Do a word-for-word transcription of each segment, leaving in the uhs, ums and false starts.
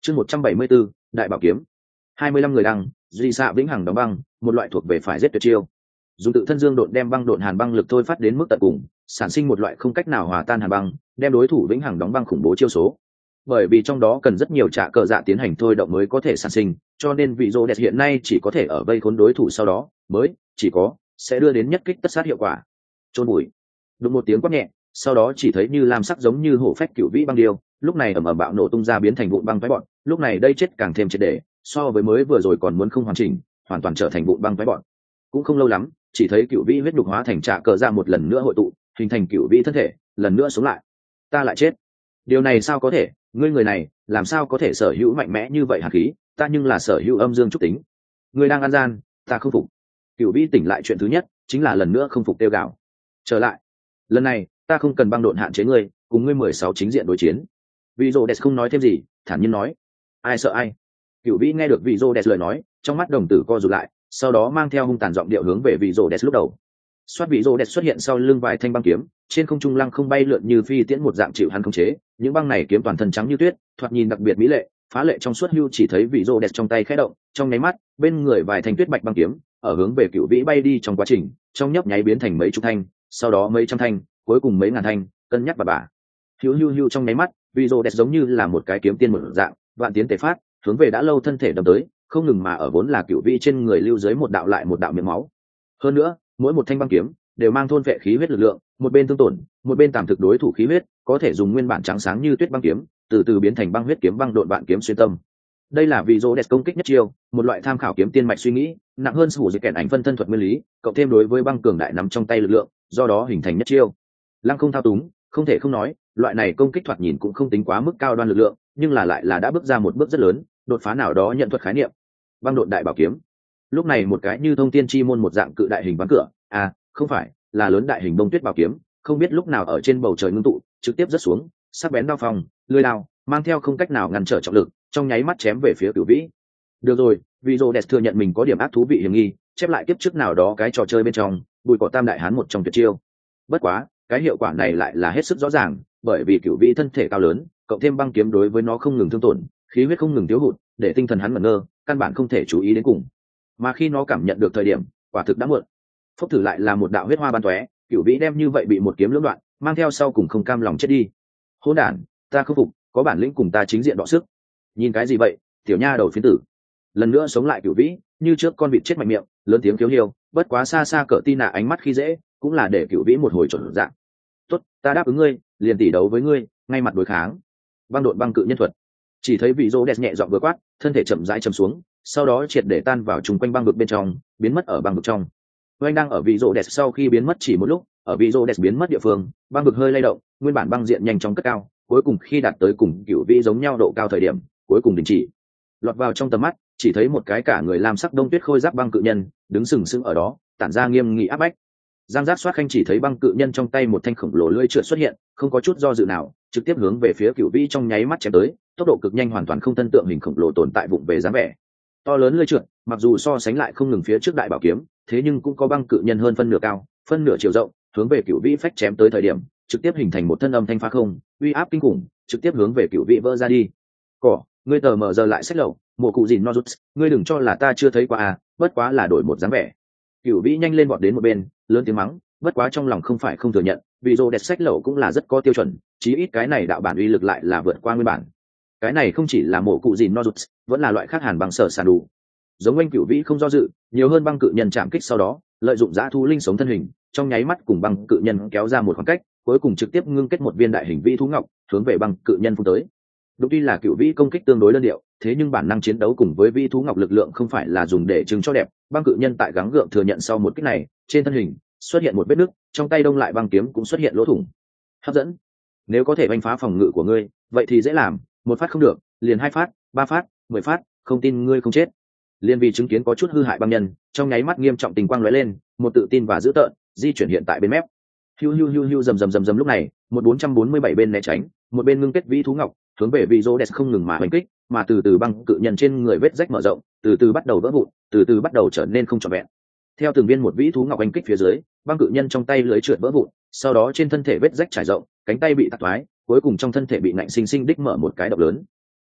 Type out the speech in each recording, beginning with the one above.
chương một trăm bảy mươi 174, đại bảo kiếm. hai mươi lăm người đăng, duy xạ vĩnh hằng đóng băng, một loại thuộc về phải giết tuyệt chiêu. Dùng tự thân dương độn đem băng độn hàn băng lực thôi phát đến mức tận cùng, sản sinh một loại không cách nào hòa tan hàn băng, đem đối thủ vĩnh hằng đóng băng khủng bố chiêu số. Bởi vì trong đó cần rất nhiều trả cờ dạ tiến hành thôi động mới có thể sản sinh, cho nên vị rô đẹp hiện nay chỉ có thể ở vây khốn đối thủ sau đó mới chỉ có sẽ đưa đến nhất kích tất sát hiệu quả. Trôn bụi. Đụng một tiếng quát nhẹ, sau đó chỉ thấy như lam sắc giống như hổ phách cựu vĩ băng điêu, lúc này ầm ầm bạo nổ tung ra biến thành vụn băng vãi bọn, lúc này đây chết càng thêm triệt để, so với mới vừa rồi còn muốn không hoàn chỉnh, hoàn toàn trở thành vụn băng vãi bọn. Cũng không lâu lắm, chỉ thấy cựu vĩ huyết đục hóa thành trả cờ dạ một lần nữa hội tụ, hình thành cựu vĩ thân thể, lần nữa sống lại. Ta lại chết. Điều này sao có thể, ngươi người này, làm sao có thể sở hữu mạnh mẽ như vậy hàn khí, ta nhưng là sở hữu âm dương trúc tính. Ngươi đang ăn gian, ta không phục. Cựu vĩ tỉnh lại chuyện thứ nhất, chính là lần nữa không phục tiêu gạo. Trở lại. Lần này, ta không cần băng độn hạn chế ngươi, cùng ngươi mười sáu chính diện đối chiến. Vị Rô Đès không nói thêm gì, thản nhiên nói. Ai sợ ai? Cựu vĩ nghe được Vị Rô Đès lời nói, trong mắt đồng tử co rụt lại, sau đó mang theo hung tàn giọng điệu hướng về Vị Rô Đès lúc đầu. Xoát Vị Rô Đès xuất hiện sau lưng vài thanh băng kiếm, trên không trung lăng không bay lượn như phi tiễn một dạng chịu hắn khống chế, những băng này kiếm toàn thân trắng như tuyết, thoạt nhìn đặc biệt mỹ lệ, phá lệ trong suốt hưu chỉ thấy Vị Rô Đès trong tay khẽ động, trong nháy mắt, bên người vài thanh tuyết bạch băng kiếm, ở hướng về Cựu vĩ bay đi trong quá trình, trong nhấp nháy biến thành mấy chục thanh, sau đó mấy trăm thanh, cuối cùng mấy ngàn thanh, cân nhắc bà bà. Hưu hưu hưu trong nháy mắt, Vị Rô Đès giống như là một cái kiếm tiên một dạng, vạn tiến tề phát, hướng về đã lâu thân thể đâm tới, không ngừng mà ở vốn là Cựu vĩ trên người lưu dưới một đạo lại một đạo miệng máu. Hơn nữa, mỗi một thanh băng kiếm đều mang thôn vệ khí huyết lực lượng, một bên thương tổn, một bên tạm thực đối thủ khí huyết, có thể dùng nguyên bản trắng sáng như tuyết băng kiếm, từ từ biến thành băng huyết kiếm băng độn vạn kiếm xuyên tâm. Đây là Vị Rô Đès công kích nhất chiêu, một loại tham khảo kiếm tiên mạch suy nghĩ, nặng hơn sử dụng kèn ảnh phân thân thuật nguyên lý, cộng thêm đối với băng cường đại nắm trong tay lực lượng, do đó hình thành nhất chiêu. Lăng không thao túng, không thể không nói, loại này công kích thoạt nhìn cũng không tính quá mức cao đoan lực lượng, nhưng là lại là đã bước ra một bước rất lớn, đột phá nào đó nhận thuật khái niệm. Băng độn đại bảo kiếm. Lúc này một cái như thông tiên chi môn một dạng cự đại hình ván cửa, à, không phải, là lớn đại hình bông tuyết bảo kiếm, không biết lúc nào ở trên bầu trời ngưng tụ, trực tiếp rớt xuống, sắc bén đao phong, lưỡi đao, mang theo không cách nào ngăn trở trọng lực, trong nháy mắt chém về phía Cửu vĩ. Được rồi, Vị Rô Đès thừa nhận mình có điểm ác thú vị hiểm nghi, chép lại kiếp trước nào đó cái trò chơi bên trong, bùi cỏ tam đại hán một trong tuyệt chiêu. Bất quá, cái hiệu quả này lại là hết sức rõ ràng, bởi vì Cửu vĩ thân thể cao lớn, cộng thêm băng kiếm đối với nó không ngừng thương tổn, khí huyết không ngừng thiếu hụt, để tinh thần hắn ngẩn ngơ, căn bản không thể chú ý đến cùng. Mà khi nó cảm nhận được thời điểm, quả thực đã muộn. Phốc thử lại là một đạo huyết hoa ban tóe, Cửu vĩ đem như vậy bị một kiếm lưỡng đoạn, mang theo sau cùng không cam lòng chết đi. Hỗn đản, ta không phục, có bản lĩnh cùng ta chính diện đọ sức. Nhìn cái gì vậy, tiểu nha đầu phiến tử. Lần nữa sống lại Cửu vĩ, như trước con vịt chết mạnh miệng, lớn tiếng khiếu hiêu, bất quá xa xa cỡ tin nạ ánh mắt khi dễ, cũng là để Cửu vĩ một hồi trộn dạng. Tốt, ta đáp ứng ngươi, liền tỷ đấu với ngươi, ngay mặt đối kháng. Băng độn băng cự nhân thuật. Chỉ thấy Vị Rô Đès nhẹ giọng vừa quát, thân thể chậm rãi chầm xuống, sau đó triệt để tan vào trùng quanh băng vực bên trong, biến mất ở băng vực trong. Oanh đang ở Vị Rô Đès sau khi biến mất chỉ một lúc, ở Vị Rô Đès biến mất địa phương, băng vực hơi lay động, nguyên bản băng diện nhanh chóng cất cao, cuối cùng khi đạt tới cùng Cửu vĩ giống nhau độ cao thời điểm, cuối cùng đình chỉ. Lọt vào trong tầm mắt, chỉ thấy một cái cả người lam sắc đông tuyết khôi giáp băng cự nhân, đứng sừng sững ở đó, tản ra nghiêm nghị áp bách. Giang Giác xoát khanh chỉ thấy băng cự nhân trong tay một thanh khổng lồ lưỡi trượt xuất hiện, không có chút do dự nào, trực tiếp hướng về phía Cửu vĩ trong nháy mắt chém tới, tốc độ cực nhanh hoàn toàn không thân tượng hình khổng lồ tồn tại vụng về dáng vẻ. To lớn lưỡi trượt, mặc dù so sánh lại không ngừng phía trước đại bảo kiếm, thế nhưng cũng có băng cự nhân hơn phân nửa cao, phân nửa chiều rộng, hướng về Cửu vĩ phách chém tới thời điểm, trực tiếp hình thành một thân âm thanh phá không, uy áp kinh khủng, trực tiếp hướng về Cửu vĩ vỡ ra đi. Cỏ, ngươi tờ mờ giờ lại sách lậu, mộ cụ gì Nozuts, ngươi đừng cho là ta chưa thấy qua à, bất quá là đổi một dáng vẻ. Cửu vĩ nhanh lên vọt đến một bên, lớn tiếng mắng, bất quá trong lòng không phải không thừa nhận, vì Rô Đès sách lậu cũng là rất có tiêu chuẩn, chí ít cái này đạo bản uy lực lại là vượt qua nguyên bản. Cái này không chỉ là mộ cụ gì Nozuts, vẫn là loại khác hàn bằng sở sàn đủ. Giống anh Cửu vĩ không do dự, nhiều hơn băng cự nhân chạm kích sau đó, lợi dụng dã thú linh sống thân hình, trong nháy mắt cùng băng cự nhân kéo ra một khoảng cách, cuối cùng trực tiếp ngưng kết một viên đại hình vĩ thú ngọc, hướng về băng cự nhân phun tới. Đúng, tuy là Cửu vĩ công kích tương đối đơn điệu, thế nhưng bản năng chiến đấu cùng với vĩ thú ngọc lực lượng không phải là dùng để chứng cho đẹp, băng cự nhân tại gắng gượng thừa nhận sau một kích này, trên thân hình xuất hiện một vết nứt, trong tay đông lại băng kiếm cũng xuất hiện lỗ thủng. Hấp dẫn, nếu có thể đánh phá phòng ngự của ngươi, vậy thì dễ làm, một phát không được, liền hai phát, ba phát, mười phát, không tin ngươi không chết. Liên vì chứng kiến có chút hư hại băng nhân, trong nháy mắt nghiêm trọng tình quang lóe lên, một tự tin và dữ tợn, di chuyển hiện tại bên mép. Hiu hiu hiu hiu rầm rầm rầm rầm lúc này, một bốn trăm bốn mươi bảy bên né tránh, một bên ngưng kết vĩ thú ngọc, hướng về Vị Rô Đès không ngừng mà đánh kích, mà từ từ băng cự nhân trên người vết rách mở rộng, từ từ bắt đầu vỡ vụn, từ từ bắt đầu trở nên không trọn vẹn. Theo từng viên một vĩ thú ngọc đánh kích phía dưới, băng cự nhân trong tay lưới trượt vỡ vụn, sau đó trên thân thể vết rách trải rộng, cánh tay bị tạc toái, cuối cùng trong thân thể bị nạnh sinh sinh đích mở một cái động lớn.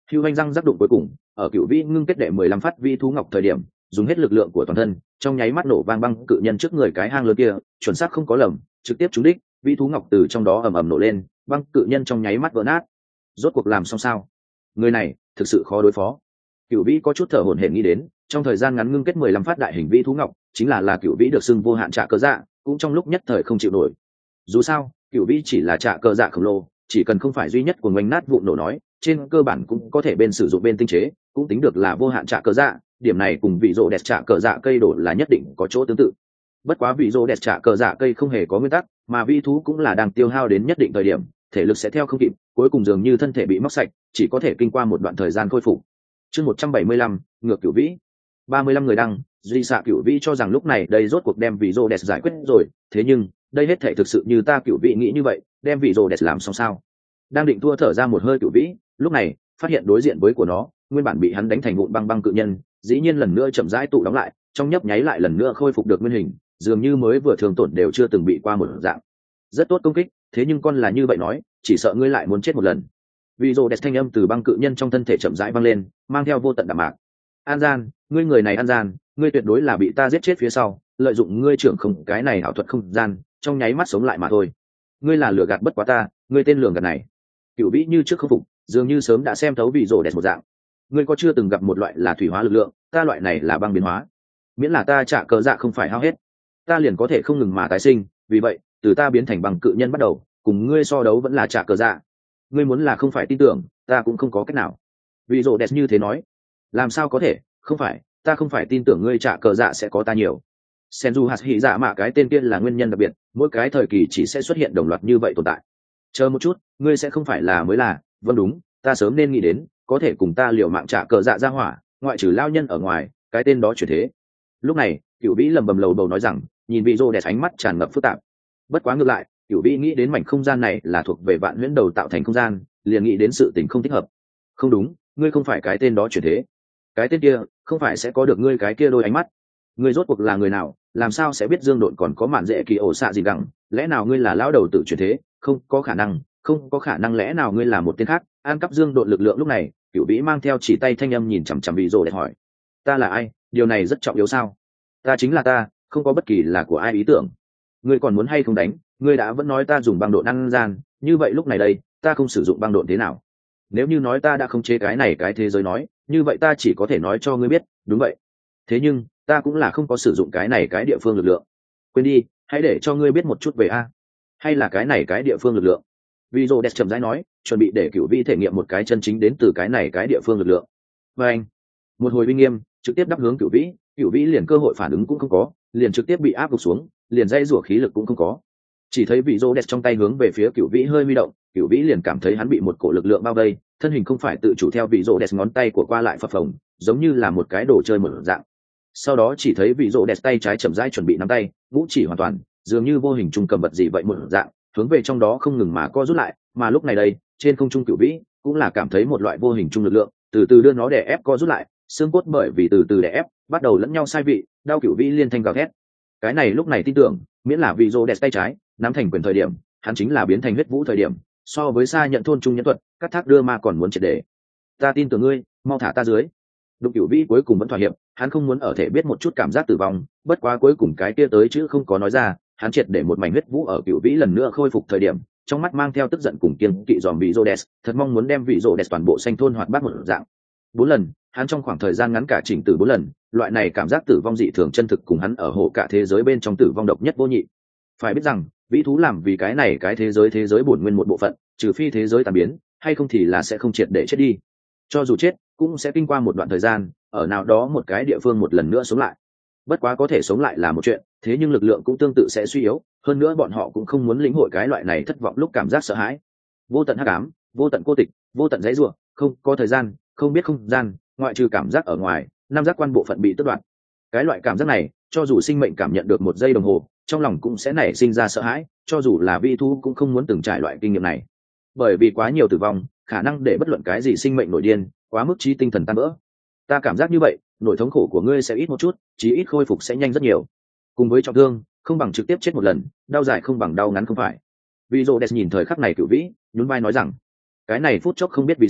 Hưu Anh răng rắc đụng cuối cùng, ở Cửu Vĩ ngưng kết đệ mười lăm phát vi thú ngọc thời điểm, dùng hết lực lượng của toàn thân, trong nháy mắt nổ vang băng cự nhân trước người cái hang lớn kia, chuẩn xác không có lầm, trực tiếp trúng đích, vi thú ngọc từ trong đó ầm ầm nổ lên, băng cự nhân trong nháy mắt vỡ nát. Rốt cuộc làm xong sao? Người này thực sự khó đối phó. Cửu Vĩ có chút thở hổn hển nghĩ đến, trong thời gian ngắn ngưng kết mười lăm phát đại hình vi thú ngọc, chính là là Cửu Vĩ được xưng vô hạn trả cơ dạ, cũng trong lúc nhất thời không chịu nổi. Dù sao, Cửu Vĩ chỉ là trả cơ dạ khổng lồ, chỉ cần không phải duy nhất của ngoanh nát vụ nổ nói, trên cơ bản cũng có thể bên sử dụng bên tinh chế, cũng tính được là vô hạn trả cơ dạ, điểm này cùng vị rồ đẹp trả cơ dạ cây đổ là nhất định có chỗ tương tự. Bất quá vị rồ đẹp trả cơ dạ cây không hề có nguyên tắc, mà vi thú cũng là đang tiêu hao đến nhất định thời điểm, thể lực sẽ theo không kịp, cuối cùng dường như thân thể bị móc sạch, chỉ có thể kinh qua một đoạn thời gian khôi phục. Chương một trăm bảy mươi lăm, ngược Cửu Vĩ. ba mươi lăm người đăng, duy xạ Cửu Vĩ cho rằng lúc này đây rốt cuộc đem vị rồ đẹp giải quyết rồi, thế nhưng, đây hết thể thực sự như ta Cửu Vĩ nghĩ như vậy, đem vị rồ đẹp làm xong sao? Đang định thua thở ra một hơi Cửu Vĩ, lúc này, phát hiện đối diện với của nó, nguyên bản bị hắn đánh thành vụn băng băng cự nhân, dĩ nhiên lần nữa chậm rãi tụ đóng lại, trong nhấp nháy lại lần nữa khôi phục được nguyên hình, dường như mới vừa thường tổn đều chưa từng bị qua một dạng. Rất tốt công kích, thế nhưng con là như vậy nói, chỉ sợ ngươi lại muốn chết một lần. Vì rồ đẹp thanh âm từ băng cự nhân trong thân thể chậm rãi vang lên, mang theo vô tận đạm mạc. An gian, ngươi người này An gian, ngươi tuyệt đối là bị ta giết chết phía sau, lợi dụng ngươi trưởng không cái này ảo thuật không gian, trong nháy mắt sống lại mà thôi. Ngươi là lừa gạt bất quá ta, ngươi tên lường gạt này. Cửu Vĩ như trước không phục, dường như sớm đã xem thấu vị rồ đẹp một dạng. Ngươi có chưa từng gặp một loại là thủy hóa lực lượng, ta loại này là băng biến hóa. Miễn là ta trả cờ dạ không phải hao hết, ta liền có thể không ngừng mà tái sinh, vì vậy, từ ta biến thành băng cự nhân bắt đầu, cùng ngươi so đấu vẫn là trả cờ dạ. Ngươi muốn là không phải tin tưởng, ta cũng không có cách nào. Vị rồ đẹp như thế nói. Làm sao có thể, không phải, ta không phải tin tưởng ngươi trả cờ dạ sẽ có ta nhiều. Senju hạt hỉ dạ mạ cái tên kia là nguyên nhân đặc biệt, mỗi cái thời kỳ chỉ sẽ xuất hiện đồng loạt như vậy tồn tại. Chờ một chút, ngươi sẽ không phải là mới là, vâng đúng, ta sớm nên nghĩ đến, có thể cùng ta liều mạng trả cờ dạ ra hỏa, ngoại trừ lao nhân ở ngoài, cái tên đó chuyển thế. Lúc này, Cửu Vĩ lầm bầm lầu bầu nói rằng, nhìn vị rồ đẹp ánh mắt tràn ngập phức tạp. Bất quá ngược lại, Cửu Vĩ nghĩ đến mảnh không gian này là thuộc về vạn huyễn đầu tạo thành không gian, liền nghĩ đến sự tình không thích hợp. Không đúng, ngươi không phải cái tên đó chuyển thế. Cái tên kia, không phải sẽ có được ngươi cái kia đôi ánh mắt. Ngươi rốt cuộc là người nào, làm sao sẽ biết Dương Độn còn có mạn dễ kỳ ổ xạ gì gẳng, lẽ nào ngươi là lão đầu tự chuyển thế? Không có khả năng, không có khả năng, lẽ nào ngươi là một tên khác? An cắp Dương Độn lực lượng lúc này, Cửu Vĩ mang theo chỉ tay thanh âm nhìn chằm chằm vị rồ để hỏi, ta là ai? Điều này rất trọng yếu sao? Ta chính là ta, không có bất kỳ là của ai ý tưởng. Ngươi còn muốn hay không đánh? Ngươi đã vẫn nói ta dùng băng độn ăn gian, như vậy lúc này đây, ta không sử dụng băng độn thế nào? Nếu như nói ta đã không chế cái này cái thế giới nói, như vậy ta chỉ có thể nói cho ngươi biết, đúng vậy. Thế nhưng, ta cũng là không có sử dụng cái này cái địa phương lực lượng. Quên đi, hãy để cho ngươi biết một chút về a. Hay là cái này cái địa phương lực lượng. Vì rồ đẹp chậm rãi nói, chuẩn bị để Cửu Vĩ thể nghiệm một cái chân chính đến từ cái này cái địa phương lực lượng. Và anh, một hồi uy nghiêm, trực tiếp đắp hướng Cửu Vĩ, Cửu Vĩ liền cơ hội phản ứng cũng không có, liền trực tiếp bị áp gục xuống, liền dây rủa khí lực cũng không có. Chỉ thấy vị rồ đẹp trong tay hướng về phía Cửu Vĩ hơi huy động, Cửu Vĩ liền cảm thấy hắn bị một cổ lực lượng bao vây, thân hình không phải tự chủ theo vị rồ đẹp ngón tay của qua lại phập phồng, giống như là một cái đồ chơi một dạng. Sau đó chỉ thấy vị rồ đẹp tay trái chậm rãi chuẩn bị nắm tay, ngũ chỉ hoàn toàn, dường như vô hình trung cầm vật gì vậy một dạng, hướng về trong đó không ngừng mà co rút lại, mà lúc này đây, trên không trung Cửu Vĩ cũng là cảm thấy một loại vô hình trung lực lượng, từ từ đưa nó đè ép co rút lại, xương cốt bởi vì từ từ đè ép, bắt đầu lẫn nhau sai vị, đau Cửu Vĩ liên thanh gào thét. Cái này lúc này tin tưởng, miễn là vị rồ đẹp tay trái nắm thành quyền thời điểm, hắn chính là biến thành huyết vũ thời điểm, so với xa nhận thôn trung nhẫn thuật, cắt thác đưa ma còn muốn triệt để. Ta tin tưởng ngươi, mau thả ta dưới. Đụng Cửu Vĩ cuối cùng vẫn thỏa hiệp, hắn không muốn ở thể biết một chút cảm giác tử vong, bất quá cuối cùng cái kia tới chứ không có nói ra, hắn triệt để một mảnh huyết vũ ở Cửu Vĩ lần nữa khôi phục thời điểm, trong mắt mang theo tức giận cùng kiên kỵ dòm vị Rhodes, thật mong muốn đem vị Rhodes toàn bộ xanh thôn hoạt bát một dạng. Bốn lần, hắn trong khoảng thời gian ngắn cả chỉnh tử bốn lần, loại này cảm giác tử vong dị thường chân thực cùng hắn ở hộ cả thế giới bên trong tử vong độc nhất vô nhị. Phải biết rằng, vĩ thú làm vì cái này cái thế giới thế giới bổn nguyên một bộ phận, trừ phi thế giới tàn biến, hay không thì là sẽ không triệt để chết đi. Cho dù chết, cũng sẽ kinh qua một đoạn thời gian, ở nào đó một cái địa phương một lần nữa sống lại. Bất quá có thể sống lại là một chuyện, thế nhưng lực lượng cũng tương tự sẽ suy yếu, hơn nữa bọn họ cũng không muốn lĩnh hội cái loại này thất vọng lúc cảm giác sợ hãi. Vô tận hắc ám, vô tận cô tịch, vô tận giấy rủa, không có thời gian, không biết không gian, ngoại trừ cảm giác ở ngoài, năm giác quan bộ phận bị tước đoạt. Cái loại cảm giác này, cho dù sinh mệnh cảm nhận được một giây đồng hồ, trong lòng cũng sẽ nảy sinh ra sợ hãi, cho dù là vi thu cũng không muốn từng trải loại kinh nghiệm này. Bởi vì quá nhiều tử vong, khả năng để bất luận cái gì sinh mệnh nổi điên, quá mức trí tinh thần tan vỡ. Ta cảm giác như vậy, nỗi thống khổ của ngươi sẽ ít một chút, chí ít khôi phục sẽ nhanh rất nhiều. Cùng với trọng thương, không bằng trực tiếp chết một lần, đau dài không bằng đau ngắn không phải. Vì Rhodes nhìn thời khắc này Cửu Vĩ, nhún vai nói rằng, cái này phút chốc không biết vì sao,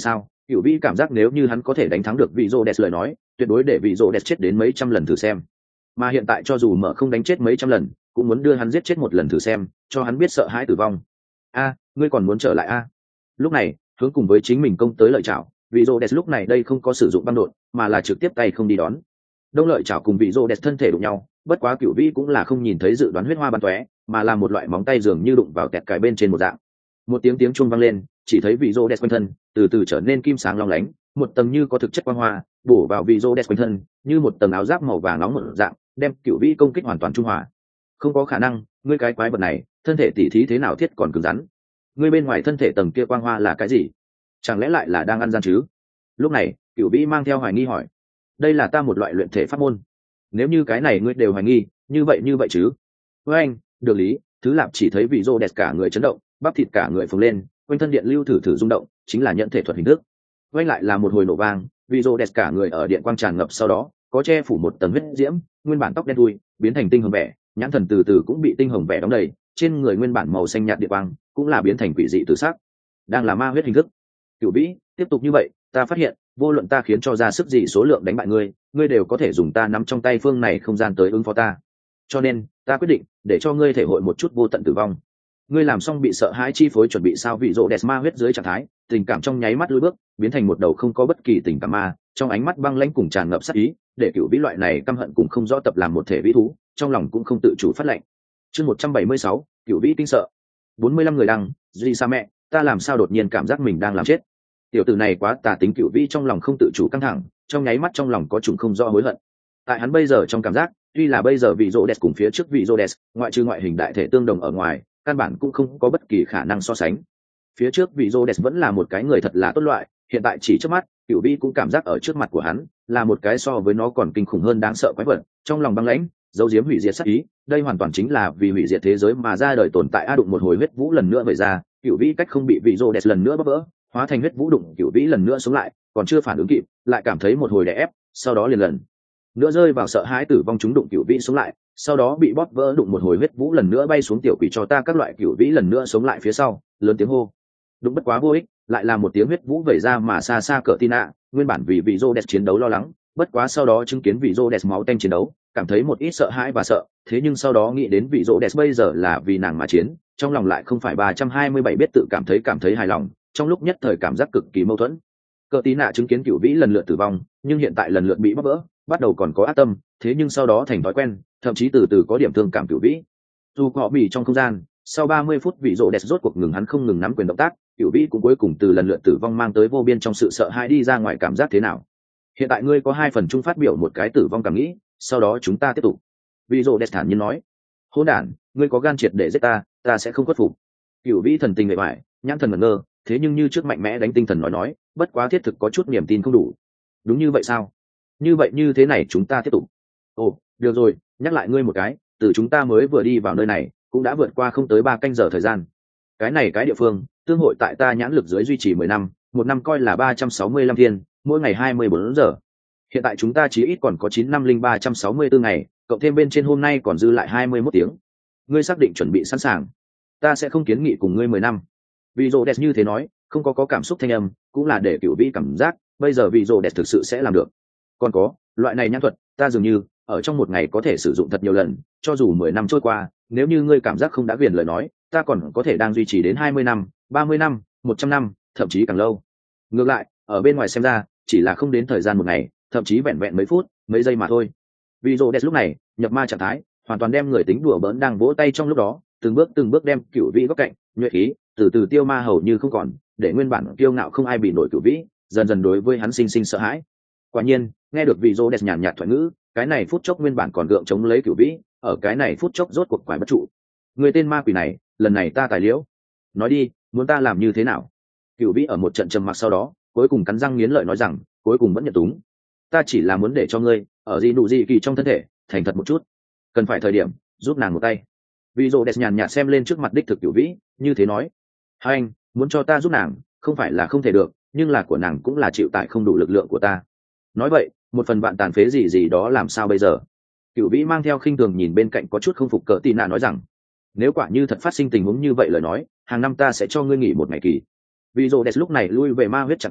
Cửu vĩ cảm giác nếu như hắn có thể đánh thắng được vị rô đẹp lời nói tuyệt đối để vị rô đẹp chết đến mấy trăm lần thử xem, mà hiện tại cho dù mở không đánh chết mấy trăm lần cũng muốn đưa hắn giết chết một lần thử xem, cho hắn biết sợ hãi tử vong. A, ngươi còn muốn trở lại a? Lúc này hướng cùng với chính mình công tới lợi chảo, vị rô đẹp lúc này đây không có sử dụng băng đột mà là trực tiếp tay không đi đón. Đông lợi chảo cùng vị rô đẹp thân thể đụng nhau, bất quá Cửu vĩ cũng là không nhìn thấy dự đoán huyết hoa bắn tóe, mà là một loại móng tay dường như đụng vào kẹt cài bên trên một dạng. Một tiếng tiếng chuông vang lên, chỉ thấy vị rô đẹp quanh thân từ từ trở nên kim sáng long lánh, một tầng như có thực chất quang hoa bổ vào vị rô đẹp quanh thân, như một tầng áo giáp màu vàng nóng một dạng, đem Cửu vĩ công kích hoàn toàn trung hòa. Không có khả năng, ngươi cái quái vật này thân thể tỉ thí thế nào thiết còn cứng rắn, ngươi bên ngoài thân thể tầng kia quang hoa là cái gì, chẳng lẽ lại là đang ăn gian chứ? Lúc này Cửu vĩ mang theo hoài nghi hỏi, đây là ta một loại luyện thể pháp môn, nếu như cái này ngươi đều hoài nghi như vậy như vậy chứ? Với anh được lý, thứ lạp chỉ thấy vị rô đẹp cả người chấn động, bắp thịt cả người phồng lên, quanh thân điện lưu thử thử rung động, chính là nhận thể thuật hình thức. Quanh lại là một hồi nổ vang, vị rô đẹp cả người ở điện quang tràn ngập, sau đó có che phủ một tầng huyết diễm, nguyên bản tóc đen thui biến thành tinh hồng vẻ, nhãn thần từ từ cũng bị tinh hồng vẻ đóng đầy, trên người nguyên bản màu xanh nhạt điện quang cũng là biến thành quỷ dị tự sắc, đang là ma huyết hình thức. Cửu vĩ, tiếp tục như vậy ta phát hiện vô luận ta khiến cho ra sức gì số lượng đánh bại ngươi, ngươi đều có thể dùng ta nắm trong tay phương này không gian tới ứng phó ta, cho nên ta quyết định để cho ngươi thể hội một chút vô tận tử vong. Ngươi làm xong bị sợ hãi chi phối chuẩn bị sao? Vị rô đẹp ma huyết dưới trạng thái tình cảm trong nháy mắt lùi bước, biến thành một đầu không có bất kỳ tình cảm ma, trong ánh mắt băng lãnh cùng tràn ngập sát ý, để Cửu vĩ loại này căm hận cùng không rõ tập làm một thể vĩ thú, trong lòng cũng không tự chủ phát lệnh. Chương một trăm bảy mươi sáu, Cửu vĩ kinh sợ. bốn mươi lăm người đăng, duy sa mẹ, ta làm sao đột nhiên cảm giác mình đang làm chết. Tiểu tử này quá tà tính, Cửu vĩ trong lòng không tự chủ căng thẳng, trong nháy mắt trong lòng có trùng không rõ hối hận. Tại hắn bây giờ trong cảm giác, tuy là bây giờ vị rô đẹp cùng phía trước vị rô đẹp, ngoại trừ ngoại hình đại thể tương đồng ở ngoài, căn bản cũng không có bất kỳ khả năng so sánh. Phía trước vị rô đẹp vẫn là một cái người thật là tốt loại, hiện tại chỉ trước mắt Cửu vĩ cũng cảm giác ở trước mặt của hắn là một cái so với nó còn kinh khủng hơn đáng sợ quái vật, trong lòng băng lãnh dấu diếm hủy diệt sát ý, đây hoàn toàn chính là vì hủy diệt thế giới mà ra đời tồn tại. A đụng một hồi huyết vũ lần nữa vẩy ra, Cửu vĩ cách không bị vị rô đẹp lần nữa bóp vỡ, hóa thành huyết vũ đụng Cửu vĩ lần nữa sống lại, còn chưa phản ứng kịp lại cảm thấy một hồi đè ép, sau đó liền lần nữa rơi vào sợ hãi tử vong, chúng đụng Cửu vĩ sống lại, sau đó bị bóp vỡ, đụng một hồi huyết vũ lần nữa bay xuống, tiểu quỷ cho ta các loại. Cửu vĩ lần nữa sống lại phía sau lớn tiếng hô, đụng bất quá vô ích, lại là một tiếng huyết vũ vẩy ra, mà xa xa cỡ tina nguyên bản vì vị rô đẹp chiến đấu lo lắng, bất quá sau đó chứng kiến vị rô đẹp máu tanh chiến đấu cảm thấy một ít sợ hãi và sợ, thế nhưng sau đó nghĩ đến vị rô đẹp bây giờ là vì nàng mà chiến, trong lòng lại không phải ba trăm hai mươi bảy biết tự cảm thấy cảm thấy hài lòng, trong lúc nhất thời cảm giác cực kỳ mâu thuẫn. Cỡ tina chứng kiến Cửu vĩ lần lượt tử vong nhưng hiện tại lần lượt bị bóp vỡ, bắt đầu còn có ác tâm, thế nhưng sau đó thành thói quen, thậm chí từ từ có điểm thương cảm Cửu vĩ. Dù họ bị trong không gian, sau ba mươi phút vị rô đẹp rốt cuộc ngừng hắn không ngừng nắm quyền động tác, Cửu vĩ cũng cuối cùng từ lần lượt tử vong mang tới vô biên trong sự sợ hãi đi ra ngoài. Cảm giác thế nào? Hiện tại ngươi có hai phần chung phát biểu một cái tử vong cảm nghĩ, sau đó chúng ta tiếp tục. Vị rô đẹp thản nhiên nói. Hỗn đản, ngươi có gan triệt để giết ta, ta sẽ không khuất phục. Cửu vĩ thần tình bề bại, nhãn thần ngẩn ngơ, thế nhưng như trước mạnh mẽ đánh tinh thần nói nói, bất quá thiết thực có chút niềm tin không đủ. Đúng như vậy sao? Như vậy như thế này chúng ta tiếp tục. Ồ, được rồi, nhắc lại ngươi một cái, từ chúng ta mới vừa đi vào nơi này cũng đã vượt qua không tới ba canh giờ thời gian. Cái này cái địa phương tương hội tại ta nhãn lực dưới duy trì mười năm, một năm coi là ba trăm sáu mươi lăm thiên, mỗi ngày hai mươi bốn giờ. Hiện tại chúng ta chỉ ít còn có chín năm linh ba trăm sáu mươi tư ngày, cộng thêm bên trên hôm nay còn dư lại hai mươi mốt tiếng. Ngươi xác định chuẩn bị sẵn sàng? Ta sẽ không kiến nghị cùng ngươi mười năm. Vị rô đẹp như thế nói, không có có cảm xúc thanh âm, cũng là để Cửu vĩ cảm giác bây giờ vị rô đẹp thực sự sẽ làm được. Còn có loại này nhãn thuật, ta dường như ở trong một ngày có thể sử dụng thật nhiều lần, cho dù mười năm trôi qua, nếu như ngươi cảm giác không đã viền lời nói, ta còn có thể đang duy trì đến hai mươi năm, ba mươi năm, một trăm năm, thậm chí càng lâu. Ngược lại, ở bên ngoài xem ra, chỉ là không đến thời gian một ngày, thậm chí vẹn vẹn mấy phút, mấy giây mà thôi. Vị rô đẹp lúc này nhập ma trạng thái, hoàn toàn đem người tính đùa bỡn đang vỗ tay trong lúc đó, từng bước từng bước đem Cửu vĩ góc cạnh, nhuệ khí, từ từ tiêu ma hầu như không còn, để nguyên bản kiêu ngạo không ai bị nổi Cửu vĩ, dần dần đối với hắn sinh sinh sợ hãi. Quả nhiên, nghe được vị rô đẹp nhàn nhạt thoại ngữ, cái này phút chốc nguyên bản còn gượng chống lấy Cửu vĩ, ở cái này phút chốc rốt cuộc quải bất trụ. Người tên ma quỷ này, lần này ta tài liễu. Nói đi, muốn ta làm như thế nào? Cửu vĩ ở một trận trầm mặc sau đó, cuối cùng cắn răng nghiến lợi nói rằng, cuối cùng vẫn nhận túng. Ta chỉ là muốn để cho ngươi ở gì đủ gì kỳ trong thân thể thành thật một chút, cần phải thời điểm giúp nàng một tay. Vị rô đẹp nhàn nhạt xem lên trước mặt đích thực Cửu vĩ, như thế nói. Hai anh muốn cho ta giúp nàng, không phải là không thể được, nhưng là của nàng cũng là chịu tại không đủ lực lượng của ta. Nói vậy, một phần bạn tàn phế gì gì đó làm sao bây giờ? Cửu vĩ mang theo khinh thường nhìn bên cạnh có chút không phục cỡ tì nạ nói rằng, nếu quả như thật phát sinh tình huống như vậy lời nói, hàng năm ta sẽ cho ngươi nghỉ một ngày kỳ. Vị rô đẹp lúc này lui về ma huyết trạng thái,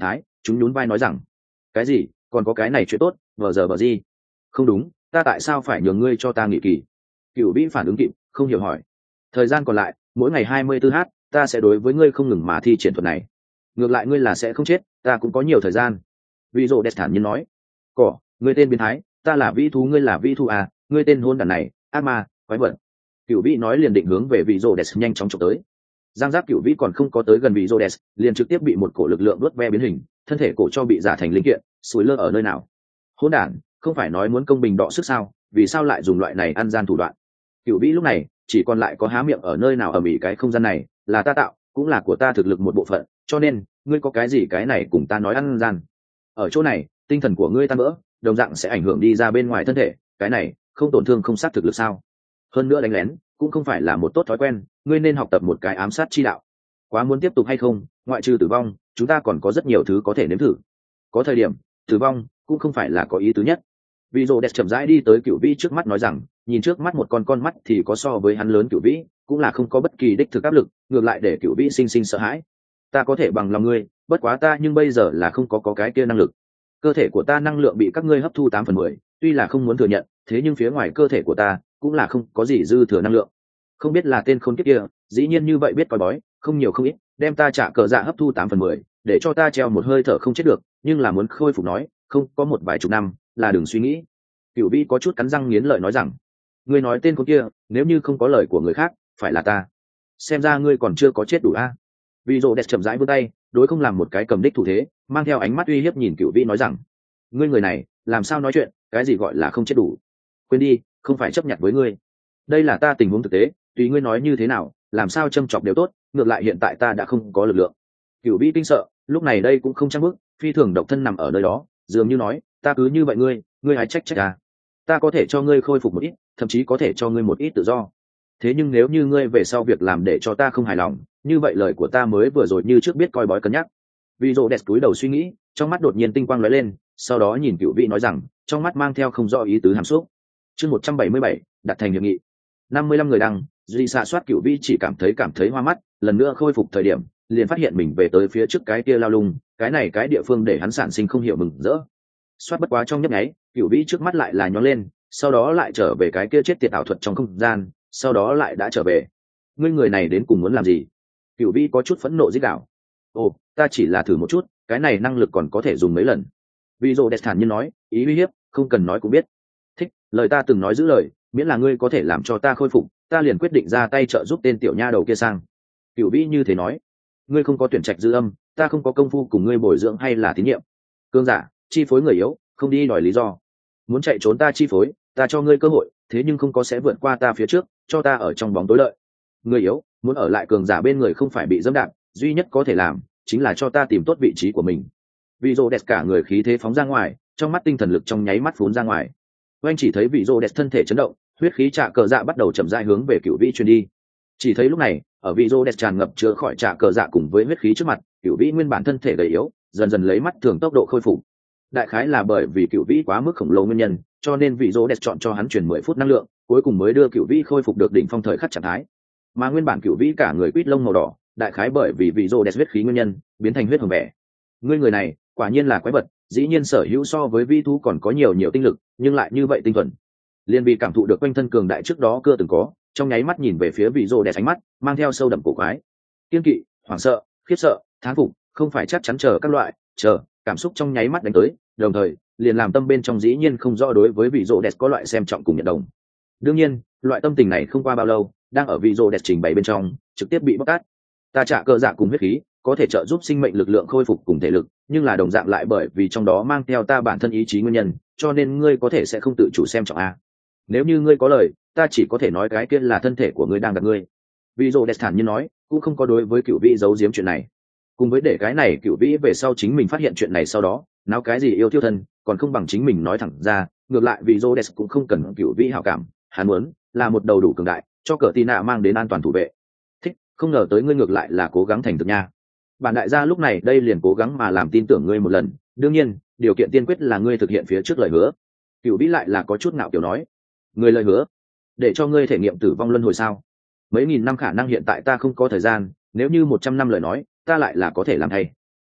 chúng nhún vai nói rằng cái gì còn có cái này chuyện tốt vờ giờ vờ gì không đúng ta tại sao phải nhường ngươi cho ta nghỉ kỳ cựu vĩ phản ứng kịp không hiểu hỏi thời gian còn lại mỗi ngày hai mươi tư h ta sẽ đối với ngươi không ngừng mà thi triển thuật này ngược lại ngươi là sẽ không chết ta cũng có nhiều thời gian ví dụ đẹp thản nhiên nói cỏ ngươi tên biến thái ta là vĩ thú ngươi là vĩ thú à ngươi tên hôn đản này ác ma quái vật cựu vĩ nói liền định hướng về vị rô đès nhanh chóng trộm tới giang giáp cựu vĩ còn không có tới gần vị rô đès liền trực tiếp bị một cổ lực lượng đốt ve biến hình thân thể cổ cho bị giả thành linh kiện sủi lơ ở nơi nào hôn đản không phải nói muốn công bình đọ sức sao vì sao lại dùng loại này ăn gian thủ đoạn cựu vĩ lúc này chỉ còn lại có há miệng ở nơi nào ở mỹ cái không gian này là ta tạo cũng là của ta thực lực một bộ phận cho nên ngươi có cái gì cái này cùng ta nói ăn gian ở chỗ này tinh thần của ngươi tan vỡ đồng dạng sẽ ảnh hưởng đi ra bên ngoài thân thể cái này không tổn thương không sát thực lực sao hơn nữa đánh lén cũng không phải là một tốt thói quen ngươi nên học tập một cái ám sát chi đạo quá muốn tiếp tục hay không ngoại trừ tử vong chúng ta còn có rất nhiều thứ có thể nếm thử có thời điểm tử vong cũng không phải là có ý tứ nhất vì rồ đẹp chậm rãi đi tới cựu vĩ trước mắt nói rằng nhìn trước mắt một con con mắt thì có so với hắn lớn cựu vĩ cũng là không có bất kỳ đích thực áp lực ngược lại để cựu vĩ sinh sinh sợ hãi ta có thể bằng lòng ngươi bất quá ta nhưng bây giờ là không có, có cái kia năng lực cơ thể của ta năng lượng bị các ngươi hấp thu tám phần mười tuy là không muốn thừa nhận thế nhưng phía ngoài cơ thể của ta cũng là không có gì dư thừa năng lượng không biết là tên khốn kiếp kia dĩ nhiên như vậy biết coi bói không nhiều không ít đem ta trả cờ dạ hấp thu tám phần mười để cho ta treo một hơi thở không chết được nhưng là muốn khôi phục nói không có một vài chục năm là đừng suy nghĩ cựu vĩ có chút cắn răng nghiến lợi nói rằng ngươi nói tên khốn kia nếu như không có lời của người khác phải là ta xem ra ngươi còn chưa có chết đủ a à? Vì rồ đẹp chậm rãi vươn tay đối không làm một cái cầm đích thủ thế mang theo ánh mắt uy hiếp nhìn cựu vĩ nói rằng ngươi người này làm sao nói chuyện cái gì gọi là không chết đủ quên đi không phải chấp nhận với ngươi đây là ta tình huống thực tế tùy ngươi nói như thế nào làm sao châm chọc đều tốt ngược lại hiện tại ta đã không có lực lượng cựu vĩ kinh sợ lúc này đây cũng không chắc bước phi thường độc thân nằm ở nơi đó dường như nói ta cứ như vậy ngươi ngươi hãy trách trách ta ta có thể cho ngươi khôi phục một ít thậm chí có thể cho ngươi một ít tự do thế nhưng nếu như ngươi về sau việc làm để cho ta không hài lòng như vậy lời của ta mới vừa rồi như trước biết coi bói cân nhắc vì rồ đẹp túi đầu suy nghĩ trong mắt đột nhiên tinh quang lóe lên sau đó nhìn cựu vị nói rằng trong mắt mang theo không rõ ý tứ hàm xúc chương một trăm bảy mươi bảy đặt thành hiệp nghị năm mươi lăm người đăng duy xạ soát cựu vị chỉ cảm thấy cảm thấy hoa mắt lần nữa khôi phục thời điểm liền phát hiện mình về tới phía trước cái kia lao lung cái này cái địa phương để hắn sản sinh không hiểu mừng rỡ soát bất quá trong nhấp nháy cựu vị trước mắt lại là nhón lên sau đó lại trở về cái kia chết tiệt ảo thuật trong không gian sau đó lại đã trở về ngươi người này đến cùng muốn làm gì cựu vi có chút phẫn nộ dích đạo ồ ta chỉ là thử một chút cái này năng lực còn có thể dùng mấy lần vì rồ đẹp thản nhiên nói ý uy hiếp không cần nói cũng biết thích lời ta từng nói giữ lời miễn là ngươi có thể làm cho ta khôi phục ta liền quyết định ra tay trợ giúp tên tiểu nha đầu kia sang cựu vi như thế nói ngươi không có tuyển trạch dư âm ta không có công phu cùng ngươi bồi dưỡng hay là tín nhiệm cương giả chi phối người yếu không đi đòi lý do muốn chạy trốn ta chi phối ta cho ngươi cơ hội thế nhưng không có sẽ vượt qua ta phía trước cho ta ở trong bóng tối lợi người yếu muốn ở lại cường giả bên người không phải bị dẫm đạp duy nhất có thể làm chính là cho ta tìm tốt vị trí của mình vị rô đẹp cả người khí thế phóng ra ngoài trong mắt tinh thần lực trong nháy mắt phún ra ngoài oanh chỉ thấy vị rô đẹp thân thể chấn động huyết khí trạ cờ dạ bắt đầu chậm rãi hướng về cựu vĩ truyền đi chỉ thấy lúc này ở vị rô đẹp tràn ngập chứa khỏi trạ cờ dạ cùng với huyết khí trước mặt cựu vĩ nguyên bản thân thể gầy yếu dần dần lấy mắt thường tốc độ khôi phục đại khái là bởi vì cựu vĩ quá mức khổng lồ nguyên nhân cho nên vị rô đẹp chọn cho hắn truyền mười phút năng lượng cuối cùng mới đưa cựu vĩ khôi phục được đỉnh phong thời khắc trạng thái mà nguyên bản cựu vĩ cả người quýt lông màu đỏ đại khái bởi vì vị rô đẹp huyết khí nguyên nhân biến thành huyết hồng vẻ ngươi người này quả nhiên là quái vật dĩ nhiên sở hữu so với vi thú còn có nhiều nhiều tinh lực nhưng lại như vậy tinh thuần liền vì cảm thụ được quanh thân cường đại trước đó chưa từng có trong nháy mắt nhìn về phía vị rô đẹp ánh mắt mang theo sâu đậm cổ quái kiên kỵ hoảng sợ khiếp sợ thán phục không phải chắc chắn chờ các loại chờ cảm xúc trong nháy mắt đánh tới đồng thời liền làm tâm bên trong dĩ nhiên không rõ đối với vị rô đẹp có loại xem trọng cùng nhận đồng đương nhiên loại tâm tình này không qua bao lâu đang ở vị rô đẹp trình bày bên trong trực tiếp bị bóc tát ta trả cơ dạ cùng huyết khí có thể trợ giúp sinh mệnh lực lượng khôi phục cùng thể lực nhưng là đồng dạng lại bởi vì trong đó mang theo ta bản thân ý chí nguyên nhân cho nên ngươi có thể sẽ không tự chủ xem trọng a nếu như ngươi có lời ta chỉ có thể nói cái kia là thân thể của ngươi đang gặp ngươi vị rô đẹp thản nhiên nói cũng không có đối với cựu vĩ giấu giếm chuyện này cùng với để cái này cựu vĩ về sau chính mình phát hiện chuyện này sau đó nào cái gì yêu thiêu thân còn không bằng chính mình nói thẳng ra ngược lại vì Rhodes cũng không cần cựu vĩ hảo cảm hắn muốn là một đầu đủ cường đại cho cờ tì nạ mang đến an toàn thủ vệ thích không ngờ tới ngươi ngược lại là cố gắng thành thực nha bản đại gia lúc này đây liền cố gắng mà làm tin tưởng ngươi một lần đương nhiên điều kiện tiên quyết là ngươi thực hiện phía trước lời hứa cựu vĩ lại là có chút ngạo kiểu nói người lời hứa để cho ngươi thể nghiệm tử vong luân hồi sao mấy nghìn năm khả năng hiện tại ta không có thời gian nếu như một trăm năm lời nói ta lại là có thể làm thay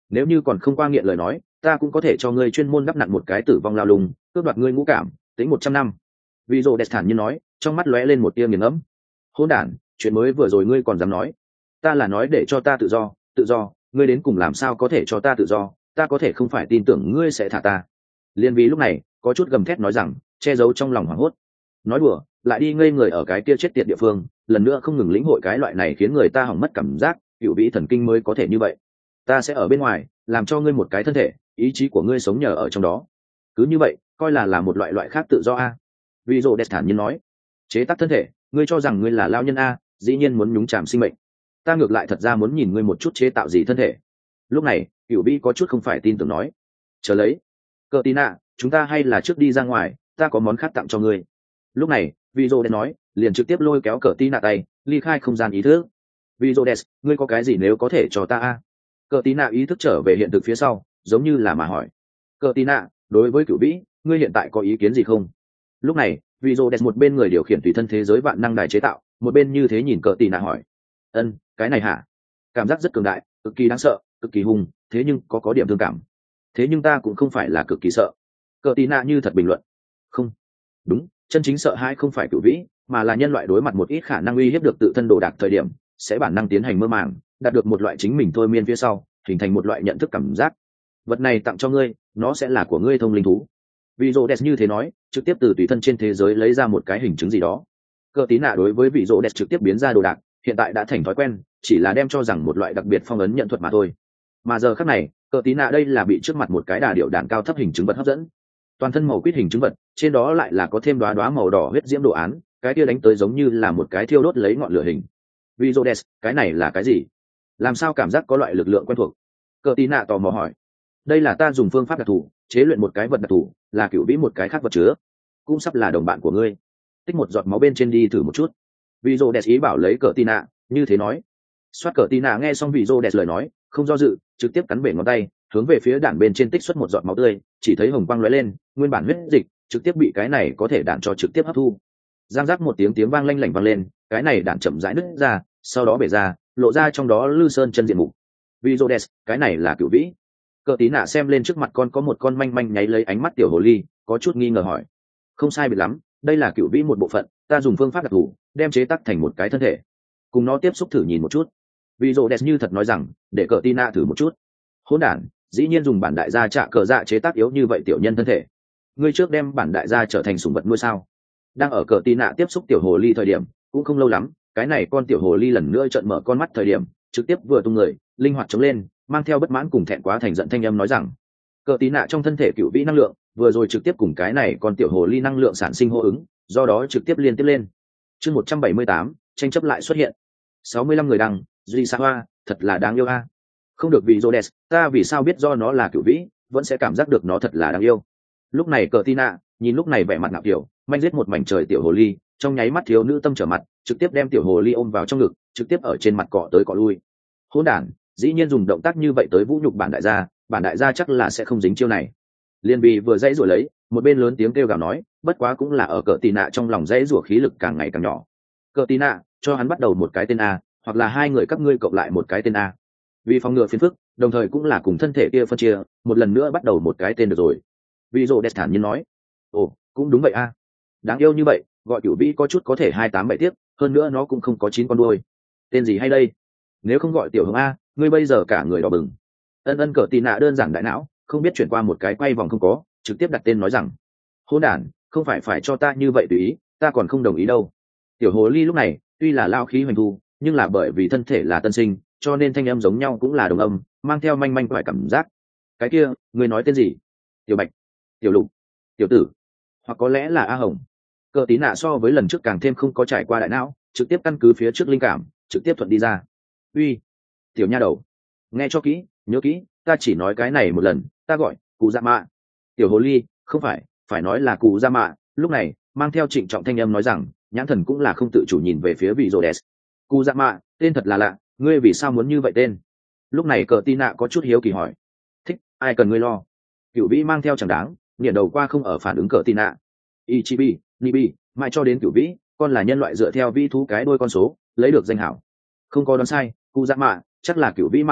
nếu như còn không qua nghiện lời nói ta cũng có thể cho ngươi chuyên môn đắp nặn một cái tử vong lao lùng cướp đoạt ngươi ngũ cảm tính một trăm năm. Vì rồ đẹp thản như nói, trong mắt lóe lên một tia nghiền ngẫm. Hỗn đản, chuyện mới vừa rồi ngươi còn dám nói? Ta là nói để cho ta tự do, tự do, ngươi đến cùng làm sao có thể cho ta tự do? Ta có thể không phải tin tưởng ngươi sẽ thả ta. Liên vì lúc này, có chút gầm thét nói rằng, che giấu trong lòng hoảng hốt. Nói đùa, lại đi ngây người ở cái kia chết tiệt địa phương, lần nữa không ngừng lĩnh hội cái loại này khiến người ta hỏng mất cảm giác, cựu vĩ thần kinh mới có thể như vậy. Ta sẽ ở bên ngoài, làm cho ngươi một cái thân thể, ý chí của ngươi sống nhờ ở trong đó. Cứ như vậy, coi là là một loại loại khác tự do a. Vì rồ đẹp thản nhiên nói, chế tác thân thể, ngươi cho rằng ngươi là lao nhân a, dĩ nhiên muốn nhúng chàm sinh mệnh. Ta ngược lại thật ra muốn nhìn ngươi một chút chế tạo gì thân thể. Lúc này, cựu vĩ có chút không phải tin tưởng nói, chờ lấy, cờ tí nạ, chúng ta hay là trước đi ra ngoài, ta có món khác tặng cho ngươi. Lúc này, vì rồ đẹp nói, liền trực tiếp lôi kéo cờ tí nạ tay, ly khai không gian ý thức. Vì rồ đẹp, ngươi có cái gì nếu có thể cho ta a? Cờ tí nạ ý thức trở về hiện thực phía sau, giống như là mà hỏi, cờ tí nạ, đối với cựu vĩ, ngươi hiện tại có ý kiến gì không? Lúc này, vì rồ đẹp một bên người điều khiển tùy thân thế giới vạn năng đài chế tạo, một bên như thế nhìn cờ tí nạ hỏi, ân, cái này hả? Cảm giác rất cường đại, cực kỳ đáng sợ, cực kỳ hung, thế nhưng có có điểm thương cảm. Thế nhưng ta cũng không phải là cực kỳ sợ. Cờ tí nạ như thật bình luận, không, đúng, chân chính sợ hãi không phải cựu vĩ, mà là nhân loại đối mặt một ít khả năng uy hiếp được tự thân đồ đạc thời điểm, sẽ bản năng tiến hành mơ màng, đạt được một loại chính mình thôi miên phía sau, hình thành một loại nhận thức cảm giác. Vật này tặng cho ngươi, nó sẽ là của ngươi thông linh thú. Vị rồ đẹp như thế nói, trực tiếp từ tùy thân trên thế giới lấy ra một cái hình chứng gì đó. Cờ tí nạ đối với vị rồ đẹp trực tiếp biến ra đồ đạc, hiện tại đã thành thói quen, chỉ là đem cho rằng một loại đặc biệt phong ấn nhận thuật mà thôi. Mà giờ khắc này, cờ tí nạ đây là bị trước mặt một cái đà điệu đạn cao thấp hình chứng vật hấp dẫn. Toàn thân màu quýt hình chứng vật, trên đó lại là có thêm đóa đóa màu đỏ huyết diễm đồ án, cái kia đánh tới giống như là một cái thiêu đốt lấy ngọn lửa hình. Vị rồ đẹp, cái này là cái gì? Làm sao cảm giác có loại lực lượng quen thuộc? Cờ tí nạ tò mò hỏi. Đây là ta dùng phương pháp đặc thù chế luyện một cái vật đặc thù, là cựu vĩ một cái khác vật chứa, cũng sắp là đồng bạn của ngươi. Tích một giọt máu bên trên đi thử một chút. Vị rồ đẹp ý bảo lấy cờ tí nạ, như thế nói. Xoát cờ tí nạ nghe xong vị rồ đẹp lời nói, không do dự, trực tiếp cắn bể ngón tay, hướng về phía đạn bên trên tích xuất một giọt máu tươi, chỉ thấy hồng quang lóe lên, nguyên bản huyết dịch trực tiếp bị cái này có thể đạn cho trực tiếp hấp thu. Giang giác một tiếng tiếng vang lanh lảnh vang lên, cái này đạn chậm rãi nứt ra, sau đó bể ra, lộ ra trong đó lư sơn chân diện mục. Vị rồ đẹp, cái này là cựu vĩ. Cờ tí nạ xem lên trước mặt con có một con manh manh nháy lấy ánh mắt tiểu hồ ly, có chút nghi ngờ hỏi, không sai biệt lắm, đây là cựu vĩ một bộ phận, ta dùng phương pháp đặc thù đem chế tác thành một cái thân thể, cùng nó tiếp xúc thử nhìn một chút. Vì rồ đẹp như thật nói rằng, để cờ tí nạ thử một chút. Hỗn đản, dĩ nhiên dùng bản đại gia trả cờ dạ chế tác yếu như vậy tiểu nhân thân thể. Ngươi trước đem bản đại gia trở thành sủng vật nuôi sao? Đang ở cờ tí nạ tiếp xúc tiểu hồ ly thời điểm, cũng không lâu lắm, cái này con tiểu hồ ly lần nữa trợn mở con mắt thời điểm, trực tiếp vừa tung người, linh hoạt chống lên, mang theo bất mãn cùng thẹn quá thành giận thanh âm nói rằng, cờ tí nạ trong thân thể cựu vĩ năng lượng vừa rồi trực tiếp cùng cái này con tiểu hồ ly năng lượng sản sinh hô ứng, do đó trực tiếp liên tiếp lên. Chương một trăm bảy mươi tám, tranh chấp lại xuất hiện. sáu mươi lăm người đăng, duy sa hoa, thật là đáng yêu a. Không được vì Rhodes, ta vì sao biết do nó là cựu vĩ, vẫn sẽ cảm giác được nó thật là đáng yêu. Lúc này cờ tí nạ nhìn lúc này vẻ mặt ngạo kiểu, manh giết một mảnh trời tiểu hồ ly, trong nháy mắt thiếu nữ tâm trở mặt, trực tiếp đem tiểu hồ ly ôm vào trong ngực, trực tiếp ở trên mặt cọ tới cọ lui. Hỗn đản, dĩ nhiên dùng động tác như vậy tới vũ nhục bản đại gia, bản đại gia chắc là sẽ không dính chiêu này. Liên Bì vừa dãy rủa lấy, một bên lớn tiếng kêu gào nói, bất quá cũng là ở cờ tí nạ trong lòng dãy rủa khí lực càng ngày càng nhỏ. Cờ tí nạ, cho hắn bắt đầu một cái tên a, hoặc là hai người các ngươi cộng lại một cái tên a. Vì phòng ngừa phiền phức, đồng thời cũng là cùng thân thể kia phân chia, một lần nữa bắt đầu một cái tên được rồi. Vì rồ đẹp thản nhiên nói, ồ, cũng đúng vậy a. Đáng yêu như vậy, gọi cửu vĩ có chút có thể hai tám bảy tiếp, hơn nữa nó cũng không có chín con đuôi. Tên gì hay đây? Nếu không gọi tiểu hồng a, ngươi bây giờ cả người đỏ bừng. Ân ân cờ tí nạ đơn giản đại não, không biết chuyển qua một cái quay vòng không có, trực tiếp đặt tên nói rằng, hỗn đản, không phải phải cho ta như vậy tùy ý, ta còn không đồng ý đâu. Tiểu hồ ly lúc này tuy là lao khí hoành thu, nhưng là bởi vì thân thể là tân sinh, cho nên thanh âm giống nhau cũng là đồng âm, mang theo manh manh quải cảm giác. Cái kia, ngươi nói tên gì? Tiểu bạch, tiểu lục, tiểu tử, hoặc có lẽ là a hồng. Cờ tí nạ so với lần trước càng thêm không có trải qua đại não, trực tiếp căn cứ phía trước linh cảm, trực tiếp thuận đi ra. Uy, tiểu nha đầu, nghe cho kỹ, nhớ kỹ, ta chỉ nói cái này một lần, ta gọi cụ dạ mạ. Tiểu hồ ly, không phải, phải nói là cụ dạ mạ. Lúc này mang theo trịnh trọng thanh âm nói rằng, nhãn thần cũng là không tự chủ nhìn về phía vị rô đès. Cụ dạ mạ, tên thật là lạ, ngươi vì sao muốn như vậy tên? Lúc này cờ tí nạ có chút hiếu kỳ hỏi. Thích, ai cần ngươi lo. Cựu vĩ mang theo chẳng đáng, nghiền đầu qua không ở phản ứng cờ tí nạ. Ichibi, Nibi, mãi cho đến cựu vĩ, con là nhân loại dựa theo vi thú cái đôi con số lấy được danh hảo. Không có đoán sai, cụ dạ mạ chắc là cựu vĩ mana,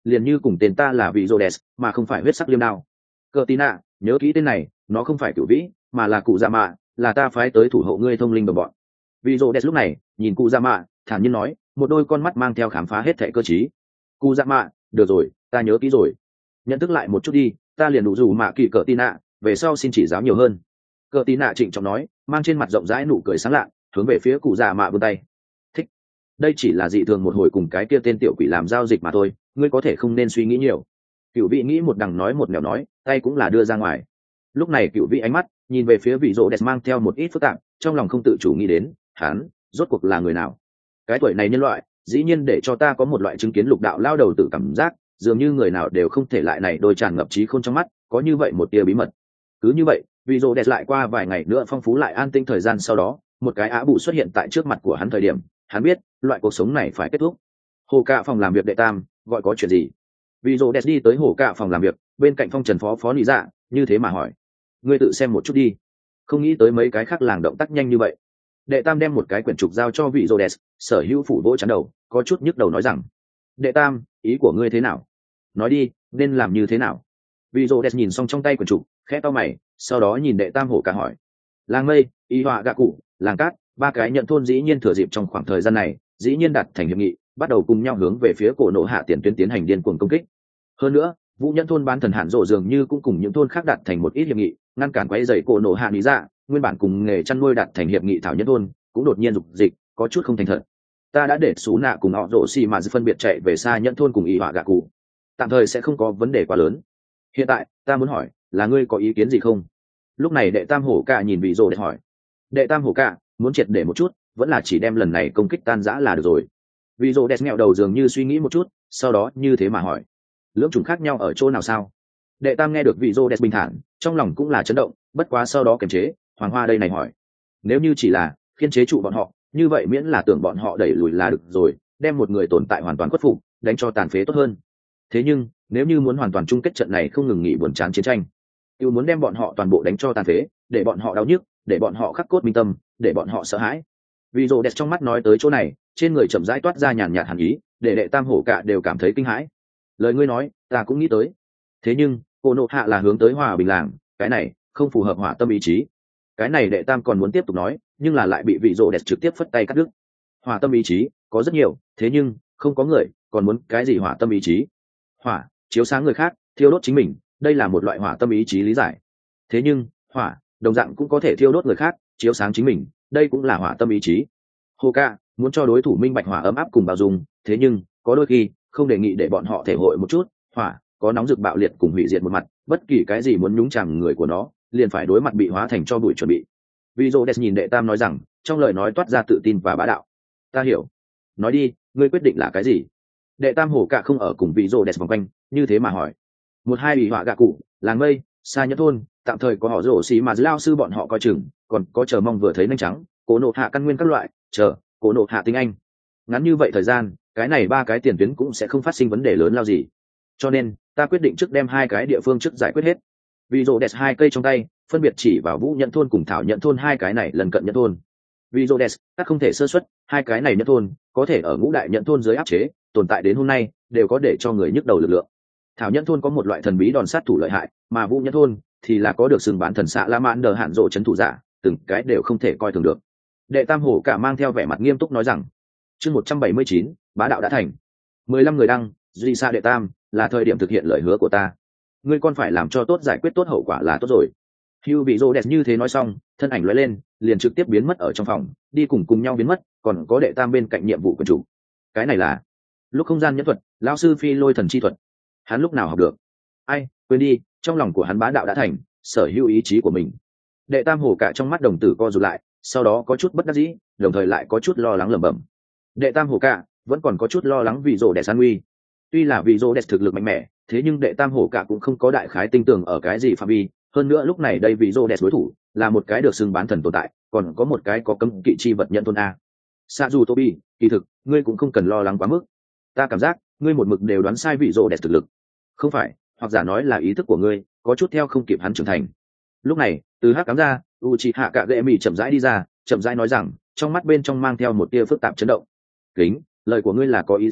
liền như cùng tên ta là vị rô đès mà không phải huyết sắc liêm đao. Cờ tí nạ, nhớ kỹ tên này, nó không phải cửu vĩ mà là cụ dạ mạ, là ta phái tới thủ hộ ngươi thông linh đồng bọn. Vị rô đès lúc này nhìn cụ dạ mạ thản nhiên nói, một đôi con mắt mang theo khám phá hết thệ cơ trí. Cụ dạ mạ, được rồi, ta nhớ kỹ rồi, nhận thức lại một chút đi, ta liền đủ dù mạ kỳ cờ tí nạ, về sau xin chỉ giáo nhiều hơn. Cờ tí nạ trịnh trọng nói, mang trên mặt rộng rãi nụ cười sáng lạ, hướng về phía cụ dạ mạ vươn tay. Thích, đây chỉ là dị thường một hồi cùng cái kia tên tiểu quỷ làm giao dịch mà thôi, ngươi có thể không nên suy nghĩ nhiều. Cựu vị nghĩ một đằng nói một nẻo nói, tay cũng là đưa ra ngoài. Lúc này cựu vị ánh mắt nhìn về phía vị rỗ đẹp mang theo một ít phức tạp, trong lòng không tự chủ nghĩ đến, hắn rốt cuộc là người nào? Cái tuổi này nhân loại, dĩ nhiên để cho ta có một loại chứng kiến lục đạo lao đầu tự cảm giác, dường như người nào đều không thể lại này đôi tràn ngập trí khôn trong mắt, có như vậy một tia bí mật. Cứ như vậy, vị rỗ đẹp lại qua vài ngày nữa phong phú lại an tinh thời gian sau đó, một cái á bụ xuất hiện tại trước mặt của hắn thời điểm, hắn biết loại cuộc sống này phải kết thúc. Hồ cạ phòng làm việc đệ tam, gọi có chuyện gì? Vị rỗ đẹp đi tới hồ cạ phòng làm việc, bên cạnh phong trần phó phó lý dạ, như thế mà hỏi, ngươi tự xem một chút đi. Không nghĩ tới mấy cái khác làng động tác nhanh như vậy. Đệ tam đem một cái quyển trục giao cho vị rỗ đẹp, sở hữu phủ vỗ chắn đầu, có chút nhức đầu nói rằng, đệ tam, ý của ngươi thế nào? Nói đi, nên làm như thế nào? Vị rỗ đẹp nhìn xong trong tay quyển trục, khẽ to mày, sau đó nhìn đệ tam hổ cả hỏi, làng mây, y họa gạ cụ, làng cát, ba cái nhận thôn dĩ nhiên thừa dịp trong khoảng thời gian này, dĩ nhiên đặt thành hiệp nghị, bắt đầu cùng nhau hướng về phía cổ nộ hạ tiền tuyến tiến hành điên cuồng công kích. Hơn nữa, vũ nhẫn thôn bán thần hạn rộ dường như cũng cùng những thôn khác đặt thành một ít hiệp nghị, ngăn cản quấy rầy cổ nộ hạ lý dạ, nguyên bản cùng nghề chăn nuôi đặt thành hiệp nghị thảo nhẫn thôn cũng đột nhiên dục dịch, có chút không thành thật. Ta đã để xú nạ cùng họ rộ xì mà phân biệt chạy về xa nhẫn thôn cùng y họa gạ cụ, tạm thời sẽ không có vấn đề quá lớn. Hiện tại ta muốn hỏi là ngươi có ý kiến gì không? Lúc này đệ tam hổ cả nhìn vị rồ để hỏi. Đệ tam hổ cả muốn triệt để một chút, vẫn là chỉ đem lần này công kích tan rã là được rồi. Vị rồ đẹp nghẹo đầu dường như suy nghĩ một chút, sau đó như thế mà hỏi, lưỡng chủng khác nhau ở chỗ nào sao? Đệ tam nghe được vị rồ đẹp bình thản, trong lòng cũng là chấn động, bất quá sau đó kiềm chế. Hoàng hoa đây này hỏi, nếu như chỉ là khiên chế trụ bọn họ, như vậy miễn là tưởng bọn họ đẩy lùi là được rồi, đem một người tồn tại hoàn toàn khuất phục, đánh cho tàn phế tốt hơn. Thế nhưng nếu như muốn hoàn toàn chung kết trận này không ngừng nghỉ buồn chán chiến tranh, yêu muốn đem bọn họ toàn bộ đánh cho tàn phế, để bọn họ đau nhức, để bọn họ khắc cốt minh tâm, để bọn họ sợ hãi. Vì rồ đẹp trong mắt nói tới chỗ này, trên người chậm rãi toát ra nhàn nhạt hàn ý, để đệ tam hổ cả đều cảm thấy kinh hãi. Lời ngươi nói ta cũng nghĩ tới, thế nhưng cô nộ hạ là hướng tới hòa bình làng, cái này không phù hợp hỏa tâm ý chí. Cái này đệ tam còn muốn tiếp tục nói, nhưng là lại bị vị rồ đẹp trực tiếp phất tay cắt đứt. Hỏa tâm ý chí có rất nhiều, thế nhưng không có người còn muốn cái gì hỏa tâm ý chí? Hỏa chiếu sáng người khác, thiêu đốt chính mình, đây là một loại hỏa tâm ý chí lý giải. Thế nhưng hỏa đồng dạng cũng có thể thiêu đốt người khác, chiếu sáng chính mình, đây cũng là hỏa tâm ý chí. Hồ ca muốn cho đối thủ minh bạch hỏa ấm áp cùng bao dung, thế nhưng có đôi khi không đề nghị để bọn họ thể hội một chút hỏa có nóng rực bạo liệt cùng hủy diệt một mặt, bất kỳ cái gì muốn nhúng chàm người của nó liền phải đối mặt bị hóa thành cho bụi chuẩn bị. Vì Rhodes nhìn đệ tam nói rằng, trong lời nói toát ra tự tin và bá đạo. Ta hiểu, nói đi, ngươi quyết định là cái gì? Đệ tam hổ cả không ở cùng vị Rhodes vòng quanh, như thế mà hỏi. Một hai ủy họa gạ cụ, làng mây, xa nhất thôn, tạm thời có họ rổ xí mà lao sư bọn họ coi chừng, còn có chờ mong vừa thấy nhanh trắng, cố nộ hạ căn nguyên các loại, chờ cố nộ hạ tiếng Anh. Ngắn như vậy thời gian, cái này ba cái tiền tuyến cũng sẽ không phát sinh vấn đề lớn lao gì. Cho nên ta quyết định trước đem hai cái địa phương trước giải quyết hết. Vì rồ đẹp hai cây trong tay phân biệt chỉ vào vũ nhận thôn cùng thảo nhận thôn hai cái này lần cận nhận thôn. Vì rồ đẹp các không thể sơ xuất, hai cái này nhận thôn có thể ở ngũ đại nhận thôn dưới áp chế, tồn tại đến hôm nay đều có để cho người nhức đầu lực lượng. Thảo nhận thôn có một loại thần bí đòn sát thủ lợi hại, mà vũ nhận thôn thì là có được sừng bán thần xạ la mãn đờ hạn rộ chấn thủ giả, từng cái đều không thể coi thường được. Đệ tam hổ cả mang theo vẻ mặt nghiêm túc nói rằng, chương một trăm bảy mươi chín, bá đạo đã thành. Mười lăm người đăng, duy xa đệ tam, là thời điểm thực hiện lời hứa của ta. Ngươi còn phải làm cho tốt, giải quyết tốt hậu quả là tốt rồi. Hugh bị rô đẹp như thế nói xong, thân ảnh lóe lên, liền trực tiếp biến mất ở trong phòng, đi cùng cùng nhau biến mất, còn có đệ tam bên cạnh nhiệm vụ quân chủ. Cái này là lúc không gian nhẫn thuật, lão sư phi lôi thần chi thuật. Hắn lúc nào học được? Ai, quên đi, trong lòng của hắn bá đạo đã thành, sở hữu ý chí của mình. Đệ tam hổ cả trong mắt đồng tử co rụt lại, sau đó có chút bất đắc dĩ, đồng thời lại có chút lo lắng lẩm bẩm. Đệ tam hổ cả vẫn còn có chút lo lắng vì rô đẹp san nguy. Tuy là vì rô đẹp thực lực mạnh mẽ, thế nhưng đệ tam hổ cả cũng không có đại khái tinh tường ở cái gì phạm vi. Hơn nữa lúc này đây vì rô đẹp đối thủ là một cái được xưng bán thần tồn tại, còn có một cái có cấm kỵ chi vật nhận thôn a. Sa dù Tobi, kỳ thực ngươi cũng không cần lo lắng quá mức. Ta cảm giác ngươi một mực đều đoán sai vị rô đẹp thực lực. Không phải, hoặc giả nói là ý thức của ngươi có chút theo không kịp hắn trưởng thành. Lúc này từ hắc cám ra, Uchiha Kagami chậm rãi đi ra, chậm rãi nói rằng, trong mắt bên trong mang theo một tia phức tạp chấn động. Kính, lời của ngươi là có ý gì?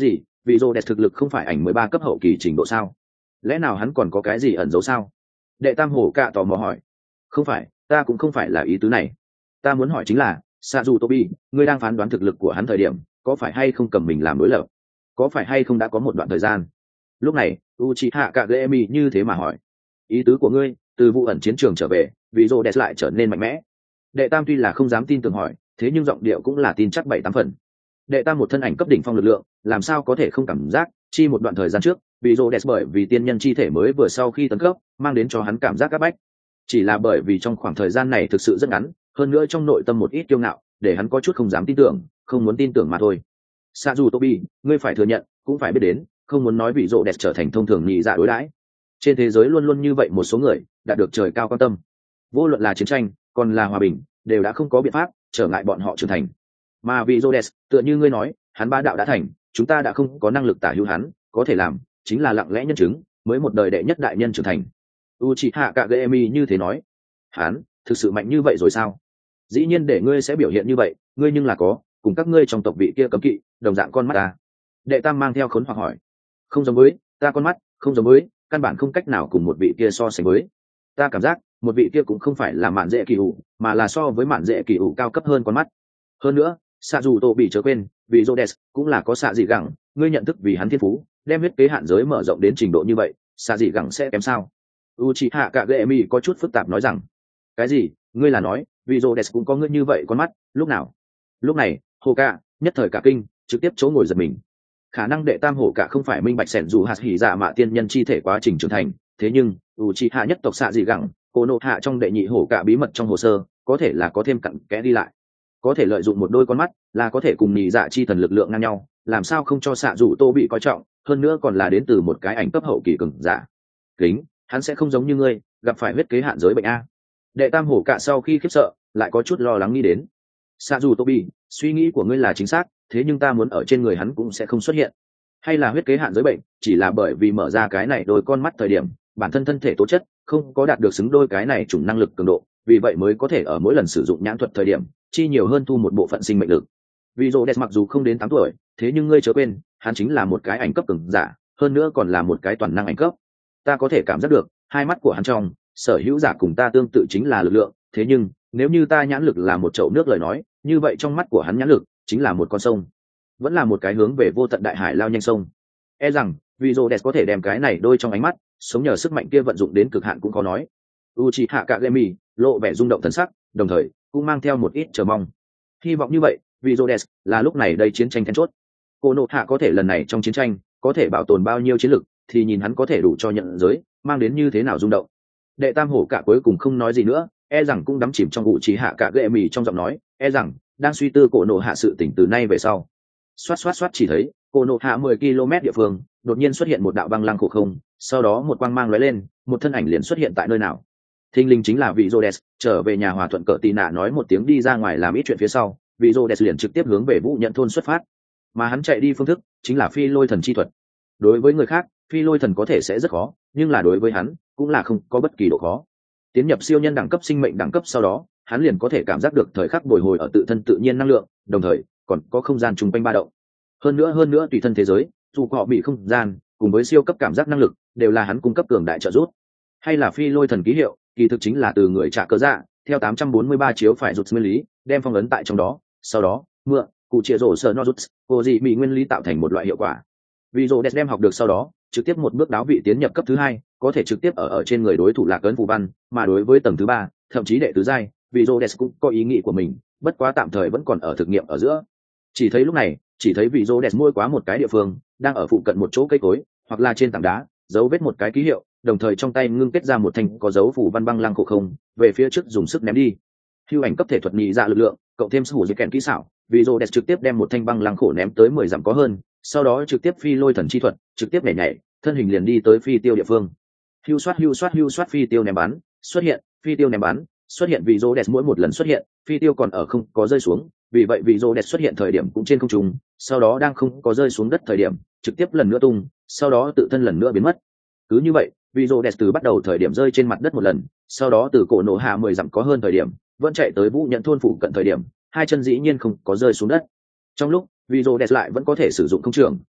vị rô đẹp thực lực không phải ảnh mười ba cấp hậu kỳ trình độ sao? Lẽ nào hắn còn có cái gì ẩn giấu sao? Đệ tam hổ cạ tò mò hỏi. Không phải, ta cũng không phải là ý tứ này. Ta muốn hỏi chính là, xạ dù Tobi, ngươi đang phán đoán thực lực của hắn thời điểm, có phải hay không cầm mình làm đối lập? Có phải hay không đã có một đoạn thời gian? Lúc này, Uchiha Kagami như thế mà hỏi. Ý tứ của ngươi, từ vụ ẩn chiến trường trở về, vị rô đẹp lại trở nên mạnh mẽ. Đệ tam tuy là không dám tin tưởng hỏi, thế nhưng giọng điệu cũng là tin chắc bảy tám phần. Đệ tam một thân ảnh cấp đỉnh phong lực lượng, làm sao có thể không cảm giác, chi một đoạn thời gian trước, vị rô đẹp bởi vì tiên nhân chi thể mới vừa sau khi tấn cấp, mang đến cho hắn cảm giác áp bách. Chỉ là bởi vì trong khoảng thời gian này thực sự rất ngắn, hơn nữa trong nội tâm một ít kiêu ngạo, để hắn có chút không dám tin tưởng, không muốn tin tưởng mà thôi. Sa dù Tobi, ngươi phải thừa nhận, cũng phải biết đến, không muốn nói vị rô đẹp trở thành thông thường nhị dạ đối đãi. Trên thế giới luôn luôn như vậy một số người, đạt được trời cao quan tâm. Vô luận là chiến tranh, còn là hòa bình, đều đã không có biện pháp trở ngại bọn họ trưởng thành. Mà vị Rhodes, tựa như ngươi nói, hắn bá đạo đã thành, chúng ta đã không có năng lực tả hữu hắn, có thể làm chính là lặng lẽ nhân chứng, mới một đời đệ nhất đại nhân trưởng thành. Uchiha Kagami như thế nói. Hắn thực sự mạnh như vậy rồi sao? Dĩ nhiên để ngươi sẽ biểu hiện như vậy, ngươi nhưng là có cùng các ngươi trong tộc vị kia cấm kỵ, đồng dạng con mắt ta. Đệ tam mang theo khốn hoặc hỏi. Không giống với, ta con mắt, không giống với, căn bản không cách nào cùng một vị kia so sánh với. Ta cảm giác, một vị kia cũng không phải là mạn dễ kỳ ủ, mà là so với mạn dễ kỳ ủ cao cấp hơn con mắt. Hơn nữa, xạ dù tổ bị chớ quên, vì Rhodes cũng là có xạ dị gẳng, ngươi nhận thức vì hắn thiên phú, đem huyết kế hạn giới mở rộng đến trình độ như vậy, xạ dị gẳng sẽ kém sao? Uchiha Kagami có chút phức tạp nói rằng, cái gì? Ngươi là nói, vì Rhodes cũng có ngươi như vậy con mắt, lúc nào? Lúc này, Hồ Cả nhất thời cả kinh, trực tiếp chỗ ngồi giật mình. Khả năng đệ tam hổ cả không phải minh bạch sẻn dù hạt hỉ dạ mạ tiên nhân chi thể quá trình trưởng thành, thế nhưng Uchiha nhất tộc xạ dị gẳng, cô nộ hạ trong đệ nhị hổ cả bí mật trong hồ sơ, có thể là có thêm cặn kẽ đi lại, có thể lợi dụng một đôi con mắt là có thể cùng nhị dạ chi thần lực lượng ngang nhau, làm sao không cho xạ dù tô bị coi trọng, hơn nữa còn là đến từ một cái ảnh cấp hậu kỳ cường giả. Kính, hắn sẽ không giống như ngươi, gặp phải huyết kế hạn giới bệnh a. Đệ tam hổ cả sau khi khiếp sợ, lại có chút lo lắng nghĩ đến. Xạ dù tô bị, suy nghĩ của ngươi là chính xác, thế nhưng ta muốn ở trên người hắn cũng sẽ không xuất hiện. Hay là huyết kế hạn giới bệnh, chỉ là bởi vì mở ra cái này đôi con mắt thời điểm, bản thân thân thể tố chất không có đạt được xứng đôi cái này chủng năng lực cường độ, vì vậy mới có thể ở mỗi lần sử dụng nhãn thuật thời điểm chi nhiều hơn thu một bộ phận sinh mệnh lực. Vì Rhodes mặc dù không đến tám tuổi, thế nhưng ngươi chớ quên, hắn chính là một cái ảnh cấp cường giả, hơn nữa còn là một cái toàn năng ảnh cấp. Ta có thể cảm giác được, hai mắt của hắn trong sở hữu giả cùng ta tương tự chính là lực lượng, thế nhưng nếu như ta nhãn lực là một chậu nước lời nói, như vậy trong mắt của hắn nhãn lực chính là một con sông, vẫn là một cái hướng về vô tận đại hải lao nhanh sông. E rằng vì Rhodes có thể đem cái này đôi trong ánh mắt sống nhờ sức mạnh kia vận dụng đến cực hạn cũng khó nói. Uchiha Kagami lộ vẻ rung động thần sắc, đồng thời cũng mang theo một ít chờ mong. Hy vọng như vậy, vì Rhodes là lúc này đây chiến tranh then chốt. Cô nộ hạ có thể lần này trong chiến tranh có thể bảo tồn bao nhiêu chiến lực, thì nhìn hắn có thể đủ cho nhận giới mang đến như thế nào rung động. Đệ tam hổ cả cuối cùng không nói gì nữa, e rằng cũng đắm chìm trong Uchiha Kagami trong giọng nói, e rằng đang suy tư cổ nộ hạ sự tỉnh từ nay về sau. Xoát xoát xoát chỉ thấy cổ nộ hạ mười ki lô mét địa phương đột nhiên xuất hiện một đạo băng lăng khổ không, sau đó một quang mang lóe lên, một thân ảnh liền xuất hiện tại nơi nào. Thinh linh chính là vị Rhodes, trở về nhà hòa thuận cỡ tì nạ nói một tiếng đi ra ngoài làm ít chuyện phía sau, vị Rhodes liền trực tiếp hướng về Vũ Nhận thôn xuất phát. Mà hắn chạy đi phương thức chính là phi lôi thần chi thuật. Đối với người khác, phi lôi thần có thể sẽ rất khó, nhưng là đối với hắn, cũng là không có bất kỳ độ khó. Tiến nhập siêu nhân đẳng cấp sinh mệnh đẳng cấp sau đó, hắn liền có thể cảm giác được thời khắc bồi hồi ở tự thân tự nhiên năng lượng, đồng thời còn có không gian trùng quanh ba động. Hơn nữa hơn nữa tùy thân thế giới, dù họ bị không gian, cùng với siêu cấp cảm giác năng lực, đều là hắn cung cấp cường đại trợ giúp. Hay là phi lôi thần ký hiệu, kỳ thực chính là từ người trả cớ dạ, theo tám trăm bốn mươi ba chiếu phải rụt nguyên lý, đem phong ấn tại trong đó, sau đó, mượn cụ chia rổ sợ no rút, cô gì bị nguyên lý tạo thành một loại hiệu quả. Vì rổ đẹp đem học được sau đó, trực tiếp một bước đáo vị tiến nhập cấp thứ hai, có thể trực tiếp ở ở trên người đối thủ lạc ấn phù văn, mà đối với tầng thứ ba, thậm chí đệ tứ giai, vì rổ đẹp cũng có ý nghĩ của mình, bất quá tạm thời vẫn còn ở thực nghiệm ở giữa. Chỉ thấy lúc này, chỉ thấy vị rô đẹp môi quá một cái địa phương đang ở phụ cận một chỗ cây cối hoặc là trên tảng đá dấu vết một cái ký hiệu, đồng thời trong tay ngưng kết ra một thanh có dấu phủ văn băng lăng khổ không về phía trước dùng sức ném đi. Hưu ảnh cấp thể thuật nhị dạ lực lượng cộng thêm sự hủ di kèn kỹ xảo, vị rô đẹp trực tiếp đem một thanh băng lăng khổ ném tới mười dặm có hơn, sau đó trực tiếp phi lôi thần chi thuật trực tiếp nhảy nhảy thân hình liền đi tới phi tiêu địa phương. Hưu xoát hưu xoát hưu xoát phi tiêu ném bắn xuất hiện, phi tiêu ném bắn xuất hiện, vị rô đẹp mỗi một lần xuất hiện phi tiêu còn ở không có rơi xuống, vì vậy vị rô đẹp xuất hiện thời điểm cũng trên không trung, sau đó đang không có rơi xuống đất thời điểm trực tiếp lần nữa tung, sau đó tự thân lần nữa biến mất. Cứ như vậy vị rô đẹp từ bắt đầu thời điểm rơi trên mặt đất một lần, sau đó từ cổ nổ hạ mười dặm có hơn thời điểm vẫn chạy tới Vũ Nhận thôn phụ cận thời điểm hai chân dĩ nhiên không có rơi xuống đất. Trong lúc vị rô đẹp lại vẫn có thể sử dụng không trường,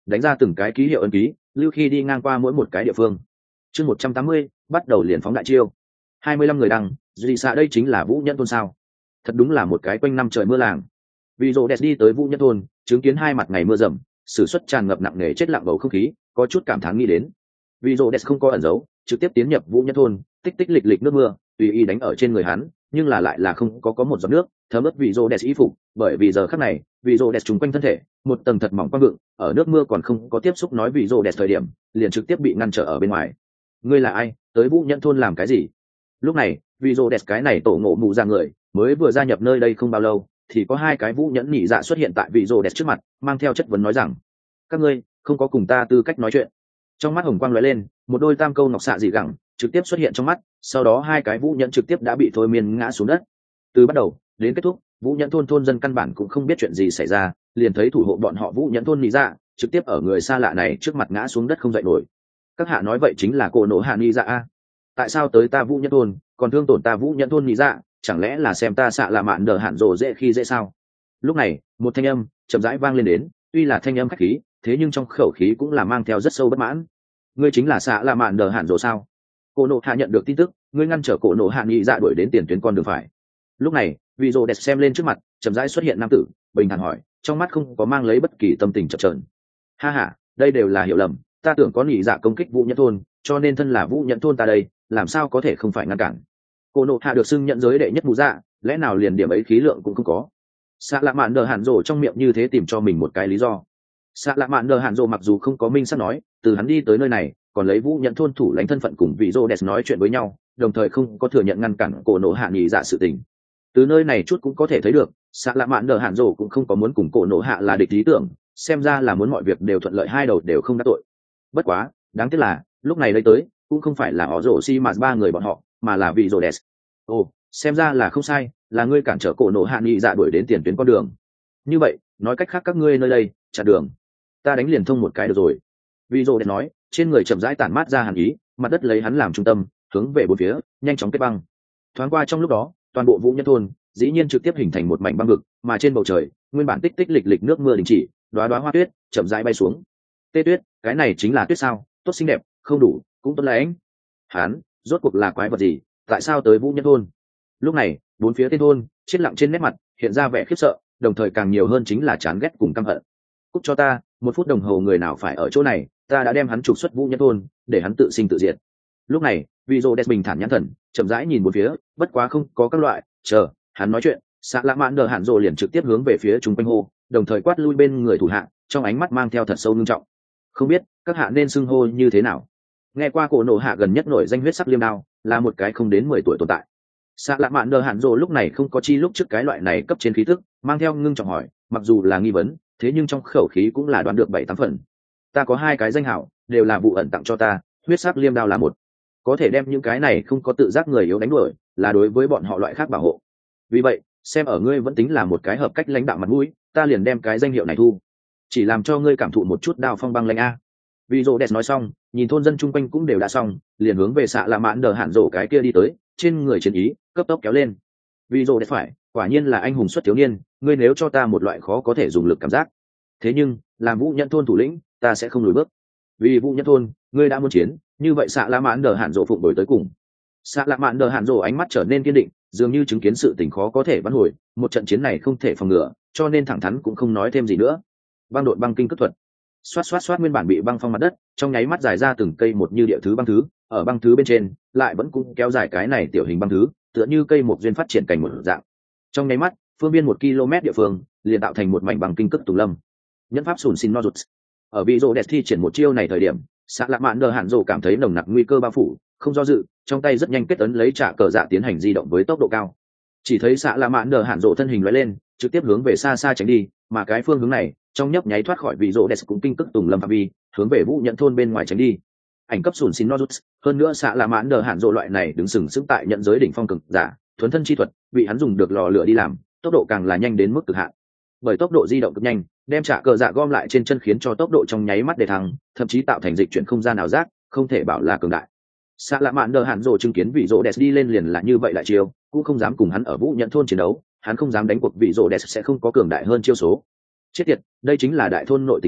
đánh ra từng cái ký hiệu ấn ký, lưu khi đi ngang qua mỗi một cái địa phương. Chương một trăm tám mươi, bắt đầu liền phóng đại chiêu. hai mươi lăm người đăng, dù xạ đây chính là Vũ Nhẫn thôn sao? Thật đúng là một cái quanh năm trời mưa làng. Vì rồ đẹp đi tới Vũ Nhẫn thôn, chứng kiến hai mặt ngày mưa rầm, sử xuất tràn ngập nặng nề chết lặng bầu không khí, có chút cảm thán nghĩ đến. Vì rồ đẹp không có ẩn giấu, trực tiếp tiến nhập Vũ Nhẫn thôn, tích tích lịch lịch nước mưa, tùy ý đánh ở trên người hắn, nhưng là lại là không có có một giọt nước thấm ướt vị rô đẹp y phục, bởi vì giờ khắc này vị rô đẹp trùng quanh thân thể một tầng thật mỏng quang vượng, ở nước mưa còn không có tiếp xúc nói vị rô đẹp thời điểm liền trực tiếp bị ngăn trở ở bên ngoài. Ngươi là ai, tới Vũ Nhẫn thôn làm cái gì? Lúc này vị rô đẹp cái này tổ ngộ mù ra người mới vừa gia nhập nơi đây không bao lâu, thì có hai cái Vũ Nhẫn nhị dạ xuất hiện tại vị rô đẹp trước mặt, mang theo chất vấn nói rằng: các ngươi không có cùng ta tư cách nói chuyện. Trong mắt hồng quang lóe lên, một đôi tam câu nọc xạ dị gẳng trực tiếp xuất hiện trong mắt, sau đó hai cái Vũ Nhẫn trực tiếp đã bị thôi miên ngã xuống đất. Từ bắt đầu đến kết thúc, Vũ Nhẫn thôn thôn dân căn bản cũng không biết chuyện gì xảy ra, liền thấy thủ hộ bọn họ Vũ Nhẫn thôn nhị dạ trực tiếp ở người xa lạ này trước mặt ngã xuống đất không dậy nổi. Các hạ nói vậy chính là cô nổ hạ nhị dạ a? Tại sao tới ta Vũ Nhẫn thôn còn thương tổn ta Vũ Nhẫn thôn nhị dạ? Chẳng lẽ là xem ta xạ là mạn đờ hạn rồ dễ khi dễ sao? Lúc này một thanh âm chậm rãi vang lên đến, tuy là thanh âm khách khí, thế nhưng trong khẩu khí cũng là mang theo rất sâu bất mãn. Ngươi chính là xạ là mạn đờ hạn rồ sao? Cô nộ hạ nhận được tin tức, ngươi ngăn trở cổ nộ hạ nhị dạ đuổi đến tiền tuyến con đường phải. Lúc này vị rồ đẹp xem lên trước mặt chậm rãi xuất hiện nam tử, bình thản hỏi, trong mắt không có mang lấy bất kỳ tâm tình chập chờn. Ha ha, đây đều là hiểu lầm, ta tưởng có nhị dạ công kích Vũ Nhẫn thôn, cho nên thân là Vũ Nhẫn thôn ta đây, làm sao có thể không phải ngăn cản. Cô nộ hạ được xưng nhận giới đệ nhất mù dạ, lẽ nào liền điểm ấy khí lượng cũng không có? Xạ lạ mạn đờ hạn rồ trong miệng như thế tìm cho mình một cái lý do. Xạ lạ mạn đờ hạn rồ mặc dù không có minh xác nói, từ hắn đi tới nơi này còn lấy Vũ Nhẫn thôn thủ lãnh thân phận cùng vị rô đẹp nói chuyện với nhau, đồng thời không có thừa nhận ngăn cản cổ nổ hạ nhị dạ sự tình. Từ nơi này chút cũng có thể thấy được, xạ lạ mạn đờ hạn rồ cũng không có muốn cùng cổ nổ hạ là địch lý tưởng, xem ra là muốn mọi việc đều thuận lợi, hai đầu đều không đắc tội. Bất quá đáng tiếc là lúc này đây tới cũng không phải là họ rổ xi mạt ba người bọn họ, mà là vị rô đẹp. Ồ, xem ra là không sai, là ngươi cản trở cổ nổ hạ nhị dạ đuổi đến tiền tuyến con đường. Như vậy nói cách khác các ngươi nơi đây chặn đường, ta đánh liền thông một cái được rồi. Vị rô đẹp nói, trên người chậm rãi tản mát ra hàn ý, mặt đất lấy hắn làm trung tâm, hướng về bốn phía nhanh chóng kết băng. Thoáng qua trong lúc đó, toàn bộ Vũ Nhẫn thôn dĩ nhiên trực tiếp hình thành một mảnh băng vực, mà trên bầu trời nguyên bản tích tích lịch lịch nước mưa đình chỉ, đóa đóa hoa tuyết chậm rãi bay xuống. Tê tuyết, cái này chính là tuyết sao? Tốt xinh đẹp, không đủ cũng tốt lãnh. Hắn rốt cuộc là quái vật gì, tại sao tới Vũ Nhẫn thôn? Lúc này bốn phía tên thôn chết lặng trên nét mặt hiện ra vẻ khiếp sợ, đồng thời càng nhiều hơn chính là chán ghét cùng căm hận. Cút cho ta, một phút đồng hồ người nào phải ở chỗ này, ta đã đem hắn trục xuất Vũ Nhẫn thôn, để hắn tự sinh tự diệt. Lúc này vị rô đẹp bình thản nhãn thần chậm rãi nhìn một phía, bất quá không có các loại chờ hắn nói chuyện, xạ lạ mạn đờ hạn rồ liền trực tiếp hướng về phía chúng quanh hô, đồng thời quát lui bên người thủ hạ, trong ánh mắt mang theo thật sâu nghiêm trọng. Không biết các hạ nên xưng hô như thế nào? Nghe qua cổ nổ hạ gần nhất nổi danh huyết sắc liêm đao, là một cái không đến mười tuổi tồn tại. Xạ lạ mạn đờ hạn rồ lúc này không có chi lúc trước cái loại này cấp trên khí thức, mang theo ngưng trọng hỏi, mặc dù là nghi vấn, thế nhưng trong khẩu khí cũng là đoán được bảy tám phần. Ta có hai cái danh hảo, đều là vụ ẩn tặng cho ta, huyết sắc liêm đao là một, có thể đem những cái này không có tự giác người yếu đánh đuổi, là đối với bọn họ loại khác bảo hộ. Vì vậy xem ở ngươi vẫn tính là một cái hợp cách lãnh đạo mặt mũi, ta liền đem cái danh hiệu này thu, chỉ làm cho ngươi cảm thụ một chút đao phong băng lãnh a. Vì rô đẹp nói xong, nhìn thôn dân chung quanh cũng đều đã xong, liền hướng về xạ lạ mạn đờ hạn rổ cái kia đi tới, trên người chiến ý cấp tốc kéo lên. Vì rô đẹp phải, quả nhiên là anh hùng xuất thiếu niên, ngươi nếu cho ta một loại khó có thể dùng lực cảm giác, thế nhưng làm Vũ Nhẫn thôn thủ lĩnh ta sẽ không lùi bước. Vì Vũ Nhẫn thôn ngươi đã muốn chiến, như vậy xạ lạ mạn đờ hạn rổ phụng đổi tới cùng. Xạ lạ mạn đờ hạn rổ ánh mắt trở nên kiên định, dường như chứng kiến sự tình khó có thể vãn hồi, một trận chiến này không thể phòng ngừa, cho nên thẳng thắn cũng không nói thêm gì nữa. Băng độn băng kinh cất thuật, xoát xoát xoát, nguyên bản bị băng phong mặt đất trong nháy mắt dài ra từng cây một như địa thứ băng thứ, ở băng thứ bên trên lại vẫn cũng kéo dài cái này tiểu hình băng thứ, tựa như cây một duyên phát triển cảnh một dạng. Trong nháy mắt phương viên một km địa phương liền tạo thành một mảnh băng kinh cất tùng lâm. Nhẫn pháp sùn xin no rụt. Ở bị rô đẹp thi triển một chiêu này thời điểm, xạ lạ mạn đờ hạn rổ cảm thấy nồng nặc nguy cơ bao phủ, không do dự, trong tay rất nhanh kết ấn lấy trả cờ dạ tiến hành di động với tốc độ cao. Chỉ thấy xạ lạ mạn đờ hạn rổ thân hình lóe lên, trực tiếp hướng về xa xa tránh đi, mà cái phương hướng này trong nhấp nháy thoát khỏi vị rô đẹp cũng kinh cức tùng lâm phạm vi, hướng về Vũ Nhẫn thôn bên ngoài tránh đi. Ảnh cấp sùn xin nozuts, hơn nữa xạ lạ mạn đờ hạn rổ loại này đứng sừng sững tại nhận giới đỉnh phong cực giả thuấn thân chi thuật, bị hắn dùng được lò lửa đi làm, tốc độ càng là nhanh đến mức cực hạn. Bởi tốc độ di động cực nhanh, đem trả cờ dạ gom lại trên chân khiến cho tốc độ trong nháy mắt để thăng, thậm chí tạo thành dịch chuyển không gian ảo giác, không thể bảo là cường đại. Xạ lạ mạn đờ hạn rổ chứng kiến vị rô đẹp đi lên liền là như vậy lại chiêu, cũng không dám cùng hắn ở Vũ Nhẫn thôn chiến đấu, hắn không dám đánh cuộc vị rô đẹp sẽ không có cường đại hơn chiêu số. Chết tiệt, đây chính là đại thôn nội tình sao?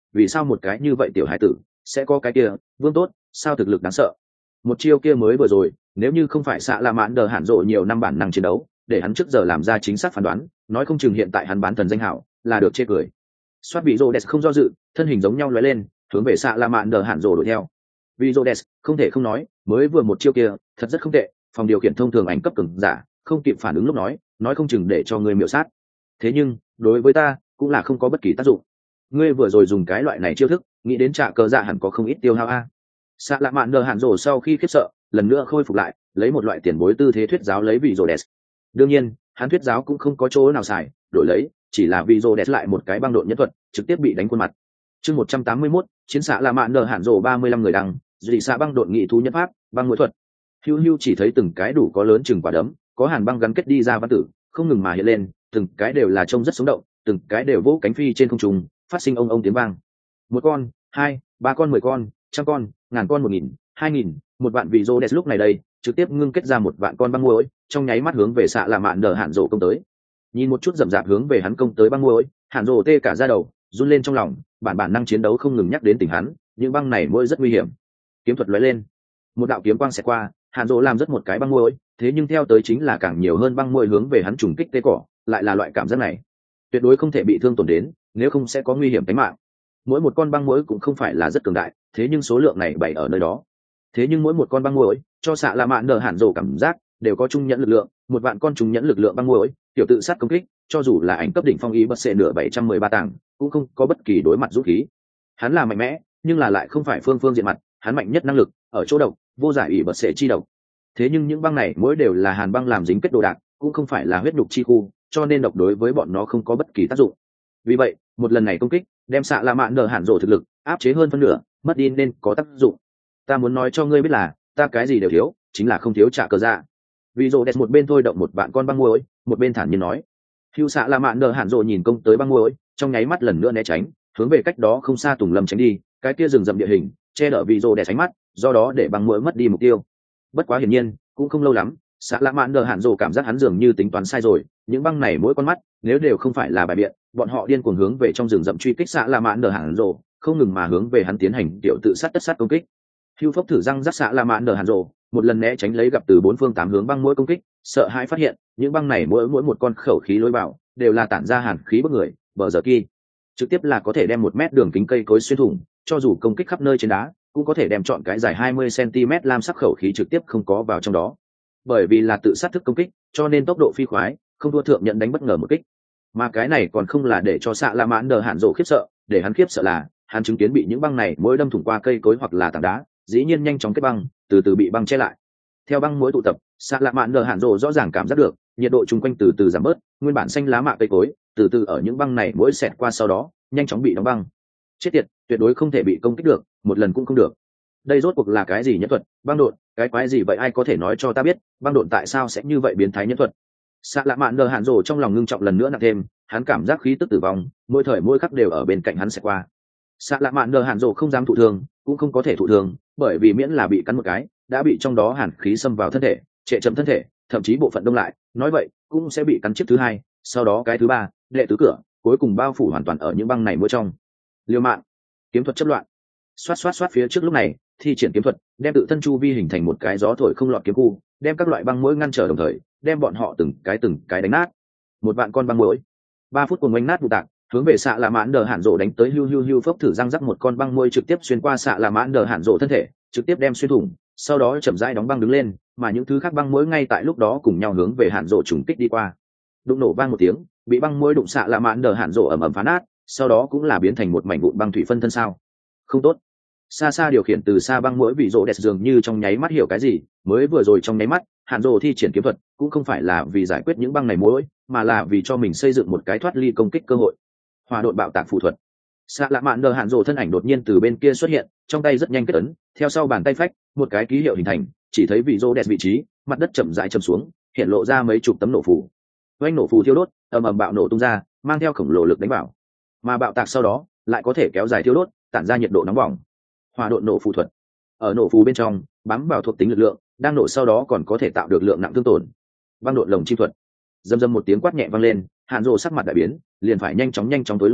vì sao một cái như vậy tiểu hải tử sẽ có cái kia vương tốt, sao thực lực đáng sợ. Một chiêu kia mới vừa rồi, nếu như không phải xạ la mãn đờ hạn rộ nhiều năm bản năng chiến đấu để hắn trước giờ làm ra chính xác phán đoán, nói không chừng hiện tại hắn bán thần danh hảo là được chê cười. Soát vị rô đẹp không do dự, thân hình giống nhau lóe lên hướng về xạ la mãn đờ hạn rộ đuổi theo. Vị rô đẹp không thể không nói, mới vừa một chiêu kia thật rất không tệ, phòng điều khiển thông thường ảnh cấp cường giả không kịp phản ứng lúc nói nói không chừng để cho người miểu sát. Thế nhưng đối với ta cũng là không có bất kỳ tác dụng. Ngươi vừa rồi dùng cái loại này chiêu thức, nghĩ đến trả cờ dạ hẳn có không ít tiêu hao a. Xạ lạ mạn đờ hạn rổ sau khi khiếp sợ lần nữa khôi phục lại, lấy một loại tiền bối tư thế thuyết giáo lấy vị rô đẹp. Đương nhiên hắn thuyết giáo cũng không có chỗ nào xài, đổi lấy chỉ là vị rô đẹp lại một cái băng độn nhất thuật trực tiếp bị đánh khuôn mặt. Chương một trăm tám mươi mốt, chiến xạ lạ mạn đờ hạn rổ ba mươi lăm người đăng, dị xạ băng độn nghị thú nhất pháp, băng mũi thuật. Hưu Hưu chỉ thấy từng cái đủ có lớn chừng quả đấm, có hàn băng gắn kết đi ra văn tử, không ngừng mà hiện lên, từng cái đều là trông rất sống động, từng cái đều vỗ cánh phi trên không trung, phát sinh ông ông tiếng vang. Một con, hai, ba con, mười con, trăm con, ngàn con, một nghìn, hai nghìn, một vạn vị rô đẹp lúc này đây trực tiếp ngưng kết ra một vạn con băng muỗi, trong nháy mắt hướng về xạ lạ mạn đờ hạn rổ công tới. Nhìn một chút rậm rạp hướng về hắn công tới băng muỗi, hạn rổ tê cả da đầu, run lên trong lòng, bản bản năng chiến đấu không ngừng nhắc đến tình hắn, những băng này muỗi rất nguy hiểm. Kiếm thuật lóe lên, một đạo kiếm quang xẹt qua, hạn rổ làm rất một cái băng muỗi, thế nhưng theo tới chính là càng nhiều hơn băng muỗi hướng về hắn trùng kích tê cỏ, lại là loại cảm giác này tuyệt đối không thể bị thương tổn đến, nếu không sẽ có nguy hiểm tính mạng. Mỗi một con băng muỗi cũng không phải là rất cường đại, thế nhưng số lượng này bày ở nơi đó. Thế nhưng mỗi một con băng muỗi cho xạ lạ mạn đờ hạn rổ cảm giác đều có trung nhẫn lực lượng, một vạn con trung nhẫn lực lượng băng muỗi, tiểu tự sát công kích, cho dù là ảnh cấp đỉnh phong ý bất xệ nửa bảy trăm mười ba tảng, cũng không có bất kỳ đối mặt dũng khí. Hắn là mạnh mẽ, nhưng là lại không phải phương phương diện mặt, hắn mạnh nhất năng lực ở chỗ độc, vô giải ủy bất xệ chi độc. Thế nhưng những băng này mỗi đều là hàn băng làm dính kết đồ đạc, cũng không phải là huyết đục chi khu, cho nên độc đối với bọn nó không có bất kỳ tác dụng. Vì vậy một lần này công kích đem xạ lạ mạn đờ hạn rổ thực lực áp chế hơn phân nửa, mất đi nên có tác dụng. Ta muốn nói cho ngươi biết là ta cái gì đều thiếu, chính là không thiếu trả cờ dạ. Vì rổ đẹp một bên thôi động một vạn con băng muỗi, một bên thản nhiên nói. Hưu xạ lạ mạn đờ hạn rổ nhìn công tới băng muỗi, trong nháy mắt lần nữa né tránh, hướng về cách đó không xa tùng lâm tránh đi, cái kia rừng rậm địa hình che đỡ vì rổ đẹp tránh mắt, do đó để băng muỗi mất đi mục tiêu. Bất quá hiển nhiên cũng không lâu lắm, xạ lạ mạn đờ hạn rổ cảm giác hắn dường như tính toán sai rồi, những băng này mỗi con mắt nếu đều không phải là bài biện, bọn họ điên cuồng hướng về trong rừng rậm truy kích xạ lạ mạn đờ hạn rổ, không ngừng mà hướng về hắn tiến hành tiểu tự sát tất sát công kích. Hưu phốc thử răng rắc xạ lạ mạn đờ hạn rổ, một lần né tránh lấy gặp từ bốn phương tám hướng băng mỗi công kích, sợ hãi phát hiện những băng này mỗi mỗi một con khẩu khí lối vào đều là tản ra hàn khí bức người, bờ giờ kia trực tiếp là có thể đem một mét đường kính cây cối xuyên thủng, cho dù công kích khắp nơi trên đá cũng có thể đem chọn cái dài hai mươi xăng-ti-mét lam sắc khẩu khí trực tiếp không có vào trong đó. Bởi vì là tự sát thức công kích, cho nên tốc độ phi khoái, không thua thượng nhận đánh bất ngờ một kích. Mà cái này còn không là để cho xạ la mãn đờ hạn rổ khiếp sợ, để hắn khiếp sợ là hắn chứng kiến bị những băng này mỗi đâm thủng qua cây cối hoặc là tảng đá, dĩ nhiên nhanh chóng kết băng, từ từ bị băng che lại. Theo băng mỗi tụ tập, xạ la mãn đờ hạn rổ rõ ràng cảm giác được nhiệt độ chung quanh từ từ giảm bớt, nguyên bản xanh lá mạ cây cối từ từ ở những băng này mỗi xẹt qua sau đó nhanh chóng bị đóng băng. Chết tiệt, tuyệt đối không thể bị công kích được, một lần cũng không được. Đây rốt cuộc là cái gì nhất thuật? Băng độn, cái quái gì vậy, ai có thể nói cho ta biết, băng độn tại sao sẽ như vậy biến thái nhất thuật? Xạ lạ mạn đờ hạn rổ trong lòng ngưng trọng lần nữa nặng thêm, hắn cảm giác khí tức tử vong mỗi thời mỗi khắc đều ở bên cạnh hắn sẽ qua. Xạ lạ mạn đờ hạn rổ không dám thụ thương, cũng không có thể thụ thương, bởi vì miễn là bị cắn một cái đã bị trong đó hàn khí xâm vào thân thể, trệ chậm thân thể, thậm chí bộ phận đông lại, nói vậy cũng sẽ bị cắn chiếc thứ hai, sau đó cái thứ ba, đệ tứ cửa, cuối cùng bao phủ hoàn toàn ở những băng này mỗi trong. Liêu mạng, kiếm thuật chấp loạn, xoát xoát xoát phía trước lúc này thi triển kiếm thuật đem tự thân chu vi hình thành một cái gió thổi không lọt kiếm khu, đem các loại băng mũi ngăn trở đồng thời đem bọn họ từng cái từng cái đánh nát. Một vạn con băng mũi, ba phút cùng oanh nát vụ tạc, hướng về xạ lạ mãn đờ hạn rổ đánh tới. Hưu hưu hưu phốc thử răng rắc một con băng mũi trực tiếp xuyên qua xạ lạ mãn đờ hạn rổ thân thể, trực tiếp đem xuyên thủng, sau đó chậm rãi đóng băng đứng lên, mà những thứ khác băng mũi ngay tại lúc đó cùng nhau hướng về hạn rổ trùng kích đi qua. Đụng nổ vang một tiếng, bị băng mũi đụng xạ lạ mãn đờ hạn rổ ầm ầm phá nát, sau đó cũng là biến thành một mảnh vụn băng thủy phân thân. Sao không tốt. Xa xa điều khiển từ xa băng mũi vị rỗ đẹp dường như trong nháy mắt hiểu cái gì, mới vừa rồi trong nháy mắt hạn rổ thi triển kiếm thuật cũng không phải là vì giải quyết những băng này mũi, mà là vì cho mình xây dựng một cái thoát ly công kích cơ hội. Hỏa độn bạo tạc phù thuật. Xạ lạ mạn đờ hạn rổ thân ảnh đột nhiên từ bên kia xuất hiện, trong tay rất nhanh kết ấn, theo sau bàn tay phách một cái ký hiệu hình thành, chỉ thấy vị rỗ đẹp vị trí mặt đất chậm rãi chầm xuống, hiện lộ ra mấy chục tấm nổ phù. Oanh nổ phù thiêu đốt, ầm ầm bạo nổ tung ra, mang theo khổng lồ lực đánh vào, mà bạo tạc sau đó lại có thể kéo dài thiêu đốt, tản ra nhiệt độ nóng bỏng. Hỏa độn nổ phù thuật. Ở nổ phù bên trong bám vào thuộc tính lực lượng, đang nổ sau đó còn có thể tạo được lượng nặng thương tổn. Băng độn lồng chim thuật. Dầm dầm một tiếng quát nhẹ vang lên, hạn rồ sắc mặt đại biến, liền phải nhanh chóng nhanh chóng tối lui,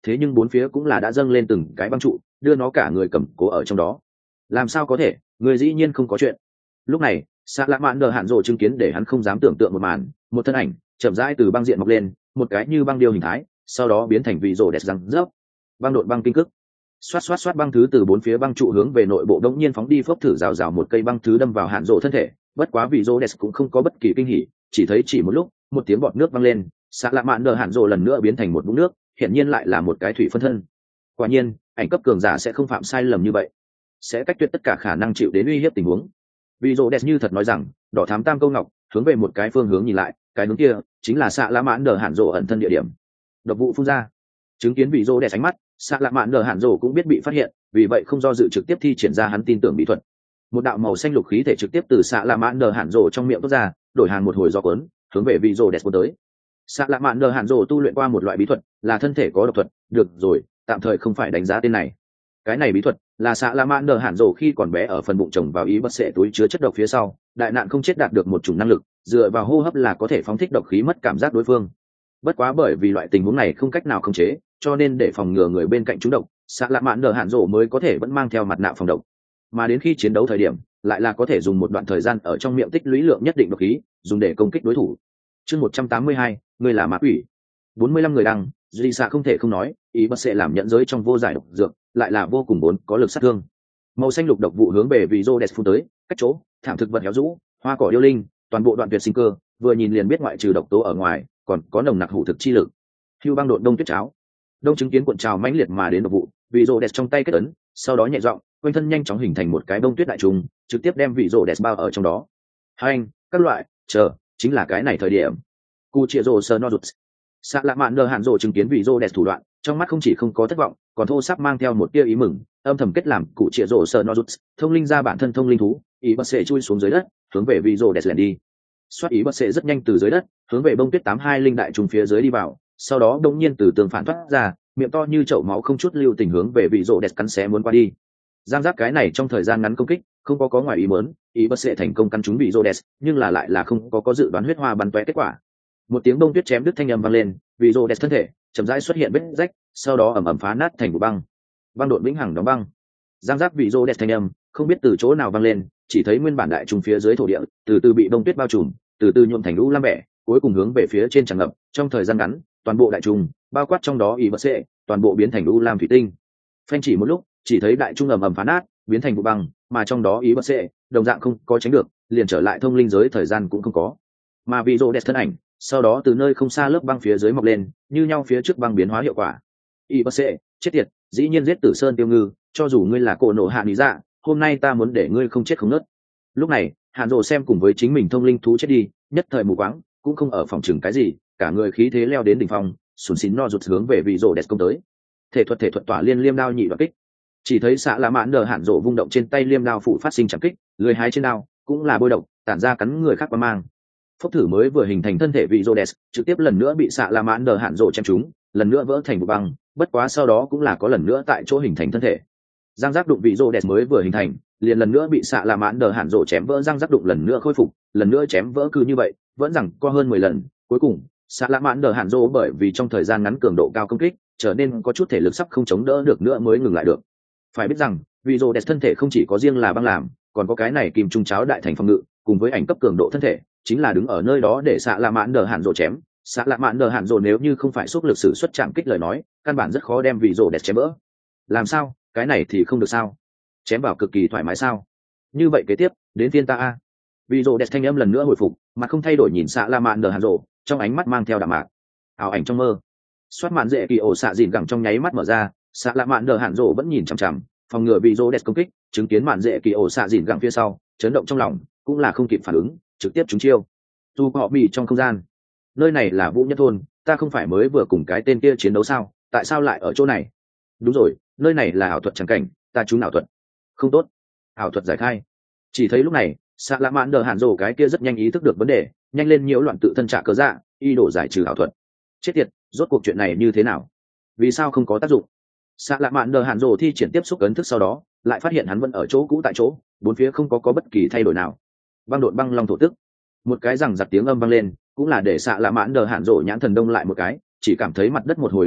thế nhưng bốn phía cũng là đã dâng lên từng cái băng trụ đưa nó cả người cầm cố ở trong đó. Làm sao có thể, người dĩ nhiên không có chuyện. Lúc này xạ lạ mạn đờ hạn rộ chứng kiến để hắn không dám tưởng tượng một màn, một thân ảnh chậm rãi từ băng diện mọc lên, một cái như băng điêu hình thái, sau đó biến thành vị rồ đẹp răng rớp băng đột băng kinh cức, xoát xoát xoát băng thứ từ bốn phía băng trụ hướng về nội bộ đống nhiên phóng đi, phốc thử rào rào một cây băng thứ đâm vào hạn rộ thân thể. Bất quá vị rồ đẹp cũng không có bất kỳ kinh hỉ, chỉ thấy chỉ một lúc một tiếng bọt nước văng lên, xạ lạ mạn đờ hạn rộ lần nữa biến thành một vũng nước, hiển nhiên lại là một cái thủy phân thân. Quả nhiên ảnh cấp cường giả sẽ không phạm sai lầm như vậy, sẽ cách tuyệt tất cả khả năng chịu đến uy hiếp tình huống. Vị rồ đẹp như thật nói rằng đỏ thám tam câu ngọc hướng về một cái phương hướng nhìn lại, cái hướng kia chính là xạ lạ mạn đờ hạn rộ ẩn thân địa điểm. Độc vụ phun ra, chứng kiến vị rồ đẹp ánh mắt, xạ lạ mạn đờ hạn rộ cũng biết bị phát hiện, vì vậy không do dự trực tiếp thi triển ra hắn tin tưởng bí thuật. Một đạo màu xanh lục khí thể trực tiếp từ xạ lạ mạn đờ hạn rộ trong miệng toát ra, đổi hàng một hồi gió cuốn hướng về vị rồ đẹp cuốn tới. Xạ lạ mạn đờ hạn rộ tu luyện qua một loại bí thuật là thân thể có độc thuật, được rồi, tạm thời không phải đánh giá tên này. Cái này bí thuật là xạ lạ mạn đờ hạn rộ khi còn bé ở phần bụng chồng vào ý bất sệ túi chứa chất độc phía sau, đại nạn không chết đạt được một chủng năng lực, dựa vào hô hấp là có thể phóng thích độc khí mất cảm giác đối phương. Bất quá bởi vì loại tình huống này không cách nào khống chế, cho nên để phòng ngừa người bên cạnh trúng độc, xạ lạ mạn đờ hạn rộ mới có thể vẫn mang theo mặt nạ phòng độc. Mà đến khi chiến đấu thời điểm, lại là có thể dùng một đoạn thời gian ở trong miệng tích lũy lượng nhất định độc khí, dùng để công kích đối thủ. Chương một trăm tám mươi hai, người là ma quỷ. bốn mươi lăm người đăng, duy xạ không thể không nói, ý bất sẽ làm nhận giới trong vô giải độc dược, lại là vô cùng bốn có lực sát thương. Màu xanh lục độc vụ hướng về vị rô đẹp phun tới, cách chỗ thảm thực vật héo rũ, hoa cỏ điêu linh, toàn bộ đoạn tuyệt sinh cơ, vừa nhìn liền biết ngoại trừ độc tố ở ngoài, còn có nồng nặc hủ thực chi lực. Hưu băng độn đông tuyết cháo, đông chứng kiến cuộn trào mãnh liệt mà đến độc vụ, vị rô đẹp trong tay kết ấn, sau đó nhẹ giọng, quanh thân nhanh chóng hình thành một cái đông tuyết đại trùng, trực tiếp đem vị rô đẹp bao ở trong đó. Hai anh, các loại, chờ, chính là cái này thời điểm. Cu chia rô sơ no rụt. Xạ lạ mạn đờ hạn rộ chứng kiến vị rô đẹp thủ đoạn, trong mắt không chỉ không có thất vọng, còn thô sắp mang theo một tia ý mừng, âm thầm kết làm cụ trịa rổ sờ nozuts thông linh ra bản thân thông linh thú, ý bật sệ chui xuống dưới đất hướng về vị rô đẹp lẻn đi. Xoát ý bật sệ rất nhanh từ dưới đất hướng về bông tuyết tám hai linh đại trùng phía dưới đi vào, sau đó đông nhiên từ tường phản thoát ra, miệng to như chậu máu không chút lưu tình hướng về vị rô đẹp cắn xé muốn qua đi. Giang giác cái này trong thời gian ngắn công kích không có có ngoài ý muốn, ý bật sệ thành công cắn trúng vị rô đẹp, nhưng là lại là không có có dự đoán huyết hoa bắn tóe kết quả. Một tiếng bông tuyết chém đứt thanh âm vang lên, vị rô đẹp thân thể chậm rãi xuất hiện vết rách, sau đó ẩm ẩm phá nát thành vụ băng. Băng đột vĩnh hằng đóng băng. Giang giác vị rô đẹp thanh âm không biết từ chỗ nào vang lên, chỉ thấy nguyên bản đại trùng phía dưới thổ địa từ từ bị bông tuyết bao trùm, từ từ nhuộm thành lũ lam bẻ, cuối cùng hướng về phía trên tràn ngập, trong thời gian ngắn toàn bộ đại trùng bao quát trong đó ý bất sệ toàn bộ biến thành lũ lam thủy tinh. Phanh chỉ một lúc, chỉ thấy đại trung ẩm ẩm phá nát biến thành vụ băng, mà trong đó ý bất sệ đồng dạng không có tránh được, liền trở lại thông linh giới thời gian cũng không có. Mà vị rô đẹp thân ảnh sau đó từ nơi không xa lớp băng phía dưới mọc lên, như nhau phía trước băng biến hóa hiệu quả. Y bất sệ, chết tiệt, dĩ nhiên giết Tử Sơn Tiêu Ngư, cho dù ngươi là cổ nổ hạ lý dạ, hôm nay ta muốn để ngươi không chết không nứt. Lúc này, Hàn Dụ xem cùng với chính mình thông linh thú chết đi, nhất thời mù quáng, cũng không ở phòng chừng cái gì, cả người khí thế leo đến đỉnh phong, sùn xín no rụt hướng về vị rồ đẹp công tới. Thể thuật thể thuật tỏa liên liêm đao nhị đoạn kích. Chỉ thấy xạ lạ mãn đờ Hàn Dụ vung động trên tay liêm đao phụ phát sinh chạm kích, lưỡi hái trên đao cũng là bôi độc, tản ra cắn người khác qua mang. Phốc thử mới vừa hình thành thân thể vị Rhodes, trực tiếp lần nữa bị xạ la mãn đờ hạn rộ chém trúng, lần nữa vỡ thành vụ băng, bất quá sau đó cũng là có lần nữa tại chỗ hình thành thân thể. Giang giác đụng vị Rhodes mới vừa hình thành, liền lần nữa bị xạ la mãn đờ hạn rộ chém vỡ, giang giác đụng lần nữa khôi phục, lần nữa chém vỡ, cứ như vậy, vẫn rằng có hơn mười lần, cuối cùng, xạ la mãn đờ hạn rộ bởi vì trong thời gian ngắn cường độ cao công kích, trở nên có chút thể lực sắp không chống đỡ được nữa mới ngừng lại được. Phải biết rằng, vị Rhodes thân thể không chỉ có riêng là băng làm, còn có cái này kim trung cháo đại thành phòng ngự, cùng với ảnh cấp cường độ thân thể, chính là đứng ở nơi đó để xạ lạ mãn đờ hạn rộ chém. Xạ lạ mãn đờ hạn rộ nếu như không phải xúc lực sử xuất chạm kích lời nói, căn bản rất khó đem vị rộ đẹp chém vỡ. Làm sao, cái này thì không được sao? Chém vào cực kỳ thoải mái sao? Như vậy kế tiếp, đến phiên ta a. Vị rộ đẹp thanh âm lần nữa hồi phục, mà không thay đổi nhìn xạ lạ mãn đờ hạn rộ, trong ánh mắt mang theo đạm mạc. Ảo ảnh trong mơ. Xoát mạn dễ kỳ ổ xạ dìn gẳng trong nháy mắt mở ra, xạ lạ mãn đờ hạn rộ vẫn nhìn chằm chằm, phòng ngừa vị rộ đẹp công kích, chứng kiến mạn dễ kỳ ổ xạ dìn gẳng phía sau, chấn động trong lòng, cũng là không kịp phản ứng, trực tiếp trúng chiêu. Dù họ bị trong không gian, nơi này là Vũ Nhất thôn, ta không phải mới vừa cùng cái tên kia chiến đấu sao, tại sao lại ở chỗ này? Đúng rồi, nơi này là ảo thuật trắng cảnh, ta trúng ảo thuật. Không tốt, ảo thuật giải khai. Chỉ thấy lúc này, xạ lạ mãn đờ hạn rổ cái kia rất nhanh ý thức được vấn đề, nhanh lên nhiễu loạn tự thân trả cớ dạ, y đổ giải trừ ảo thuật. Chết tiệt, rốt cuộc chuyện này như thế nào? Vì sao không có tác dụng? Xạ lạ mãn đờ hạn rổ thi triển tiếp xúc ấn thức sau đó, lại phát hiện hắn vẫn ở chỗ cũ tại chỗ, bốn phía không có có bất kỳ thay đổi nào. Băng đột băng long thổ tức, một cái rằng giặc tiếng âm vang lên, cũng là để xạ lạ mãn đờ hạn rộ nhãn thần đông lại một cái, chỉ cảm thấy mặt đất một hồi lay động,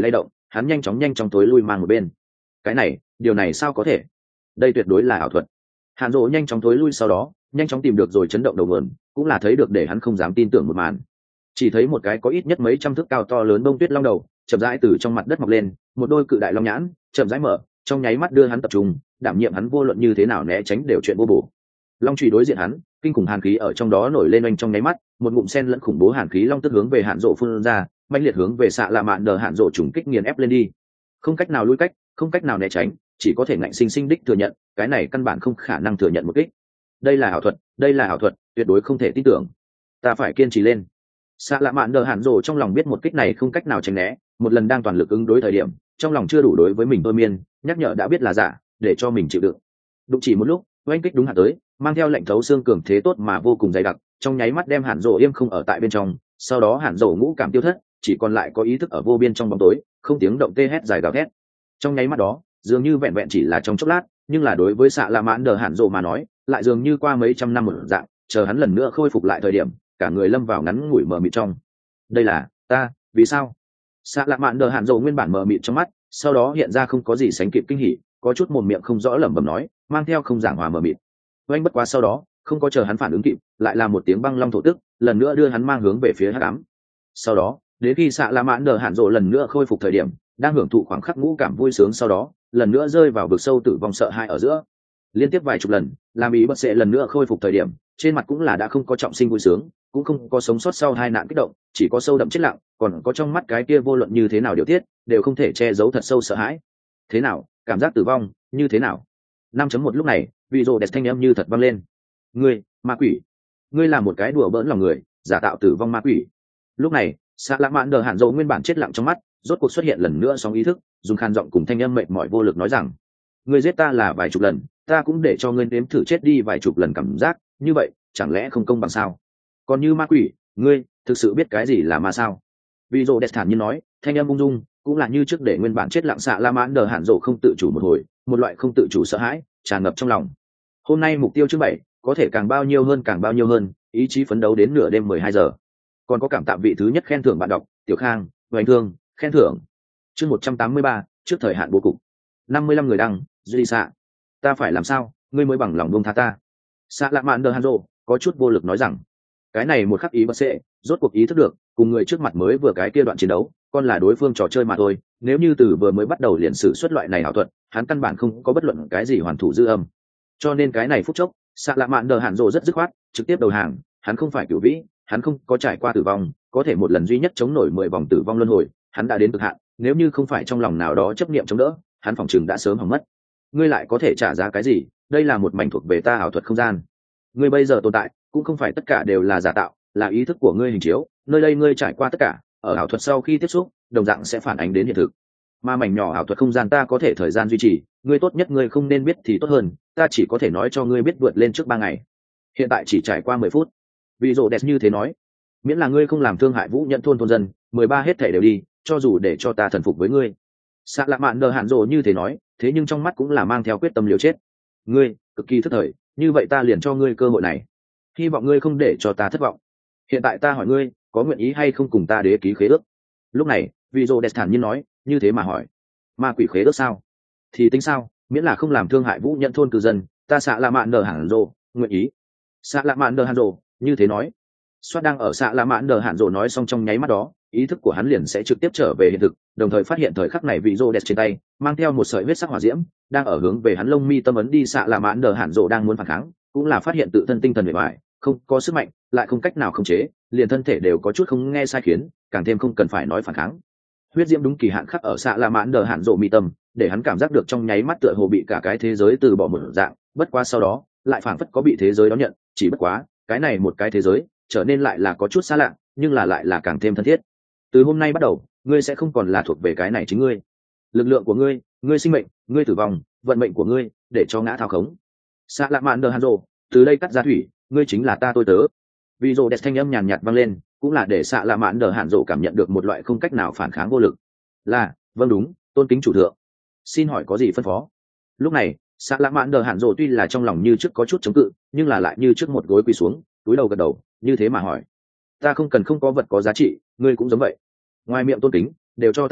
hắn nhanh chóng nhanh chóng tối lui mang một bên. Cái này, điều này sao có thể? Đây tuyệt đối là ảo thuật. Hàn Dỗ nhanh chóng tối lui, sau đó nhanh chóng tìm được rồi chấn động đầu nguồn, cũng là thấy được để hắn không dám tin tưởng một màn. Chỉ thấy một cái có ít nhất mấy trăm thước cao to lớn bông tuyết long đầu chậm rãi từ trong mặt đất mọc lên, một đôi cự đại long nhãn chậm rãi mở, trong nháy mắt đưa hắn tập trung, đảm nhiệm hắn vô luận như thế nào né tránh đều chuyện vô bổ. Long chùy đối diện hắn, kinh khủng hàn khí ở trong đó nổi lên oanh trong nháy mắt, một ngụm sen lẫn khủng bố hàn khí long tức hướng về Hàn Dỗ phun ra, mãnh liệt hướng về xạ lạ mạn đờ Hàn Dỗ trùng kích nghiền ép lên đi. Không cách nào lui cách, không cách nào né tránh, chỉ có thể ngạnh sinh sinh đích thừa nhận, cái này căn bản không khả năng thừa nhận một kích. Đây là ảo thuật, đây là ảo thuật, tuyệt đối không thể tin tưởng. Ta phải kiên trì lên. Xạ lạ mạn đờ Hàn Dỗ trong lòng biết một kích này không cách nào tránh né, một lần đang toàn lực ứng đối thời điểm, trong lòng chưa đủ đối với mình thôi miên, nhắc nhở đã biết là giả, để cho mình chịu đựng. Đụng chỉ một lúc, oanh kích đúng hạn tới, mang theo lệnh thấu xương cường thế tốt mà vô cùng dày đặc, trong nháy mắt đem Hàn Dỗ im không ở tại bên trong, sau đó Hàn Dỗ ngũ cảm tiêu thất, chỉ còn lại có ý thức ở vô biên trong bóng tối, không tiếng động tê hét dài gào thét. Trong nháy mắt đó, dường như vẹn vẹn chỉ là trong chốc lát, nhưng là đối với xạ lạ mãn đờ Hàn Dỗ mà nói, lại dường như qua mấy trăm năm một dạng, chờ hắn lần nữa khôi phục lại thời điểm, cả người lâm vào ngắn ngủi mờ mịt trong. Đây là ta, vì sao? Xạ lạ mãn đờ Hàn Dỗ nguyên bản mờ mịt trong mắt, sau đó hiện ra không có gì sánh kịp kinh hỉ, có chút mồm miệng không rõ lẩm bẩm nói, mang theo không giảng hòa mờ mịt. Oanh bất quá sau đó, không có chờ hắn phản ứng kịp, lại là một tiếng băng long thổ tức, lần nữa đưa hắn mang hướng về phía hắc ám. Sau đó, đến khi xạ lạ mãn đờ Hàn Dỗ lần nữa khôi phục thời điểm, đang hưởng thụ khoảng khắc ngũ cảm vui sướng, sau đó lần nữa rơi vào vực sâu tử vong sợ hãi ở giữa. Liên tiếp vài chục lần, làm ý bất sẽ lần nữa khôi phục thời điểm, trên mặt cũng là đã không có trọng sinh vui sướng, cũng không có sống sót sau hai nạn kích động, chỉ có sâu đậm chết lặng, còn có trong mắt cái kia vô luận như thế nào điều tiết, đều không thể che giấu thật sâu sợ hãi. Thế nào, cảm giác tử vong như thế nào? năm chấm một lúc này, vị rồ đẹp thanh âm như thật vang lên. Ngươi, ma quỷ, ngươi là một cái đùa bỡn lòng người, giả tạo tử vong ma quỷ. Lúc này, xạ lạ mạn đờ Hàn Dỗ nguyên bản chết lặng trong mắt, rốt cuộc xuất hiện lần nữa sóng ý thức, dùng khan giọng cùng thanh âm mệt mỏi vô lực nói rằng: ngươi giết ta là vài chục lần, ta cũng để cho ngươi nếm thử chết đi vài chục lần cảm giác, như vậy chẳng lẽ không công bằng sao? Còn như ma quỷ, ngươi thực sự biết cái gì là ma sao? Vị rồ đẹp thản nhiên nói, thanh âm ung dung, cũng là như trước để nguyên bản chết lặng xạ lạ mạn đờ Hàn Dỗ không tự chủ một hồi, một loại không tự chủ sợ hãi tràn ngập trong lòng. Hôm nay mục tiêu chương bảy, có thể càng bao nhiêu hơn càng bao nhiêu hơn, ý chí phấn đấu đến nửa đêm mười hai giờ. Còn có cảm tạ vị thứ nhất khen thưởng bạn đọc, Tiểu Khang, Hoành Thương, khen thưởng. Chương một trăm tám mươi ba, trước thời hạn bố cục. năm mươi lăm người đăng, duy xạ. Ta phải làm sao, ngươi mới bằng lòng buông tha ta? Xạ lạ mạn đờ Hàn Dỗ có chút vô lực nói rằng, cái này một khắc ý bất sẽ, rốt cuộc ý thức được, cùng người trước mặt mới vừa cái kia đoạn chiến đấu, còn là đối phương trò chơi mà thôi, nếu như từ vừa mới bắt đầu liền sử xuất loại này ảo thuật, hắn căn bản không có bất luận cái gì hoàn thủ dư âm. Cho nên cái này phút chốc, xạ lạ mạn đờ Hàn Dỗ rất dứt khoát, trực tiếp đầu hàng, hắn không phải cửu vĩ, hắn không có trải qua tử vong, có thể một lần duy nhất chống nổi mười vòng tử vong luân hồi, hắn đã đến cực hạn, nếu như không phải trong lòng nào đó chấp niệm chống đỡ, hắn phòng chừng đã sớm hỏng mất. Ngươi lại có thể trả giá cái gì? Đây là một mảnh thuộc về ta ảo thuật không gian. Ngươi bây giờ tồn tại, cũng không phải tất cả đều là giả tạo, là ý thức của ngươi hình chiếu, nơi đây ngươi trải qua tất cả, ở ảo thuật sau khi tiếp xúc, đồng dạng sẽ phản ánh đến hiện thực. Mà mảnh nhỏ ảo thuật không gian ta có thể thời gian duy trì, ngươi tốt nhất ngươi không nên biết thì tốt hơn, ta chỉ có thể nói cho ngươi biết vượt lên trước ba ngày. Hiện tại chỉ trải qua mười phút. Vì rồ đẹp như thế nói, miễn là ngươi không làm thương hại Vũ Nhẫn thôn thôn dân, mười ba hết thể đều đi, cho dù để cho ta thần phục với ngươi. Xạ lạ mạn đờ Hàn Dỗ như thế nói, thế nhưng trong mắt cũng là mang theo quyết tâm liều chết. Ngươi cực kỳ thất thời, như vậy ta liền cho ngươi cơ hội này, hy vọng ngươi không để cho ta thất vọng. Hiện tại ta hỏi ngươi, có nguyện ý hay không cùng ta đế ký khế ước? Lúc này, vị rồ đẹp thản nhiên nói, như thế mà hỏi, ma quỷ khế ước sao? Thì tính sao, miễn là không làm thương hại Vũ Nhẫn thôn cư dân, ta xạ lạ mạn đờ Hàn Dỗ nguyện ý. Xạ lạ mạn đờ Hàn Dỗ như thế nói. Soát đang ở xạ lạ mạn đờ Hàn Dỗ nói xong trong nháy mắt đó, ý thức của hắn liền sẽ trực tiếp trở về hiện thực, đồng thời phát hiện thời khắc này vị rô đẹp trên tay mang theo một sợi huyết sắc hỏa diễm, đang ở hướng về hắn lông mi tâm ấn đi. Xạ lạ mạn đờ Hàn Dỗ đang muốn phản kháng, cũng là phát hiện tự thân tinh thần bề ngoài không có sức mạnh, lại không cách nào khống chế, liền thân thể đều có chút không nghe sai khiến, càng thêm không cần phải nói phản kháng. Huyết diễm đúng kỳ hạn khắc ở xạ lạ mạn đờ Hàn Dỗ mi tâm, để hắn cảm giác được trong nháy mắt tựa hồ bị cả cái thế giới từ bỏ một dạng, bất quá sau đó lại phảng phất có bị thế giới đón nhận, chỉ bất quá cái này một cái thế giới trở nên lại là có chút xa lạ, nhưng là lại là càng thêm thân thiết. Từ hôm nay bắt đầu, ngươi sẽ không còn là thuộc về cái này chính ngươi, lực lượng của ngươi, ngươi sinh mệnh, ngươi tử vong, vận mệnh của ngươi, để cho ngã thao khống. Xạ lạ mạn đờ Hàn Dỗ, từ đây cắt ra thủy, ngươi chính là ta tôi tớ. Vì rồ đẹp thanh âm nhàn nhạt vang lên, cũng là để xạ lạ mạn đờ Hàn Dỗ cảm nhận được một loại không cách nào phản kháng vô lực. Là, vâng đúng, tôn kính chủ thượng. Xin hỏi có gì phân phó? Lúc này, xạ lạ mạn đờ Hàn Dỗ tuy là trong lòng như trước có chút chống cự, nhưng là lại như trước một gối quỳ xuống, túi đầu gật đầu, như thế mà hỏi. Ta không cần không có vật có giá trị, ngươi cũng giống vậy. Ngoài miệng tôn kính, đều cho ta thu,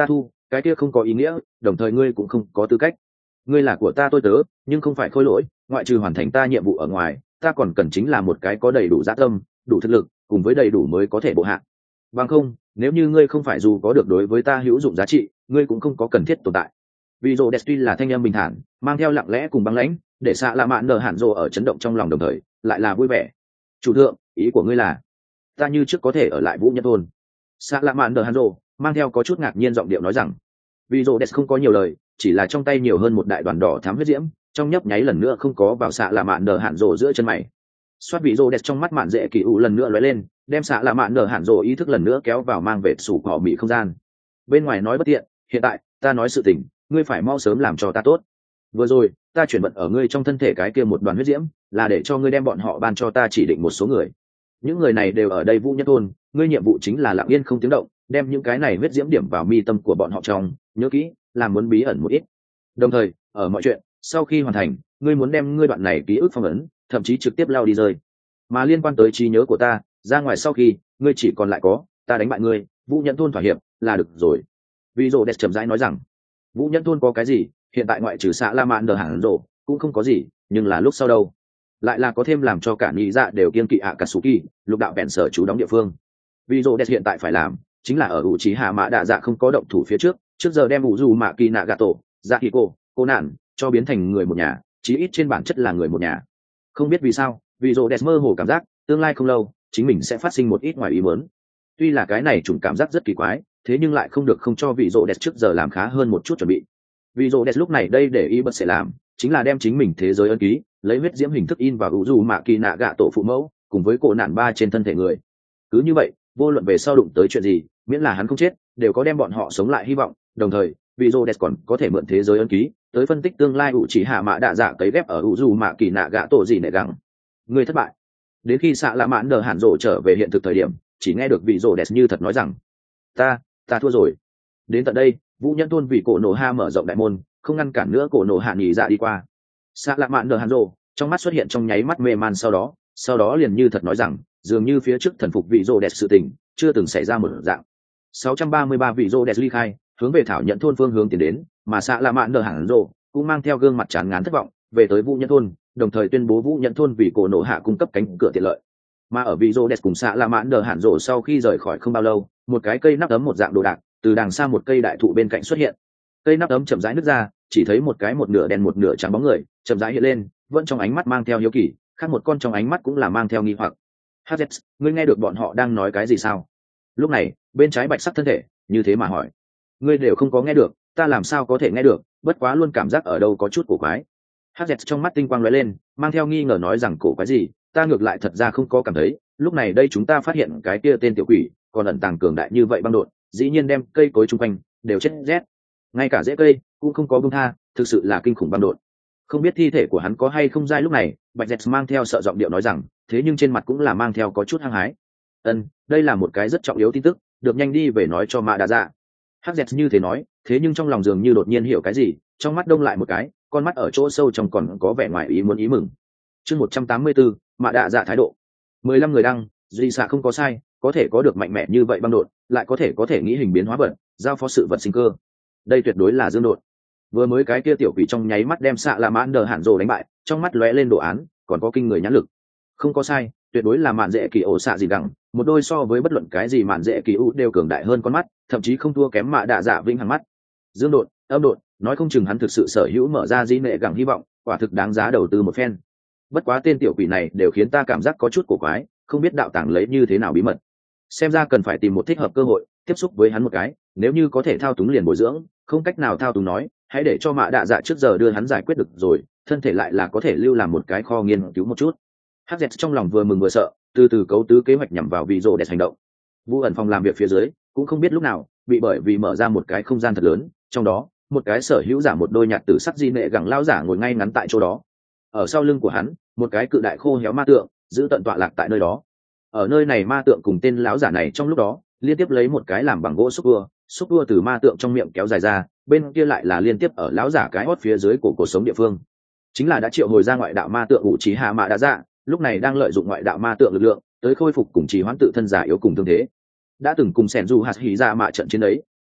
cái kia không có ý nghĩa, đồng thời ngươi cũng không có tư cách. Ngươi là của ta tôi tớ, nhưng không phải khôi lỗi, ngoại trừ hoàn thành ta nhiệm vụ ở ngoài, ta còn cần chính là một cái có đầy đủ dạ tâm, đủ thực lực, cùng với đầy đủ mới có thể bộ hạ. Bằng không, nếu như ngươi không phải dù có được đối với ta hữu dụng giá trị, ngươi cũng không có cần thiết tồn tại. Vì rồ đẹp tuy là thanh âm bình thản, mang theo lặng lẽ cùng băng lãnh, để xạ lạ mạn nở hẳn rồ ở chấn động trong lòng, đồng thời lại là vui vẻ. Chủ thượng, ý của ngươi là ta như trước có thể ở lại Vũ Nhất thôn? Xạ lạ mạn nở hẳn rồ mang theo có chút ngạc nhiên giọng điệu nói rằng. Vì rồ đẹp không có nhiều lời, chỉ là trong tay nhiều hơn một đại đoàn đỏ thắm huyết diễm, trong nhấp nháy lần nữa không có vào xạ lạ mạn nở hẳn rồ giữa chân mày. Xoát vị rồ đẹp trong mắt mạn dễ kỳ ủ lần nữa lóe lên, đem xạ lạ mạn nở hẳn rồ ý thức lần nữa kéo vào mang về sủ cỏ mị không gian. Bên ngoài nói bất tiện, hiện tại ta nói sự tình, ngươi phải mau sớm làm cho ta tốt. Vừa rồi ta chuyển vận ở ngươi trong thân thể cái kia một đoàn huyết diễm, là để cho ngươi đem bọn họ ban cho ta chỉ định một số người. Những người này đều ở đây Vũ Nhất thôn, ngươi nhiệm vụ chính là lặng yên không tiếng động, đem những cái này huyết diễm điểm vào mi tâm của bọn họ trong, nhớ kỹ, làm muốn bí ẩn một ít. Đồng thời, ở mọi chuyện sau khi hoàn thành, ngươi muốn đem ngươi đoạn này ký ức phong ấn, thậm chí trực tiếp lao đi rơi. Mà liên quan tới trí nhớ của ta, ra ngoài sau khi ngươi chỉ còn lại có ta đánh bại ngươi, Vũ Nhẫn thôn thỏa hiệp là được rồi. Vì rồ đẹp chậm rãi nói rằng, Vũ Nhẫn thôn có cái gì, hiện tại ngoại trừ xạ la mạn đờ hẳn rồ cũng không có gì, nhưng là lúc sau đâu lại là có thêm làm cho cả nhị dạ đều kiên kỵ ạ Katsuki, lục đạo bèn sở chú đóng địa phương. Vì rồ đẹp hiện tại phải làm chính là ở ủ trí hạ mã đạ dạ không có động thủ phía trước, trước giờ đem ủ dù mạ kỳ nạ gà tổ dạ kỳ cô cô nạn cho biến thành người một nhà, chí ít trên bản chất là người một nhà. Không biết vì sao, vì rồ đẹp mơ hồ cảm giác tương lai không lâu chính mình sẽ phát sinh một ít ngoài ý muốn. Tuy là cái này trùng cảm giác rất kỳ quái, thế nhưng lại không được không cho vị rồ đẹp trước giờ làm khá hơn một chút chuẩn bị. Vị rồ đẹp lúc này đây để y bật sẽ làm chính là đem chính mình thế giới ân ký lấy huyết diễm hình thức in vào ủ dù mạ kỳ nạ gạ tổ phụ mẫu cùng với cổ nạn ba trên thân thể người. Cứ như vậy, vô luận về sau đụng tới chuyện gì, miễn là hắn không chết, đều có đem bọn họ sống lại hy vọng. Đồng thời, vị rồ đẹp còn có thể mượn thế giới ân ký tới phân tích tương lai ủ chỉ hạ mạ đạ dạ cấy ghép ở ủ dù mạ kỳ nạ gạ tổ gì nệ gắng. Người thất bại. Đến khi xạ lạ mãn đờ hẳn rồ trở về hiện thực thời điểm, chỉ nghe được vị rồ đẹp như thật nói rằng, ta ta thua rồi. Đến tận đây, Vũ Nhẫn thôn vì cổ nổ ha mở rộng đại môn, không ngăn cản nữa cổ nổ hạ nghỉ dạ đi qua. Xạ lạ mạn đờ hàn rồ trong mắt xuất hiện trong nháy mắt mê man, sau đó sau đó liền như thật nói rằng, dường như phía trước thần phục vị rồ đẹp sự tình chưa từng xảy ra một dạng. sáu trăm ba mươi ba vị rồ đẹp ly khai, hướng về thảo nhận thôn phương hướng tiến đến, mà xạ lạ mạn đờ hàn rồ cũng mang theo gương mặt chán ngán thất vọng về tới Vũ Nhẫn thôn, đồng thời tuyên bố Vũ Nhẫn thôn vì cổ nổ hạ cung cấp cánh cửa tiện lợi. Mà ở vị rồ đẹp cùng xạ lạ mạn đờ hàn rồ sau khi rời khỏi không bao lâu, một cái cây nắp ấm một dạng đồ đạc từ đằng xa một cây đại thụ bên cạnh xuất hiện. Cây nắp ấm chậm rãi nứt ra, chỉ thấy một cái một nửa đen một nửa trắng bóng người chậm rãi hiện lên, vẫn trong ánh mắt mang theo hiếu kỳ, khác một con trong ánh mắt cũng là mang theo nghi hoặc. Hazet, ngươi nghe được bọn họ đang nói cái gì sao? Lúc này bên trái bạch sắc thân thể như thế mà hỏi. Ngươi đều không có nghe được, ta làm sao có thể nghe được, bất quá luôn cảm giác ở đâu có chút cổ quái. Hazet trong mắt tinh quang lóe lên, mang theo nghi ngờ nói rằng cổ quái gì, ta ngược lại thật ra không có cảm thấy. Lúc này đây chúng ta phát hiện cái kia tên tiểu quỷ còn ẩn tàng cường đại như vậy băng đột, dĩ nhiên đem cây cối chung quanh đều chết rét, ngay cả rễ cây cũng không có buông tha, thực sự là kinh khủng băng đột. Không biết thi thể của hắn có hay không dai. Lúc này bạch dẹt mang theo sợ giọng điệu nói rằng, thế nhưng trên mặt cũng là mang theo có chút hăng hái. Ân, đây là một cái rất trọng yếu tin tức, được nhanh đi về nói cho mạ đa dạ. Hắc dẹt như thế nói, thế nhưng trong lòng dường như đột nhiên hiểu cái gì, trong mắt đông lại một cái, con mắt ở chỗ sâu trong còn có vẻ ngoài ý muốn ý mừng. Chương một trăm tám mươi bốn, mạ đa dạ thái độ. mười lăm người đăng, duy xạ không có sai, có thể có được mạnh mẽ như vậy băng đột, lại có thể có thể nghĩ hình biến hóa vật, giao phó sự vật sinh cơ. Đây tuyệt đối là dương đột. Vừa mới cái kia tiểu quỷ trong nháy mắt đem xạ là mãn đờ hẳn rồ đánh bại, trong mắt lóe lên đồ án, còn có kinh người nhãn lực. Không có sai, tuyệt đối là mạn dễ kỳ ổ xạ gì đẳng, một đôi so với bất luận cái gì mạn dễ kỳ ủ đều cường đại hơn con mắt, thậm chí không thua kém mạ đạ dạ vĩnh hằng mắt. Dương đột, âm đột, nói không chừng hắn thực sự sở hữu mở ra dĩ nệ gẳng hy vọng, quả thực đáng giá đầu tư một phen. Bất quá tên tiểu quỷ này đều khiến ta cảm giác có chút cổ quái, không biết đạo tàng lấy như thế nào bí mật. Xem ra cần phải tìm một thích hợp cơ hội tiếp xúc với hắn một cái, nếu như có thể thao túng liền bồi dưỡng, không cách nào thao túng nói, hãy để cho mạ đạ dạ trước giờ đưa hắn giải quyết được rồi, thân thể lại là có thể lưu làm một cái kho nghiên cứu một chút. Hắc Dẹt trong lòng vừa mừng vừa sợ, từ từ cấu tứ kế hoạch nhằm vào vị rồ đẹp hành động. Vu ẩn phòng làm việc phía dưới cũng không biết lúc nào bị bởi vì mở ra một cái không gian thật lớn, trong đó một cái sở hữu giả một đôi nhạt tử sắc di nệ gẳng lao giả ngồi ngay ngắn tại chỗ đó. Ở sau lưng của hắn, một cái cự đại khô héo ma tượng giữ tận tọa lạc tại nơi đó. Ở nơi này ma tượng cùng tên lão giả này trong lúc đó liên tiếp lấy một cái làm bằng gỗ xúc tua, xúc tua từ ma tượng trong miệng kéo dài ra, bên kia lại là liên tiếp ở lão giả cái hót phía dưới của cổ sống địa phương, chính là đã triệu hồi ra ngoại đạo ma tượng ngụ trí hạ mạ đã dạ, lúc này đang lợi dụng ngoại đạo ma tượng lực lượng tới khôi phục cùng trì hoãn tự thân giả yếu cùng tương thế. Đã từng cùng sẻn dù hạt hỉ ra mạ trận chiến ấy,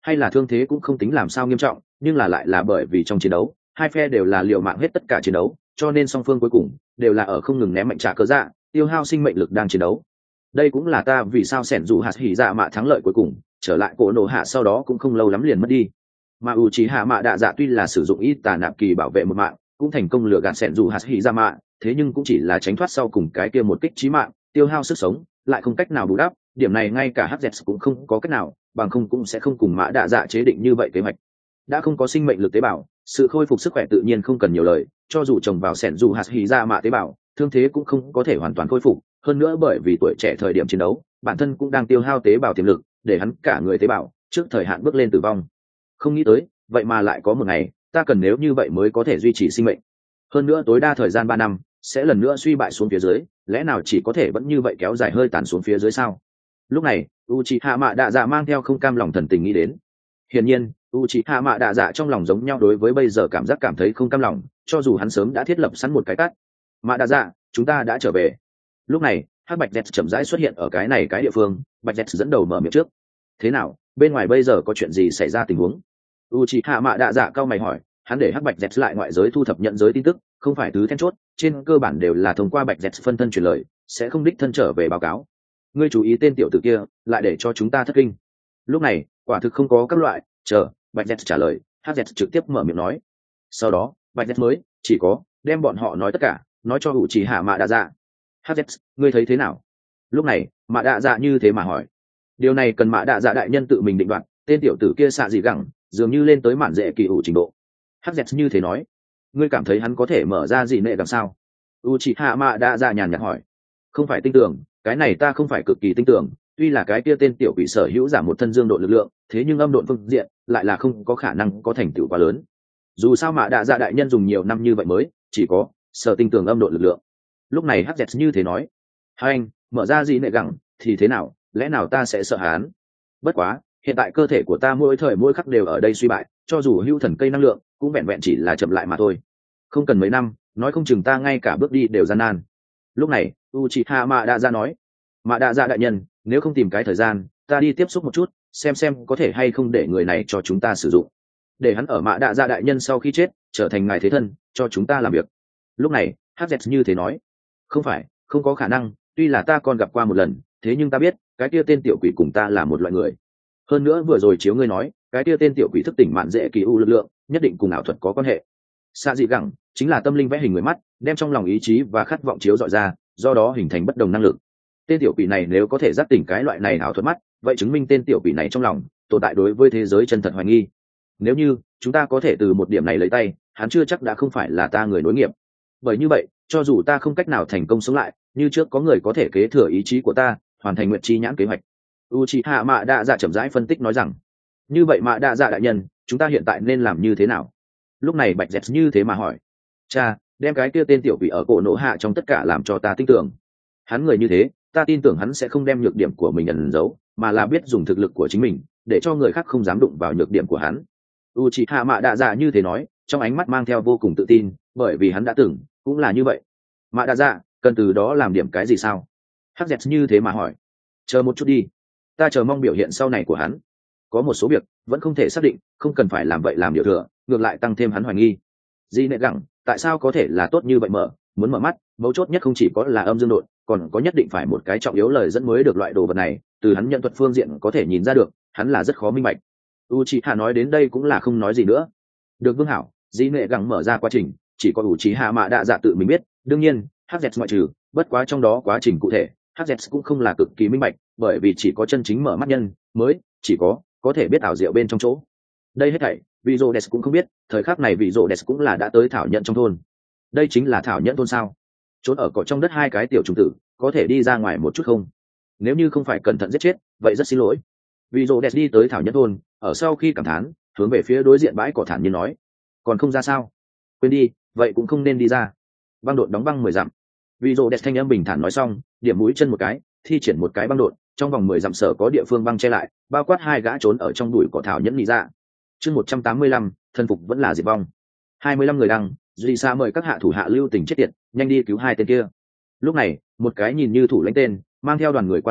hay là thương thế cũng không tính làm sao nghiêm trọng, nhưng là lại là bởi vì trong chiến đấu hai phe đều là liều mạng hết tất cả chiến đấu, cho nên song phương cuối cùng đều là ở không ngừng ném mạnh trả cớ dạ, tiêu hao sinh mệnh lực đang chiến đấu. Đây cũng là ta vì sao sẻn dù hạt hỉ dạ mạ thắng lợi cuối cùng trở lại cổ nổ hạ sau đó cũng không lâu lắm liền mất đi. Mà u trí hạ mạ đạ dạ tuy là sử dụng ít tà nạp kỳ bảo vệ một mạng, cũng thành công lừa gạt sẻn dù hạt hỉ dạ mạ, thế nhưng cũng chỉ là tránh thoát sau cùng cái kia một kích chí mạng, tiêu hao sức sống lại không cách nào bù đắp, điểm này ngay cả hắc dẹt cũng không có cách nào, bằng không cũng sẽ không cùng mã đạ dạ chế định như vậy kế hoạch. Đã không có sinh mệnh lực tế bào, sự khôi phục sức khỏe tự nhiên không cần nhiều lời, cho dù trồng vào sẻn dù hạt hỉ dạ mạ tế bào, thương thế cũng không có thể hoàn toàn khôi phục, hơn nữa bởi vì tuổi trẻ thời điểm chiến đấu bản thân cũng đang tiêu hao tế bào tiềm lực, để hắn cả người tế bào trước thời hạn bước lên tử vong. Không nghĩ tới vậy mà lại có một ngày ta cần nếu như vậy mới có thể duy trì sinh mệnh, hơn nữa tối đa thời gian ba năm sẽ lần nữa suy bại xuống phía dưới, lẽ nào chỉ có thể vẫn như vậy kéo dài hơi tàn xuống phía dưới sao? Lúc này Uchiha Mạ Đạ Dạ mang theo không cam lòng thần tình nghĩ đến. Hiển nhiên Uchiha Mạ Đạ Dạ trong lòng giống nhau đối với bây giờ cảm giác cảm thấy không cam lòng, cho dù hắn sớm đã thiết lập sẵn một cái cắt. Mạ Đạ Dạ, chúng ta đã trở về. Lúc này hắc bạch dẹt chậm rãi xuất hiện ở cái này cái địa phương, bạch dẹt dẫn đầu mở miệng trước. Thế nào, bên ngoài bây giờ có chuyện gì xảy ra tình huống? Uchiha Mạ Đạ Dạ cao mày hỏi, hắn để hắc bạch dẹt lại ngoại giới thu thập nhận giới tin tức, không phải thứ then chốt, trên cơ bản đều là thông qua bạch dẹt phân thân truyền lời, sẽ không đích thân trở về báo cáo. Ngươi chú ý tên tiểu tử kia, lại để cho chúng ta thất kinh. Lúc này quả thực không có các loại chờ bạch dẹt trả lời, hắc dẹt trực tiếp mở miệng nói. Sau đó bạch dẹt mới chỉ có đem bọn họ nói tất cả nói cho Uchiha Mạ Đạ Dạ. hắc dẹt, ngươi thấy thế nào? Lúc này Mạ Đạ Dạ như thế mà hỏi. Điều này cần Mạ Đạ Dạ đại nhân tự mình định đoạt, tên tiểu tử kia xạ gì gẳng dường như lên tới mạn dễ kỳ ủ trình độ. hắc dẹt như thế nói. Ngươi cảm thấy hắn có thể mở ra gì nệ làm sao? Uchiha Mạ Đạ Dạ nhàn nhạt hỏi. Không phải tin tưởng, cái này ta không phải cực kỳ tin tưởng, tuy là cái kia tên tiểu quỷ sở hữu giảm một thân dương độ lực lượng, thế nhưng âm độn phương diện lại là không có khả năng có thành tựu quá lớn. Dù sao Mạ Đạ Dạ đại nhân dùng nhiều năm như vậy mới chỉ có sở tinh tường âm độn lực lượng. Lúc này hắc dẹt như thế nói. Hai anh mở ra gì nệ gẳng thì thế nào, lẽ nào ta sẽ sợ hắn? Bất quá hiện tại cơ thể của ta mỗi thời mỗi khắc đều ở đây suy bại, cho dù hưu thần cây năng lượng cũng vẹn vẹn chỉ là chậm lại mà thôi, không cần mấy năm nói không chừng ta ngay cả bước đi đều gian nan. Lúc này Uchiha Mạ Đạ Dạ nói. Mạ Đạ Dạ đại nhân, nếu không tìm cái thời gian ta đi tiếp xúc một chút, xem xem có thể hay không để người này cho chúng ta sử dụng, để hắn ở Mạ Đạ Dạ đại nhân sau khi chết trở thành ngài thế thân cho chúng ta làm việc. Lúc này hắc dẹt như thế nói. Không phải, không có khả năng, tuy là ta còn gặp qua một lần, thế nhưng ta biết cái kia tên tiểu quỷ cùng ta là một loại người. Hơn nữa vừa rồi chiếu ngươi nói cái kia tên tiểu quỷ thức tỉnh mạn dễ kỳ u lực lượng nhất định cùng ảo thuật có quan hệ. Xạ dị gẳng chính là tâm linh vẽ hình người mắt, đem trong lòng ý chí và khát vọng chiếu dọi ra, do đó hình thành bất đồng năng lực. Tên tiểu quỷ này nếu có thể giác tỉnh cái loại này ảo thuật mắt, vậy chứng minh tên tiểu quỷ này trong lòng tồn tại đối với thế giới chân thật hoài nghi. Nếu như chúng ta có thể từ một điểm này lấy tay, hắn chưa chắc đã không phải là ta người nối nghiệp. Bởi như vậy cho dù ta không cách nào thành công sống lại, như trước có người có thể kế thừa ý chí của ta, hoàn thành nguyện chi nhãn kế hoạch. Uchiha Mạ Đạ Dạ chậm rãi phân tích nói rằng. Như vậy Mạ Đạ Dạ đại nhân, chúng ta hiện tại nên làm như thế nào? Lúc này bạch dẹt như thế mà hỏi. Cha, đem cái kia tên tiểu quỷ ở cổ nổ hạ trong tất cả làm cho ta tin tưởng. Hắn người như thế, ta tin tưởng hắn sẽ không đem nhược điểm của mình ẩn giấu, mà là biết dùng thực lực của chính mình để cho người khác không dám đụng vào nhược điểm của hắn. Uchiha Mạ Đạ Dạ như thế nói, trong ánh mắt mang theo vô cùng tự tin, bởi vì hắn đã từng cũng là như vậy. Mạ Đạ Dạ, cần từ đó làm điểm cái gì sao? hắc dẹt như thế mà hỏi. Chờ một chút đi, ta chờ mong biểu hiện sau này của hắn. Có một số việc vẫn không thể xác định, không cần phải làm vậy làm điều thừa, ngược lại tăng thêm hắn hoài nghi. Di nệ gẳng tại sao có thể là tốt như vậy? Mở muốn mở mắt, mấu chốt nhất không chỉ có là âm dương độn, còn có nhất định phải một cái trọng yếu lời dẫn mới được loại đồ vật này. Từ hắn nhận thuật phương diện có thể nhìn ra được, hắn là rất khó minh bạch. Uchiha nói đến đây cũng là không nói gì nữa. Được vương hảo, Di nệ gẳng mở ra quá trình chỉ có Uchiha Mạ Đạ Dạ tự mình biết, đương nhiên hắc dẹt ngoại trừ, bất quá trong đó quá trình cụ thể hắc dẹt cũng không là cực kỳ minh bạch, bởi vì chỉ có chân chính mở mắt nhân mới chỉ có có thể biết ảo diệu bên trong chỗ. Đây hết thảy vị rô đès cũng không biết, thời khắc này vị rô đès cũng là đã tới thảo nhận trong thôn. Đây chính là thảo nhận thôn sao? Trốn ở cỏ trong đất hai cái tiểu trùng tử có thể đi ra ngoài một chút không? Nếu như không phải cẩn thận giết chết, vậy rất xin lỗi. Vị rô đès đi tới thảo nhận thôn, ở sau khi cảm thán hướng về phía đối diện bãi cỏ thản nhiên nói. Còn không ra sao? Quên đi, vậy cũng không nên đi ra. Băng đột đóng băng mười dặm. Vị rô đẹp thanh âm bình thản nói xong, điểm mũi chân một cái, thi triển một cái băng đột, trong vòng mười dặm sở có địa phương băng che lại, bao quát hai gã trốn ở trong bụi cỏ thảo nhẫn nhị ra. Chương một trăm tám mươi lăm, thân phục vẫn là diệt vong. hai mươi lăm người đăng, Duy Sa mời các hạ thủ hạ lưu tình chết tiệt, nhanh đi cứu hai tên kia. Lúc này, một cái nhìn như thủ lãnh tên, mang theo đoàn người qua đây,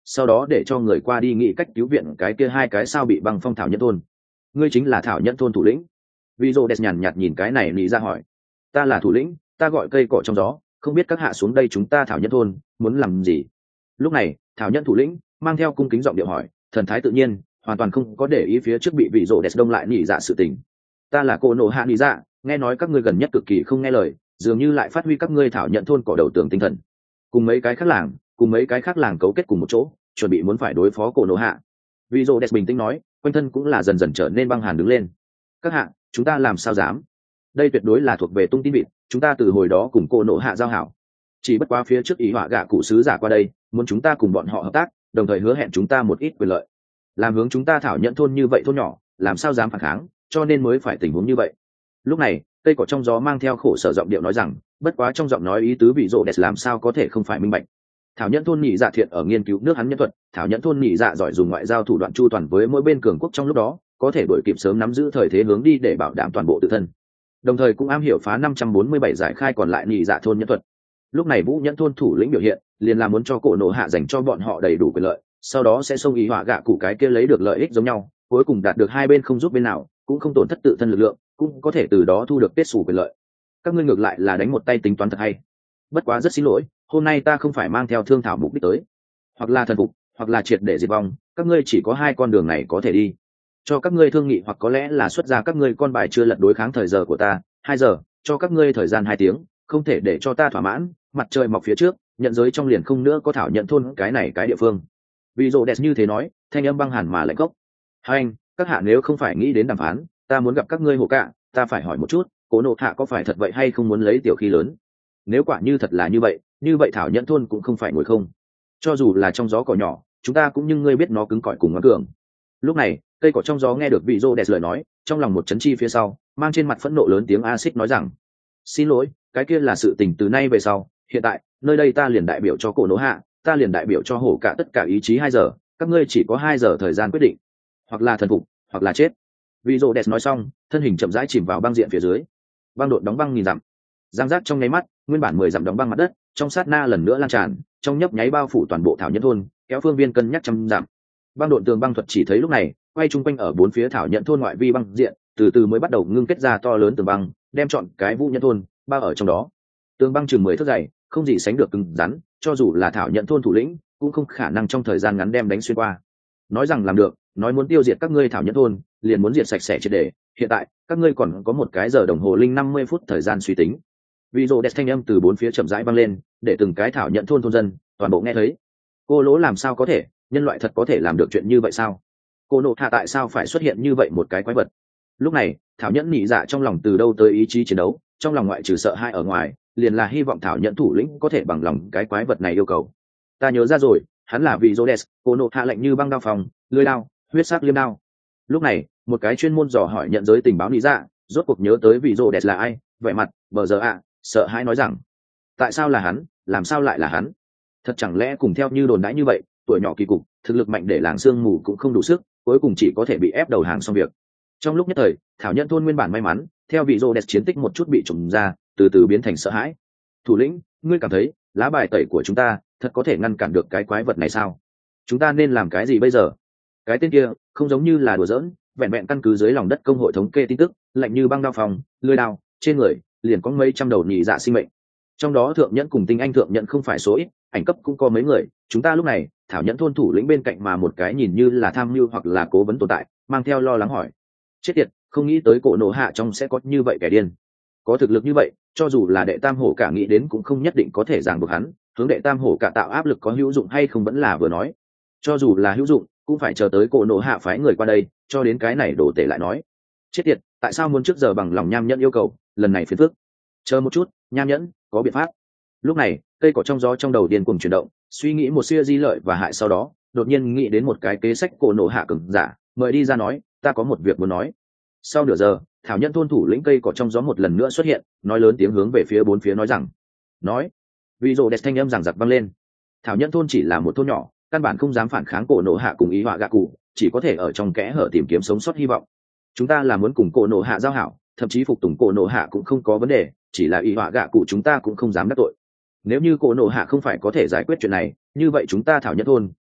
sau đó để cho người qua đi nghĩ cách cứu viện cái kia hai cái sao bị băng phong thảo nhẫn thôn. Ngươi chính là thảo nhẫn thôn thủ lĩnh? Vị rồ đẹp nhàn nhạt nhìn cái này nỉ dạ hỏi. Ta là thủ lĩnh, ta gọi cây cỏ trong gió, không biết các hạ xuống đây chúng ta thảo nhẫn thôn muốn làm gì? Lúc này thảo nhẫn thủ lĩnh mang theo cung kính giọng điệu hỏi, thần thái tự nhiên, hoàn toàn không có để ý phía trước bị vị rồ đẹp đông lại nỉ dạ sự tình. Ta là cô nộ hạ nỉ dạ, nghe nói các ngươi gần nhất cực kỳ không nghe lời, dường như lại phát huy các ngươi thảo nhẫn thôn cỏ đầu tường tinh thần, cùng mấy cái khác làng cùng mấy cái khác làng cấu kết cùng một chỗ, chuẩn bị muốn phải đối phó cô nộ hạ. Vị rồ đẹp bình tĩnh nói, quanh thân cũng là dần dần trở nên băng hàn đứng lên. Các hạ, chúng ta làm sao dám? Đây tuyệt đối là thuộc về tung tin vịt, chúng ta từ hồi đó cùng cô nộ hạ giao hảo, chỉ bất quá phía trước ý họa gạ cụ sứ giả qua đây muốn chúng ta cùng bọn họ hợp tác, đồng thời hứa hẹn chúng ta một ít quyền lợi, làm hướng chúng ta thảo nhẫn thôn như vậy thôn nhỏ làm sao dám phản kháng, cho nên mới phải tình huống như vậy. Lúc này cây cỏ trong gió mang theo khổ sở giọng điệu nói rằng, bất quá trong giọng nói ý tứ vị rộ đẹp làm sao có thể không phải minh bạch. Thảo nhẫn thôn nhị dạ thiện ở nghiên cứu nước hắn nhân thuật, thảo nhẫn thôn nhị dạ giỏi dùng ngoại giao thủ đoạn chu toàn với mỗi bên cường quốc trong lúc đó, có thể đổi kịp sớm nắm giữ thời thế hướng đi để bảo đảm toàn bộ tự thân, đồng thời cũng am hiểu phá năm trăm bốn mươi bảy giải khai còn lại nhị dạ thôn nhân thuật. Lúc này vũ nhẫn thôn thủ lĩnh biểu hiện liền là muốn cho cổ nộ hạ dành cho bọn họ đầy đủ quyền lợi, sau đó sẽ xông ý họa gạ cụ cái kia lấy được lợi ích giống nhau, cuối cùng đạt được hai bên không giúp bên nào, cũng không tổn thất tự thân lực lượng, cũng có thể từ đó thu được kết xù quyền lợi. Các ngươi ngược lại là đánh một tay tính toán thật hay. Bất quá rất xin lỗi, hôm nay ta không phải mang theo thương thảo mục đích tới, hoặc là thần phục hoặc là triệt để diệt vong, các ngươi chỉ có hai con đường này có thể đi. Cho các ngươi thương nghị, hoặc có lẽ là xuất ra các ngươi con bài chưa lật đối kháng thời giờ của ta, hai giờ, cho các ngươi thời gian hai tiếng, không thể để cho ta thỏa mãn, mặt trời mọc phía trước, nhận giới trong liền không nữa có thảo nhận thôn cái này cái địa phương. Vì rồ đẹp như thế nói, thanh âm băng hàn mà lạnh cốc. Hai anh, các hạ nếu không phải nghĩ đến đàm phán, ta muốn gặp các ngươi hồ cạ, ta phải hỏi một chút, cố nộ hạ có phải thật vậy hay không muốn lấy tiểu khí lớn? Nếu quả như thật là như vậy, như vậy thảo nhẫn thôn cũng không phải ngồi không. Cho dù là trong gió cỏ nhỏ, chúng ta cũng nhưng ngươi biết nó cứng cỏi cùng ngoan cường. Lúc này cây cỏ trong gió nghe được vị rô đẹp lời nói, trong lòng một chấn chi phía sau, mang trên mặt phẫn nộ lớn tiếng axit nói rằng, xin lỗi, cái kia là sự tình từ nay về sau, hiện tại nơi đây ta liền đại biểu cho cổ nỗ hạ, ta liền đại biểu cho hổ cả tất cả ý chí hai giờ, các ngươi chỉ có hai giờ thời gian quyết định, hoặc là thần phục hoặc là chết. Vị rô đẹp nói xong, thân hình chậm rãi chìm vào băng diện phía dưới, băng đột đóng băng nghìn dặm, giang giác trong nháy mắt, nguyên bản mười dặm đóng băng mặt đất trong sát na lần nữa lan tràn, trong nhấp nháy bao phủ toàn bộ thảo nhẫn thôn, kéo phương viên cân nhắc trăm dặm. Băng độn tường băng thuật chỉ thấy lúc này quay chung quanh ở bốn phía thảo nhẫn thôn ngoại vi băng diện, từ từ mới bắt đầu ngưng kết ra to lớn tường băng, đem chọn cái vũ nhẫn thôn bao ở trong đó. Tường băng chừng mười thước dày, không gì sánh được cứng rắn, cho dù là thảo nhẫn thôn thủ lĩnh cũng không khả năng trong thời gian ngắn đem đánh xuyên qua. Nói rằng làm được, nói muốn tiêu diệt các ngươi thảo nhẫn thôn, liền muốn diệt sạch sẽ triệt để. Hiện tại các ngươi còn có một cái giờ đồng hồ linh năm mươi phút thời gian suy tính. Vị rồ đẹp thanh âm từ bốn phía chậm rãi vang lên, để từng cái thảo nhẫn thôn thôn dân toàn bộ nghe thấy. Cô lỗ làm sao có thể, nhân loại thật có thể làm được chuyện như vậy sao? Cô nộ hạ tại sao phải xuất hiện như vậy một cái quái vật? Lúc này thảo nhẫn nhị dạ trong lòng từ đâu tới ý chí chiến đấu, trong lòng ngoại trừ sợ hãi ở ngoài, liền là hy vọng thảo nhẫn thủ lĩnh có thể bằng lòng cái quái vật này yêu cầu. Ta nhớ ra rồi, hắn là vị Rhodes, cô nộ hạ lạnh như băng đao phòng, lưỡi đao, huyết sắc liêm đao. Lúc này một cái chuyên môn dò hỏi nhận giới tình báo nhị dạ rốt cuộc nhớ tới vị Rhodes là ai, vẻ mặt bờ giờ ạ sợ hãi nói rằng, tại sao là hắn, làm sao lại là hắn? Thật chẳng lẽ cùng theo như đồn đãi như vậy, tuổi nhỏ kỳ cục, thực lực mạnh để làng sương mù cũng không đủ sức, cuối cùng chỉ có thể bị ép đầu hàng xong việc. Trong lúc nhất thời thảo nhẫn thôn nguyên bản may mắn theo vị rô đẹp chiến tích một chút bị trùng ra, từ từ biến thành sợ hãi. Thủ lĩnh, ngươi cảm thấy lá bài tẩy của chúng ta thật có thể ngăn cản được cái quái vật này sao? Chúng ta nên làm cái gì bây giờ? Cái tên kia không giống như là đùa giỡn, vẹn vẹn căn cứ dưới lòng đất công hội thống kê tin tức, lạnh như băng đao phòng, lưỡi đao, trên người liền có mấy trăm đầu nhị dạ sinh mệnh, trong đó thượng nhẫn cùng tinh anh thượng nhẫn không phải số ít, ảnh cấp cũng có mấy người. Chúng ta lúc này thảo nhẫn thôn thủ lĩnh bên cạnh mà một cái nhìn như là tham mưu hoặc là cố vấn tồn tại, mang theo lo lắng hỏi, chết tiệt, không nghĩ tới cổ nổ hạ trong sẽ có như vậy kẻ điên, có thực lực như vậy, cho dù là đệ tam hổ cả nghĩ đến cũng không nhất định có thể ràng buộc hắn. Hướng đệ tam hổ cả tạo áp lực có hữu dụng hay không vẫn là vừa nói, cho dù là hữu dụng cũng phải chờ tới cổ nổ hạ phái người qua đây, cho đến cái này đổ tể lại nói, chết tiệt, tại sao muốn trước giờ bằng lòng nham nhẫn yêu cầu, lần này phiền phức. Chờ một chút, nham nhẫn có biện pháp. Lúc này cây cỏ trong gió trong đầu điên cuồng chuyển động, suy nghĩ một siêu di lợi và hại, sau đó đột nhiên nghĩ đến một cái kế sách cổ nổ hạ cường giả, mời đi ra nói, ta có một việc muốn nói. Sau nửa giờ thảo nhân thôn thủ lĩnh cây cỏ trong gió một lần nữa xuất hiện, nói lớn tiếng hướng về phía bốn phía nói rằng, nói. Vì rồ đẹp thanh âm giằng giặc vang lên. Thảo nhân thôn chỉ là một thôn nhỏ, căn bản không dám phản kháng cổ nổ hạ cùng ý họa gạ cụ, chỉ có thể ở trong kẽ hở tìm kiếm sống sót hy vọng. Chúng ta là muốn cùng cổ nổ hạ giao hảo, thậm chí phục tùng cổ nổ hạ cũng không có vấn đề, chỉ là ý họa gạ cụ chúng ta cũng không dám đắc tội. Nếu như cổ nổ hạ không phải có thể giải quyết chuyện này, như vậy chúng ta thảo nhất thôn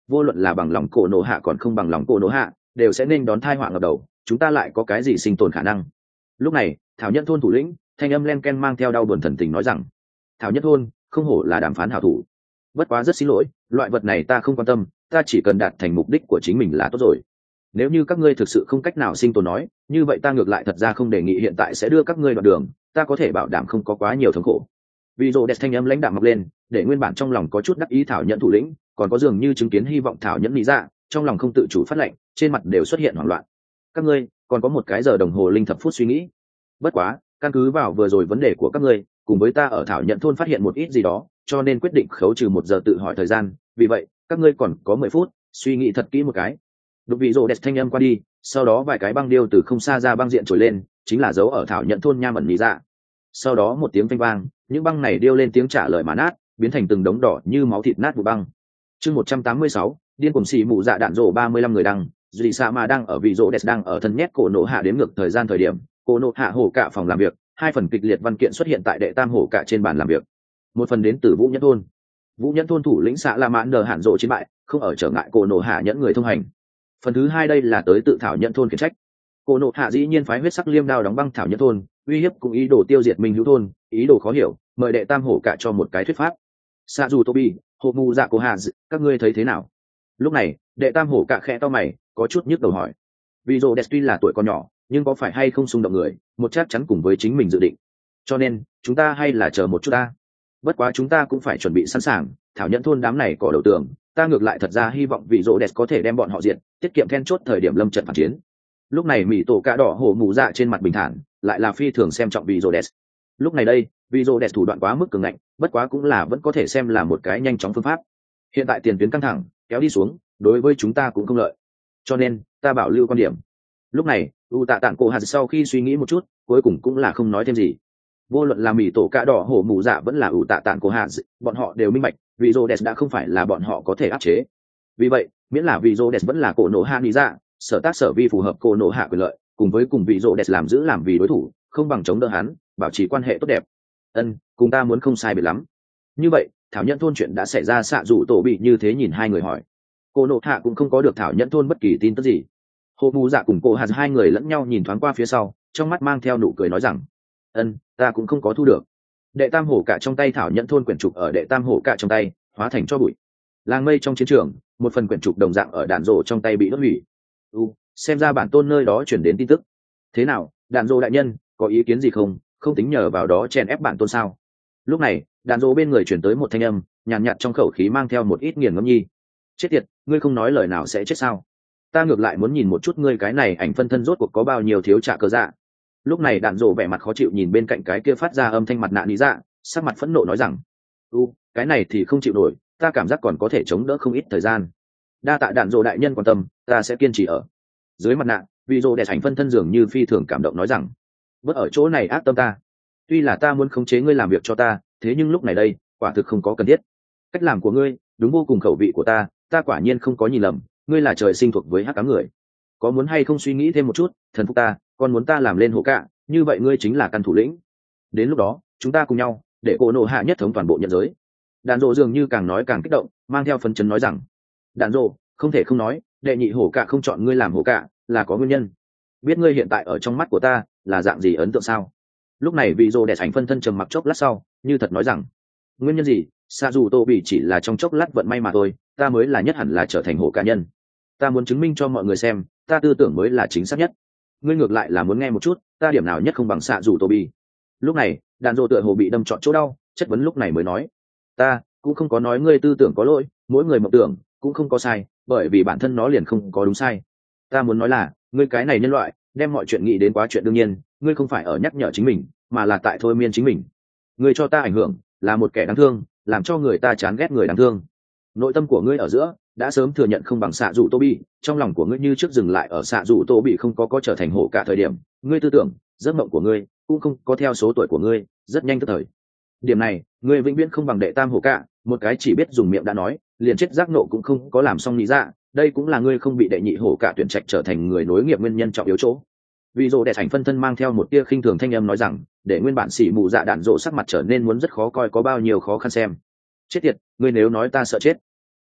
vô luận là bằng lòng cổ nổ hạ còn không bằng lòng cổ nổ hạ đều sẽ nên đón thai họa ngập đầu, chúng ta lại có cái gì sinh tồn khả năng. Lúc này thảo nhân thôn thủ lĩnh thanh âm len ken mang theo đau buồn thần tình nói rằng, thảo nhân thôn không hổ là đàm phán hảo thủ, bất quá rất xin lỗi, loại vật này ta không quan tâm, ta chỉ cần đạt thành mục đích của chính mình là tốt rồi. Nếu như các ngươi thực sự không cách nào sinh tồn nói, như vậy ta ngược lại thật ra không đề nghị hiện tại sẽ đưa các ngươi đoạn đường, ta có thể bảo đảm không có quá nhiều thống khổ. Vì rồ đẹp thanh âm lãnh đạm mọc lên, để nguyên bản trong lòng có chút đắc ý thảo nhẫn thủ lĩnh còn có dường như chứng kiến hy vọng thảo nhẫn lý dạ, trong lòng không tự chủ phát lệnh, trên mặt đều xuất hiện hoảng loạn. Các ngươi còn có một cái giờ đồng hồ linh thập phút suy nghĩ. Bất quá căn cứ vào vừa rồi vấn đề của các ngươi cùng với ta ở thảo nhẫn thôn phát hiện một ít gì đó, cho nên quyết định khấu trừ một giờ tự hỏi thời gian, vì vậy các ngươi còn có mười phút suy nghĩ thật kỹ một cái. Đột vị rồ đẹp thanh âm qua đi, sau đó vài cái băng điêu từ không xa ra băng diện trồi lên, chính là dấu ở thảo nhẫn thôn nha ẩn lý dạ. Sau đó một tiếng phanh vang, những băng này điêu lên tiếng trả lời mà nát, biến thành từng đống đỏ như máu thịt nát vụ băng. Chương một trăm tám mươi sáu, điên cuồng xì mụ dạ đạn rổ ba mươi lăm người đăng, dì sa mà đang ở vị rồ đẹp đang ở thân nhét cổ nổ hạ đếm ngược thời gian thời điểm, cổ nổ hạ hổ cả phòng làm việc, hai phần kịch liệt văn kiện xuất hiện tại đệ tam hổ cả trên bàn làm việc. Một phần đến từ Vũ Nhẫn thôn. Vũ Nhẫn thôn thủ lĩnh xạ La Mãn Đờ hạn rộ chiến bại, không ở trở ngại cổ nổ hạ nhẫn người thông hành. Phần thứ hai đây là tới tự thảo nhẫn thôn khiển trách. Cổ nổ hạ dĩ nhiên phái huyết sắc liêm đao đóng băng thảo nhẫn thôn, uy hiếp cùng ý đồ tiêu diệt Minh Hữu thôn, ý đồ khó hiểu, mời đệ tam hổ cả cho một cái thuyết pháp. Sa dù Tobi, hộ mù dạ cổ hạ, các ngươi thấy thế nào? Lúc này đệ tam hổ cả khẽ to mày, có chút nhức đầu hỏi. Vì rồ đẹp tuy là tuổi còn nhỏ, nhưng có phải hay không xung động người, một chắc chắn cùng với chính mình dự định. Cho nên chúng ta hay là chờ một chút ta. Bất quá chúng ta cũng phải chuẩn bị sẵn sàng, thảo nhẫn thôn đám này có đầu tường, ta ngược lại thật ra hy vọng vị rỗ đẹp có thể đem bọn họ diệt, tiết kiệm then chốt thời điểm lâm trận phản chiến. Lúc này mỹ tổ cạ đỏ hổ mù dạ trên mặt bình thản, lại là phi thường xem trọng vị rỗ đẹp. Lúc này đây vị rỗ đẹp thủ đoạn quá mức cường ngạnh, bất quá cũng là vẫn có thể xem là một cái nhanh chóng phương pháp. Hiện tại tiền tuyến căng thẳng kéo đi xuống, đối với chúng ta cũng không lợi, cho nên ta bảo lưu quan điểm. Lúc này u tạ tạng cổ hạt sau khi suy nghĩ một chút, cuối cùng cũng là không nói thêm gì. Vô luận là mỹ tổ cạ đỏ hổ mù dạ vẫn là u tạ tạng cổ hạt, bọn họ đều minh bạch vị rô đès đã không phải là bọn họ có thể áp chế. Vì vậy miễn là vị rô đès vẫn là cổ nổ hạ lý dạ, sở tác sở vi phù hợp cổ nổ hạ quyền lợi, cùng với cùng vị rô đès làm giữ làm vì đối thủ, không bằng chống đỡ hắn, bảo trì quan hệ tốt đẹp. Ân, cùng ta muốn không sai biệt lắm. Như vậy thảo nhẫn thôn chuyện đã xảy ra, xạ dù tổ bị như thế nhìn hai người hỏi. Cổ nổ hạ cũng không có được thảo nhẫn thôn bất kỳ tin tức gì. Hồ mù dạ cùng cổ hạt hai người lẫn nhau nhìn thoáng qua phía sau, trong mắt mang theo nụ cười nói rằng, ân, ta cũng không có thu được. Đệ tam hổ cả trong tay thảo nhẫn thôn quyển trục ở đệ tam hổ cả trong tay hóa thành cho bụi. Làng mây trong chiến trường, một phần quyển trục đồng dạng ở đạn rổ trong tay bị đốt hủy. U, xem ra bản tôn nơi đó chuyển đến tin tức. Thế nào, đạn rổ đại nhân, có ý kiến gì không? Không tính nhờ vào đó chèn ép bản tôn sao? Lúc này đạn rổ bên người chuyển tới một thanh âm nhàn nhạt, nhạt trong khẩu khí mang theo một ít nghiền ngẫm nhi. Chết tiệt, ngươi không nói lời nào sẽ chết sao? Ta ngược lại muốn nhìn một chút ngươi cái này ảnh phân thân rốt cuộc có bao nhiêu thiếu trả cơ dạ. Lúc này đạn rổ vẻ mặt khó chịu nhìn bên cạnh cái kia phát ra âm thanh mặt nạ lý dạ, sắc mặt phẫn nộ nói rằng, u, cái này thì không chịu nổi, ta cảm giác còn có thể chống đỡ không ít thời gian. Đa tạ đạn rổ đại nhân quan tâm, ta sẽ kiên trì ở. Dưới mặt nạ vị rổ đẹp ảnh phân thân dường như phi thường cảm động nói rằng, bớt ở chỗ này ác tâm ta. Tuy là ta muốn khống chế ngươi làm việc cho ta, thế nhưng lúc này đây quả thực không có cần thiết. Cách làm của ngươi đúng vô cùng khẩu vị của ta, ta quả nhiên không có nhìn lầm, ngươi là trời sinh thuộc với hắc ám người. Có muốn hay không suy nghĩ thêm một chút, thần phục ta, còn muốn ta làm lên hổ cạ, như vậy ngươi chính là căn thủ lĩnh. Đến lúc đó chúng ta cùng nhau để cổ nổ hạ nhất thống toàn bộ nhận giới. Đạn rộ dường như càng nói càng kích động, mang theo phấn chấn nói rằng, đạn rộ, không thể không nói, đệ nhị hổ cạ không chọn ngươi làm hổ cạ là có nguyên nhân. Biết ngươi hiện tại ở trong mắt của ta là dạng gì ấn tượng sao? Lúc này vị rồ đẹp ảnh phân thân trầm mặc chốc lát sau, như thật nói rằng, nguyên nhân gì? Sa dù tô bị chỉ là trong chốc lát vận may mà thôi, ta mới là nhất hẳn là trở thành hổ cạ nhân. Ta muốn chứng minh cho mọi người xem, ta tư tưởng mới là chính xác nhất. Ngươi ngược lại là muốn nghe một chút, ta điểm nào nhất không bằng xạ dù tô bi. Lúc này đàn rộ tựa hồ bị đâm trọn chỗ đau, chất vấn lúc này mới nói, ta cũng không có nói ngươi tư tưởng có lỗi, mỗi người mộng tưởng cũng không có sai, bởi vì bản thân nó liền không có đúng sai. Ta muốn nói là ngươi cái này nhân loại đem mọi chuyện nghĩ đến quá chuyện đương nhiên, ngươi không phải ở nhắc nhở chính mình, mà là tại thôi miên chính mình. Ngươi cho ta ảnh hưởng là một kẻ đáng thương, làm cho người ta chán ghét người đáng thương. Nội tâm của ngươi ở giữa đã sớm thừa nhận không bằng xạ dù tô bị, trong lòng của ngươi như trước dừng lại ở xạ dù tô bị không có có trở thành hổ cả thời điểm, ngươi tư tưởng giấc mộng của ngươi cũng không có theo số tuổi của ngươi rất nhanh tức thời. Điểm này ngươi vĩnh viễn không bằng đệ tam hổ cả, một cái chỉ biết dùng miệng đã nói liền chết giác nộ cũng không có làm xong lý ra, đây cũng là ngươi không bị đệ nhị hổ cả tuyển trạch trở thành người nối nghiệp nguyên nhân trọng yếu chỗ. Vì rồ đẹp ảnh phân thân mang theo một tia khinh thường thanh âm nói rằng, để nguyên bản xỉ mù dạ đạn rộ sắc mặt trở nên muốn rất khó coi có bao nhiêu khó khăn xem. Chết tiệt, ngươi nếu nói ta sợ chết,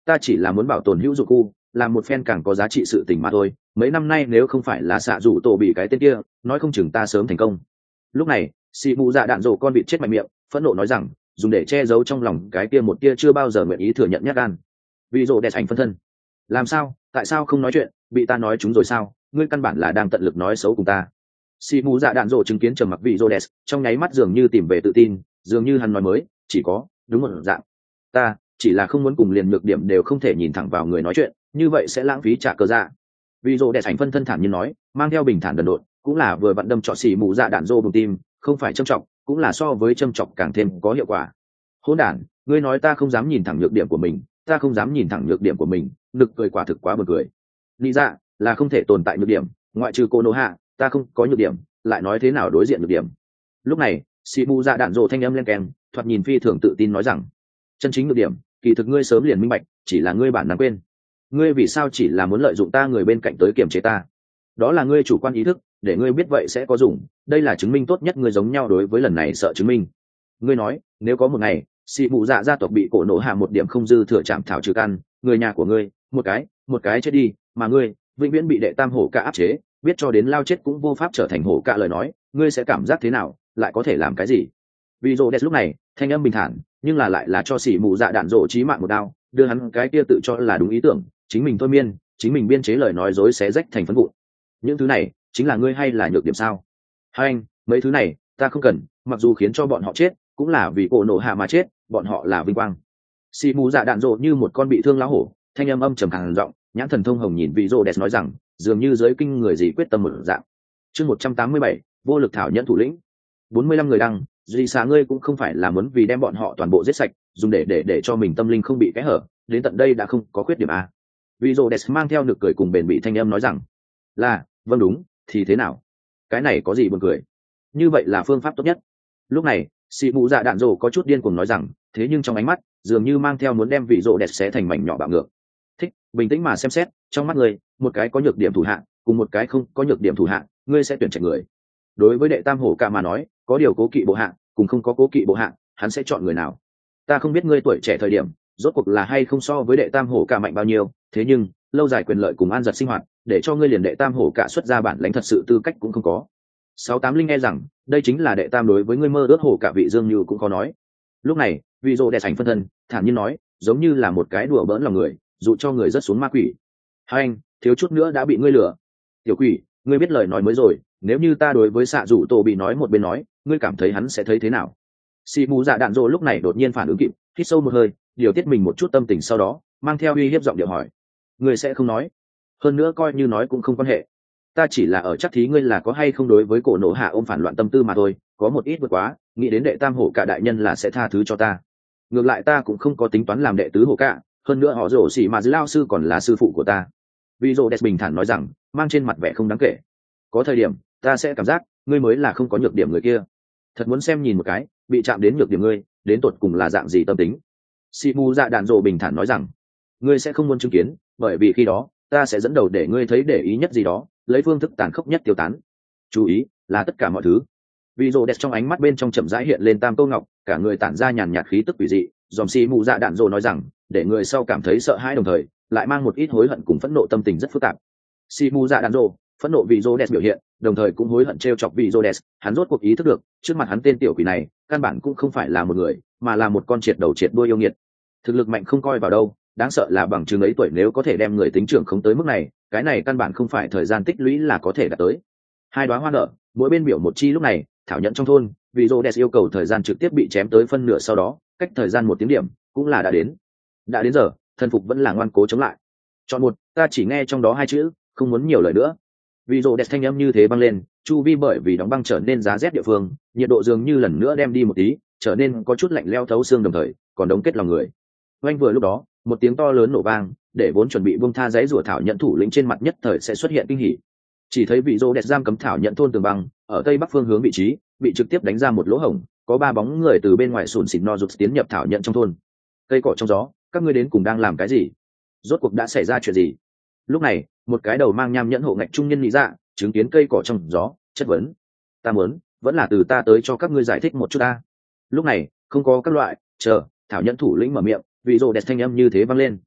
ta chỉ là muốn bảo tồn hữu dụng khu, làm một phen càng có giá trị sự tình mà thôi. Mấy năm nay nếu không phải là xạ rủ tổ bị cái tên kia, nói không chừng ta sớm thành công. Lúc này xì mù dạ đạn rổ con vịt chết mạnh miệng phẫn nộ nói rằng, dùng để che giấu trong lòng cái kia một kia chưa bao giờ nguyện ý thừa nhận nhát gan. Vì rổ đẹp ảnh phân thân, làm sao, tại sao không nói chuyện, bị ta nói chúng rồi sao? Ngươi căn bản là đang tận lực nói xấu cùng ta. Xì mù dạ đạn rổ chứng kiến trầm mặc vị rổ đẹp, trong nháy mắt dường như tìm về tự tin, dường như hắn nói mới chỉ có đúng một dạng. Ta chỉ là không muốn cùng liền nhược điểm đều không thể nhìn thẳng vào người nói chuyện, như vậy sẽ lãng phí trả cơ dạ. Vì rổ đẹp ảnh phân thân thản nhiên nói, mang theo bình thản đần độn, cũng là vừa vặn đâm trọ xì mù dạ đạn rổ bùng tim, không phải châm trọng, cũng là so với châm trọng càng thêm có hiệu quả. Hỗn đản, ngươi nói ta không dám nhìn thẳng nhược điểm của mình, ta không dám nhìn thẳng nhược điểm của mình, nực cười quả thực quá buồn cười. Lý dạ là không thể tồn tại nhược điểm, ngoại trừ cô nô hạ, ta không có nhược điểm, lại nói thế nào đối diện nhược điểm. Lúc này xì mù dạ đạn rổ thanh âm lên kèn, thoạt nhìn phi thường tự tin nói rằng, chân chính nhược điểm kỳ thực ngươi sớm liền minh bạch, chỉ là ngươi bản năng quên. Ngươi vì sao chỉ là muốn lợi dụng ta người bên cạnh tới kiềm chế ta? Đó là ngươi chủ quan ý thức, để ngươi biết vậy sẽ có dùng, đây là chứng minh tốt nhất ngươi giống nhau đối với lần này sợ chứng minh. Ngươi nói nếu có một ngày xì mù dạ gia tộc bị cổ nổ hạ một điểm không dư thừa chạm thảo trừ căn, người nhà của ngươi một cái một cái chết đi, mà ngươi vĩnh viễn bị đệ tam hổ cả áp chế, biết cho đến lao chết cũng vô pháp trở thành hổ cả lời nói, ngươi sẽ cảm giác thế nào, lại có thể làm cái gì? Vì rồ đẹp lúc này thanh âm bình thản, nhưng là lại là cho xì mù dạ đạn rổ chí mạng một đao, đưa hắn cái kia tự cho là đúng ý tưởng, chính mình thôi miên, chính mình biên chế lời nói dối xé rách thành phấn vụn. Những thứ này chính là ngươi hay là nhược điểm sao? Hai anh, mấy thứ này ta không cần, mặc dù khiến cho bọn họ chết cũng là vì cổ nổ hạ mà chết, bọn họ là vinh quang. Xì mù dạ đạn rộ như một con bị thương lão hổ, thanh âm âm trầm hàng giọng, nhãn thần thông hồng nhìn vị rô đẹp nói rằng, dường như giới kinh người gì quyết tâm một dạng. Chương một trăm tám mươi bảy, vô lực thảo nhẫn thủ lĩnh. Bốn mươi lăm người đăng, duy xá ngươi cũng không phải là muốn vì đem bọn họ toàn bộ giết sạch, dùng để để để cho mình tâm linh không bị kẽ hở, đến tận đây đã không có khuyết điểm à? Vị rô đẹp mang theo nực cười cùng bền bỉ thanh âm nói rằng, là vâng đúng, thì thế nào? Cái này có gì buồn cười? Như vậy là phương pháp tốt nhất. Lúc này xì mù dạ đạn rổ có chút điên cuồng nói rằng, thế nhưng trong ánh mắt dường như mang theo muốn đem vị rô đẹp xé thành mảnh nhỏ bạo ngược. Thích bình tĩnh mà xem xét, trong mắt người một cái có nhược điểm thủ hạng cùng một cái không có nhược điểm thủ hạng, ngươi sẽ tuyển chọn người. Đối với đệ tam hổ cả mà nói, có điều cố kỵ bộ hạng cùng không có cố kỵ bộ hạng, hắn sẽ chọn người nào? Ta không biết ngươi tuổi trẻ thời điểm rốt cuộc là hay không so với đệ tam hổ cả mạnh bao nhiêu, thế nhưng lâu dài quyền lợi cùng an giật sinh hoạt để cho ngươi liền đệ tam hổ cả xuất ra bản lãnh thật sự tư cách cũng không có. Sáu tám linh nghe rằng đây chính là đệ tam đối với ngươi mơ ước hổ cả vị dương như cũng có nói. Lúc này vị rô đẹp thành phân thân thản nhiên nói, giống như là một cái đùa bỡn lòng người, dụ cho người rất xuống ma quỷ. Hai anh thiếu chút nữa đã bị ngươi lừa. Tiểu quỷ, ngươi biết lời nói mới rồi, nếu như ta đối với xạ rủ tổ bị nói một bên nói, ngươi cảm thấy hắn sẽ thấy thế nào? Xì mù dạ đạn rô lúc này đột nhiên phản ứng kịp, hít sâu một hơi, điều tiết mình một chút tâm tình, sau đó mang theo uy hiếp giọng điệu hỏi, ngươi sẽ không nói? Hơn nữa coi như nói cũng không quan hệ, ta chỉ là ở chắc thí ngươi là có hay không đối với cổ nổ hạ ôm phản loạn tâm tư mà thôi, có một ít vượt quá, nghĩ đến đệ tam hổ cả đại nhân là sẽ tha thứ cho ta. Ngược lại ta cũng không có tính toán làm đệ tứ hổ cả, hơn nữa họ rổ xỉ mà dưới lao sư còn là sư phụ của ta. Vì rổ đẹp bình thản nói rằng, mang trên mặt vẻ không đáng kể, có thời điểm ta sẽ cảm giác ngươi mới là không có nhược điểm người kia, thật muốn xem nhìn một cái bị chạm đến nhược điểm ngươi đến tột cùng là dạng gì tâm tính. Si mu dạ đạn rổ bình thản nói rằng, ngươi sẽ không muốn chứng kiến, bởi vì khi đó ta sẽ dẫn đầu để ngươi thấy để ý nhất gì đó, lấy phương thức tàn khốc nhất tiêu tán. Chú ý là tất cả mọi thứ. Vì rồ đẹp trong ánh mắt bên trong chậm rãi hiện lên tam câu ngọc, cả người tản ra nhàn nhạt khí tức quỷ dị. Dòm xì mù dạ đạn rồ nói rằng, để người sau cảm thấy sợ hãi đồng thời lại mang một ít hối hận cùng phẫn nộ, tâm tình rất phức tạp. Xì mù dạ đạn rồ phẫn nộ vì rồ đẹp biểu hiện, đồng thời cũng hối hận trêu chọc vì rồ đẹp. Hắn rốt cuộc ý thức được, trước mặt hắn tên tiểu quỷ này căn bản cũng không phải là một người, mà là một con triệt đầu triệt đuôi yêu nghiệt. Thực lực mạnh không coi vào đâu, đáng sợ là bằng chứng ấy tuổi nếu có thể đem người tính trưởng không tới mức này, cái này căn bản không phải thời gian tích lũy là có thể đạt tới. Hai đóa hoa nở, mỗi bên biểu một chi. Lúc này thảo nhẫn trong thôn, vì Rhodes yêu cầu thời gian trực tiếp bị chém tới phân nửa, sau đó cách thời gian một tiếng điểm cũng là đã đến. Đã đến giờ, thần phục vẫn là ngoan cố chống lại. Chọn một, ta chỉ nghe trong đó hai chữ, không muốn nhiều lời nữa. Vì Rhodes thanh âm như thế băng lên, chu vi bởi vì đóng băng trở nên giá rét địa phương, nhiệt độ dường như lần nữa đem đi một tí, trở nên có chút lạnh lẽo thấu xương, đồng thời còn đóng kết lòng người. Oanh vừa lúc đó, một tiếng to lớn nổ vang, để vốn chuẩn bị buông tha giấy rủa thảo nhận thủ lĩnh trên mặt nhất thời sẽ xuất hiện kinh hỉ. Chỉ thấy vị rô đẹp giam cấm thảo nhận thôn tường băng ở tây bắc phương hướng vị trí bị trực tiếp đánh ra một lỗ hổng, có ba bóng người từ bên ngoài sùn xịt no rụt tiến nhập thảo nhận trong thôn. Cây cỏ trong gió, các ngươi đến cùng đang làm cái gì? Rốt cuộc đã xảy ra chuyện gì? Lúc này một cái đầu mang nham nhẫn hộ ngạch trung nhân nghĩ ra, chứng kiến cây cỏ trong gió, chất vấn. Ta muốn vẫn là từ ta tới cho các ngươi giải thích một chút ta. Lúc này không có các loại chờ thảo nhận thủ lĩnh mở miệng, vị rô đẹp thanh âm như thế vang lên.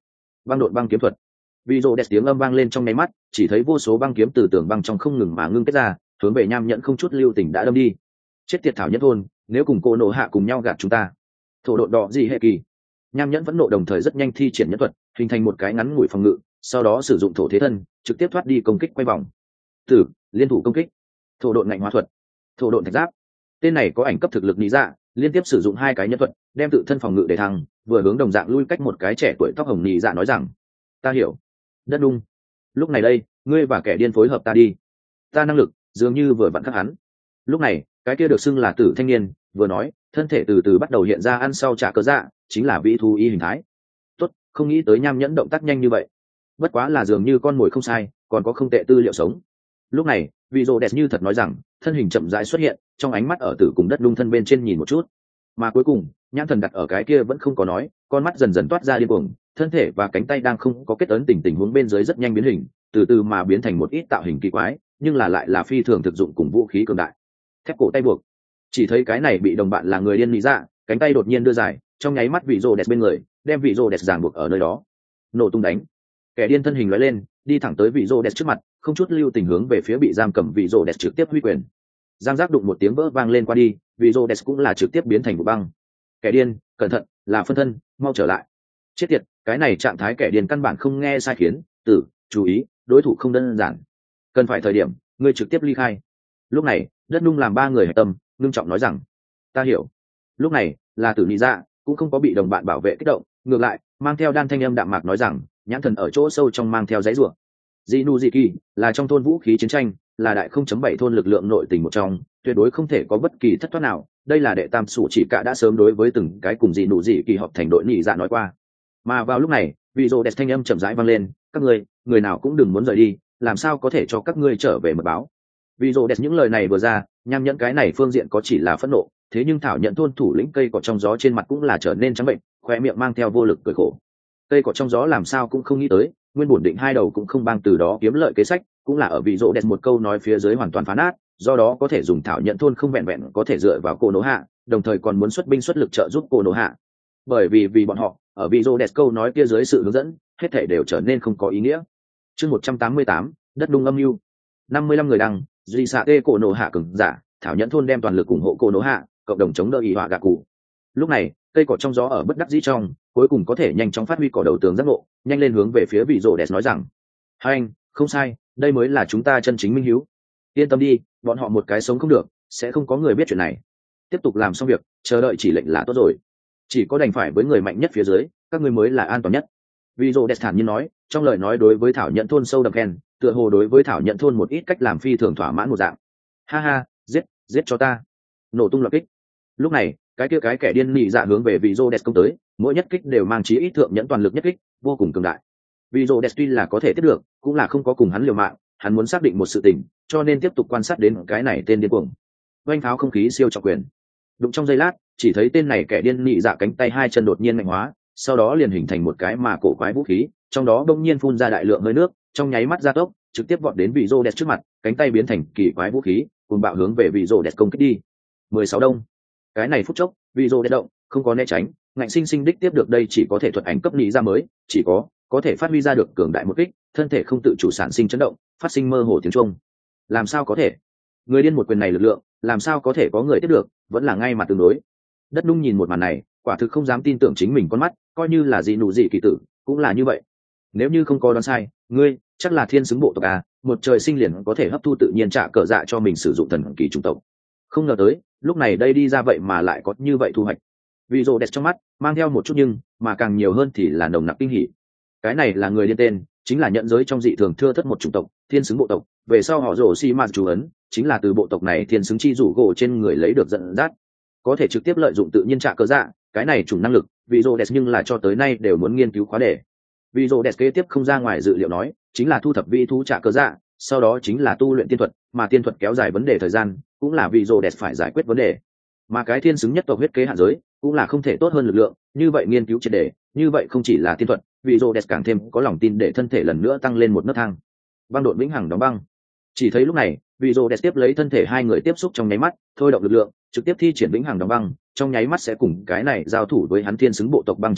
băng độn băng kiếm thuật. Vì rồ đẹp tiếng âm vang lên trong nháy mắt, chỉ thấy vô số băng kiếm từ tường băng trong không ngừng mà ngưng kết ra, hướng về nham nhẫn không chút lưu tình đã đâm đi. Chết tiệt thảo nhất thôn, nếu cùng cô nộ hạ cùng nhau gạt chúng ta. Thổ độn đỏ gì hệ kỳ. Nham nhẫn vẫn nộ đồng thời rất nhanh thi triển nhẫn thuật, hình thành một cái ngắn ngủi phòng ngự, sau đó sử dụng thổ thế thân, trực tiếp thoát đi công kích quay vòng. Tử, liên thủ công kích. Thổ độn ngạnh hóa thuật, thổ độn thạch giáp. Tên này có ảnh cấp thực lực lý dạ, liên tiếp sử dụng hai cái nhẫn thuật, đem tự thân phòng ngự để thăng, vừa hướng đồng dạng lui cách một cái trẻ tuổi tóc hồng nhị dạ nói rằng: "Ta hiểu." Đất đung. Lúc này đây, ngươi và kẻ điên phối hợp ta đi. Ta năng lực dường như vừa vặn khắc hắn. Lúc này, cái kia được xưng là tử thanh niên, vừa nói, thân thể từ từ bắt đầu hiện ra ăn sau trả cớ dạ, chính là vĩ thú y hình thái. Tốt, không nghĩ tới nham nhẫn động tác nhanh như vậy. Bất quá là dường như con mồi không sai, còn có không tệ tư liệu sống. Lúc này, vị rồ đẹp như thật nói rằng, thân hình chậm rãi xuất hiện, trong ánh mắt ở tử cùng đất đung thân bên trên nhìn một chút. Mà cuối cùng, nhãn thần đặt ở cái kia vẫn không có nói, con mắt dần dần toát ra điên cuồng, thân thể và cánh tay đang không có kết ấn tình tình huống bên dưới rất nhanh biến hình, từ từ mà biến thành một ít tạo hình kỳ quái, nhưng là lại là phi thường thực dụng cùng vũ khí cường đại. Thép cổ tay buộc. Chỉ thấy cái này bị đồng bạn là người điên lý dạ, cánh tay đột nhiên đưa dài, trong nháy mắt vị rồ đẹp bên người, đem vị rồ đẹp giằng buộc ở nơi đó. Nổ tung đánh. Kẻ điên thân hình lóe lên, đi thẳng tới vị rồ đẹp trước mặt, không chút lưu tình hướng về phía bị giam cầm vị rồ đẹp trực tiếp huy quyền. Giang giác đụng một tiếng vỡ vang lên qua đi, vị rồ đẹp cũng là trực tiếp biến thành vụ băng. Kẻ điên, cẩn thận, là phân thân, mau trở lại. Chết tiệt, cái này trạng thái kẻ điên căn bản không nghe sai khiến, tử, chú ý, đối thủ không đơn giản. Cần phải thời điểm, ngươi trực tiếp ly khai. Lúc này, đất nung làm ba người hạch tâm, ngưng trọng nói rằng: "Ta hiểu." Lúc này, là tử nhị dạ, cũng không có bị đồng bạn bảo vệ kích động, ngược lại, mang theo đan thanh âm đạm mạc nói rằng, nhãn thần ở chỗ sâu trong mang theo giấy rủa. Dị nụ dị kỳ là trong thôn vũ khí chiến tranh, là đại không chấm bảy thôn lực lượng nội tình một trong, tuyệt đối không thể có bất kỳ thất thoát nào. Đây là đệ tam sủ chỉ cả đã sớm đối với từng cái cùng dị nụ dị kỳ họp thành đội nhị dạ nói qua. Mà vào lúc này, vị rồ đẹp thanh âm chậm rãi vang lên: "Các ngươi, người nào cũng đừng muốn rời đi, làm sao có thể cho các ngươi trở về mật báo." Vị rồ đẹp những lời này vừa ra, nham nhẫn cái này phương diện có chỉ là phẫn nộ, thế nhưng thảo nhận thôn thủ lĩnh cây cỏ trong gió trên mặt cũng là trở nên trắng bệnh, khoe miệng mang theo vô lực cười khổ. Cây cỏ trong gió làm sao cũng không nghĩ tới, nguyên bổn định hai đầu cũng không bang từ đó kiếm lợi kế sách, cũng là ở vị rồ đẹp một câu nói phía dưới hoàn toàn phá nát, do đó có thể dùng thảo nhận thôn không vẹn vẹn có thể dựa vào cô nỗ hạ, đồng thời còn muốn xuất binh xuất lực trợ giúp cô nỗ hạ. Bởi vì vì bọn họ, ở vị rồ đẹp câu nói kia dưới sự hướng dẫn, hết thảy đều trở nên không có ý nghĩa. Chương một trăm tám mươi tám, đất đung âm mưu. năm mươi lăm người đăng, duy xạ tê cổ nổ hạ cường giả, thảo nhẫn thôn đem toàn lực ủng hộ cô nổ hạ, cộng đồng chống đỡ y họa gạ cụ. Lúc này, cây cỏ trong gió ở bất đắc dĩ trong, cuối cùng có thể nhanh chóng phát huy cỏ đầu tường giác ngộ, nhanh lên hướng về phía vị rồ đẹp nói rằng: "Hai anh, không sai, đây mới là chúng ta chân chính minh hiếu. Yên tâm đi, bọn họ một cái sống không được, sẽ không có người biết chuyện này. Tiếp tục làm xong việc, chờ đợi chỉ lệnh là tốt rồi. Chỉ có đành phải với người mạnh nhất phía dưới, các ngươi mới là an toàn nhất." Vị rồ đẹp thản nhiên nói, trong lời nói đối với thảo nhẫn thôn sâu đậm khen, tựa hồ đối với thảo nhẫn thôn một ít cách làm phi thường thỏa mãn một dạng. Ha ha, giết, giết cho ta. Nổ tung lập kích. Lúc này, cái kia cái kẻ điên nhị dạ hướng về vị rồ đẹp công tới, mỗi nhất kích đều mang chí ít thượng nhẫn toàn lực nhất kích, vô cùng cường đại. Vị rồ đẹp tuy là có thể tiếp được, cũng là không có cùng hắn liều mạng, hắn muốn xác định một sự tình, cho nên tiếp tục quan sát đến cái này tên điên cuồng. Oanh pháo không khí siêu trọng quyền. Đụng trong giây lát, chỉ thấy tên này kẻ điên nhị dạ cánh tay hai chân đột nhiên mạnh hóa, sau đó liền hình thành một cái mà cổ quái vũ khí, trong đó đông nhiên phun ra đại lượng hơi nước, trong nháy mắt gia tốc, trực tiếp vọt đến vị rồ đẹp trước mặt, cánh tay biến thành kỳ quái vũ khí, cùng bạo hướng về vị rồ đẹp công kích đi. mười sáu đông. Cái này phút chốc, vị rồ đẹp động, không có né tránh, ngạnh sinh sinh đích tiếp được đây chỉ có thể thuật ảnh cấp nhị ra mới, chỉ có có thể phát huy ra được cường đại một kích, thân thể không tự chủ sản sinh chấn động, phát sinh mơ hồ tiếng chuông. Làm sao có thể? Người điên một quyền này lực lượng, làm sao có thể có người tiếp được, vẫn là ngay mặt tương đối. Đất nung nhìn một màn này, quả thực không dám tin tưởng chính mình con mắt, coi như là gì nụ gì kỳ tử, cũng là như vậy. Nếu như không có đoán sai, ngươi chắc là thiên xứng bộ tộc à, một trời sinh liền có thể hấp thu tự nhiên trả cờ dạ cho mình sử dụng thần kỳ chủng tộc. Không ngờ tới, lúc này đây đi ra vậy mà lại có như vậy thu hoạch. Vị rồ đẹp trong mắt mang theo một chút nhưng mà càng nhiều hơn thì là nồng nặc kinh hỉ. Cái này là người điên tên, chính là nhận giới trong dị thường thưa thất một chủng tộc, thiên xứng bộ tộc, về sau họ rồ xi mạt chú ấn, chính là từ bộ tộc này thiên xứng chi rủ gỗ trên người lấy được dẫn dắt, có thể trực tiếp lợi dụng tự nhiên trả cờ dạ, cái này chủng năng lực, vị rồ đẹp nhưng là cho tới nay đều muốn nghiên cứu khóa đề. Vị rồ đẹp kế tiếp không ra ngoài dự liệu nói, chính là thu thập vị thú trả cờ dạ, sau đó chính là tu luyện tiên thuật, mà tiên thuật kéo dài vấn đề thời gian, cũng là vị rồ đẹp phải giải quyết vấn đề. Mà cái thiên xứng nhất tộc huyết kế hạn giới, cũng là không thể tốt hơn lực lượng, như vậy nghiên cứu triệt đề, như vậy không chỉ là tiên thuật, vị rồ đẹp càng thêm có lòng tin để thân thể lần nữa tăng lên một nấc thang. Băng độn vĩnh hằng đóng băng. Chỉ thấy lúc này, vị rồ đẹp tiếp lấy thân thể hai người tiếp xúc trong nháy mắt, thôi động lực lượng, trực tiếp thi triển vĩnh hằng đóng băng, trong nháy mắt sẽ cùng cái này giao thủ với hắn thiên xứng bộ tộc băng che lại,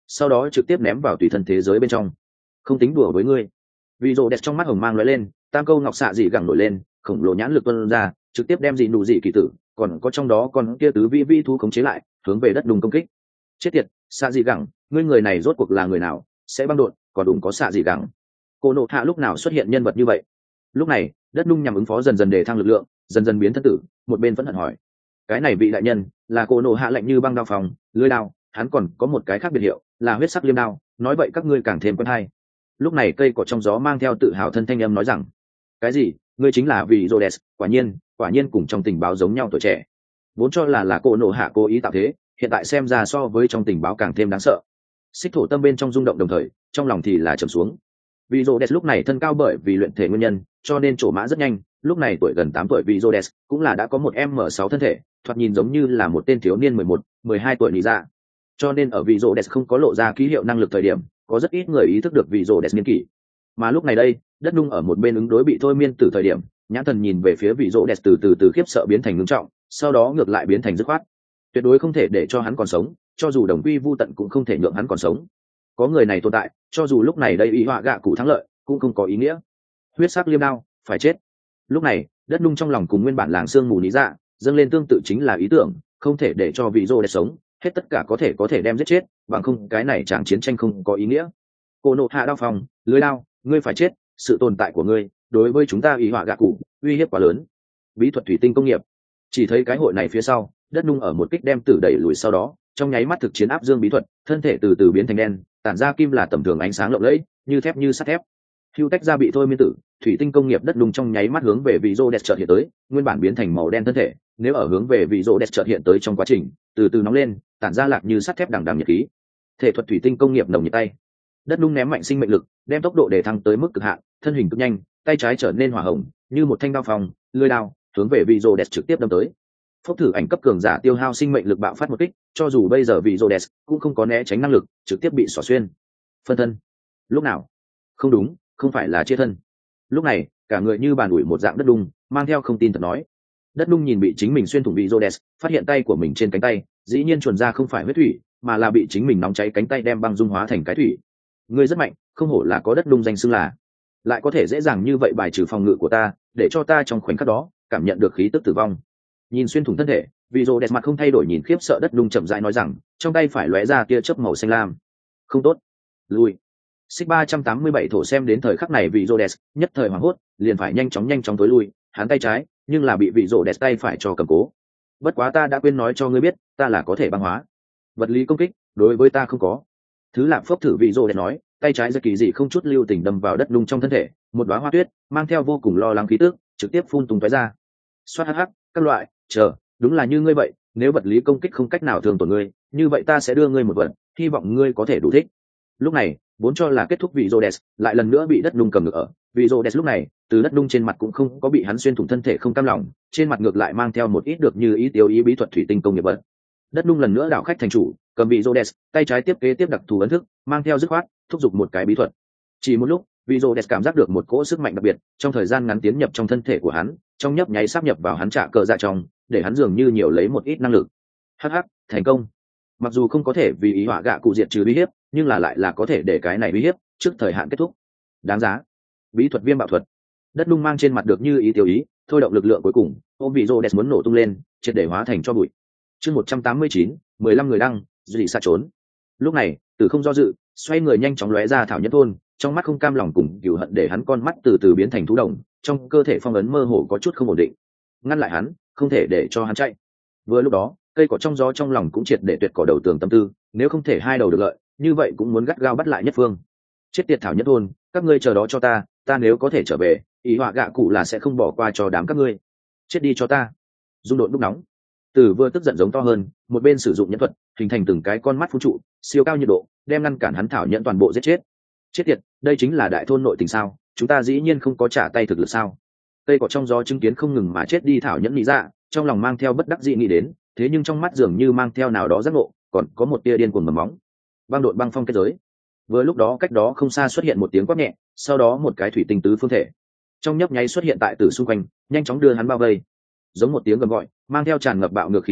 sau đó trực tiếp ném vào tùy thân thế giới bên trong. Không tính đùa với ngươi. Vì rồ đẹp trong mắt hồng mang lóe lên, tam câu ngọc xạ dị gẳng nổi lên, khổng lồ nhãn lực tuôn ra, trực tiếp đem dị nụ dị kỳ tử, còn có trong đó còn kia tứ vi vi thú khống chế lại, hướng về đất đùng công kích. Chết tiệt, xạ dị gẳng, ngươi người này rốt cuộc là người nào, sẽ băng đột, còn đụng có xạ dị gẳng. Cô nộ hạ lúc nào xuất hiện nhân vật như vậy? Lúc này, đất nung nhằm ứng phó dần dần để thăng lực lượng, dần dần biến thân tử, một bên vẫn hận hỏi. Cái này vị đại nhân, là cô nộ hạ lạnh như băng đao phòng, lưỡi đao, hắn còn có một cái khác biệt hiệu, là huyết sắc liêm đao, nói vậy các ngươi càng thêm quen hay. Lúc này cây cỏ trong gió mang theo tự hào thân thanh âm nói rằng, cái gì, ngươi chính là vị Rhodes, quả nhiên, quả nhiên cùng trong tình báo giống nhau tuổi trẻ. Vốn cho là là cô nộ hạ cố ý tạo thế, hiện tại xem ra so với trong tình báo càng thêm đáng sợ. Xích thổ tâm bên trong rung động đồng thời, trong lòng thì là trầm xuống. Vị Rhodes lúc này thân cao bởi vì luyện thể nguyên nhân, cho nên trổ mã rất nhanh, lúc này tuổi gần tám tuổi vị Rhodes cũng là đã có một em em sáu thân thể, thoạt nhìn giống như là một tên thiếu niên mười một, mười hai tuổi lý ra. Cho nên ở vị Rhodes không có lộ ra ký hiệu năng lực thời điểm, có rất ít người ý thức được vị Rhodes niên kỷ. Mà lúc này đây, đất nung ở một bên ứng đối bị thôi miên từ thời điểm, nhãn thần nhìn về phía vị Rhodes từ từ từ khiếp sợ biến thành ngưng trọng, sau đó ngược lại biến thành dứt khoát. Tuyệt đối không thể để cho hắn còn sống, cho dù đồng quy vu tận cũng không thể nhượng hắn còn sống. Có người này tồn tại, cho dù lúc này đây ý họa gạ cụ thắng lợi, cũng không có ý nghĩa. Huyết sắc liêm đao, phải chết. Lúc này, đất nung trong lòng cùng nguyên bản làng xương mù lý dạ, dâng lên tương tự chính là ý tưởng, không thể để cho vị Rhodes sống, hết tất cả có thể có thể đem giết chết, bằng không cái này chẳng chiến tranh không có ý nghĩa. Cô nộ hạ đao phòng, lưới đao, ngươi phải chết, sự tồn tại của ngươi đối với chúng ta ý họa gạ cụ uy hiếp quá lớn. Bí thuật thủy tinh công nghiệp. Chỉ thấy cái hội này phía sau, đất nung ở một kích đem tử đẩy lùi, sau đó trong nháy mắt thực chiến áp dương bí thuật, thân thể từ từ biến thành đen, tản ra kim là tầm thường ánh sáng lộng lẫy, như thép như sắt thép. Hưu tách ra bị thôi miên tử, thủy tinh công nghiệp đất nung trong nháy mắt hướng về vị Rhodes chợt hiện tới, nguyên bản biến thành màu đen thân thể, nếu ở hướng về vị Rhodes chợt hiện tới trong quá trình, từ từ nóng lên, tản ra lạc như sắt thép đằng đằng nhiệt khí. Thể thuật thủy tinh công nghiệp nồng nhiệt tay. Đất nung ném mạnh sinh mệnh lực, đem tốc độ để thăng tới mức cực hạn, thân hình cực nhanh, tay trái trở nên hỏa hồng, như một thanh đao phòng, lưỡi đao, hướng về vị Rhodes trực tiếp đâm tới. Phốc thử ảnh cấp cường giả tiêu hao sinh mệnh lực bạo phát một kích, cho dù bây giờ vị Rhodes cũng không có né tránh năng lực, trực tiếp bị xỏ xuyên. Phân thân. Lúc nào? Không đúng, không phải là chia thân. Lúc này, cả người như bàn ủi một dạng đất đung, mang theo không tin thật nói. Đất đung nhìn bị chính mình xuyên thủng vị Rhodes, phát hiện tay của mình trên cánh tay, dĩ nhiên chuẩn ra không phải huyết thủy, mà là bị chính mình nóng cháy cánh tay đem băng dung hóa thành cái thủy. Ngươi rất mạnh, không hổ là có đất đung danh xưng là, lại có thể dễ dàng như vậy bài trừ phòng ngự của ta, để cho ta trong khoảnh khắc đó cảm nhận được khí tức tử vong. Nhìn xuyên thủng thân thể, vị Rhodes mặt không thay đổi nhìn khiếp sợ đất đung chậm rãi nói rằng, trong tay phải lóe ra tia chớp màu xanh lam. Không tốt, lùi. Xích ba trăm tám mươi bảy thổ xem đến thời khắc này vị Rhodes nhất thời hoảng hốt, liền phải nhanh chóng nhanh chóng tối lui, hắn tay trái, nhưng là bị vị Rhodes tay phải cho cầm cố. Bất quá ta đã quên nói cho ngươi biết, ta là có thể băng hóa. Vật lý công kích, đối với ta không có. Thứ Lạp Phốc thử vị Rhodes nói, tay trái giơ kỳ dị không chút lưu tình đâm vào đất nung trong thân thể, một đóa hoa tuyết mang theo vô cùng lo lắng khí tức, trực tiếp phun tung tóe ra. Xoát hắc hắc, các loại, chờ, đúng là như ngươi vậy, nếu vật lý công kích không cách nào thương tổn ngươi, như vậy ta sẽ đưa ngươi một vật, hy vọng ngươi có thể đủ thích. Lúc này, vốn cho là kết thúc vị Rhodes, lại lần nữa bị đất nung cầm ngược ở. Vị Rhodes lúc này, từ đất nung trên mặt cũng không có bị hắn xuyên thủng thân thể không cam lòng, trên mặt ngược lại mang theo một ít được như ý tiêu ý bí thuật thủy tinh công nghiệp vật. Đất nung lần nữa đảo khách thành chủ, cầm vị Rhodes, tay trái tiếp kế tiếp đặc thù ấn thức, mang theo dứt khoát, thúc giục một cái bí thuật. Chỉ một lúc, vị Rhodes cảm giác được một cỗ sức mạnh đặc biệt, trong thời gian ngắn tiến nhập trong thân thể của hắn, trong nhấp nháy sáp nhập vào hắn trả cờ dạ trong, để hắn dường như nhiều lấy một ít năng lực. Hắc hắc, thành công. Mặc dù không có thể vì ý họa gạ cụ diệt trừ uy hiếp, nhưng là lại là có thể để cái này uy hiếp trước thời hạn kết thúc. Đáng giá. Bí thuật viêm bạo thuật. Đất nung mang trên mặt được như ý tiêu ý, thôi động lực lượng cuối cùng, ôm vị Rhodes muốn nổ tung lên, triệt để hóa thành cho bụi. Chương một trăm tám mươi chín, mười lăm người đăng, dị xa trốn. Lúc này, Tử không do dự, xoay người nhanh chóng lóe ra thảo nhất thôn, trong mắt không cam lòng cùng cừu hận để hắn con mắt từ từ biến thành thú đồng, trong cơ thể phong ấn mơ hồ có chút không ổn định. Ngăn lại hắn, không thể để cho hắn chạy. Vừa lúc đó, cây cỏ trong gió trong lòng cũng triệt để tuyệt cỏ đầu tường tâm tư, nếu không thể hai đầu được lợi, như vậy cũng muốn gắt gao bắt lại nhất phương. Chết tiệt thảo nhất thôn, các ngươi chờ đó cho ta, ta nếu có thể trở về, ý họa gạ cụ là sẽ không bỏ qua cho đám các ngươi. Chết đi cho ta. Dung độn đúc nóng. Tử vừa tức giận giống to hơn, một bên sử dụng nhẫn thuật, hình thành từng cái con mắt phun trụ, siêu cao nhiệt độ, đem ngăn cản hắn thảo nhẫn toàn bộ giết chết. Chết tiệt, đây chính là đại thôn nội tình sao? Chúng ta dĩ nhiên không có trả tay thực lực sao? Cây cỏ trong gió chứng kiến không ngừng mà chết đi thảo nhẫn nghĩ ra, trong lòng mang theo bất đắc dĩ nghĩ đến, thế nhưng trong mắt dường như mang theo nào đó giác ngộ, còn có một tia điên cuồng mầm móng. Băng độn băng phong kết giới. Vừa lúc đó cách đó không xa xuất hiện một tiếng quát nhẹ, sau đó một cái thủy tinh tứ phương thể trong nhấp nháy xuất hiện tại Tử xung quanh, nhanh chóng đưa hắn bao vây. Giống một tiếng gầm gọi, mang theo tràn ngập bạo ngược khí tức,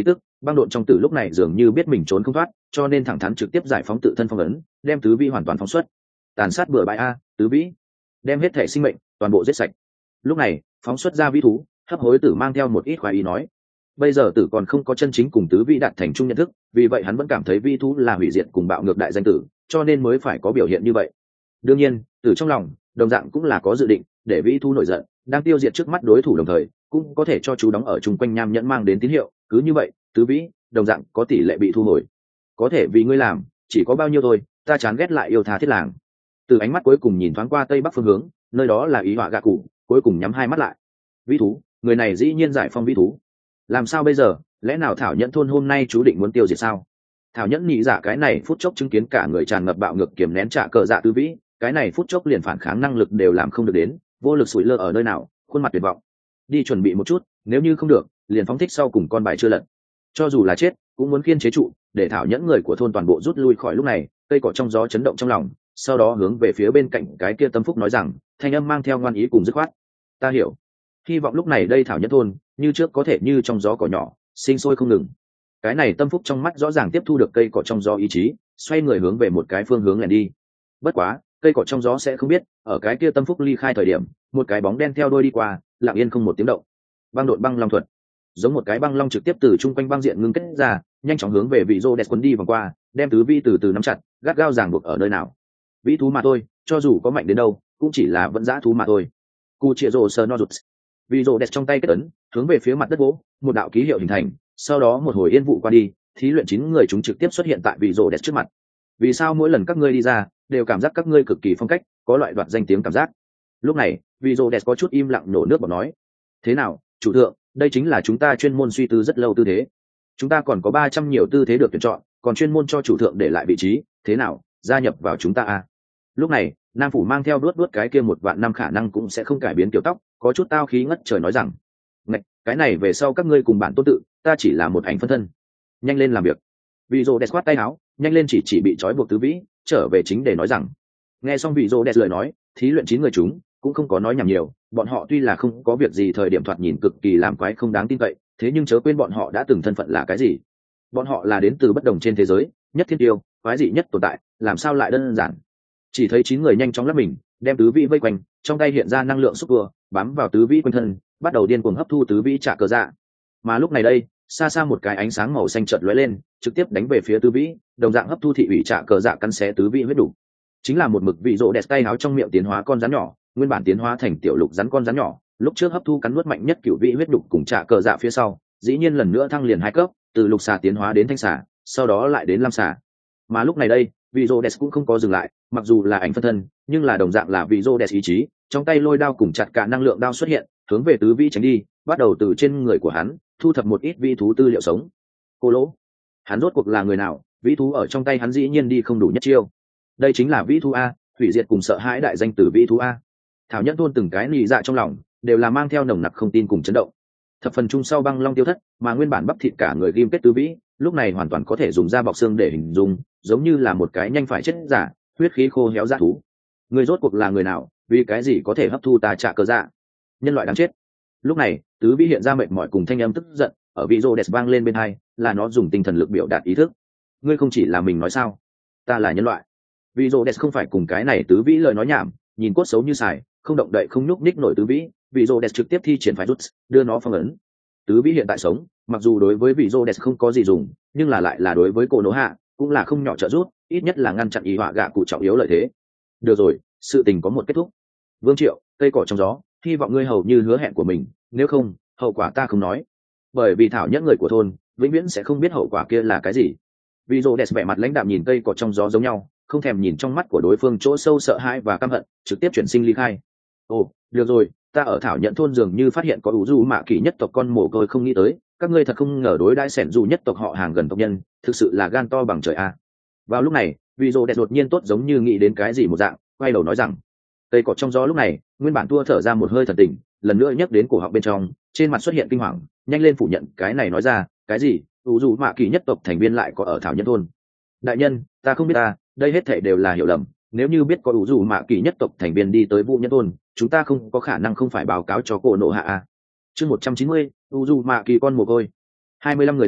Băng độn trong tử lúc này dường như biết mình trốn không thoát, cho nên thẳng thắn trực tiếp giải phóng tự thân phong ấn, đem tứ vĩ hoàn toàn phóng xuất. Tàn sát bừa bãi a, tứ vĩ, đem hết thể sinh mệnh toàn bộ giết sạch. Lúc này phóng xuất ra vĩ thú, hấp hối tử mang theo một ít khoái ý nói, bây giờ tử còn không có chân chính cùng tứ vĩ đạt thành chung nhận thức, vì vậy hắn vẫn cảm thấy vĩ thú là hủy diệt cùng bạo ngược đại danh tử, cho nên mới phải có biểu hiện như vậy. Đương nhiên tử trong lòng đồng dạng cũng là có dự định để vĩ thú nổi giận, đang tiêu diệt trước mắt đối thủ đồng thời cũng có thể cho chú đóng ở chung quanh nham nhẫn mang đến tín hiệu, cứ như vậy tứ vĩ đồng dạng có tỷ lệ bị thu hồi. Có thể vì ngươi làm chỉ có bao nhiêu thôi, ta chán ghét lại yêu tha thiết làng. Từ ánh mắt cuối cùng nhìn thoáng qua tây bắc phương hướng, nơi đó là ý họa gạ cụ, cuối cùng nhắm hai mắt lại. Vĩ thú, người này dĩ nhiên giải phong vĩ thú, làm sao bây giờ? Lẽ nào thảo nhẫn thôn hôm nay chú định muốn tiêu diệt sao? Thảo nhẫn nhị dạ cái này phút chốc chứng kiến cả người tràn ngập bạo ngược kiềm nén trả cờ dạ tứ vĩ, cái này phút chốc liền phản kháng năng lực đều làm không được đến, vô lực sủi lơ ở nơi nào, khuôn mặt tuyệt vọng. Đi chuẩn bị một chút, nếu như không được liền phóng thích sau cùng con bài chưa lật, cho dù là chết cũng muốn kiên chế trụ, để thảo nhẫn người của thôn toàn bộ rút lui khỏi. Lúc này cây cỏ trong gió chấn động trong lòng, sau đó hướng về phía bên cạnh cái kia tâm phúc nói rằng, thanh âm mang theo ngoan ý cùng dứt khoát, ta hiểu. Hy vọng lúc này đây thảo nhẫn thôn như trước có thể như trong gió cỏ nhỏ sinh sôi không ngừng. Cái này tâm phúc trong mắt rõ ràng tiếp thu được cây cỏ trong gió ý chí, xoay người hướng về một cái phương hướng lẻn đi. Bất quá cây cỏ trong gió sẽ không biết, ở cái kia tâm phúc ly khai thời điểm, một cái bóng đen theo đôi đi qua, lặng yên không một tiếng động. Băng đột băng long thuật, giống một cái băng long trực tiếp từ chung quanh băng diện ngưng kết ra, nhanh chóng hướng về vị rô đẹp quấn đi vòng qua, đem tứ vi từ từ nắm chặt, gắt gao ràng buộc ở nơi nào. Vĩ thú mà thôi, cho dù có mạnh đến đâu cũng chỉ là vẫn dã thú mà thôi. Cu chia rô sơ no rụt, vị rô đẹp trong tay kết ấn, hướng về phía mặt đất gỗ, một đạo ký hiệu hình thành, sau đó một hồi yên vụ qua đi, thí luyện chín người chúng trực tiếp xuất hiện tại vị rô đẹp trước mặt. Vì sao mỗi lần các ngươi đi ra đều cảm giác các ngươi cực kỳ phong cách, có loại đoạt danh tiếng cảm giác? Lúc này vị rô đẹp có chút im lặng nổ nước bọt nói, thế nào chủ thượng, đây chính là chúng ta chuyên môn suy tư rất lâu tư thế, chúng ta còn có ba trăm nhiều tư thế được tuyển chọn, còn chuyên môn cho chủ thượng để lại vị trí, thế nào gia nhập vào chúng ta à? Lúc này nam phủ mang theo đuốt đuốt cái kia một vạn năm khả năng cũng sẽ không cải biến kiểu tóc, có chút tao khí ngất trời nói rằng, ngạch, cái này về sau các ngươi cùng bản tôn tự, ta chỉ là một ảnh phân thân, nhanh lên làm việc. Vị rô đẹp khoát tay áo, nhanh lên chỉ chỉ bị trói buộc tứ vĩ, trở về chính để nói rằng. Nghe xong vị rô đẹp lời nói, thí luyện chín người chúng cũng không có nói nhảm nhiều, bọn họ tuy là không có việc gì thời điểm thoạt nhìn cực kỳ làm quái không đáng tin cậy, thế nhưng chớ quên bọn họ đã từng thân phận là cái gì. Bọn họ là đến từ bất đồng trên thế giới, nhất thiên tiêu, quái dị nhất tồn tại, làm sao lại đơn giản. Chỉ thấy chín người nhanh chóng lắp mình, đem tứ vĩ vây quanh, trong tay hiện ra năng lượng xúc tua, bám vào tứ vĩ quanh thân, bắt đầu điên cuồng hấp thu tứ vĩ trả cờ dạ. Mà lúc này đây, xa xa một cái ánh sáng màu xanh chợt lóe lên, trực tiếp đánh về phía tứ vĩ, đồng dạng hấp thu thị ủy trả cờ dạ cắn xé tứ vĩ huyết đủ. Chính là một mực vị rỗ đẹp tay áo trong miệng tiến hóa con rắn nhỏ, nguyên bản tiến hóa thành tiểu lục rắn con rắn nhỏ, lúc trước hấp thu cắn nuốt mạnh nhất cựu vĩ huyết đục cùng trả cờ dạ phía sau, dĩ nhiên lần nữa thăng liền hai cấp, từ lục xà tiến hóa đến thanh xà, sau đó lại đến lam xà. Mà lúc này đây vị rỗ đẹp cũng không có dừng lại, mặc dù là ảnh phân thân nhưng là đồng dạng là vị rỗ đẹp ý chí, trong tay lôi đao cùng chặt cả năng lượng đao xuất hiện, hướng về tứ vĩ tránh đi, bắt đầu từ trên người của hắn thu thập một ít vĩ thú tư liệu sống. Cô lỗ, hắn rốt cuộc là người nào? Vĩ thú ở trong tay hắn dĩ nhiên đi không đủ nhất chiêu. Đây chính là vĩ thú a, hủy diệt cùng sợ hãi đại danh từ vĩ thú a. Thảo nhẫn thôn từng cái lì dạ trong lòng đều là mang theo nồng nặc không tin cùng chấn động. Thập phần chung sau băng long tiêu thất, mà nguyên bản bắp thịt cả người ghim kết tứ vĩ, lúc này hoàn toàn có thể dùng da bọc xương để hình dung, giống như là một cái nhanh phải chết giả, huyết khí khô héo dã thú. Người rốt cuộc là người nào? Vì cái gì có thể hấp thu ta trả cờ dạ? Nhân loại đáng chết. Lúc này tứ vĩ hiện ra mệt mỏi cùng thanh âm tức giận, ở vị rô đẹp vang lên bên hai, là nó dùng tinh thần lực biểu đạt ý thức. Ngươi không chỉ là mình nói sao? Ta là nhân loại. Vị rô đẹp không phải cùng cái này tứ vĩ lời nói nhảm, nhìn cốt xấu như xài, không động đậy không nhúc nhích nổi tứ vĩ, vị rô đẹp trực tiếp thi triển phái rút, đưa nó phong ấn. Tứ vĩ hiện tại sống, mặc dù đối với vị rô đẹp không có gì dùng, nhưng là lại là đối với cô nỗ hạ cũng là không nhỏ trợ giúp, ít nhất là ngăn chặn ý họa gạ cụ trọng yếu lợi thế. Được rồi, sự tình có một kết thúc. Vương Triệu, cây cỏ trong gió, hy vọng ngươi hầu như hứa hẹn của mình, nếu không hậu quả ta không nói, bởi vì thảo nhẫn người của thôn vĩnh viễn sẽ không biết hậu quả kia là cái gì. Vì rô đẹp vẻ mặt lãnh đạm nhìn cây cỏ trong gió giống nhau, không thèm nhìn trong mắt của đối phương chỗ sâu sợ hãi và căm hận, trực tiếp chuyển sinh ly khai. Ồ, được rồi, ta ở thảo nhẫn thôn dường như phát hiện có ủ du mạ kỳ nhất tộc con mồ côi, không nghĩ tới các ngươi thật không ngờ đối đãi sẻn dù nhất tộc họ hàng gần tộc nhân, thực sự là gan to bằng trời a. Vào lúc này vì rô đẹp đột nhiên tốt giống như nghĩ đến cái gì một dạng, quay đầu nói rằng, cây cỏ trong gió lúc này nguyên bản tua thở ra một hơi thần tình, lần nữa nhắc đến cổ họng bên trong, trên mặt xuất hiện kinh hoàng, nhanh lên phủ nhận cái này, nói ra, cái gì ủ dù mạ kỳ nhất tộc thành viên lại có ở thảo nhân thôn? Đại nhân, ta không biết, ta đây hết thảy đều là hiểu lầm, nếu như biết có ủ dù mạ kỳ nhất tộc thành viên đi tới vũ nhân thôn, chúng ta không có khả năng không phải báo cáo cho cổ nộ hạ a. Chương một trăm chín mươi, ủ dù mạ kỳ con mồ côi. Hai mươi lăm người đăng,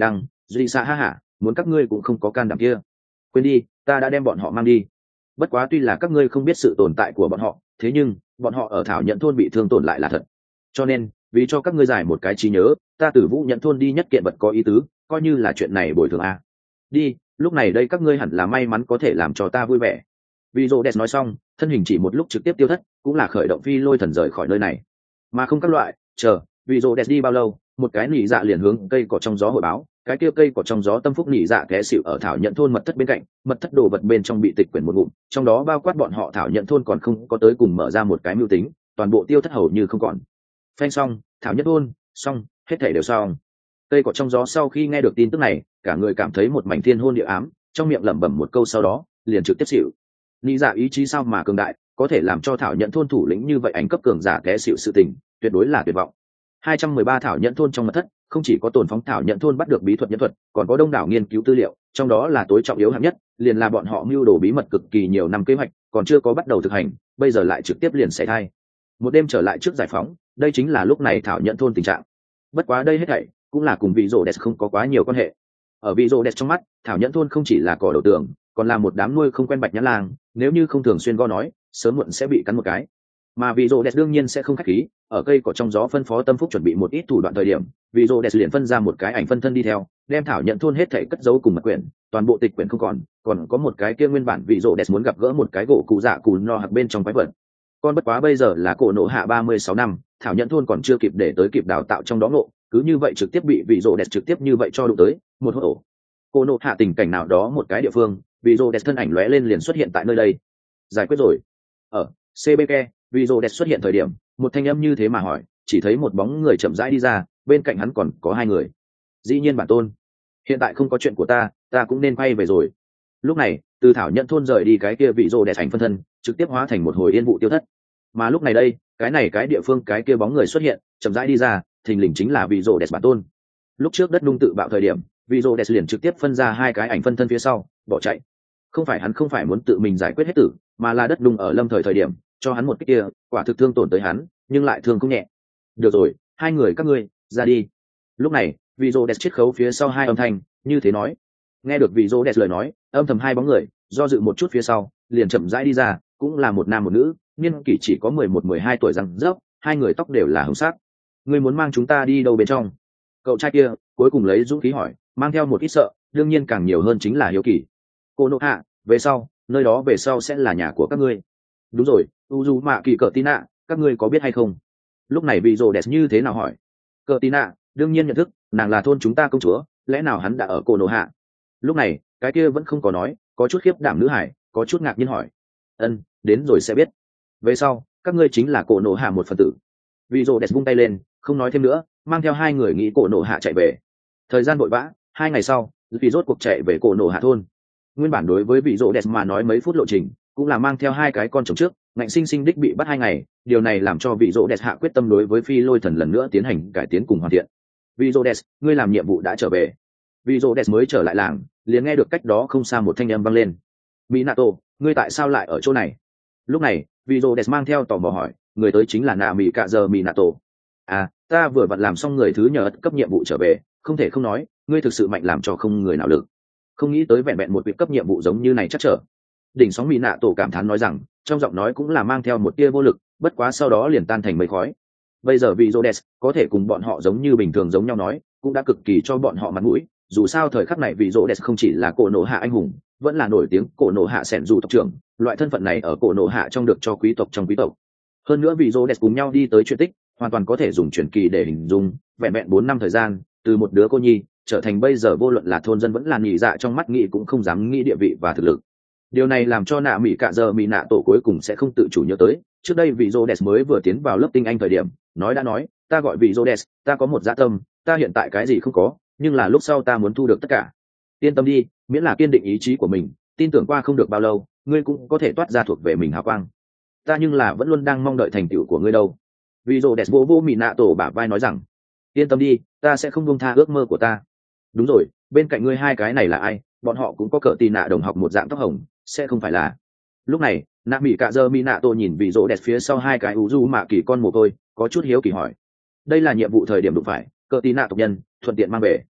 duy xạ ha hả, muốn các ngươi cũng không có can đảm kia. Quên đi, ta đã đem bọn họ mang đi. Bất quá tuy là các ngươi không biết sự tồn tại của bọn họ, thế nhưng bọn họ ở thảo nhận thôn bị thương tổn lại là thật. Cho nên vì cho các ngươi giải một cái trí nhớ, ta từ vũ nhận thôn đi nhất kiện vật có ý tứ, coi như là chuyện này bồi thường a. Đi, lúc này đây các ngươi hẳn là may mắn có thể làm cho ta vui vẻ. Vì rô đẹp nói xong, thân hình chỉ một lúc trực tiếp tiêu thất, cũng là khởi động phi lôi thần rời khỏi nơi này. Mà không các loại, chờ, vì rô đẹp đi bao lâu, một cái nỉ dạ liền hướng cây cỏ trong gió hội báo, cái kia cây cỏ trong gió tâm phúc nỉ dạ té xỉu ở thảo nhận thôn mật thất bên cạnh, mật thất đồ vật bên trong bị tịch quyển một ngụm, trong đó bao quát bọn họ thảo nhận thôn còn không có tới cùng mở ra một cái mưu tính, toàn bộ tiêu thất hầu như không còn. Phanh xong, thảo nhận thôn, xong, hết thảy đều xong. Cây cỏ trong gió sau khi nghe được tin tức này, cả người cảm thấy một mảnh thiên hôn địa ám, trong miệng lẩm bẩm một câu sau đó, liền trực tiếp xỉu. Nỉ dạ ý chí sao mà cường đại, có thể làm cho thảo nhận thôn thủ lĩnh như vậy ảnh cấp cường giả té xỉu sự tình, tuyệt đối là tuyệt vọng. hai trăm mười ba thảo nhận thôn trong mật thất, không chỉ có tồn phóng thảo nhận thôn bắt được bí thuật nhân thuật, còn có đông đảo nghiên cứu tư liệu, trong đó là tối trọng yếu hạng nhất, liền là bọn họ mưu đồ bí mật cực kỳ nhiều năm kế hoạch, còn chưa có bắt đầu thực hành, bây giờ lại trực tiếp liền xảy thai. Một đêm trở lại trước giải phóng, đây chính là lúc này thảo nhận thôn tình trạng. Bất quá đây hết thảy cũng là cùng vị rồ đẹp không có quá nhiều quan hệ. Ở vị rồ đẹp trong mắt, thảo nhận thôn không chỉ là cỏ đầu tường, còn là một đám nuôi không quen bạch nhãn lang, nếu như không thường xuyên go nói, sớm muộn sẽ bị cắn một cái. Mà vị rồ đẹp đương nhiên sẽ không khách khí, ở cây cỏ trong gió phân phó tâm phúc chuẩn bị một ít thủ đoạn thời điểm, vị rồ đẹp liền phân ra một cái ảnh phân thân đi theo, đem thảo nhận thôn hết thảy cất giấu cùng mật quyển, toàn bộ tịch quyển không còn, còn có một cái kia nguyên bản vị rồ đẹp muốn gặp gỡ một cái gỗ cụ dạ cù no hạc bên trong quái vật. Con bất quá bây giờ là cổ nổ hạ ba mươi sáu năm, thảo nhận thôn còn chưa kịp để tới kịp đào tạo trong đó ngộ, cứ như vậy trực tiếp bị vị rồ đẹp trực tiếp như vậy cho đụng tới, một hốt ổ. Cổ nổ hạ tình cảnh nào đó một cái địa phương, vị rồ đẹp thân ảnh lóe lên liền xuất hiện tại nơi đây. Giải quyết rồi. Ở xê bê ca, vị rồ đẹp xuất hiện thời điểm, một thanh âm như thế mà hỏi, chỉ thấy một bóng người chậm rãi đi ra, bên cạnh hắn còn có hai người. Dĩ nhiên bản tôn, hiện tại không có chuyện của ta, ta cũng nên quay về rồi. Lúc này, từ thảo nhận thôn rời đi cái kia vị rồ đẹp ảnh phân thân, trực tiếp hóa thành một hồi yên vụ tiêu thất. Mà lúc này đây, cái này cái địa phương cái kia bóng người xuất hiện, chậm rãi đi ra, thình lình chính là vị rồ đẹp bản tôn. Lúc trước đất nung tự bạo thời điểm, vị rồ đẹp liền trực tiếp phân ra hai cái ảnh phân thân phía sau, bỏ chạy. Không phải hắn không phải muốn tự mình giải quyết hết tử, mà là đất nung ở lâm thời thời điểm, cho hắn một cái kia, quả thực thương tổn tới hắn, nhưng lại thương không nhẹ. Được rồi, hai người các ngươi ra đi. Lúc này, vị rồ đẹp chiết khấu phía sau hai âm thanh, như thế nói. Nghe được vị rồ đẹp lời nói, âm thầm hai bóng người, do dự một chút phía sau, liền chậm rãi đi ra, cũng là một nam một nữ, niên kỷ chỉ có mười một mười hai tuổi răng rớp, hai người tóc đều là hồng sắc. Ngươi muốn mang chúng ta đi đâu bên trong? Cậu trai kia cuối cùng lấy dũng khí hỏi, mang theo một ít sợ, đương nhiên càng nhiều hơn chính là hiếu kỳ. Cô nộ hạ, về sau, nơi đó về sau sẽ là nhà của các ngươi. Đúng rồi, Uju mạ kỳ cờ tín ạ, các ngươi có biết hay không? Lúc này vị rồ đẹp như thế nào hỏi? Cờ tín ạ, đương nhiên nhận thức, nàng là thôn chúng ta công chúa, lẽ nào hắn đã ở cô nộ hạ? Lúc này, cái kia vẫn không có nói, có chút khiếp đảm nữ hải, có chút ngạc nhiên hỏi. Ân, đến rồi sẽ biết. Về sau, các ngươi chính là cổ nộ hạ một phần tử. Vị rồ đẹp vung tay lên, không nói thêm nữa, mang theo hai người nghĩ cổ nộ hạ chạy về. Thời gian vội vã, hai ngày sau, vì rốt cuộc chạy về cổ nộ hạ thôn. Nguyên bản đối với vị rồ đẹp mà nói mấy phút lộ trình, cũng là mang theo hai cái con chồng trước, ngạnh sinh sinh đích bị bắt hai ngày, điều này làm cho vị rồ đẹp hạ quyết tâm đối với phi lôi thần lần nữa tiến hành cải tiến cùng hoàn thiện. Vị rồ đẹp, ngươi làm nhiệm vụ đã trở về. Vị rồ đẹp mới trở lại làng, liền nghe được cách đó không xa một thanh âm vang lên. Minato, ngươi tại sao lại ở chỗ này? Lúc này, vị rồ đẹp mang theo tò mò hỏi, người tới chính là nạ mỹ cạ giờ Minato. À, ta vừa vặn làm xong người thứ nhờ cấp nhiệm vụ trở về, không thể không nói, ngươi thực sự mạnh làm cho không người nào lực. Không nghĩ tới vẹn vẹn một việc cấp nhiệm vụ giống như này chắc trở. Đỉnh sóng Minato cảm thán nói rằng, trong giọng nói cũng là mang theo một tia vô lực, bất quá sau đó liền tan thành mây khói. Bây giờ vị Rhodes có thể cùng bọn họ giống như bình thường giống nhau nói, cũng đã cực kỳ cho bọn họ mặt mũi. Dù sao thời khắc này vị Rhodes không chỉ là cổ nổ hạ anh hùng, vẫn là nổi tiếng cổ nổ hạ sẻn dù tộc trưởng, loại thân phận này ở cổ nổ hạ trong được cho quý tộc trong quý tộc. Hơn nữa vị Rhodes cùng nhau đi tới chuyện tích, hoàn toàn có thể dùng truyền kỳ để hình dung. Vẹn vẹn bốn năm thời gian, từ một đứa cô nhi trở thành bây giờ vô luận là thôn dân vẫn là nhị dạ trong mắt nghĩ cũng không dám nghĩ địa vị và thực lực. Điều này làm cho nạ mỹ cạ giờ mỹ nạ tổ cuối cùng sẽ không tự chủ nhớ tới trước đây vị Rhodes mới vừa tiến vào lớp tinh anh thời điểm nói đã nói, ta gọi vị Rhodes, ta có một dạ tâm, ta hiện tại cái gì không có, nhưng là lúc sau ta muốn thu được tất cả. Yên tâm đi, miễn là kiên định ý chí của mình, tin tưởng qua không được bao lâu ngươi cũng có thể toát ra thuộc về mình hào quang. Ta nhưng là vẫn luôn đang mong đợi thành tựu của ngươi đâu. Vị Rhodes vô vô mỹ nạ tổ bả vai nói rằng, yên tâm đi, ta sẽ không buông tha ước mơ của ta. Đúng rồi, bên cạnh ngươi hai cái này là ai? Bọn họ cũng có cỡ tì nạ đồng học một dạng tóc hồng, sẽ không phải là? Lúc này nạ mỹ cạ dơ mỹ nạ tô nhìn vị Rhodes phía sau hai cái ủ du mạ kỳ con mồ côi, có chút hiếu kỳ hỏi. Đây là nhiệm vụ thời điểm đụng phải cỡ tì nạ tộc nhân, thuận tiện mang về.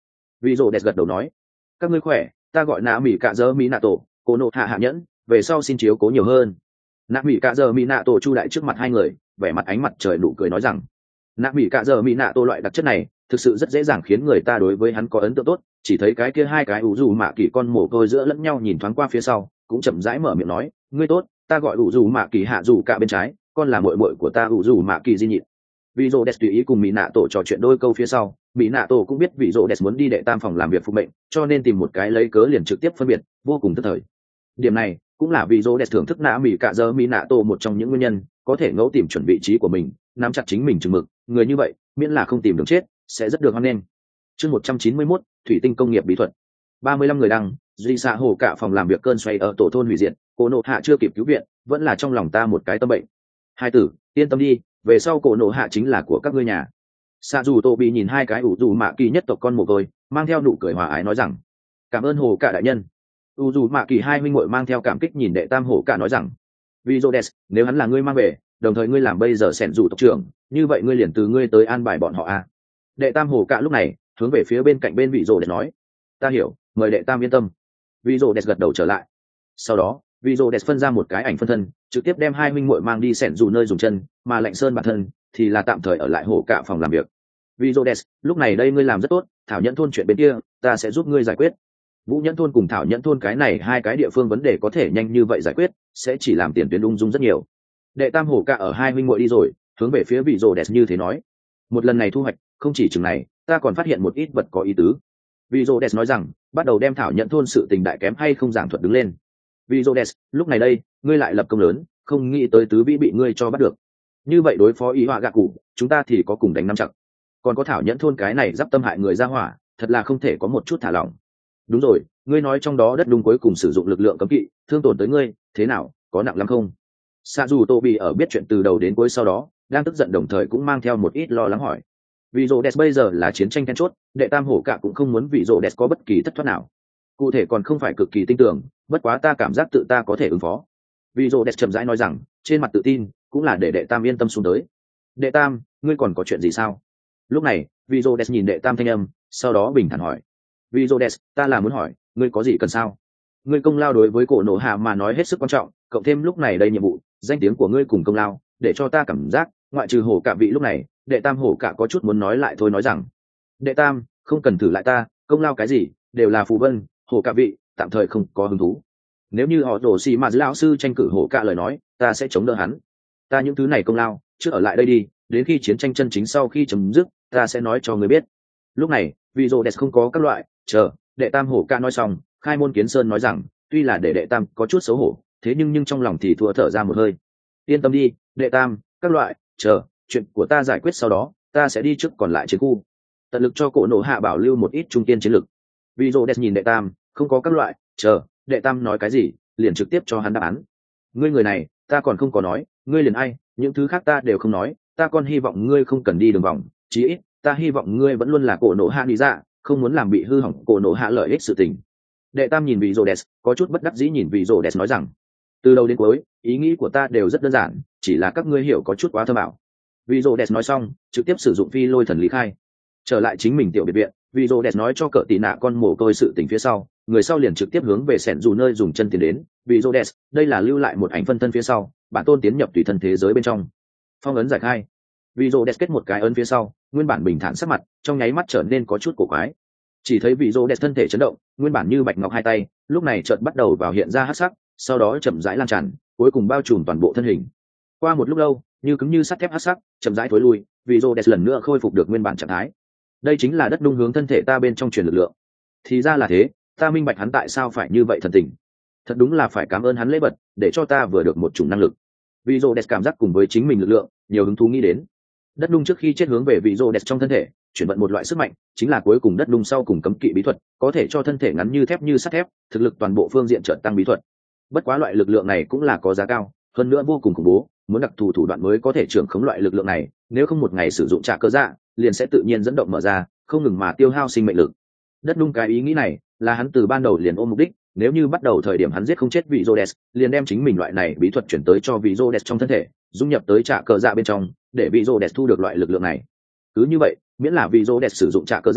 Vị rồ đẹp gật đầu nói, các ngươi khỏe, ta gọi nạ mỹ cạ dơ mỹ nạ tổ, cô nộ hạ hạ nhẫn, về sau xin chiếu cố nhiều hơn. Nạ mỹ cạ dơ mỹ nạ tổ chu đại trước mặt hai người, vẻ mặt ánh mặt trời nụ cười nói rằng, nạ mỹ cạ dơ mỹ nạ tổ loại đặc chất này thực sự rất dễ dàng khiến người ta đối với hắn có ấn tượng tốt. Chỉ thấy cái kia hai cái ủ dù mạ kỳ con mồ côi giữa lẫn nhau nhìn thoáng qua phía sau, cũng chậm rãi mở miệng nói, ngươi tốt, ta gọi ủ dù mạ kỳ hạ dù cả bên trái, con là muội muội của ta ủ dù mạ kỳ di nhịn. Vị rồ đẹp tùy ý cùng mỹ nạ tổ trò chuyện đôi câu phía sau, mỹ nạ tổ cũng biết vị rồ đẹp muốn đi đệ tam phòng làm việc phục mệnh, cho nên tìm một cái lấy cớ liền trực tiếp phân biệt, vô cùng tức thời. Điểm này cũng là vị rồ đẹp thưởng thức nã mỹ cạ dơ mỹ nạ tổ một trong những nguyên nhân, có thể ngẫu tìm chuẩn vị trí của mình, nắm chặt chính mình chừng mực, người như vậy miễn là không tìm đường chết sẽ rất được hoan nghênh. Chương một trăm chín mươi mốt, thủy tinh công nghiệp bí thuật. ba mươi lăm người đăng, duy xạ hồ cả phòng làm việc cơn xoay ở tổ thôn hủy diệt, cổ nộ hạ chưa kịp cứu viện, vẫn là trong lòng ta một cái tâm bệnh. Hai tử, yên tâm đi, về sau cổ nộ hạ chính là của các ngươi nhà. Xạ dù tô bị nhìn hai cái ủ dù mạ kỳ nhất tộc con mồ côi, mang theo nụ cười hòa ái nói rằng, cảm ơn hồ cả đại nhân. ủ dù mạ kỳ hai huynh muội mang theo cảm kích nhìn đệ tam hồ cả nói rằng, vì Rhodes, nếu hắn là ngươi mang về, đồng thời ngươi làm bây giờ sẻn dù tộc trưởng, như vậy ngươi liền từ ngươi tới an bài bọn họ a. Đệ tam hồ cả lúc này hướng về phía bên cạnh bên vị Rhodes nói, ta hiểu, mời đệ tam yên tâm. Vị Rhodes gật đầu trở lại. Sau đó vị Rhodes phân ra một cái ảnh phân thân, trực tiếp đem hai huynh muội mang đi sẻn dù nơi dùng chân, mà lạnh sơn bản thân thì là tạm thời ở lại hồ cả phòng làm việc. Vị Rhodes, lúc này đây ngươi làm rất tốt, thảo nhẫn thôn chuyện bên kia ta sẽ giúp ngươi giải quyết. Vũ nhẫn thôn cùng thảo nhẫn thôn cái này hai cái địa phương vấn đề có thể nhanh như vậy giải quyết, sẽ chỉ làm tiền tuyến ung dung rất nhiều. Đệ tam hổ cả ở hai huynh muội đi rồi, hướng về phía vị Rhodes như thế nói, một lần này thu hoạch không chỉ chừng này, ta còn phát hiện một ít vật có ý tứ. Vị Rhodes nói rằng, bắt đầu đem thảo nhẫn thôn sự tình đại kém hay không giảng thuật đứng lên. Vị Rhodes, lúc này đây ngươi lại lập công lớn, không nghĩ tới tứ vĩ bị ngươi cho bắt được. Như vậy đối phó ý họa gạ cụ, chúng ta thì có cùng đánh năm chặt. Còn có thảo nhẫn thôn cái này giáp tâm hại người ra hỏa, thật là không thể có một chút thả lỏng. Đúng rồi, ngươi nói trong đó đất đung cuối cùng sử dụng lực lượng cấm kỵ, thương tổn tới ngươi, thế nào, có nặng lắm không? Sa dù tô bị ở biết chuyện từ đầu đến cuối sau đó, đang tức giận đồng thời cũng mang theo một ít lo lắng hỏi. Vì Rhodes bây giờ là chiến tranh then chốt, đệ tam hổ cả cũng không muốn vị Rhodes có bất kỳ thất thoát nào. Cụ thể còn không phải cực kỳ tin tưởng, bất quá ta cảm giác tự ta có thể ứng phó. Vì Rhodes chậm rãi nói rằng, trên mặt tự tin cũng là để đệ tam yên tâm xuống tới. Đệ tam, ngươi còn có chuyện gì sao? Lúc này, vì Rhodes nhìn đệ tam thanh âm, sau đó bình thản hỏi. Vì Rhodes, ta là muốn hỏi, ngươi có gì cần sao? Ngươi công lao đối với cổ nổ hạ mà nói hết sức quan trọng, cộng thêm lúc này đây nhiệm vụ, danh tiếng của ngươi cùng công lao, để cho ta cảm giác, ngoại trừ hổ cả vị lúc này, đệ tam hổ cả có chút muốn nói lại thôi nói rằng, đệ tam, không cần thử lại ta, công lao cái gì, đều là phù vân, hổ cả vị, tạm thời không có hứng thú. Nếu như họ đổ xì mà lão sư tranh cử hổ cả lời nói, ta sẽ chống đỡ hắn. Ta những thứ này công lao, trước ở lại đây đi, đến khi chiến tranh chân chính sau khi chấm dứt, ta sẽ nói cho ngươi biết. Lúc này, vì Rhodes không có các loại, chờ, đệ tam hổ cả nói xong, khai môn kiến sơn nói rằng, tuy là để đệ tam có chút xấu hổ, thế nhưng nhưng trong lòng thì thua thở ra một hơi. Yên tâm đi, đệ tam, các loại, chờ, chuyện của ta giải quyết sau đó, ta sẽ đi trước còn lại chiến khu, tận lực cho cổ nổ hạ bảo lưu một ít trung tiên chiến lực. Vì Rhodes nhìn đệ tam, không có các loại, chờ, đệ tam nói cái gì, liền trực tiếp cho hắn đáp án. Ngươi người này, ta còn không có nói, ngươi liền ai, những thứ khác ta đều không nói, ta còn hy vọng ngươi không cần đi đường vòng, chí ít, ta hy vọng ngươi vẫn luôn là cổ nổ hạ đi ra, không muốn làm bị hư hỏng cổ nổ hạ lợi ích sự tình. Đệ tam nhìn vị Rhodes, có chút bất đắc dĩ nhìn vị Rhodes nói rằng, từ đầu đến cuối, ý nghĩ của ta đều rất đơn giản, chỉ là các ngươi hiểu có chút quá thơ bảo. Vị Rhodes nói xong, trực tiếp sử dụng phi lôi thần lý khai. Trở lại chính mình tiểu biệt viện, vị Rhodes nói cho cỡ tỷ nạ con mồ côi sự tình phía sau, người sau liền trực tiếp hướng về sẻn dù nơi dùng chân tiến đến. Vị Rhodes, đây là lưu lại một ảnh phân thân phía sau, bản tôn tiến nhập tùy thân thế giới bên trong. Phong ấn giải khai. Vị Rhodes kết một cái ấn phía sau, nguyên bản bình thản sắc mặt, trong nháy mắt trở nên có chút cổ quái. Chỉ thấy vị Rhodes thân thể chấn động, nguyên bản như bạch ngọc hai tay, lúc này chợt bắt đầu vào hiện ra hắc sắc, sau đó chậm rãi lan tràn, cuối cùng bao trùm toàn bộ thân hình. Qua một lúc lâu, như cứng như sắt thép hắc sắc, chậm rãi thối lui, vị Rhodes lần nữa khôi phục được nguyên bản trạng thái. Đây chính là đất đung hướng thân thể ta bên trong truyền lực lượng. Thì ra là thế, ta minh bạch hắn tại sao phải như vậy thần tình. Thật đúng là phải cảm ơn hắn lễ vật, để cho ta vừa được một chủng năng lực. Vị Rhodes cảm giác cùng với chính mình lực lượng, nhiều hứng thú nghĩ đến. Đất đung trước khi chết hướng về vị Rhodes trong thân thể, chuyển vận một loại sức mạnh, chính là cuối cùng đất đung sau cùng cấm kỵ bí thuật, có thể cho thân thể ngắn như thép như sắt thép, thực lực toàn bộ phương diện chợt tăng bí thuật. Bất quá loại lực lượng này cũng là có giá cao, hơn nữa vô cùng khủng bố, muốn đặc thù thủ đoạn mới có thể trưởng khống loại lực lượng này, nếu không một ngày sử dụng trả cơ dạ, liền sẽ tự nhiên dẫn động mở ra, không ngừng mà tiêu hao sinh mệnh lực. Đất đung cái ý nghĩ này, là hắn từ ban đầu liền ôm mục đích, nếu như bắt đầu thời điểm hắn giết không chết vị Rhodes, liền đem chính mình loại này bí thuật chuyển tới cho vị Rhodes trong thân thể, dung nhập tới trả cơ dạ bên trong, để vị Rhodes thu được loại lực lượng này. Cứ như vậy, miễn là vị Rhodes sử dụng trả cơ dạ,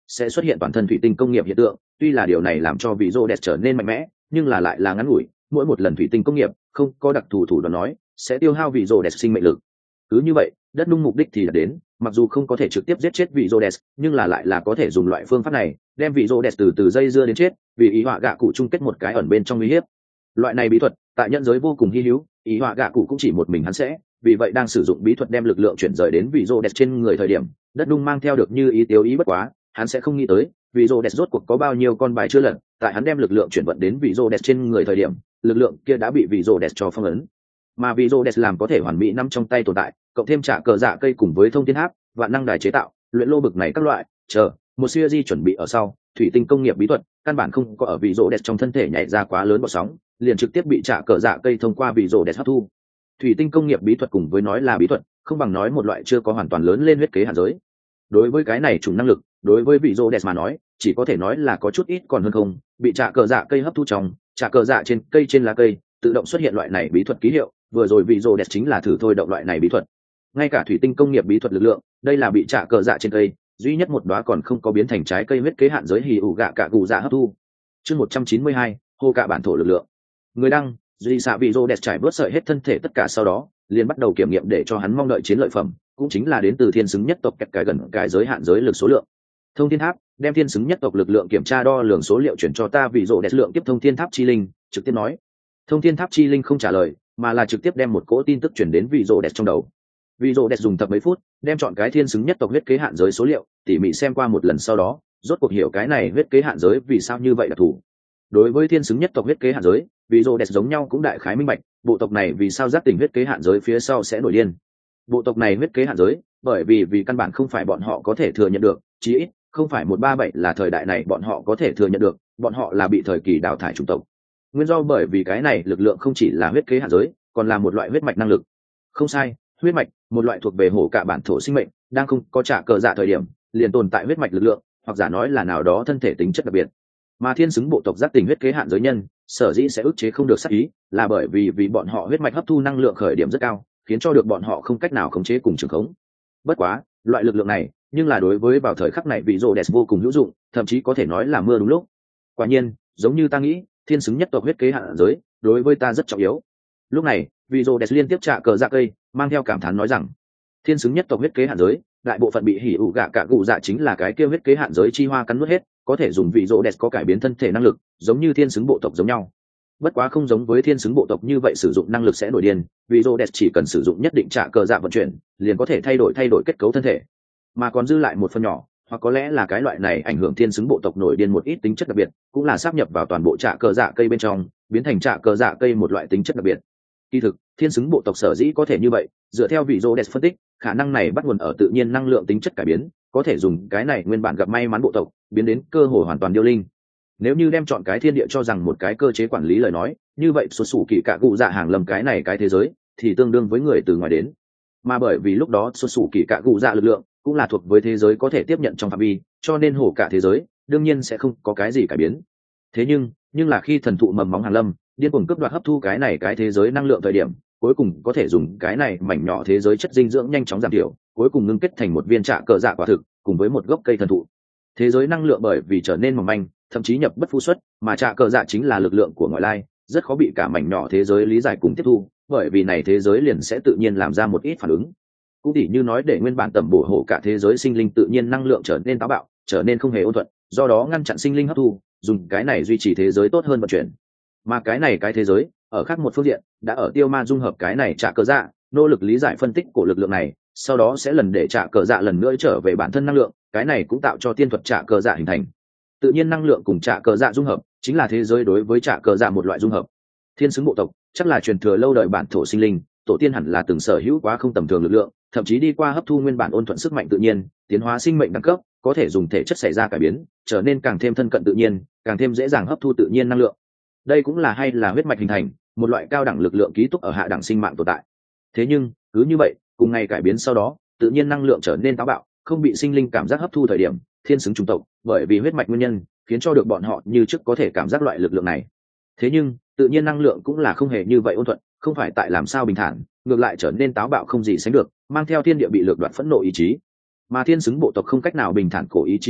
sẽ xuất hiện toàn thân thủy tinh công nghiệp hiện tượng. Tuy là điều này làm cho vị rô đẹp trở nên mạnh mẽ, nhưng là lại là ngắn ngủi, mỗi một lần thủy tinh công nghiệp không có đặc thù thủ đoạn nói sẽ tiêu hao vị rô đẹp sinh mệnh lực. Cứ như vậy đất nung mục đích thì đã đến, mặc dù không có thể trực tiếp giết chết vị rô đẹp, nhưng là lại là có thể dùng loại phương pháp này đem vị rô đẹp từ từ dây dưa đến chết, vì ý họa gạ cụ chung kết một cái ẩn bên trong uy hiếp. Loại này bí thuật tại nhân giới vô cùng hy hữu, ý họa gạ cụ cũng chỉ một mình hắn sẽ, vì vậy đang sử dụng bí thuật đem lực lượng chuyển rời đến vị rô đẹp trên người thời điểm, đất nung mang theo được như ý tiêu ý bất quá, hắn sẽ không nghĩ tới vị rô đẹp rốt cuộc có bao nhiêu con bài chưa lật. Tại hắn đem lực lượng chuyển vận đến vị rô đẹp trên người thời điểm, lực lượng kia đã bị vị rô đẹp cho phong ấn, mà vị rô đẹp làm có thể hoàn mỹ nắm trong tay tồn tại, cộng thêm trả cờ dạ cây cùng với thông thiên tháp vạn năng đài chế tạo luyện lô bực này các loại chờ một siêu di chuẩn bị ở sau, thủy tinh công nghiệp bí thuật căn bản không có ở vị rô đẹp trong thân thể nhảy ra quá lớn bọt sóng, liền trực tiếp bị trả cờ dạ cây thông qua vị rô đẹp hấp thu. Thủy tinh công nghiệp bí thuật cùng với nói là bí thuật, không bằng nói một loại chưa có hoàn toàn lớn lên huyết kế hạn giới. Đối với cái này chủng năng lực, đối với vị rô đẹp mà nói chỉ có thể nói là có chút ít còn hơn không. Bị trả cờ dạ cây hấp thu trong trả cờ dạ trên cây trên lá cây tự động xuất hiện loại này bí thuật ký hiệu, vừa rồi vị rô đẹp chính là thử thôi động loại này bí thuật. Ngay cả thủy tinh công nghiệp bí thuật lực lượng, đây là bị trả cờ dạ trên cây duy nhất một đóa còn không có biến thành trái cây huyết kế hạn giới hì ủ gạ cả gù dạ hấp thu. Chương một trăm chín mươi hai, hô cả bản thổ lực lượng. Người đăng duy xạ vị rô đẹp trải bớt sợi hết thân thể tất cả, sau đó liền bắt đầu kiểm nghiệm để cho hắn mong đợi chiến lợi phẩm, cũng chính là đến từ thiên xứng nhất tộc kẹt cái gần cái giới hạn giới lực số lượng. Thông thiên tháp đem thiên xứng nhất tộc lực lượng kiểm tra đo lường số liệu chuyển cho ta vị rô đẹp lượng tiếp thông thiên tháp chi linh, trực tiếp nói. Thông thiên tháp chi linh không trả lời, mà là trực tiếp đem một cỗ tin tức chuyển đến vị rô đẹp trong đầu. Vị rô đẹp dùng tập mấy phút đem chọn cái thiên xứng nhất tộc huyết kế hạn giới số liệu tỉ mỉ xem qua một lần, sau đó rốt cuộc hiểu cái này huyết kế hạn giới vì sao như vậy đặc thù. Đối với thiên xứng nhất tộc huyết kế hạn giới, vị rô đẹp giống nhau cũng đại khái minh bạch bộ tộc này vì sao giác tỉnh huyết kế hạn giới phía sau sẽ nổi điên. Bộ tộc này huyết kế hạn giới bởi vì vì căn bản không phải bọn họ có thể thừa nhận được, chí ít không phải một ba bảy là thời đại này bọn họ có thể thừa nhận được, bọn họ là bị thời kỳ đào thải chủng tộc. Nguyên do bởi vì cái này lực lượng không chỉ là huyết kế hạn giới, còn là một loại huyết mạch năng lực. Không sai, huyết mạch, một loại thuộc về hổ cả bản thổ sinh mệnh, đang không có trả cờ dạ thời điểm liền tồn tại huyết mạch lực lượng, hoặc giả nói là nào đó thân thể tính chất đặc biệt. Mà thiên xứng bộ tộc giác tỉnh huyết kế hạn giới nhân sở dĩ sẽ ức chế không được sát ý, là bởi vì vì bọn họ huyết mạch hấp thu năng lượng khởi điểm rất cao, khiến cho được bọn họ không cách nào khống chế cùng trường khống. Bất quá loại lực lượng này nhưng là đối với vào thời khắc này vị rô đẹp vô cùng hữu dụng, thậm chí có thể nói là mưa đúng lúc. Quả nhiên giống như ta nghĩ, thiên xứng nhất tộc huyết kế hạn giới đối với ta rất trọng yếu. Lúc này vị rô đẹp liên tiếp trả cờ dạ cây, mang theo cảm thán nói rằng thiên xứng nhất tộc huyết kế hạn giới đại bộ phận bị hỉ ủ gạ cả gù dạ chính là cái kia huyết kế hạn giới chi hoa cắn nuốt hết, có thể dùng vị rô đẹp có cải biến thân thể năng lực giống như thiên xứng bộ tộc giống nhau. Bất quá không giống với thiên xứng bộ tộc như vậy sử dụng năng lực sẽ nổi điên, vị rô đẹp chỉ cần sử dụng nhất định trả cờ dạ vận chuyển liền có thể thay đổi thay đổi kết cấu thân thể, mà còn dư lại một phần nhỏ, hoặc có lẽ là cái loại này ảnh hưởng thiên xứng bộ tộc nổi điên một ít tính chất đặc biệt, cũng là sáp nhập vào toàn bộ trả cờ dạ cây bên trong, biến thành trả cờ dạ cây một loại tính chất đặc biệt. Kỳ thực thiên xứng bộ tộc sở dĩ có thể như vậy, dựa theo vị rô đẹp phân tích, khả năng này bắt nguồn ở tự nhiên năng lượng tính chất cải biến, có thể dùng cái này nguyên bản gặp may mắn bộ tộc biến đến cơ hội hoàn toàn điêu linh. Nếu như đem chọn cái thiên địa cho rằng một cái cơ chế quản lý lời nói, như vậy số sủ kỳ cả cụ dạ hàng lầm cái này cái thế giới thì tương đương với người từ ngoài đến, mà bởi vì lúc đó số sủ kỳ cả cụ dạ lực lượng cũng là thuộc với thế giới có thể tiếp nhận trong phạm vi, cho nên hổ cả thế giới đương nhiên sẽ không có cái gì cải biến. Thế nhưng nhưng là khi thần thụ mầm móng hàng lâm điên cuồng cướp đoạt hấp thu cái này cái thế giới năng lượng thời điểm, cuối cùng có thể dùng cái này mảnh nhỏ thế giới chất dinh dưỡng nhanh chóng giảm thiểu, cuối cùng ngưng kết thành một viên trạ cờ dạ quả thực cùng với một gốc cây thần thụ. Thế giới năng lượng bởi vì trở nên mỏng manh, thậm chí nhập bất phu xuất, mà trạ cờ dạ chính là lực lượng của ngoại lai, rất khó bị cả mảnh nhỏ thế giới lý giải cùng tiếp thu, bởi vì này thế giới liền sẽ tự nhiên làm ra một ít phản ứng. Cũng tỉ như nói để nguyên bản tầm bổ hộ cả thế giới sinh linh tự nhiên năng lượng trở nên táo bạo, trở nên không hề ôn thuận, do đó ngăn chặn sinh linh hấp thu, dùng cái này duy trì thế giới tốt hơn vận chuyển. Mà cái này cái thế giới ở khác một phương diện đã ở tiêu ma dung hợp cái này trả cờ dạ, nỗ lực lý giải phân tích của lực lượng này, sau đó sẽ lần để trả cờ dạ lần nữa trở về bản thân năng lượng, cái này cũng tạo cho tiên thuật trả cờ dạ hình thành. Tự nhiên năng lượng cùng trả cờ dạ dung hợp chính là thế giới đối với trả cờ dạ một loại dung hợp. Thiên xứng bộ tộc chắc là truyền thừa lâu đời bản thổ sinh linh, tổ tiên hẳn là từng sở hữu quá không tầm thường lực lượng, thậm chí đi qua hấp thu nguyên bản ôn thuận sức mạnh tự nhiên, tiến hóa sinh mệnh đẳng cấp, có thể dùng thể chất xảy ra cải biến, trở nên càng thêm thân cận tự nhiên, càng thêm dễ dàng hấp thu tự nhiên năng lượng. Đây cũng là hay là huyết mạch hình thành một loại cao đẳng lực lượng ký túc ở hạ đẳng sinh mạng tồn tại. Thế nhưng cứ như vậy, cùng ngày cải biến sau đó, tự nhiên năng lượng trở nên táo bạo, không bị sinh linh cảm giác hấp thu thời điểm, thiên xứng chủng tộc bởi vì huyết mạch nguyên nhân khiến cho được bọn họ như trước có thể cảm giác loại lực lượng này. Thế nhưng tự nhiên năng lượng cũng là không hề như vậy ôn thuận, không phải tại làm sao bình thản, ngược lại trở nên táo bạo không gì sánh được, mang theo thiên địa bị lược đoạt phẫn nộ ý chí. Mà thiên xứng bộ tộc không cách nào bình thản cổ ý chí này,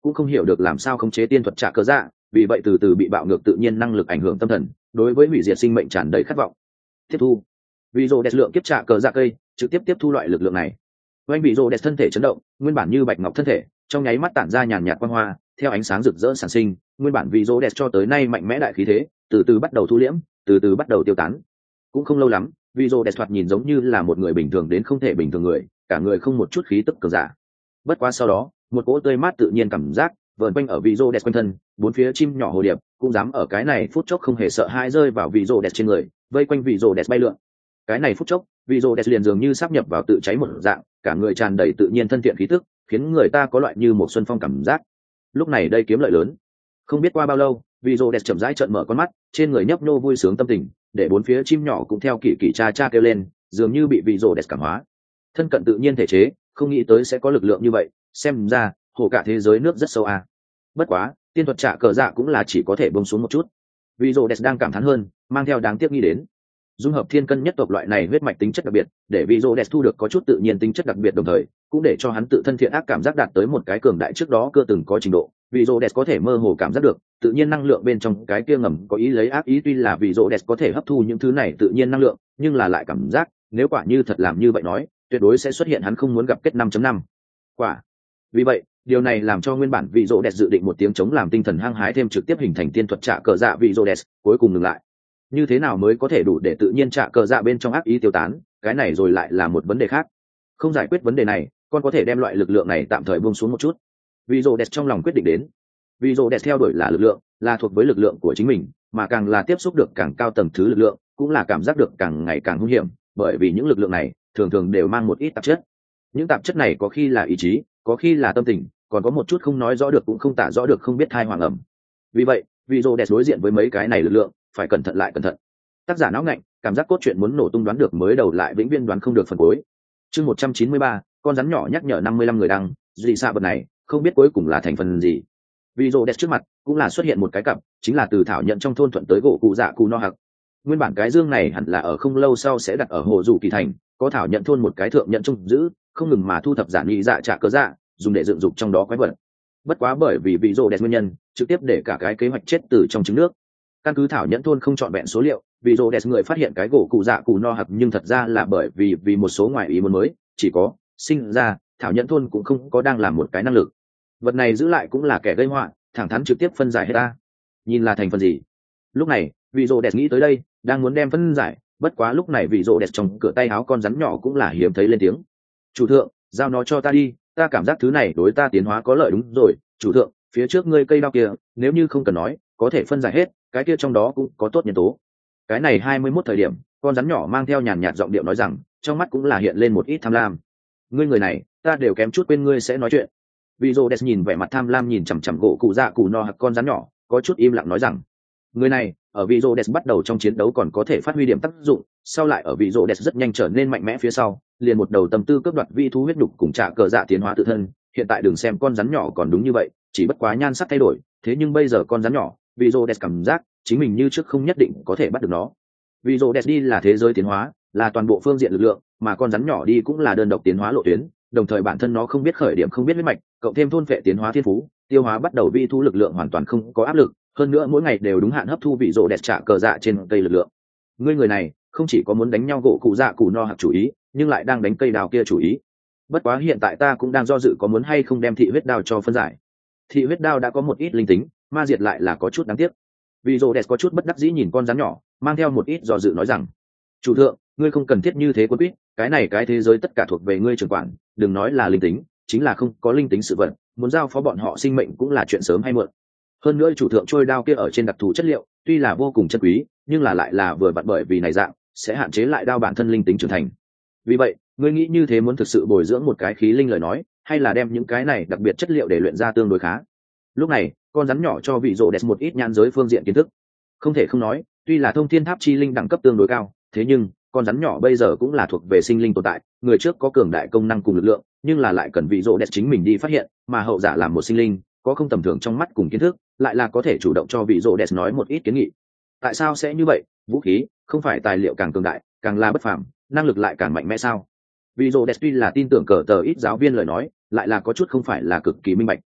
cũng không hiểu được làm sao khống chế tiên thuật trả cơ dạ, vì vậy từ từ bị bạo ngược tự nhiên năng lực ảnh hưởng tâm thần, đối với hủy diệt sinh mệnh tràn đầy khát vọng. Tiếp thu. Vị rồ đẹp lượng kiếp trả cờ dạ cây, trực tiếp tiếp thu loại lực lượng này. Oanh vị rồ đẹp thân thể chấn động, nguyên bản như bạch ngọc thân thể, trong nháy mắt tản ra nhàn nhạt quang hoa, theo ánh sáng rực rỡ sản sinh, nguyên bản vị rồ đẹp cho tới nay mạnh mẽ đại khí thế, từ từ bắt đầu thu liễm, từ từ bắt đầu tiêu tán. Cũng không lâu lắm, vị rồ đẹp thoạt nhìn giống như là một người bình thường đến không thể bình thường người, cả người không một chút khí tức cường giả. Bất quá sau đó, một cỗ tươi mát tự nhiên cảm giác vờn quanh ở vị rồ đẹp quanh thân, bốn phía chim nhỏ hồ điệp cũng dám ở cái này phút chốc không hề sợ hãi rơi vào vị rồ đẹp trên người, vây quanh vị rồ đẹp bay lượn. Cái này phút chốc, vị rồ đẹp liền dường như sắp nhập vào tự cháy một dạng, cả người tràn đầy tự nhiên thân thiện khí tức, khiến người ta có loại như một xuân phong cảm giác. Lúc này đây kiếm lợi lớn. Không biết qua bao lâu, vị rồ đẹp chậm rãi trợn mở con mắt, trên người nhấp nô vui sướng tâm tình, để bốn phía chim nhỏ cũng theo kỳ kỳ cha cha kêu lên, dường như bị vị rồ đẹp cảm hóa. Thân cận tự nhiên thể chế, không nghĩ tới sẽ có lực lượng như vậy, xem ra hồ cả thế giới nước rất sâu à. Bất quá, tiên thuật trả cờ dạ cũng là chỉ có thể bông xuống một chút. Vị rồ đẹp đang cảm thán hơn, mang theo đáng tiếc nghĩ đến dung hợp thiên cân nhất tộc loại này huyết mạch tính chất đặc biệt, để vị rồ đẹp thu được có chút tự nhiên tính chất đặc biệt, đồng thời cũng để cho hắn tự thân thiện ác cảm giác đạt tới một cái cường đại trước đó chưa từng có trình độ. Vị rồ đẹp có thể mơ hồ cảm giác được tự nhiên năng lượng bên trong cái kia ngầm có ý lấy ác ý, tuy là vị rồ đẹp có thể hấp thu những thứ này tự nhiên năng lượng, nhưng là lại cảm giác nếu quả như thật làm như vậy nói, tuyệt đối sẽ xuất hiện hắn không muốn gặp kết năm chấm năm quả. Vì vậy, điều này làm cho nguyên bản vị rồ đẹp dự định một tiếng chống làm tinh thần hăng hái thêm trực tiếp hình thành tiên thuật trả cờ dạ vị rồ đẹp cuối cùng ngừng lại. Như thế nào mới có thể đủ để tự nhiên trả cờ dạ bên trong ác ý tiêu tán, cái này rồi lại là một vấn đề khác. Không giải quyết vấn đề này, con có thể đem loại lực lượng này tạm thời buông xuống một chút. Vị rồ đẹp trong lòng quyết định đến. Vị rồ đẹp theo đuổi là lực lượng, là thuộc với lực lượng của chính mình, mà càng là tiếp xúc được càng cao tầng thứ lực lượng, cũng là cảm giác được càng ngày càng hung hiểm, bởi vì những lực lượng này thường thường đều mang một ít tạp chất. Những tạp chất này có khi là ý chí, có khi là tâm tình, còn có một chút không nói rõ được cũng không tả rõ được không biết thai hoàng ẩm. Vì vậy, vị rồ đẹp đối diện với mấy cái này lực lượng, phải cẩn thận lại cẩn thận. Tác giả não ngạnh, cảm giác cốt truyện muốn nổ tung đoán được mới đầu lại vĩnh viễn đoán không được phần cuối. Chương một trăm chín mươi ba, con rắn nhỏ nhắc nhở năm mươi lăm người đăng, dị xạ vật này, không biết cuối cùng là thành phần gì. Vị rồ đẹp trước mặt cũng là xuất hiện một cái cặp, chính là từ thảo nhận trong thôn thuận tới gỗ cụ dạ cụ no hạc. Nguyên bản cái dương này hẳn là ở không lâu sau sẽ đặt ở hồ dù kỳ thành, có thảo nhận thôn một cái thượng nhận trông giữ, không ngừng mà thu thập giả nghị dạ trả cớ dạ, dùng để dựng dục trong đó quái vật. Bất quá bởi vì vị rồ đẹp nguyên nhân, trực tiếp để cả cái kế hoạch chết từ trong trứng nước. Căn cứ thảo nhẫn thôn không chọn vẹn số liệu, vị rồ đẹp người phát hiện cái gỗ cụ dạ cụ no hạc, nhưng thật ra là bởi vì vì một số ngoại ý muốn mới, chỉ có sinh ra thảo nhẫn thôn cũng không có đang làm một cái năng lực. Vật này giữ lại cũng là kẻ gây họa, thẳng thắn trực tiếp phân giải hết ta. Nhìn là thành phần gì? Lúc này, vị rồ đẹp nghĩ tới đây, đang muốn đem phân giải, bất quá lúc này vị rồ đẹp trong cửa tay áo con rắn nhỏ cũng là hiếm thấy lên tiếng. Chủ thượng, giao nó cho ta đi, ta cảm giác thứ này đối ta tiến hóa có lợi. Đúng rồi, chủ thượng, phía trước ngươi cây đao kia, nếu như không cần nói, có thể phân giải hết, cái kia trong đó cũng có tốt nhân tố. Cái này hai mươi mốt thời điểm, con rắn nhỏ mang theo nhàn nhạt giọng điệu nói rằng, trong mắt cũng là hiện lên một ít tham lam. Ngươi người này, ta đều kém chút quên ngươi sẽ nói chuyện. Vị rồ đẹp nhìn vẻ mặt tham lam nhìn chằm chằm gỗ cụ dạ cụ no hạc con rắn nhỏ, có chút im lặng nói rằng, người này ở vị rồ đẹp bắt đầu trong chiến đấu còn có thể phát huy điểm tác dụng, sau lại ở vị rồ đẹp rất nhanh trở nên mạnh mẽ phía sau, liền một đầu tâm tư cướp đoạt vi thú huyết nhục cùng trả cờ dạ tiến hóa tự thân. Hiện tại đừng xem con rắn nhỏ còn đúng như vậy, chỉ bất quá nhan sắc thay đổi, thế nhưng bây giờ con rắn nhỏ, vị rồ đẹp cảm giác chính mình như trước không nhất định có thể bắt được nó. Vị rồ đẹp đi là thế giới tiến hóa, là toàn bộ phương diện lực lượng, mà con rắn nhỏ đi cũng là đơn độc tiến hóa lộ tuyến, đồng thời bản thân nó không biết khởi điểm, không biết huyết mạch, cộng thêm thôn vệ tiến hóa thiên phú, tiêu hóa bắt đầu vi thú lực lượng hoàn toàn không có áp lực, hơn nữa mỗi ngày đều đúng hạn hấp thu vị rồ đẹp trả cờ dạ trên cây lực lượng. Ngươi người này không chỉ có muốn đánh nhau gỗ cụ dạ cụ no hạc chủ ý, nhưng lại đang đánh cây đào kia chủ ý. Bất quá hiện tại ta cũng đang do dự có muốn hay không đem thị huyết đao cho phân giải. Thị huyết đao đã có một ít linh tính, ma diệt lại là có chút đáng tiếc. Vị rồ đẹp có chút bất đắc dĩ nhìn con rắn nhỏ, mang theo một ít do dự nói rằng, chủ thượng, ngươi không cần thiết như thế quân quýt, cái này cái thế giới tất cả thuộc về ngươi trưởng quản, đừng nói là linh tính, chính là không có linh tính sự vật, muốn giao phó bọn họ sinh mệnh cũng là chuyện sớm hay muộn. Hơn nữa chủ thượng trôi đao kia ở trên đặc thù chất liệu, tuy là vô cùng chân quý, nhưng là lại là vừa vặn bởi vì này dạng sẽ hạn chế lại đao bản thân linh tính trưởng thành. Vì vậy, ngươi nghĩ như thế muốn thực sự bồi dưỡng một cái khí linh lời nói, hay là đem những cái này đặc biệt chất liệu để luyện ra tương đối khá. Lúc này, con rắn nhỏ cho vị rồ đẹp một ít nhãn giới phương diện kiến thức. Không thể không nói, tuy là thông thiên tháp chi linh đẳng cấp tương đối cao, thế nhưng con rắn nhỏ bây giờ cũng là thuộc về sinh linh tồn tại, người trước có cường đại công năng cùng lực lượng, nhưng là lại cần vị rồ đẹp chính mình đi phát hiện, mà hậu giả làm một sinh linh, có không tầm thường trong mắt cùng kiến thức, lại là có thể chủ động cho vị rồ đẹp nói một ít kiến nghị. Tại sao sẽ như vậy? Vũ khí không phải tài liệu càng cường đại, càng là bất phàm, năng lực lại càng mạnh mẽ sao? Vị rồ đẹp tuy là tin tưởng cờ tờ ít giáo viên lời nói, lại là có chút không phải là cực kỳ minh bạch.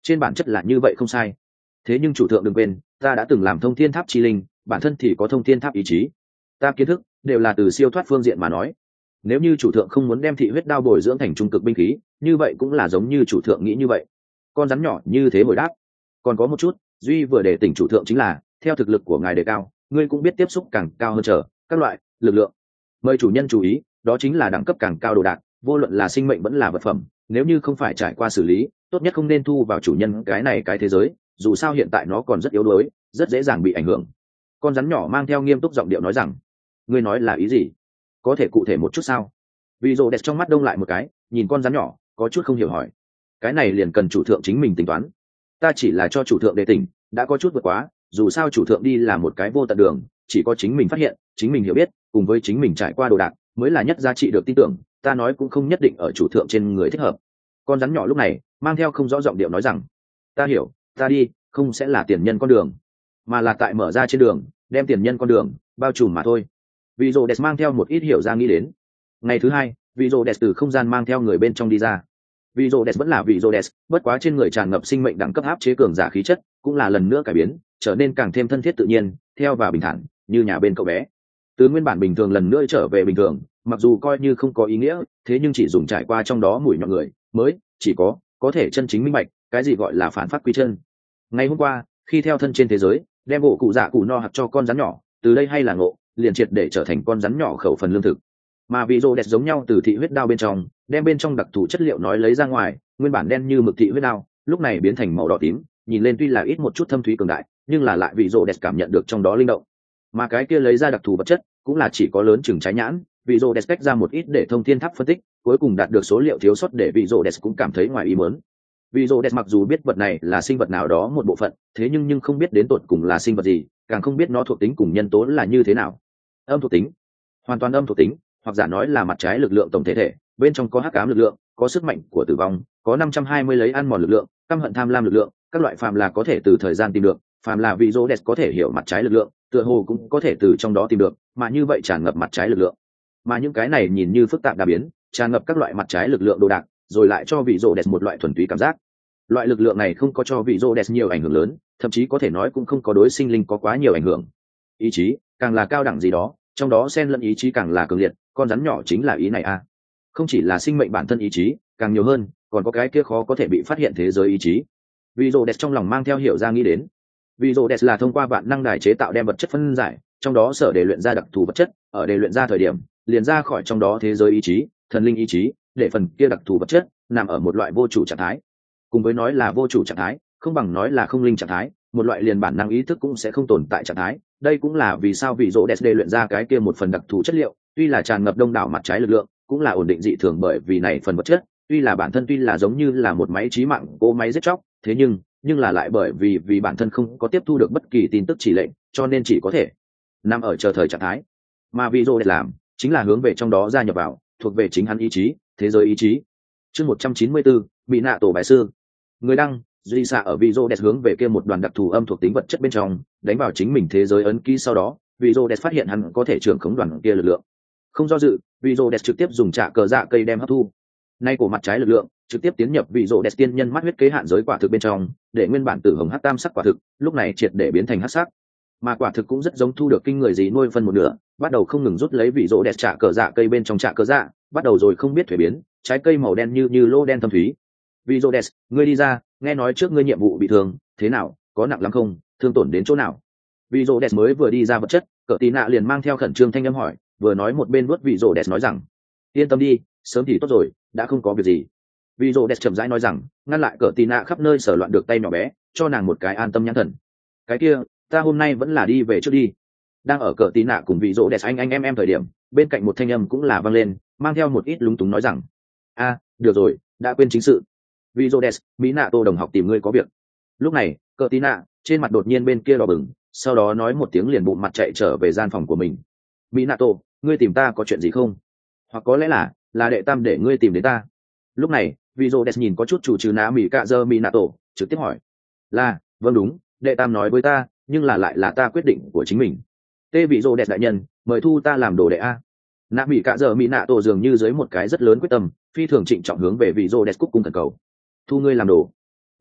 trên bản chất là như vậy không sai. Thế nhưng chủ thượng đừng quên, ta đã từng làm thông thiên tháp chi linh, bản thân thì có thông thiên tháp ý chí, ta kiến thức đều là từ siêu thoát phương diện mà nói. Nếu như chủ thượng không muốn đem thị huyết đao bồi dưỡng thành trung cực binh khí, như vậy cũng là giống như chủ thượng nghĩ như vậy. Con rắn nhỏ như thế hồi đáp. Còn có một chút, duy vừa để tỉnh chủ thượng chính là, theo thực lực của ngài đề cao, ngươi cũng biết tiếp xúc càng cao hơn trở các loại lực lượng. Mời chủ nhân chú ý, đó chính là đẳng cấp càng cao đồ đạc, vô luận là sinh mệnh vẫn là vật phẩm, nếu như không phải trải qua xử lý, tốt nhất không nên thu vào chủ nhân cái này cái thế giới, dù sao hiện tại nó còn rất yếu đuối, rất dễ dàng bị ảnh hưởng. Con rắn nhỏ mang theo nghiêm túc giọng điệu nói rằng, ngươi nói là ý gì, có thể cụ thể một chút sao? Vì rồ đẹp trong mắt đông lại một cái, nhìn con rắn nhỏ có chút không hiểu hỏi. Cái này liền cần chủ thượng chính mình tính toán, ta chỉ là cho chủ thượng đề tỉnh, đã có chút vượt quá, dù sao chủ thượng đi là một cái vô tận đường, chỉ có chính mình phát hiện, chính mình hiểu biết, cùng với chính mình trải qua đồ đạc mới là nhất giá trị được tin tưởng, ta nói cũng không nhất định ở chủ thượng trên người thích hợp. Con rắn nhỏ lúc này mang theo không rõ giọng điệu nói rằng, ta hiểu, ta đi không sẽ là tiền nhân con đường, mà là tại mở ra trên đường, đem tiền nhân con đường bao trùm mà thôi. Vị rồ đẹp mang theo một ít hiểu ra nghĩ đến. Ngày thứ hai, vị rồ đẹp từ không gian mang theo người bên trong đi ra. Vị rồ đẹp vẫn là vị rồ đẹp, bất quá trên người tràn ngập sinh mệnh đẳng cấp áp chế cường giả khí chất, cũng là lần nữa cải biến, trở nên càng thêm thân thiết tự nhiên, theo và bình thản, như nhà bên cậu bé. Từ nguyên bản bình thường lần nữa trở về bình thường, mặc dù coi như không có ý nghĩa, thế nhưng chỉ dùng trải qua trong đó mùi nhọn người mới chỉ có có thể chân chính minh bạch cái gì gọi là phản phát quy chân. Ngày hôm qua, khi theo thân trên thế giới đem bộ cụ dạ cụ no hạt cho con rắn nhỏ, từ đây hay là ngộ, liền triệt để trở thành con rắn nhỏ khẩu phần lương thực. Mà vị rồ đẹp giống nhau từ thị huyết đao bên trong đem bên trong đặc thù chất liệu nói lấy ra ngoài, nguyên bản đen như mực thị huyết đao lúc này biến thành màu đỏ tím, nhìn lên tuy là ít một chút thâm thúy cường đại, nhưng là lại vị rồ đẹp cảm nhận được trong đó linh động. Mà cái kia lấy ra đặc thù vật chất cũng là chỉ có lớn chừng trái nhãn, vị rồ đẹp cách ra một ít để thông thiên tháp phân tích, cuối cùng đạt được số liệu thiếu sót để vị rồ đẹp cũng cảm thấy ngoài ý muốn. Vị rồ đẹp mặc dù biết vật này là sinh vật nào đó một bộ phận, thế nhưng nhưng không biết đến tột cùng là sinh vật gì, càng không biết nó thuộc tính cùng nhân tố là như thế nào. Âm thuộc tính, hoàn toàn âm thuộc tính, hoặc giả nói là mặt trái lực lượng tổng thể thể, bên trong có hắc ám lực lượng, có sức mạnh của tử vong, có năm trăm hai mươi lấy ăn mòn lực lượng, căm hận tham lam lực lượng, các loại phàm là có thể từ thời gian tìm được, phàm là vị rồ đẹp có thể hiểu mặt trái lực lượng, tựa hồ cũng có thể từ trong đó tìm được, mà như vậy tràn ngập mặt trái lực lượng. Mà những cái này nhìn như phức tạp đa biến, tràn ngập các loại mặt trái lực lượng đồ đạc, rồi lại cho vị rồ đẹp một loại thuần túy cảm giác. Loại lực lượng này không có cho vị rồ đẹp nhiều ảnh hưởng lớn, thậm chí có thể nói cũng không có đối sinh linh có quá nhiều ảnh hưởng. Ý chí càng là cao đẳng gì đó, trong đó xen lẫn ý chí càng là cường liệt, con rắn nhỏ chính là ý này a. À. Không chỉ là sinh mệnh bản thân ý chí, càng nhiều hơn, còn có cái kia khó có thể bị phát hiện thế giới ý chí. Vị rồ đẹp trong lòng mang theo hiểu ra nghĩ đến. Vị rồ đẹp là thông qua vạn năng đài chế tạo đem vật chất phân giải, trong đó sở đề luyện ra đặc thù vật chất, ở đề luyện ra thời điểm, liền ra khỏi trong đó thế giới ý chí, thần linh ý chí, để phần kia đặc thù vật chất nằm ở một loại vô chủ trạng thái. Cùng với nói là vô chủ trạng thái, không bằng nói là không linh trạng thái, một loại liền bản năng ý thức cũng sẽ không tồn tại trạng thái. Đây cũng là vì sao vị rồ đẹp đề luyện ra cái kia một phần đặc thù chất liệu, tuy là tràn ngập đông đảo mặt trái lực lượng, cũng là ổn định dị thường, bởi vì này phần vật chất, tuy là bản thân tuy là giống như là một máy trí mạng cỗ máy giết chóc, thế nhưng nhưng là lại bởi vì vì bản thân không có tiếp thu được bất kỳ tin tức chỉ lệnh, cho nên chỉ có thể nằm ở chờ thời trạng thái. Mà vị rồ đẹp làm chính là hướng về trong đó gia nhập vào, thuộc về chính hắn ý chí, thế giới ý chí. Chương một trăm chín mươi bốn, bị nạ tổ bài sư. Người đăng duy xạ ở vị rồ đẹp hướng về kia một đoàn đặc thù âm thuộc tính vật chất bên trong, đánh vào chính mình thế giới ấn ký, sau đó vị rồ đẹp phát hiện hắn có thể trưởng khống đoàn kia lực lượng. Không do dự, vị rồ đẹp trực tiếp dùng trả cờ dạ cây đem hấp thu. Nay của mặt trái lực lượng trực tiếp tiến nhập vị rồ đẹp tiên nhân mắt huyết kế hạn giới quả thực bên trong, để nguyên bản tử hồng hắc tam sắc quả thực lúc này triệt để biến thành hắc sắc. Mà quả thực cũng rất giống thu được kinh người gì nuôi phân một nửa, bắt đầu không ngừng rút lấy vị rồ đẹp trả cờ dạ cây bên trong trả cờ dạ, bắt đầu rồi không biết thuế biến, trái cây màu đen như như lô đen thâm thúy. Vị rồ đẹp, ngươi đi ra, nghe nói trước ngươi nhiệm vụ bị thương, thế nào, có nặng lắm không, thương tổn đến chỗ nào? Vị rồ đẹp mới vừa đi ra vật chất, Cờ Tí Nạ liền mang theo khẩn trương thanh âm hỏi, vừa nói một bên vuốt vị rồ đẹp nói rằng, yên tâm đi, sớm thì tốt rồi, đã không có việc gì. Vị rồ đẹp chậm rãi nói rằng, ngăn lại Cờ Tí Nạ khắp nơi sở loạn được tay nhỏ bé, cho nàng một cái an tâm nhãn thần. Cái kia, ta hôm nay vẫn là đi về trước đi. Đang ở Cờ Tí Nạ cùng vị rồ đẹp anh anh em em thời điểm, bên cạnh một thanh âm cũng là vang lên, mang theo một ít lúng túng nói rằng, a, được rồi, đã quên chính sự. Vị rồ đẹp, mỹ nạ tô đồng học tìm ngươi có việc. Lúc này, Cờ Tí Nạ trên mặt đột nhiên bên kia đỏ bừng, sau đó nói một tiếng liền bụng mặt chạy trở về gian phòng của mình. Mỹ nạ tô, ngươi tìm ta có chuyện gì không? Hoặc có lẽ là là đệ tam để ngươi tìm đến ta. Lúc này, vị rồ đẹp nhìn có chút chủ trừ ná mỹ cạ dơ mỹ nạ tổ, trực tiếp hỏi, là, vâng đúng, đệ tam nói với ta, nhưng là lại là ta quyết định của chính mình. Tê vị rồ đẹp đại nhân, mời thu ta làm đồ đệ a. Nạ mỹ cạ dơ mỹ nạ tổ dường như dưới một cái rất lớn quyết tâm, phi thường trịnh trọng hướng về vị rồ đẹp cúc cung thần cầu. Thu ngươi làm đồ.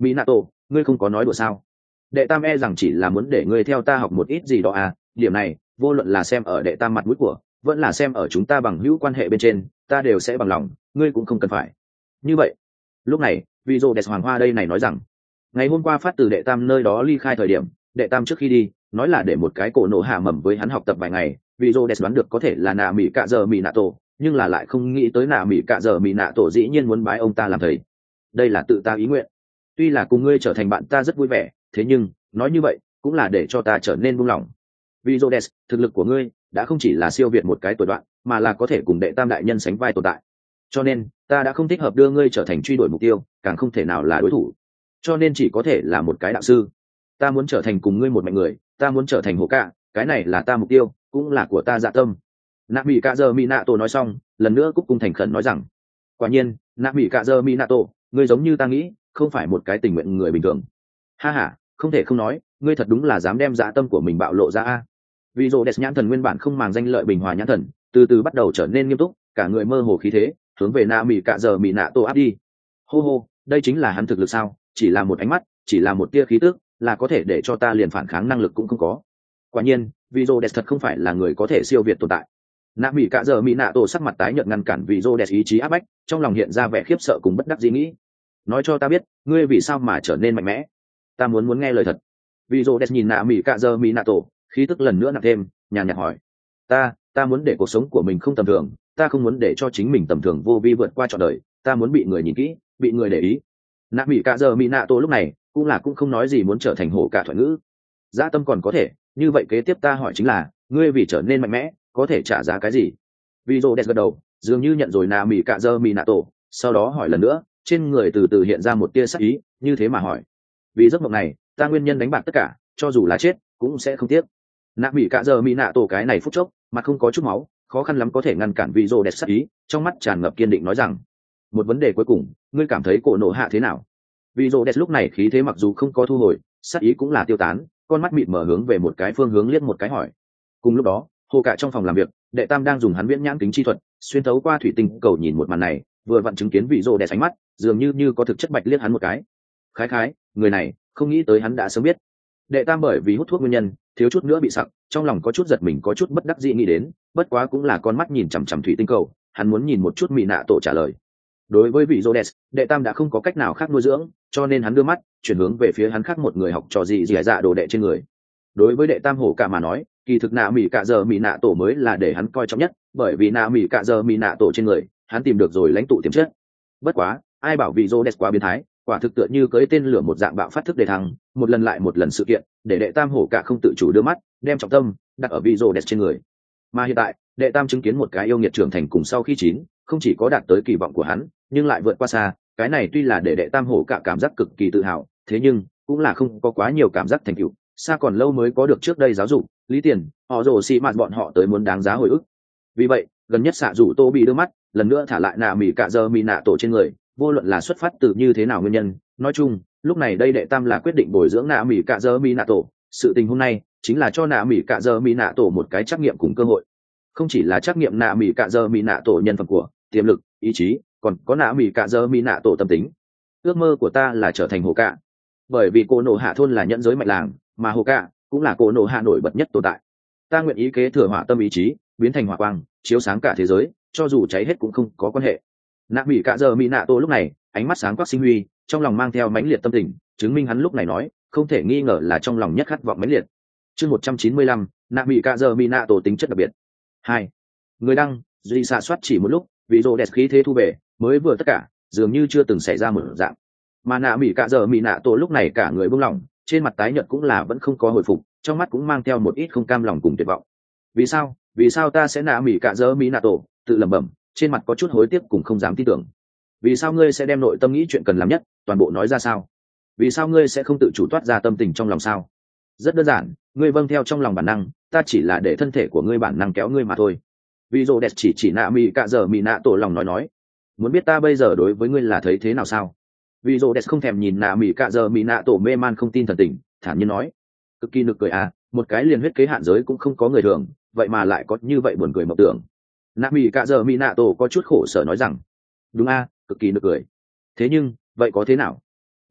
Minato, ngươi không có nói đùa sao? Đệ tam e rằng chỉ là muốn để ngươi theo ta học một ít gì đó à? Điểm này vô luận là xem ở đệ tam mặt mũi của, vẫn là xem ở chúng ta bằng hữu quan hệ bên trên, ta đều sẽ bằng lòng, ngươi cũng không cần phải như vậy. Lúc này vị rô đẹp hoàng hoa đây này nói rằng, ngày hôm qua phát từ đệ tam nơi đó ly khai thời điểm, đệ tam trước khi đi nói là để một cái cổ nổ hạ mầm với hắn học tập vài ngày. Vị rô đẹp đoán được có thể là nạ mỹ cạ giờ mỹ nạ tổ, nhưng là lại không nghĩ tới nạ mỹ cạ giờ mỹ nạ tổ dĩ nhiên muốn bái ông ta làm thầy. Đây là tự ta ý nguyện, tuy là cùng ngươi trở thành bạn ta rất vui vẻ, thế nhưng nói như vậy cũng là để cho ta trở nên buông lỏng. Vị rô đẹp, thực lực của ngươi đã không chỉ là siêu việt một cái tuổi đoạn, mà là có thể cùng đệ tam đại nhân sánh vai tồn tại, cho nên ta đã không thích hợp đưa ngươi trở thành truy đuổi mục tiêu, càng không thể nào là đối thủ, cho nên chỉ có thể là một cái đạo sư. Ta muốn trở thành cùng ngươi một mạnh người, ta muốn trở thành hổ cạ, cái này là ta mục tiêu, cũng là của ta dạ tâm. Nạ mỹ cạ giờ mỹ nạ tổ nói xong, lần nữa cúc cung thành khẩn nói rằng, quả nhiên nạ mỹ cạ giờ mỹ nạ tổ, ngươi giống như ta nghĩ, không phải một cái tình nguyện người bình thường. Ha ha, không thể không nói, ngươi thật đúng là dám đem dạ tâm của mình bạo lộ ra a. Vì rồ đẹp nhãn thần nguyên bản không màng danh lợi bình hòa nhãn thần, từ từ bắt đầu trở nên nghiêm túc, cả người mơ hồ khí thế, hướng về nạ mỹ cạ giờ mỹ nạ tổ áp đi. Hô hô, đây chính là hắn thực lực sao? Chỉ là một ánh mắt, chỉ là một tia khí tức, là có thể để cho ta liền phản kháng năng lực cũng không có. Quả nhiên vì rô đẹp thật không phải là người có thể siêu việt tồn tại. Nạ mỹ cạ giờ mỹ nạ tổ sắc mặt tái nhợt ngăn cản vì rô đẹp ý chí áp bách, trong lòng hiện ra vẻ khiếp sợ cùng bất đắc dĩ nghĩ, nói cho ta biết ngươi vì sao mà trở nên mạnh mẽ, ta muốn muốn nghe lời thật. Vì rô đẹp nhìn nạ mỹ cạ giờ mỹ nạ tổ, khí tức lần nữa nặng thêm, nhàn nhạt hỏi, ta ta muốn để cuộc sống của mình không tầm thường, ta không muốn để cho chính mình tầm thường vô vi vượt qua trọn đời, ta muốn bị người nhìn kỹ, bị người để ý. Nạ mỹ cạ giờ mỹ nạ tổ lúc này cũng là cũng không nói gì muốn trở thành hổ cả thoại ngữ. Dã tâm còn có thể, như vậy kế tiếp ta hỏi chính là, ngươi vì trở nên mạnh mẽ có thể trả giá cái gì? Vì rô đẹp gật đầu, dường như nhận rồi nạ mỹ cạ giờ mỹ nạ tổ, sau đó hỏi lần nữa, trên người từ từ hiện ra một tia sắc ý, như thế mà hỏi, vì giấc mộng này ta nguyên nhân đánh bạc tất cả, cho dù là chết cũng sẽ không tiếc. Nạ mỹ cạ giờ mỹ nạ tổ cái này phút chốc mà không có chút máu, khó khăn lắm có thể ngăn cản vì rô đẹp sắc ý, trong mắt tràn ngập kiên định nói rằng, một vấn đề cuối cùng, ngươi cảm thấy cổ nổ hạ thế nào? Vì rô đẹp lúc này khí thế mặc dù không có thu hồi, sắc ý cũng là tiêu tán, con mắt mịt mở hướng về một cái phương hướng liếc một cái hỏi. Cùng lúc đó hồ cả trong phòng làm việc, đệ tam đang dùng hắn viễn nhãn kính chi thuật xuyên thấu qua thủy tinh cầu nhìn một màn này, vừa vặn chứng kiến vị rô đẹp ánh mắt dường như như có thực chất bạch liếc hắn một cái. Khái khái, người này không nghĩ tới hắn đã sớm biết. Đệ tam bởi vì hút thuốc nguyên nhân thiếu chút nữa bị sặc, trong lòng có chút giật mình, có chút bất đắc dĩ nghĩ đến, bất quá cũng là con mắt nhìn chằm chằm thủy tinh cầu, hắn muốn nhìn một chút mỹ nạ tổ trả lời. Đối với vị Rhodes, đệ tam đã không có cách nào khác nuôi dưỡng, cho nên hắn đưa mắt chuyển hướng về phía hắn khác một người học trò gì dì dạ đồ đệ trên người. Đối với đệ tam hổ cả mà nói, kỳ thực nạ mỹ cả giờ mỹ nạ tổ mới là để hắn coi trọng nhất, bởi vì nạ mỹ cả giờ mỹ nạ tổ trên người hắn tìm được rồi lãnh tụ tiềm chất. Bất quá ai bảo vị Rhodes quá biến thái, quả thực tựa như cưỡi tên lửa một dạng bạo phát thức để thắng, một lần lại một lần sự kiện, để đệ tam hổ cả không tự chủ đưa mắt đem trọng tâm đặt ở vị Rhodes trên người. Mà hiện tại đệ tam chứng kiến một cái yêu nghiệt trưởng thành cùng sau khi chín, không chỉ có đạt tới kỳ vọng của hắn, nhưng lại vượt qua xa, cái này tuy là để đệ tam hổ cả cảm giác cực kỳ tự hào, thế nhưng cũng là không có quá nhiều cảm giác thành tựu, xa còn lâu mới có được trước đây giáo dục lý tiền họ rồ xì mạt bọn họ tới muốn đáng giá hồi ức. Vì vậy gần nhất xạ rủ tô bị đưa mắt lần nữa thả lại nạ mỹ cạ giờ mỹ nạ tổ trên người, vô luận là xuất phát từ như thế nào nguyên nhân, nói chung lúc này đây đệ tam là quyết định bồi dưỡng nạ mỹ cạ giờ mỹ nạ tổ. Sự tình hôm nay chính là cho nạ mỹ cạ giờ mỹ nạ tổ một cái trắc nghiệm cùng cơ hội, không chỉ là trắc nghiệm nạ mỹ cạ giờ mỹ nạ tổ nhân phẩm của tiềm lực ý chí, còn có nạ mỹ cạ giờ mỹ nạ tổ tâm tính. Ước mơ của ta là trở thành hồ cạ, bởi vì cô nổ hạ thôn là nhẫn giới mạnh làng, mà hồ cạ cũng là cô nổ hạ nổi bật nhất tồn tại. Ta nguyện ý kế thừa hỏa tâm ý chí, biến thành hỏa quang chiếu sáng cả thế giới, cho dù cháy hết cũng không có quan hệ. Nạ mỹ cạ giờ mỹ nạ tổ lúc này ánh mắt sáng quắc sinh huy, trong lòng mang theo mãnh liệt tâm tình, chứng minh hắn lúc này nói không thể nghi ngờ là trong lòng nhất khát vọng mãnh liệt. Chương một trăm chín mươi lăm, nạ mỹ cạ giờ mỹ nạ tổ tính chất đặc biệt. Hai người đăng duy xạ soát chỉ một lúc, vị rô đẹp khí thế thu về, mới vừa tất cả dường như chưa từng xảy ra một dạng. Mà nạ mỹ cạ giờ mỹ nạ tổ lúc này cả người buông lỏng, trên mặt tái nhợt cũng là vẫn không có hồi phục, trong mắt cũng mang theo một ít không cam lòng cùng tuyệt vọng. Vì sao vì sao ta sẽ nạ mỹ cạ giờ mỹ nạ tổ, tự lẩm bẩm, trên mặt có chút hối tiếc cùng không dám tin tưởng. Vì sao ngươi sẽ đem nội tâm nghĩ chuyện cần làm nhất toàn bộ nói ra sao? Vì sao ngươi sẽ không tự chủ toát ra tâm tình trong lòng sao? Rất đơn giản, ngươi vâng theo trong lòng bản năng, ta chỉ là để thân thể của ngươi bản năng kéo ngươi mà thôi. Vì rô đẹp chỉ chỉ nạ mỹ cạ giờ mỹ nạ tổ lòng nói nói, muốn biết ta bây giờ đối với ngươi là thấy thế nào sao? Vì rô đẹp không thèm nhìn nạ mỹ cạ giờ mỹ nạ tổ mê man không tin thần tình, thản nhiên nói, cực kỳ nực cười à, một cái liền huyết kế hạn giới cũng không có người thường, vậy mà lại có như vậy buồn cười mộng tưởng. Nạ mỹ cạ giờ mỹ nạ tổ có chút khổ sở nói rằng, đúng a, cực kỳ nực cười. Thế nhưng vậy có thế nào?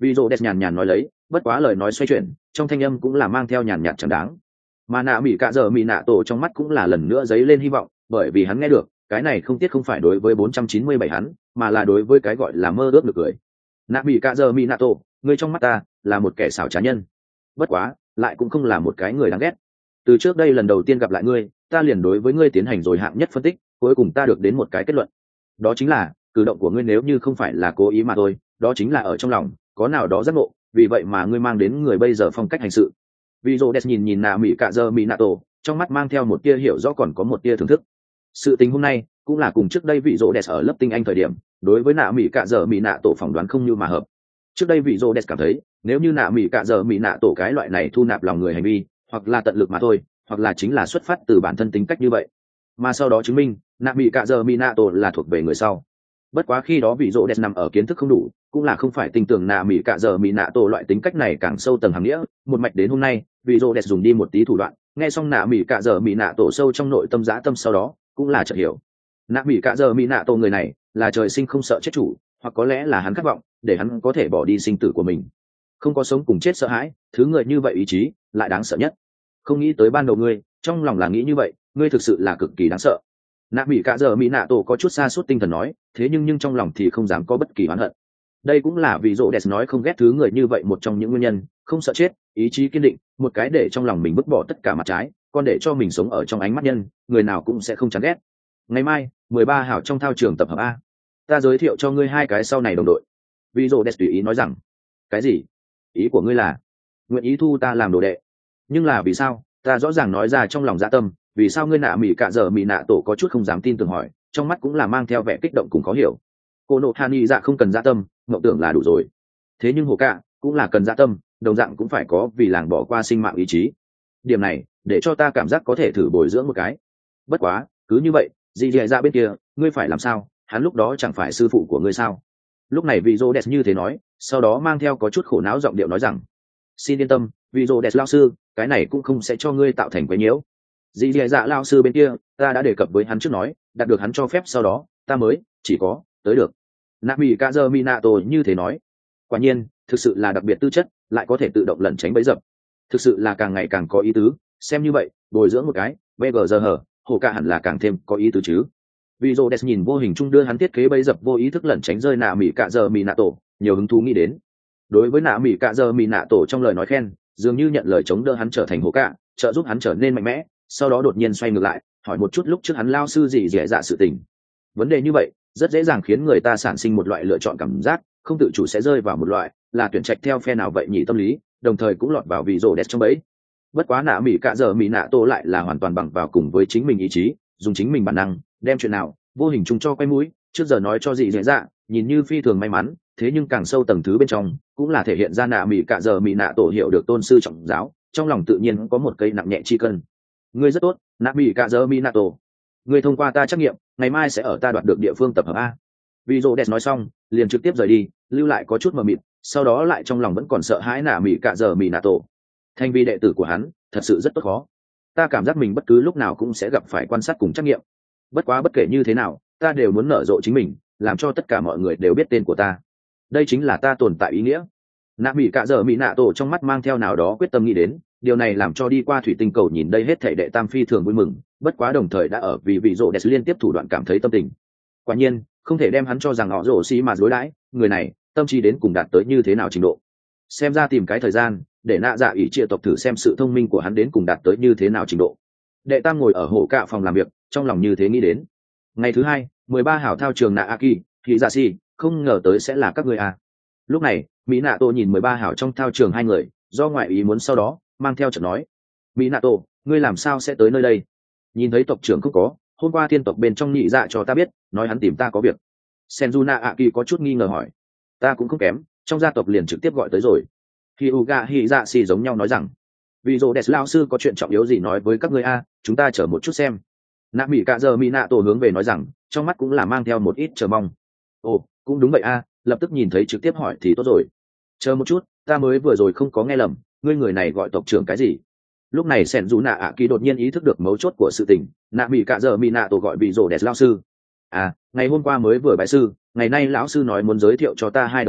Vị rồ đẹp nhàn nhàn nói lấy, bất quá lời nói xoay chuyển, trong thanh âm cũng là mang theo nhàn nhạt chẳng đáng. Mà nạ mỹ cạ giờ mỹ nạ tổ trong mắt cũng là lần nữa dấy lên hy vọng, bởi vì hắn nghe được cái này không tiếc không phải đối với bốn trăm chín mươi bảy hắn, mà là đối với cái gọi là mơ ước được cười. Nạ mỹ cạ giờ mỹ nạ tổ, ngươi trong mắt ta là một kẻ xảo trá nhân, bất quá lại cũng không là một cái người đáng ghét. Từ trước đây lần đầu tiên gặp lại ngươi, ta liền đối với ngươi tiến hành rồi hạng nhất phân tích, cuối cùng ta được đến một cái kết luận, đó chính là cử động của ngươi nếu như không phải là cố ý mà thôi, đó chính là ở trong lòng có nào đó giác ngộ, vì vậy mà ngươi mang đến người bây giờ phong cách hành sự. Vì rô đès nhìn nhìn nạ mỹ cạ giờ mỹ nạ tổ, trong mắt mang theo một tia hiểu rõ còn có một tia thưởng thức. Sự tình hôm nay cũng là cùng trước đây vị rô đès ở lớp tinh anh thời điểm đối với nạ mỹ cạ giờ mỹ nạ tổ phỏng đoán không như mà hợp. Trước đây vị rô đès cảm thấy nếu như nạ mỹ cạ giờ mỹ nạ tổ cái loại này thu nạp lòng người hành vi, hoặc là tận lực mà thôi, hoặc là chính là xuất phát từ bản thân tính cách như vậy, mà sau đó chứng minh nạ mỹ cạ giờ mỹ nạ tổ là thuộc về người sau. Bất quá khi đó vị rô đès nằm ở kiến thức không đủ, cũng là không phải tin tưởng nạ mỹ cạ giờ mỹ nạ tổ loại tính cách này càng sâu tầng hàng nghĩa, một mạch đến hôm nay vị rô đès dùng đi một tí thủ đoạn, nghe xong nạ mỹ cạ giờ mỹ nạ tổ sâu trong nội tâm dã tâm, sau đó cũng là chợt hiểu nạ mỹ cạ giờ mỹ nạ tổ người này là trời sinh không sợ chết chủ, hoặc có lẽ là hắn khát vọng để hắn có thể bỏ đi sinh tử của mình, không có sống cùng chết sợ hãi, thứ người như vậy ý chí lại đáng sợ nhất. Không nghĩ tới ban đầu ngươi trong lòng là nghĩ như vậy, ngươi thực sự là cực kỳ đáng sợ. Nạ mỹ cạ giờ mỹ nạ tổ có chút xa suốt tinh thần nói, thế nhưng nhưng trong lòng thì không dám có bất kỳ oán hận. Đây cũng là vì rô đès nói không ghét thứ người như vậy một trong những nguyên nhân, không sợ chết, ý chí kiên định, một cái để trong lòng mình vứt bỏ tất cả mặt trái, còn để cho mình sống ở trong ánh mắt nhân, người nào cũng sẽ không chán ghét. Ngày mai mười ba hảo trong thao trường tập hợp A, ta giới thiệu cho ngươi hai cái sau này đồng đội. Vì rô đès tùy ý nói rằng, cái gì? Ý của ngươi là nguyện ý thu ta làm đồ đệ? Nhưng là vì sao? Ta rõ ràng nói ra trong lòng dạ tâm, vì sao ngươi nạ mỹ cạ giờ mỹ nạ tổ có chút không dám tin tưởng hỏi, trong mắt cũng là mang theo vẻ kích động cùng khó hiểu. Cô nộ hạ nghị dạ không cần dạ tâm, mộng tưởng là đủ rồi, thế nhưng hồ cạ cũng là cần dạ tâm, đồng dạng cũng phải có vì làng bỏ qua sinh mạng ý chí. Điểm này để cho ta cảm giác có thể thử bồi dưỡng một cái. Bất quá cứ như vậy dì dì dạ bên kia ngươi phải làm sao? Hắn lúc đó chẳng phải sư phụ của ngươi sao? Lúc này vị rô đẹp như thế nói, sau đó mang theo có chút khổ não giọng điệu nói rằng, xin yên tâm vị rô đẹp lao sư, cái này cũng không sẽ cho ngươi tạo thành quấy nhiễu. Dì dì dạ lao sư bên kia ta đã đề cập với hắn trước nói, đạt được hắn cho phép sau đó ta mới chỉ có tới được. Nạ mỹ cạ giờ mỹ nạ tổ như thế nói. Quả nhiên thực sự là đặc biệt tư chất, lại có thể tự động lẩn tránh bẫy dập, thực sự là càng ngày càng có ý tứ. Xem như vậy bồi dưỡng một cái bg giờ hở hồ cạ hẳn là càng thêm có ý tứ chứ. Vì rô đès nhìn vô hình chung đưa hắn thiết kế bẫy dập vô ý thức lẩn tránh rơi nạ mỹ cạ giờ mỹ nạ tổ, nhiều hứng thú nghĩ đến. Đối với nạ mỹ cạ giờ mỹ nạ tổ trong lời nói khen, dường như nhận lời chống đỡ hắn trở thành hồ cạ, trợ giúp hắn trở nên mạnh mẽ. Sau đó đột nhiên xoay ngược lại hỏi một chút lúc trước hắn lao sư gì dẻ dạ sự tình. Vấn đề như vậy rất dễ dàng khiến người ta sản sinh một loại lựa chọn cảm giác không tự chủ sẽ rơi vào một loại là tuyển trạch theo phe nào vậy nhỉ tâm lý, đồng thời cũng lọt vào vị rô đẹp trong bẫy. Bất quá nạ mỹ cạ giờ mỹ nạ tổ lại là hoàn toàn bằng vào cùng với chính mình ý chí, dùng chính mình bản năng đem chuyện nào vô hình chung cho quay mũi. Trước giờ nói cho gì dễ dạ nhìn như phi thường may mắn, thế nhưng càng sâu tầng thứ bên trong cũng là thể hiện ra nạ mỹ cạ giờ mỹ nạ tổ hiểu được tôn sư trọng giáo, trong lòng tự nhiên có một cây nặng nhẹ chi cân. Ngươi rất tốt nạ mỹ cạ giờ mỹ nạ tổ, ngươi thông qua ta trắc nghiệm, ngày mai sẽ ở ta đoạt được địa phương tập hợp A. Vì rô đẹp nói xong liền trực tiếp rời đi, lưu lại có chút mờ mịt, sau đó lại trong lòng vẫn còn sợ hãi nạ mỹ cạ giờ mỹ nạ tổ. Thành vì đệ tử của hắn thật sự rất tốt khó, ta cảm giác mình bất cứ lúc nào cũng sẽ gặp phải quan sát cùng trắc nghiệm. Bất quá bất kể như thế nào ta đều muốn nở rộ chính mình, làm cho tất cả mọi người đều biết tên của ta, đây chính là ta tồn tại ý nghĩa. Nạ mỹ cạ giờ mỹ nạ tổ trong mắt mang theo nào đó quyết tâm nghĩ đến, điều này làm cho đi qua thủy tinh cầu nhìn đây hết thảy đệ tam phi thường vui mừng, bất quá đồng thời đã ở vì vị rô đẹp liên tiếp thủ đoạn cảm thấy tâm tình. Quả nhiên không thể đem hắn cho rằng họ rổ xi mà đối đãi, người này tâm trí đến cùng đạt tới như thế nào trình độ. Xem ra tìm cái thời gian để nạ dạ ủy chia tộc thử xem sự thông minh của hắn đến cùng đạt tới như thế nào trình độ. Đệ tam ngồi ở hổ cạ phòng làm việc, trong lòng như thế nghĩ đến. Ngày thứ hai mười ba hảo thao trường nạ aki thì dạ si không ngờ tới sẽ là các người à. Lúc này mỹ nạ tô nhìn mười ba hảo trong thao trường hai người, do ngoại ý muốn sau đó mang theo chợt nói, mỹ nạ tô ngươi làm sao sẽ tới nơi đây? Nhìn thấy tộc trưởng không có, hôm qua thiên tộc bên trong nhị dạ cho ta biết nói hắn tìm ta có việc. Senjuna Aki có chút nghi ngờ hỏi, ta cũng không kém, trong gia tộc liền trực tiếp gọi tới rồi. Hyuga Hizashi giống nhau nói rằng, vì rô đẹp lao sư có chuyện trọng yếu gì nói với các ngươi a, chúng ta chờ một chút xem. Nạ mỹ cạ giờ mỹ nạ tổ hướng về nói rằng, trong mắt cũng là mang theo một ít chờ mong. Ồ cũng đúng vậy a, lập tức nhìn thấy trực tiếp hỏi thì tốt rồi. Chờ một chút, ta mới vừa rồi không có nghe lầm, ngươi người này gọi tộc trưởng cái gì? Lúc này sẻn dù nạ ạ kỳ đột nhiên ý thức được mấu chốt của sự tình. Nạ mỹ cạ giờ mỹ nạ tổ gọi vị rô đẹp lao sư. À ngày hôm qua mới vừa bái sư, ngày nay lão sư nói muốn giới thiệu cho ta hai đồng bạn,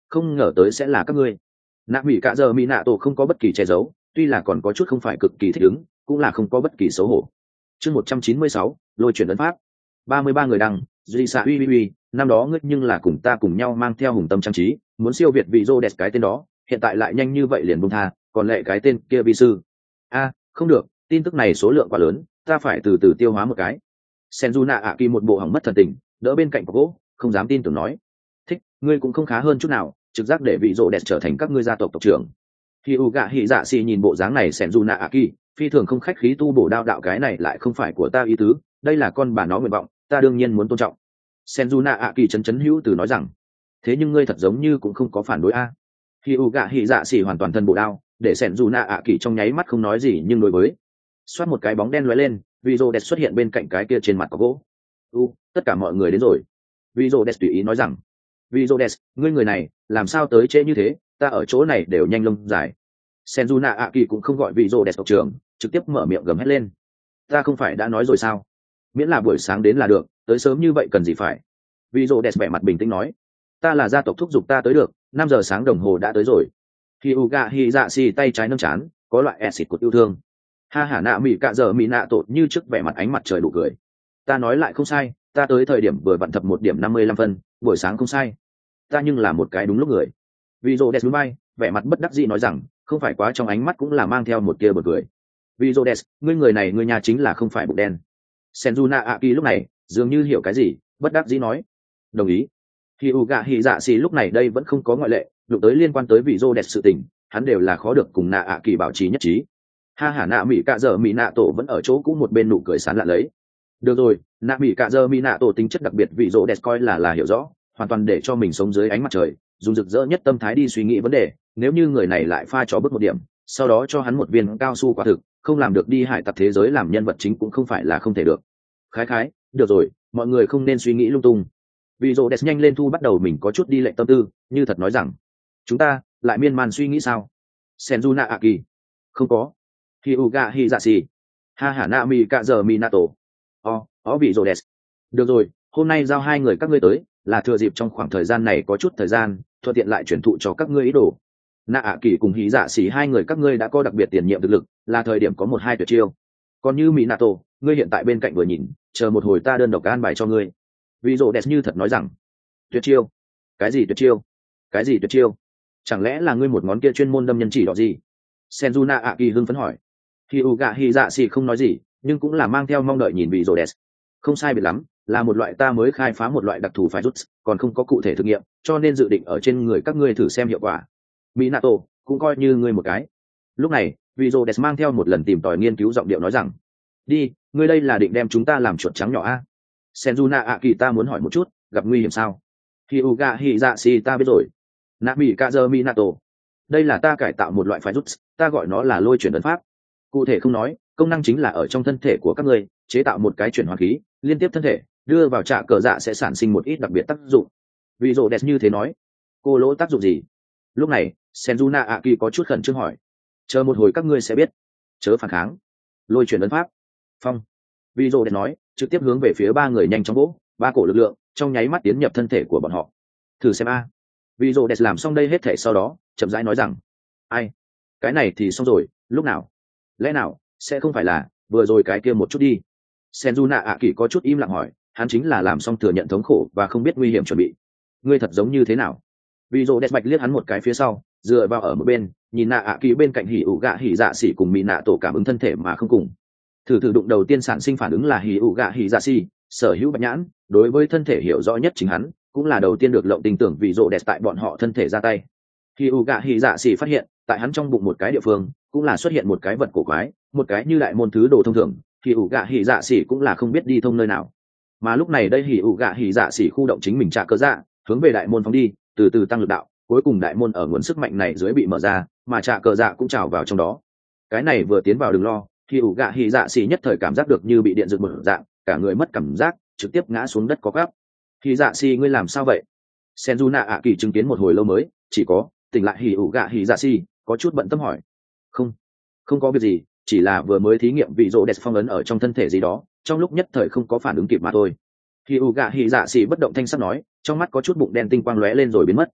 không ngờ tới sẽ là các ngươi. Nạ mỹ cả giờ mỹ nạ tổ không có bất kỳ che giấu, tuy là còn có chút không phải cực kỳ thích ứng, cũng là không có bất kỳ xấu hổ. Chương một trăm chín mươi sáu, lôi chuyển ấn pháp. ba mươi ba người đăng, duy xạ uy uy uy, năm đó ngươi nhưng là cùng ta cùng nhau mang theo hùng tâm trang trí, muốn siêu việt vị rô đẹp cái tên đó, hiện tại lại nhanh như vậy liền buông tha, còn lệ cái tên kia vi sư. A, không được, tin tức này số lượng quá lớn, ta phải từ từ tiêu hóa một cái. Senjuna ạ kỳ một bộ hỏng mất thần tình, đỡ bên cạnh gỗ, không dám tin tưởng nói: thích, ngươi cũng không khá hơn chút nào, trực giác để vị rô đẹp trở thành các ngươi gia tộc tộc trưởng. Khi u gạ hỉ dạ xì nhìn bộ dáng này Senjuna ạ kỳ, phi thường không khách khí tu bổ đao đạo, cái này lại không phải của ta ý tứ, đây là con bà nó nguyện vọng, ta đương nhiên muốn tôn trọng. Senjuna ạ kỳ chấn chấn hữu từ nói rằng: thế nhưng ngươi thật giống như cũng không có phản đối a. Khi u gạ hỉ dạ xì hoàn toàn thân bộ đao, để Senjuna ạ kỳ trong nháy mắt không nói gì, nhưng đối với xoát một cái bóng đen lóe lên, Vizo Đẹp xuất hiện bên cạnh cái kia trên mặt có gỗ. U, tất cả mọi người đến rồi. Vizo Đẹp tùy ý nói rằng: Vizo Đẹp, ngươi người này làm sao tới trễ như thế, ta ở chỗ này đều nhanh lông dài. Senjuna ạ kỳ cũng không gọi Vizo Đẹp tộc trưởng, trực tiếp mở miệng gầm hết lên: ta không phải đã nói rồi sao, miễn là buổi sáng đến là được, tới sớm như vậy cần gì phải. Vizo Đẹp vẻ mặt bình tĩnh nói: ta là gia tộc thúc giục ta tới được, năm giờ sáng đồng hồ đã tới rồi. Hyuga Hizashi tay trái nâng chán, có loại acid của yêu thương. Ha hả nạ mỹ cạ giờ mỹ nạ tột như trước vẻ mặt ánh mặt trời đủ cười: ta nói lại không sai, ta tới thời điểm vừa vặn thập một điểm năm mươi lăm phân, buổi sáng không sai, ta nhưng là một cái đúng lúc người. Vizo Des núi bay, vẻ mặt bất đắc dĩ nói rằng, không phải quá trong ánh mắt cũng là mang theo một tia bật cười. Vizo Des, ngươi người này ngươi nhà chính là không phải bụng đen. Senjuna Aki lúc này dường như hiểu cái gì, bất đắc dĩ nói: đồng ý. Hyuga Hizashi lúc này đây vẫn không có ngoại lệ, đụng tới liên quan tới Vizo Des sự tình, hắn đều là khó được cùng nạ ạ kỳ bảo trì nhất trí. Ha hả nạ mỹ cạ giờ mỹ nạ tổ vẫn ở chỗ cũ một bên nụ cười sán lạ lấy: được rồi, nạ mỹ cạ giờ mỹ nạ tổ tính chất đặc biệt vị rỗ đẹp coi là là hiểu rõ, hoàn toàn để cho mình sống dưới ánh mặt trời, dùng rực rỡ nhất tâm thái đi suy nghĩ vấn đề, nếu như người này lại pha trò bước một điểm, sau đó cho hắn một viên cao su quả thực, không làm được đi hải tặc thế giới làm nhân vật chính cũng không phải là không thể được. Khái khái, được rồi, mọi người không nên suy nghĩ lung tung. Vị rỗ đẹp nhanh lên thu bắt đầu mình có chút đi lệnh tâm tư, như thật nói rằng: chúng ta lại miên man suy nghĩ sao? Senjuna Aki: không có. Hyuga Hizashi: ha hả nạ mỹ cạ giờ mỹ nato. O, ó vị rồ đẹp. Được rồi, hôm nay giao hai người các ngươi tới, là thừa dịp trong khoảng thời gian này có chút thời gian, thuận tiện lại chuyển thụ cho các ngươi ý đồ. Nạ ạ kỳ cùng hí dạ xỉ hai người các ngươi đã có đặc biệt tiền nhiệm thực lực, là thời điểm có một hai tuyệt chiêu. Còn như mỹ nato, ngươi hiện tại bên cạnh vừa nhìn, chờ một hồi ta đơn độc an bài cho ngươi. Vị rồ đẹp như thật nói rằng: tuyệt chiêu? Cái gì tuyệt chiêu? Cái gì tuyệt chiêu? Chẳng lẽ là ngươi một ngón kia chuyên môn đâm nhân chỉ đỏ gì? Senjuna ạ kỳ hưng phấn hỏi. Hyuga Hizashi không nói gì, nhưng cũng là mang theo mong đợi nhìn vị rồ đẹp. Không sai biệt lắm, là một loại ta mới khai phá một loại đặc thù phải rút, còn không có cụ thể thực nghiệm, cho nên dự định ở trên người các ngươi thử xem hiệu quả. Minato cũng coi như ngươi một cái. Lúc này, vị rồ đẹp mang theo một lần tìm tòi nghiên cứu giọng điệu nói rằng: đi, ngươi đây là định đem chúng ta làm chuột trắng nhỏ a? Senjuna ạ kỳ ta muốn hỏi một chút, gặp nguy hiểm sao? Hyuga Hizashi ta biết rồi. Nami Kazu Minato, đây là ta cải tạo một loại phải rút, ta gọi nó là lôi chuyển ấn pháp. Cụ thể không nói, công năng chính là ở trong thân thể của các ngươi chế tạo một cái chuyển hóa khí, liên tiếp thân thể đưa vào trạ cờ dạ sẽ sản sinh một ít đặc biệt tác dụng. Vị rồ đẹp như thế nói. Cô lỗ tác dụng gì? Lúc này Senjuna Aki có chút khẩn trương hỏi. Chờ một hồi các ngươi sẽ biết. Chớ phản kháng. Lôi chuyển ấn pháp. Phong. Vị rồ đẹp nói, trực tiếp hướng về phía ba người nhanh chóng vỗ, ba cổ lực lượng trong nháy mắt tiến nhập thân thể của bọn họ. Thử xem a. Vị rồ đẹp làm xong đây hết thể sau đó chậm rãi nói rằng: ai, cái này thì xong rồi, lúc nào? Lẽ nào sẽ không phải là vừa rồi cái kia một chút đi? Senjuna ạ kỳ có chút im lặng hỏi, hắn chính là làm xong thừa nhận thống khổ và không biết nguy hiểm chuẩn bị. Ngươi thật giống như thế nào? Vị rồ đẹp bạch liếc hắn một cái phía sau, dựa vào ở một bên, nhìn nạ ạ kỳ bên cạnh hỉ ủ gạ hỉ dạ xỉ cùng mỹ nạ tổ cảm ứng thân thể mà không cùng. Thử thử đụng đầu tiên sản sinh phản ứng là hỉ ủ gạ hỉ dạ xỉ, sở hữu bạch nhãn, đối với thân thể hiểu rõ nhất chính hắn, cũng là đầu tiên được lộng tình tưởng vị rồ đẹp tại bọn họ thân thể ra tay. Hỉ ủ gạ hỉ dạ xỉ phát hiện, tại hắn trong bụng một cái địa phương, cũng là xuất hiện một cái vật cổ quái, một cái như đại môn thứ đồ thông thường, thì ủ gạ hỉ dạ xỉ cũng là không biết đi thông nơi nào. Mà lúc này đây hỉ ủ gạ hỉ dạ xỉ khu động chính mình trả cơ dạ, hướng về đại môn phóng đi, từ từ tăng lực đạo, cuối cùng đại môn ở nguồn sức mạnh này dưới bị mở ra, mà trả cơ dạ cũng trào vào trong đó. Cái này vừa tiến vào đừng lo, hỉ ủ gạ hỉ dạ xỉ nhất thời cảm giác được như bị điện giật một dạng, cả người mất cảm giác, trực tiếp ngã xuống đất có gắp. Hỉ dạ xỉ ngươi làm sao vậy? Senjuna ạ kỳ chứng kiến một hồi lâu mới, chỉ có tỉnh lại hỉ ủ gạ hỉ dạ xỉ, có chút bận tâm hỏi. Không, không có việc gì, chỉ là vừa mới thí nghiệm vị rỗ đẹp phong ấn ở trong thân thể gì đó, trong lúc nhất thời không có phản ứng kịp mà thôi. Khi u gạ hỉ dạ xỉ bất động thanh sắc nói, trong mắt có chút bụng đen tinh quang lóe lên rồi biến mất.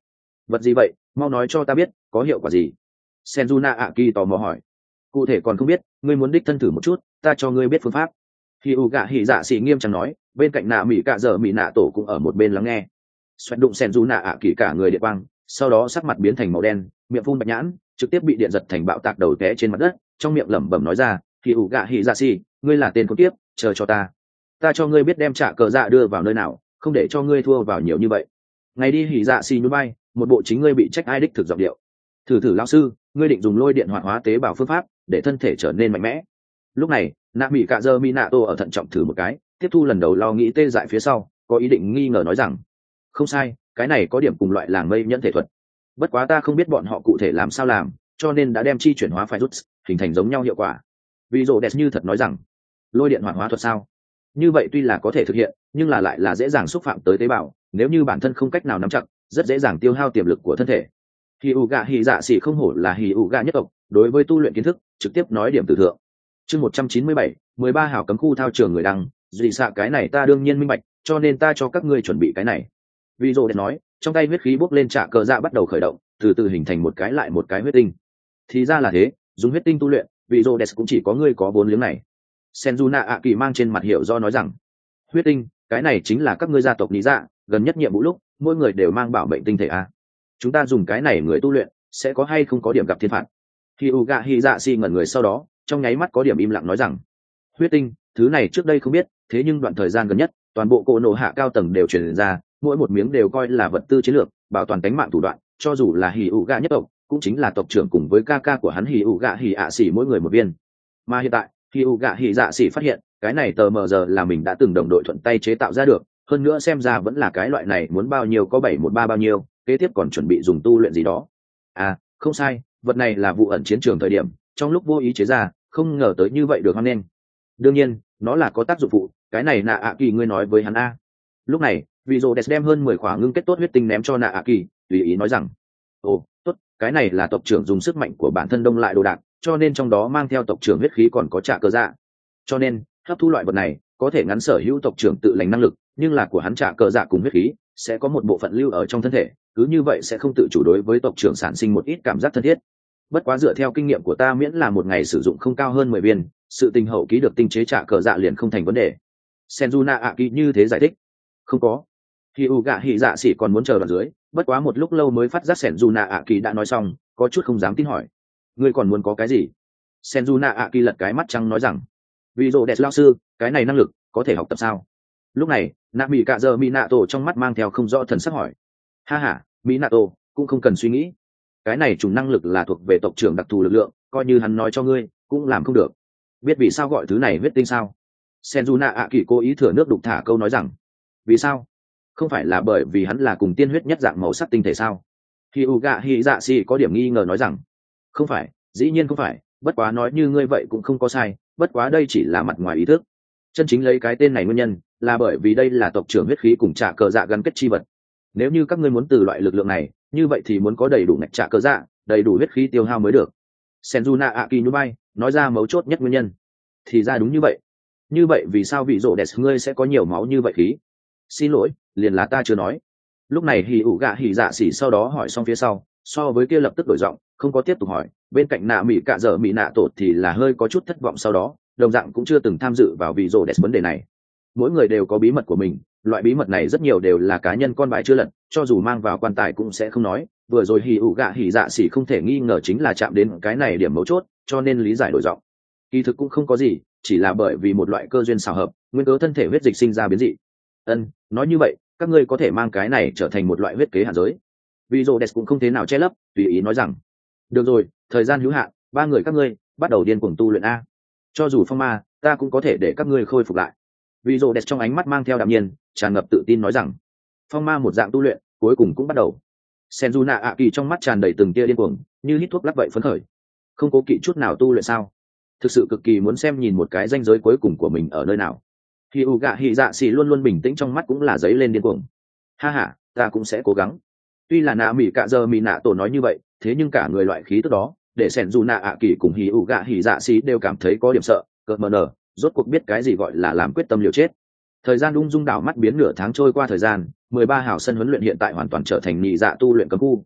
Vật gì vậy, mau nói cho ta biết có hiệu quả gì. Senjuna ạ kỳ tò mò hỏi. Cụ thể còn không biết, ngươi muốn đích thân thử một chút, ta cho ngươi biết phương pháp. Khi u gạ hỉ dạ xỉ nghiêm trang nói, bên cạnh nạ mỹ cạ dở mỹ nạ tổ cũng ở một bên lắng nghe. Xoẹt đụng Senjuna ạ kỳ cả người điện quang, sau đó sắc mặt biến thành màu đen, miệng phun bạch nhãn, trực tiếp bị điện giật thành bạo tạc đầu té trên mặt đất, trong miệng lẩm bẩm nói ra, khi u gạ hỉ dạ xỉ, ngươi là tên con tiếp, chờ cho ta. Ta cho ngươi biết đem trả cờ dạ đưa vào nơi nào, không để cho ngươi thua vào nhiều như vậy. Ngày đi hỉ dạ xỉ nhún bay, một bộ chính ngươi bị trách ai đích thực giọng điệu. Thử thử lão sư, ngươi định dùng lôi điện hoạt hóa tế bào phương pháp để thân thể trở nên mạnh mẽ. Lúc này nạ mỹ cạ dơ mi nạ tô ở thận trọng thử một cái, tiếp thu lần đầu lo nghĩ tê dại phía sau có ý định nghi ngờ nói rằng không sai, cái này có điểm cùng loại làng mây nhẫn thể thuật, bất quá ta không biết bọn họ cụ thể làm sao làm, cho nên đã đem chi chuyển hóa phải rút hình thành giống nhau hiệu quả. Ví dụ đẹp như thật nói rằng lôi điện hoạt hóa thuật sao, như vậy tuy là có thể thực hiện nhưng là lại là dễ dàng xúc phạm tới tế bào, nếu như bản thân không cách nào nắm chặt rất dễ dàng tiêu hao tiềm lực của thân thể. Hỉ ủ gạ hỉ dạ xỉ không hổ là hỉ ủ gạ nhất tộc, đối với tu luyện kiến thức trực tiếp nói điểm từ thượng. Chương một trăm chín mươi bảy, mười ba hảo cấm khu thao trường người đăng, dị xạ cái này ta đương nhiên minh bạch, cho nên ta cho các ngươi chuẩn bị cái này. Ví dụ để nói, trong tay huyết khí bốc lên trạ cờ dạ bắt đầu khởi động, từ từ hình thành một cái lại một cái huyết tinh. Thì ra là thế, dùng huyết tinh tu luyện, ví dụ đẹp cũng chỉ có ngươi có vốn liếng này. Senjuna ạ kỳ mang trên mặt hiểu do nói rằng, huyết tinh, cái này chính là các ngươi gia tộc lý dạ, gần nhất nhiệm vụ lúc, mỗi người đều mang bảo mệnh tinh thể a. Chúng ta dùng cái này người tu luyện sẽ có hay không có điểm gặp thiên phạt. Khi u gạ hi dạ si ngẩn người sau đó trong nháy mắt có điểm im lặng nói rằng huyết tinh thứ này trước đây không biết, thế nhưng đoạn thời gian gần nhất toàn bộ cỗ nổ hạ cao tầng đều truyền ra, mỗi một miếng đều coi là vật tư chiến lược bảo toàn tính mạng thủ đoạn, cho dù là hỉ ủ gạ nhất tộc cũng chính là tộc trưởng cùng với ca ca của hắn hỉ ủ gạ hỉ ạ xỉ mỗi người một viên. Mà hiện tại hỉ ủ gạ hỉ dạ xỉ phát hiện cái này tờ mờ giờ là mình đã từng đồng đội thuận tay chế tạo ra được, hơn nữa xem ra vẫn là cái loại này muốn bao nhiêu có bảy một ba bao nhiêu, kế tiếp còn chuẩn bị dùng tu luyện gì đó. À không sai, vật này là vụ ẩn chiến trường thời điểm trong lúc vô ý chế ra, không ngờ tới như vậy được hoan nghênh. Đương nhiên nó là có tác dụng phụ, cái này nạ ạ kỳ ngươi nói với hắn a. Lúc này vị rồ đẹp đem hơn mười khỏa ngưng kết tốt huyết tinh ném cho nạ ạ kỳ, tùy ý nói rằng ồ tốt, cái này là tộc trưởng dùng sức mạnh của bản thân đông lại đồ đạc, cho nên trong đó mang theo tộc trưởng huyết khí còn có trả cơ dạ, cho nên hấp thu loại vật này có thể ngắn sở hữu tộc trưởng tự lành năng lực, nhưng là của hắn trả cơ dạ cùng huyết khí sẽ có một bộ phận lưu ở trong thân thể, cứ như vậy sẽ không tự chủ đối với tộc trưởng sản sinh một ít cảm giác thân thiết. Bất quá dựa theo kinh nghiệm của ta, miễn là một ngày sử dụng không cao hơn mười viên, sự tình hậu ký được tinh chế trả cờ dạ liền không thành vấn đề. Senjuna ạ kỳ như thế giải thích. Không có. Khi u gạ hỉ dạ xỉ còn muốn chờ đoạn dưới, bất quá một lúc lâu mới phát giác Senjuna ạ kỳ đã nói xong, có chút không dám tin hỏi. Ngươi còn muốn có cái gì? Senjuna ạ kỳ lật cái mắt trắng nói rằng, vì rồ đẹp lao sư, cái này năng lực có thể học tập sao? Lúc này nạ mỹ cạ giờ minato trong mắt mang theo không rõ thần sắc hỏi. Ha ha, minato cũng không cần suy nghĩ, cái này chủng năng lực là thuộc về tộc trưởng đặc thù lực lượng, coi như hắn nói cho ngươi cũng làm không được. Biết vì sao gọi thứ này huyết tinh sao? Senjuna ạ kỳ cố ý thừa nước đục thả câu nói rằng, vì sao? Không phải là bởi vì hắn là cùng tiên huyết nhất dạng màu sắc tinh thể sao? Khi Uga Hi dạ si có điểm nghi ngờ nói rằng, không phải, dĩ nhiên không phải, bất quá nói như ngươi vậy cũng không có sai, bất quá đây chỉ là mặt ngoài ý thức. Chân chính lấy cái tên này nguyên nhân là bởi vì đây là tộc trưởng huyết khí cùng trả cờ dạ gắn kết chi vật. Nếu như các ngươi muốn từ loại lực lượng này, như vậy thì muốn có đầy đủ ngạch trả cờ dạ, đầy đủ huyết khí tiêu hao mới được. Senjuna Akinubai nói ra mấu chốt nhất nguyên nhân. Thì ra đúng như vậy. Như vậy vì sao vị rộ đẹp ngươi sẽ có nhiều máu như vậy khí? Xin lỗi, liền là ta chưa nói. Lúc này hì ủ gạ hì dạ xỉ sau đó hỏi xong phía sau, so với kia lập tức đổi giọng, không có tiếp tục hỏi. Bên cạnh nạ mỹ cạ dở mỹ nạ tột thì là hơi có chút thất vọng, sau đó đồng dạng cũng chưa từng tham dự vào vị rộ đẹp vấn đề này. Mỗi người đều có bí mật của mình, loại bí mật này rất nhiều đều là cá nhân con bài chưa lật, cho dù mang vào quan tài cũng sẽ không nói. Vừa rồi hì ủ gạ hì dạ xỉ không thể nghi ngờ chính là chạm đến cái này điểm mấu chốt, cho nên lý giải đổi giọng. Kỳ thực cũng không có gì, chỉ là bởi vì một loại cơ duyên xào hợp, nguyên cớ thân thể huyết dịch sinh ra biến dị. Ân, nói như vậy các ngươi có thể mang cái này trở thành một loại huyết kế hạn giới. Vì rồ đẹp cũng không thế nào che lấp, tùy ý nói rằng, được rồi, thời gian hữu hạn, ba người các ngươi bắt đầu điên cuồng tu luyện a. Cho dù phong ma, ta cũng có thể để các ngươi khôi phục lại. Vì rồ đẹp trong ánh mắt mang theo đạm nhiên, tràn ngập tự tin nói rằng, phong ma một dạng tu luyện cuối cùng cũng bắt đầu. Senjuna ạ kỳ trong mắt tràn đầy từng tia điên cuồng, như hít thuốc lắc vậy phấn khởi. Không cố kỵ chút nào tu luyện sao? Thực sự cực kỳ muốn xem nhìn một cái ranh giới cuối cùng của mình ở nơi nào. Khi u gạ hì dạ xì luôn luôn bình tĩnh, trong mắt cũng là giấy lên điên cuồng. Ha ha, ta cũng sẽ cố gắng. Tuy là nạ mỹ cạ giờ mỹ nạ tổ nói như vậy, thế nhưng cả người loại khí tức đó để Senjuna ạ kỳ cùng hì u gạ hì dạ xì đều cảm thấy có điểm sợ. Cợt mờ nở, rốt cuộc biết cái gì gọi là làm quyết tâm liều chết. Thời gian ung dung đảo mắt biến nửa tháng trôi qua, thời gian mười ba hào sân huấn luyện hiện tại hoàn toàn trở thành nhị dạ tu luyện cấm khu,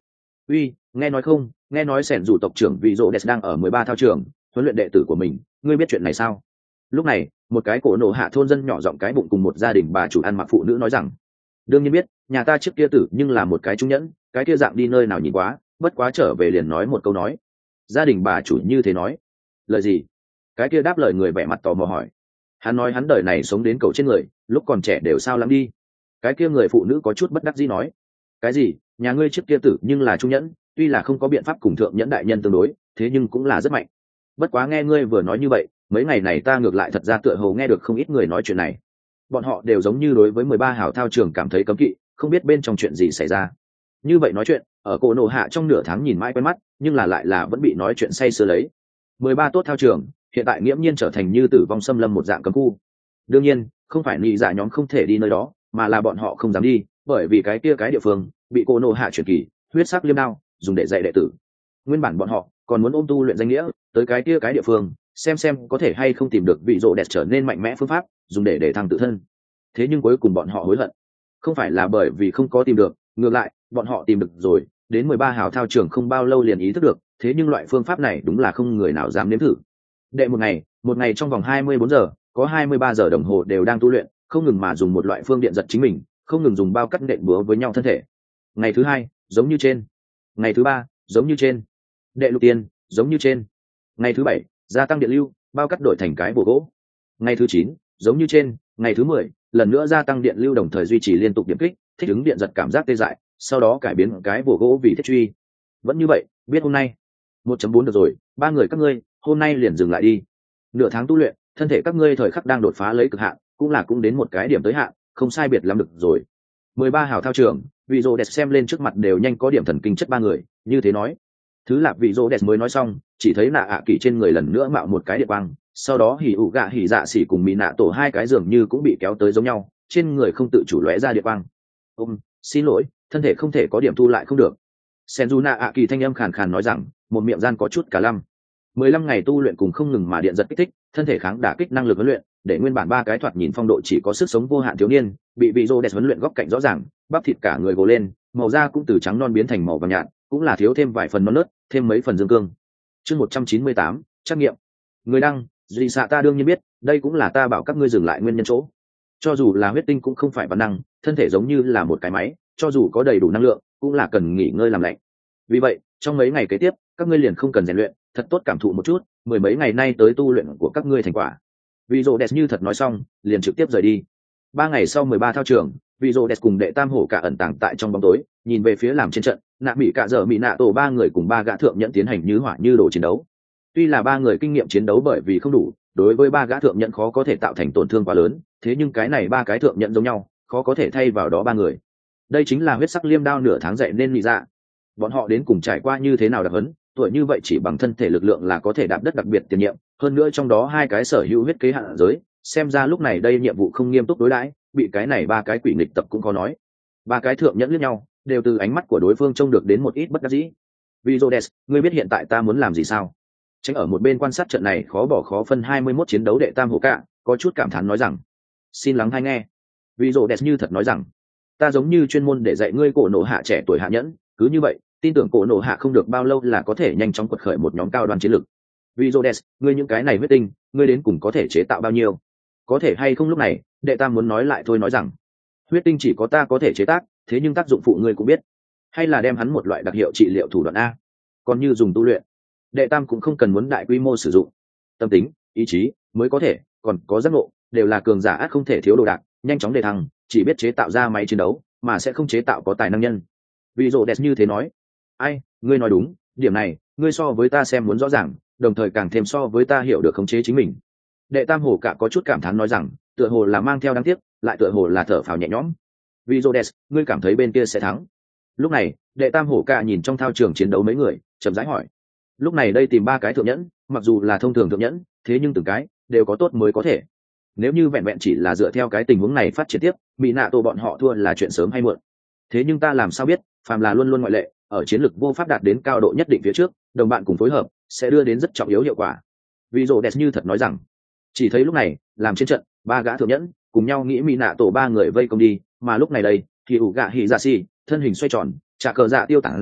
uy, nghe nói không, nghe nói sẻn dù tộc trưởng vị rộ đẹp đang ở mười ba thao trường huấn luyện đệ tử của mình, ngươi biết chuyện này sao? Lúc này một cái cổ nổ hạ thôn dân nhỏ giọng cái bụng cùng một gia đình bà chủ ăn mặc phụ nữ nói rằng, đương nhiên biết, nhà ta trước kia tử nhưng là một cái trung nhẫn, cái kia dạng đi nơi nào nhìn quá, bất quá trở về liền nói một câu nói. Gia đình bà chủ như thế nói. Lời gì? Cái kia đáp lời người vẻ mặt tò mò hỏi. Hắn nói hắn đời này sống đến cầu trên người, lúc còn trẻ đều sao lắm đi. Cái kia người phụ nữ có chút bất đắc dĩ nói, cái gì, nhà ngươi trước kia tử nhưng là trung nhẫn, tuy là không có biện pháp cùng thượng nhẫn đại nhân tương đối, thế nhưng cũng là rất mạnh. Bất quá nghe ngươi vừa nói như vậy, mấy ngày này ta ngược lại thật ra tựa hồ nghe được không ít người nói chuyện này. Bọn họ đều giống như đối với mười ba hào thao trường cảm thấy cấm kỵ, không biết bên trong chuyện gì xảy ra. Như vậy nói chuyện ở cổ nổ hạ trong nửa tháng nhìn mãi quen mắt, nhưng là lại là vẫn bị nói chuyện say sưa lấy. Mười ba tốt thao trường hiện tại nghiễm nhiên trở thành như tử vong xâm lâm một dạng cấm khu. Đương nhiên không phải nhị dạ nhóm không thể đi nơi đó, mà là bọn họ không dám đi, bởi vì cái kia cái địa phương bị cổ nổ hạ chuyển kỳ huyết sắc liêm đao dùng để dạy đệ tử. Nguyên bản bọn họ còn muốn ôm tu luyện danh nghĩa tới cái kia cái địa phương, xem xem có thể hay không tìm được vị rộ đẹp trở nên mạnh mẽ phương pháp dùng để để thăng tự thân. Thế nhưng cuối cùng bọn họ hối hận, không phải là bởi vì không có tìm được, ngược lại bọn họ tìm được rồi, đến mười ba hào thao trường không bao lâu liền ý thức được, thế nhưng loại phương pháp này đúng là không người nào dám nếm thử. Đệ một ngày một ngày trong vòng hai mươi bốn giờ có hai mươi ba giờ đồng hồ đều đang tu luyện, không ngừng mà dùng một loại phương điện giật chính mình, không ngừng dùng bao cắt nện búa với nhau thân thể. Ngày thứ hai giống như trên, ngày thứ ba giống như trên, đệ lục tiên giống như trên, ngày thứ bảy gia tăng điện lưu, bao cắt đổi thành cái bổ gỗ. Ngày thứ chín giống như trên, ngày thứ mười lần nữa gia tăng điện lưu đồng thời duy trì liên tục điểm kích, thích ứng điện giật cảm giác tê dại, sau đó cải biến cái bổ gỗ vì thiết truy. Vẫn như vậy, biết hôm nay một chấm bốn được rồi, ba người các ngươi hôm nay liền dừng lại đi. Nửa tháng tu luyện, thân thể các ngươi thời khắc đang đột phá lấy cực hạn, cũng là cũng đến một cái điểm tới hạn, không sai biệt lắm được rồi. Mười ba hào thao trường, vị rô đẹp xem lên trước mặt đều nhanh có điểm thần kinh chất ba người, như thế nói. Thứ lạp vị rô đẹp mới nói xong, chỉ thấy nạ ạ à kỳ trên người lần nữa mạo một cái địa quang, sau đó hỉ ủ gạ hỉ dạ xỉ cùng mỹ nạ tổ hai cái dường như cũng bị kéo tới giống nhau, trên người không tự chủ lóe ra địa quang. Ôm, xin lỗi, thân thể không thể có điểm thu lại không được. Senju nạ ạ à kỳ thanh âm khàn khàn nói rằng, một miệng gian có chút cả lăm. Mười lăm ngày tu luyện cùng không ngừng mà điện giật kích thích, thân thể kháng đả kích năng lực huấn luyện, để nguyên bản ba cái thoạt nhìn phong độ chỉ có sức sống vô hạn thiếu niên, bị vị rô đẹp huấn luyện góc cạnh rõ ràng, bắp thịt cả người gồ lên, màu da cũng từ trắng non biến thành màu vàng nhạt, cũng là thiếu thêm vài phần non nớt, thêm mấy phần dương cương. Chương một trăm chín mươi tám, trắc nghiệm. Người đăng, dị xạ ta đương nhiên biết, đây cũng là ta bảo các ngươi dừng lại nguyên nhân chỗ. Cho dù là huyết tinh cũng không phải bản năng, thân thể giống như là một cái máy, cho dù có đầy đủ năng lượng, cũng là cần nghỉ ngơi làm lạnh. Vì vậy, trong mấy ngày kế tiếp, các ngươi liền không cần rèn luyện, thật tốt cảm thụ một chút, mười mấy ngày nay tới tu luyện của các ngươi thành quả. Vị rô đẹp như thật nói xong, liền trực tiếp rời đi. Ba ngày sau mười ba thao trường, vị rô đẹp cùng đệ tam hổ cả ẩn tàng tại trong bóng tối, nhìn về phía làm trên trận, nạ mỹ cả giờ mỹ nạ tổ ba người cùng ba gã thượng nhận tiến hành như hỏa như đồ chiến đấu. Tuy là ba người kinh nghiệm chiến đấu bởi vì không đủ, đối với ba gã thượng nhận khó có thể tạo thành tổn thương quá lớn, thế nhưng cái này ba cái thượng nhận giống nhau, khó có thể thay vào đó ba người. Đây chính là huyết sắc liêm đao nửa tháng dạy nên lý dạ. Bọn họ đến cùng trải qua như thế nào đặc hấn, tuổi như vậy chỉ bằng thân thể lực lượng là có thể đạp đất đặc biệt tiền nhiệm, hơn nữa trong đó hai cái sở hữu huyết kế hạn giới, xem ra lúc này đây nhiệm vụ không nghiêm túc đối đãi, bị cái này ba cái quỷ nghịch tập cũng có nói. Ba cái thượng nhẫn liếc nhau, đều từ ánh mắt của đối phương trông được đến một ít bất đắc dĩ. Vizodes, ngươi biết hiện tại ta muốn làm gì sao? Tránh ở một bên quan sát trận này khó bỏ khó phân hai mươi mốt chiến đấu đệ tam hộ cạ, có chút cảm thán nói rằng, xin lắng hay nghe. Vizodes như thật nói rằng, ta giống như chuyên môn để dạy ngươi cổ nổ hạ trẻ tuổi hạ nhẫn, cứ như vậy, tin tưởng cổ nổ hạ không được bao lâu là có thể nhanh chóng quật khởi một nhóm cao đoàn chiến lực. Vizodes, ngươi những cái này huyết tinh, ngươi đến cùng có thể chế tạo bao nhiêu? Có thể hay không lúc này, đệ tam muốn nói lại thôi nói rằng, huyết tinh chỉ có ta có thể chế tác, thế nhưng tác dụng phụ ngươi cũng biết, hay là đem hắn một loại đặc hiệu trị liệu thủ đoạn a, còn như dùng tu luyện, đệ tam cũng không cần muốn đại quy mô sử dụng, tâm tính, ý chí mới có thể, còn có giác ngộ, đều là cường giả ác không thể thiếu đồ đạc, nhanh chóng đề thăng, chỉ biết chế tạo ra máy chiến đấu, mà sẽ không chế tạo có tài năng nhân. Vizodes như thế nói, ai, ngươi nói đúng, điểm này, ngươi so với ta xem muốn rõ ràng, đồng thời càng thêm so với ta hiểu được khống chế chính mình. Đệ tam hồ cả có chút cảm thán nói rằng, tựa hồ là mang theo đáng tiếc, lại tựa hồ là thở phào nhẹ nhõm. Vizodes, ngươi cảm thấy bên kia sẽ thắng? Lúc này, đệ tam hổ cả nhìn trong thao trường chiến đấu mấy người, chậm rãi hỏi. Lúc này đây tìm ba cái thượng nhẫn, mặc dù là thông thường thượng nhẫn, thế nhưng từng cái đều có tốt mới có thể. Nếu như vẹn vẹn chỉ là dựa theo cái tình huống này phát triển tiếp, bị nạ tổ bọn họ thua là chuyện sớm hay muộn. Thế nhưng ta làm sao biết, phàm là luôn luôn ngoại lệ, ở chiến lược vô pháp đạt đến cao độ nhất định phía trước, đồng bạn cùng phối hợp sẽ đưa đến rất trọng yếu hiệu quả. Vizodes như thật nói rằng, chỉ thấy lúc này, làm trên trận, ba gã thượng nhẫn cùng nhau nghĩ mỹ nạ tổ ba người vây công đi, mà lúc này đây thì ủ gạ hỉ dạ xì thân hình xoay tròn, trả cờ dạ tiêu tản ra,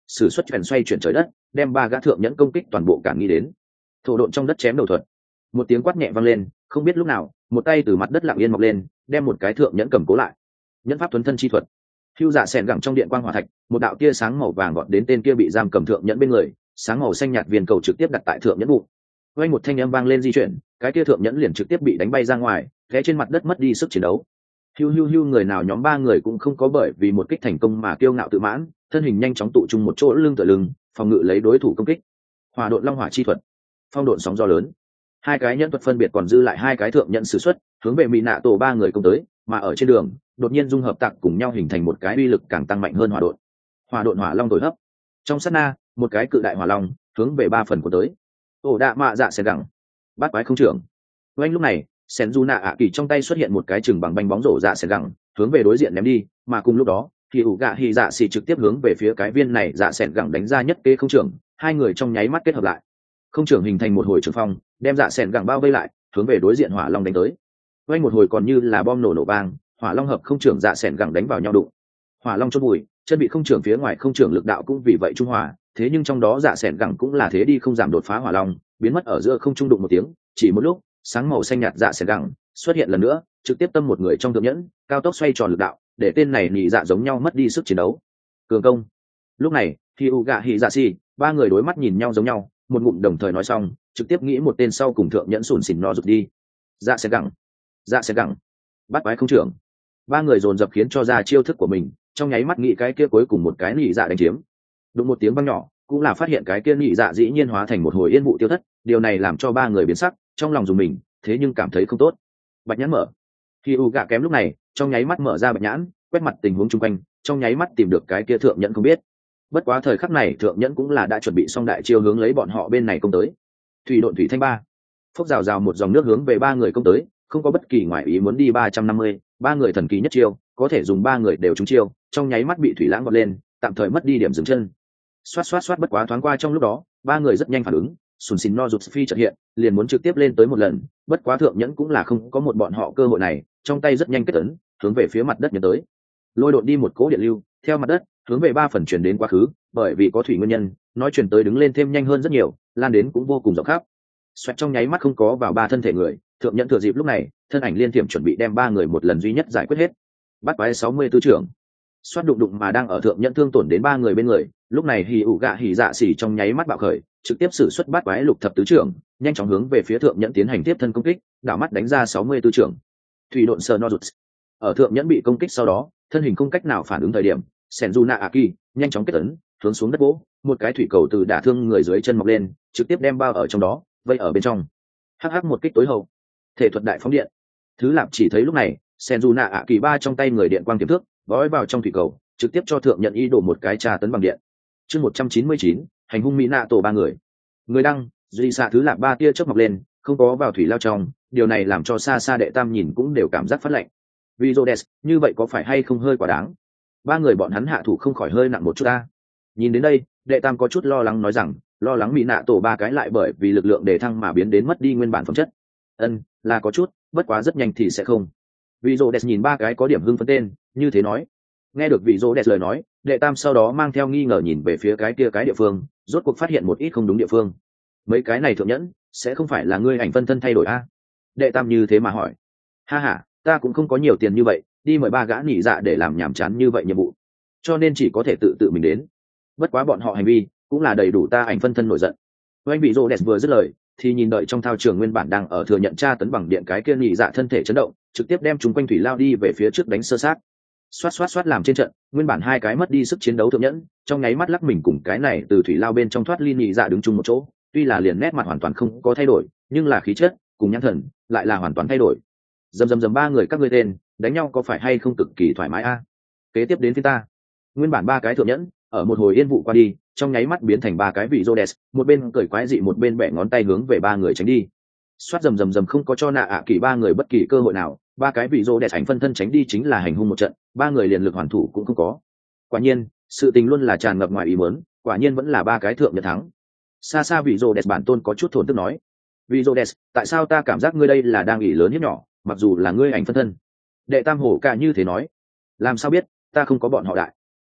sử xuất chuyển xoay chuyển trời đất, đem ba gã thượng nhẫn công kích toàn bộ cản nghĩ đến. Thổ độn trong đất chém đầu thuật, một tiếng quát nhẹ vang lên, không biết lúc nào một tay từ mặt đất lặng yên mọc lên, đem một cái thượng nhẫn cầm cố lại. Nhẫn pháp tuấn thân chi thuật. Hưu Dạ xẻn gẳng trong điện quang hỏa thạch, một đạo tia sáng màu vàng gọt đến tên kia bị giam cầm thượng nhẫn bên người, sáng màu xanh nhạt viên cầu trực tiếp đặt tại thượng nhẫn bụng. Vang một thanh âm vang lên di chuyển, cái kia thượng nhẫn liền trực tiếp bị đánh bay ra ngoài, té trên mặt đất mất đi sức chiến đấu. Hưu hưu hưu người nào nhóm ba người cũng không có bởi vì một kích thành công mà kiêu ngạo tự mãn, thân hình nhanh chóng tụ trung một chỗ lưng tựa lưng, phòng ngự lấy đối thủ công kích. Hỏa độn long hỏa chi thuật, phong độn sóng gió lớn. Hai cái nhẫn thuật phân biệt còn dư lại hai cái thượng nhẫn sử xuất, hướng về mỹ nạ tổ ba người công tới, mà ở trên đường, đột nhiên dung hợp tạc cùng nhau hình thành một cái uy lực càng tăng mạnh hơn hỏa độn. Hỏa độn hỏa long thổi hấp. Trong sát na, một cái cự đại hỏa long hướng về ba phần của tới. Ổ đạ mạ dạ xẻn gẳng, bắt quái không trưởng. Oanh lúc này, sen du nạ ạ kỳ trong tay xuất hiện một cái chừng bằng banh bóng rổ dạ xẻn gẳng, hướng về đối diện ném đi, mà cùng lúc đó thì ủ gạ hì dạ xì trực tiếp hướng về phía cái viên này dạ xẻn gẳng đánh ra nhất kế không trưởng, hai người trong nháy mắt kết hợp lại, không trưởng hình thành một hồi trường phong, đem dạ xẻn gẳng bao vây lại, hướng về đối diện hỏa long đánh tới. Oanh một hồi còn như là bom nổ nổ vang, hỏa long hợp không trưởng dạ xẻn gẳng đánh vào nhau đụng, hỏa long chốt bụi, chân bị không trưởng phía ngoài không trưởng lực đạo cũng vì vậy trung hòa, thế nhưng trong đó dạ xẻn gẳng cũng là thế đi không giảm đột phá hỏa long, biến mất ở giữa không trung đụng một tiếng, chỉ một lúc sáng màu xanh nhạt dạ xẻn gẳng xuất hiện lần nữa, trực tiếp tâm một người trong thượng nhẫn, cao tốc xoay tròn lực đạo, để tên này nhị dạ giống nhau mất đi sức chiến đấu. Cường công. Lúc này thì u gạ hỉ dạ xì ba người đối mắt nhìn nhau giống nhau, một ngụm đồng thời nói xong, trực tiếp nghĩ một tên sau cùng thượng nhẫn sùn xỉn no rụt đi. Dạ xẻn gẳng, dạ xẻn gẳng, bắt quái không trưởng. Ba người dồn dập khiến cho ra chiêu thức của mình, trong nháy mắt nghĩ cái kia cuối cùng một cái nhị dạ đánh chiếm. Đụng một tiếng vang nhỏ, cũng là phát hiện cái kia nhị dạ dĩ nhiên hóa thành một hồi yên vụ tiêu thất, điều này làm cho ba người biến sắc, trong lòng dùng mình, thế nhưng cảm thấy không tốt. Bạch nhãn mở. Khi u gạ kém lúc này, trong nháy mắt mở ra bạch nhãn, quét mặt tình huống chung quanh, trong nháy mắt tìm được cái kia thượng nhẫn không biết. Bất quá thời khắc này thượng nhẫn cũng là đã chuẩn bị xong đại chiêu hướng lấy bọn họ bên này công tới. Thủy độn thủy thanh ba, phốc rào rào một dòng nước hướng về ba người công tới, không có bất kỳ ngoại ý muốn đi ba trăm năm mươi, ba người thần kỳ nhất chiêu, có thể dùng ba người đều trúng chiêu, trong nháy mắt bị thủy lãng vọt lên, tạm thời mất đi điểm dừng chân. Xoát xoát xoát bất quá thoáng qua trong lúc đó, ba người rất nhanh phản ứng, sùn xìn no rụt phi chợt hiện, liền muốn trực tiếp lên tới một lần, bất quá thượng nhẫn cũng là không có một bọn họ cơ hội này, trong tay rất nhanh kết ấn, hướng về phía mặt đất nhấn tới. Lôi đột đi một cỗ điện lưu, theo mặt đất, hướng về ba phần chuyển đến quá khứ, bởi vì có thủy nguyên nhân, nói chuyển tới đứng lên thêm nhanh hơn rất nhiều, lan đến cũng vô cùng rộng khắp. Xoẹt trong nháy mắt không có vào ba thân thể người, thượng nhẫn thừa dịp lúc này, thân ảnh liên tiệm chuẩn bị đem ba người một lần duy nhất giải quyết hết. Bắt quái sáu mươi tư trưởng. Xoát đụng đụng mà đang ở thượng nhẫn thương tổn đến ba người bên người, lúc này hì ủ gạ hì dạ xỉ trong nháy mắt bạo khởi, trực tiếp sử xuất bát quái lục thập tứ trưởng, nhanh chóng hướng về phía thượng nhẫn tiến hành tiếp thân công kích, đảo mắt đánh ra sáu mươi tư trưởng. Thủy độn sờ no rụt. Ở thượng nhẫn bị công kích sau đó, thân hình không cách nào phản ứng thời điểm, Senjuna Aki nhanh chóng kết ấn, hướng xuống đất vỗ, một cái thủy cầu từ đả thương người dưới chân mọc lên, trực tiếp đem bao ở trong đó, vây ở bên trong. Hắc hắc một kích tối hậu. Thể thuật đại phóng điện. Thứ Lạp chỉ thấy lúc này, Senjuna Aki ba trong tay người điện quang tiềm thước, gói vào trong thủy cầu, trực tiếp cho thượng nhận ý đổ một cái trà tấn bằng điện. Chương một trăm chín mươi chín, hành hung mỹ nạ tổ ba người. Người đăng, duy xạ Thứ Lạp ba tia chớp mọc lên, không có vào thủy lao trong, điều này làm cho xa xa đệ tam nhìn cũng đều cảm giác phát lạnh. Vì Rhodes, như vậy có phải hay không hơi quá đáng? Ba người bọn hắn hạ thủ không khỏi hơi nặng một chút ta. Nhìn đến đây, đệ tam có chút lo lắng nói rằng, lo lắng mỹ nạ tổ ba cái lại bởi vì lực lượng đề thăng mà biến đến mất đi nguyên bản phẩm chất. Ân, là có chút, bất quá rất nhanh thì sẽ không. Vì Rhodes nhìn ba cái có điểm hưng phấn tên, như thế nói. Nghe được vị Rhodes lời nói, đệ tam sau đó mang theo nghi ngờ nhìn về phía cái kia cái địa phương, rốt cuộc phát hiện một ít không đúng địa phương. Mấy cái này thượng nhẫn, sẽ không phải là ngươi ảnh phân thân thay đổi a? Đệ tam như thế mà hỏi. Ha ha, ta cũng không có nhiều tiền như vậy, đi mời ba gã nhị dạ để làm nhảm chán như vậy nhiệm vụ, cho nên chỉ có thể tự tự mình đến. Bất quá bọn họ hành vi cũng là đầy đủ ta ảnh phân thân nổi giận. Anh bị Rhodes vừa dứt lời, thì nhìn đợi trong thao trường nguyên bản đang ở thừa nhận tra tấn bằng điện cái kia nhị dạ thân thể chấn động, trực tiếp đem chúng quanh thủy lao đi về phía trước đánh sơ sát. Xoát xoát xoát làm trên trận, nguyên bản hai cái mất đi sức chiến đấu thượng nhẫn, trong nháy mắt lắc mình cùng cái này từ thủy lao bên trong thoát ly nhị dạ đứng chung một chỗ, tuy là liền nét mặt hoàn toàn không có thay đổi, nhưng là khí chất cùng nhãn thần lại là hoàn toàn thay đổi. Dầm dầm dầm ba người các ngươi tên, đánh nhau có phải hay không cực kỳ thoải mái a? Kế tiếp đến phía ta. Nguyên bản ba cái thượng nhẫn, ở một hồi yên vụ qua đi, trong nháy mắt biến thành ba cái vị Rhodes, một bên cười quái dị một bên bẻ ngón tay hướng về ba người tránh đi. Xoát dầm dầm dầm không có cho nạ ạ kỳ ba người bất kỳ cơ hội nào, ba cái vị Rhodes ảnh phân thân tránh đi chính là hành hung một trận, ba người liền lực hoàn thủ cũng không có. Quả nhiên, sự tình luôn là tràn ngập ngoài ý muốn, quả nhiên vẫn là ba cái thượng nhẫn thắng. Xa xa vị Rhodes bản tôn có chút thổn thức nói, vị Rhodes, tại sao ta cảm giác ngươi đây là đang ỷ lớn hiếp nhỏ, mặc dù là ngươi ảnh phân thân. Đệ tam hổ cả như thế nói, làm sao biết, ta không có bọn họ đại.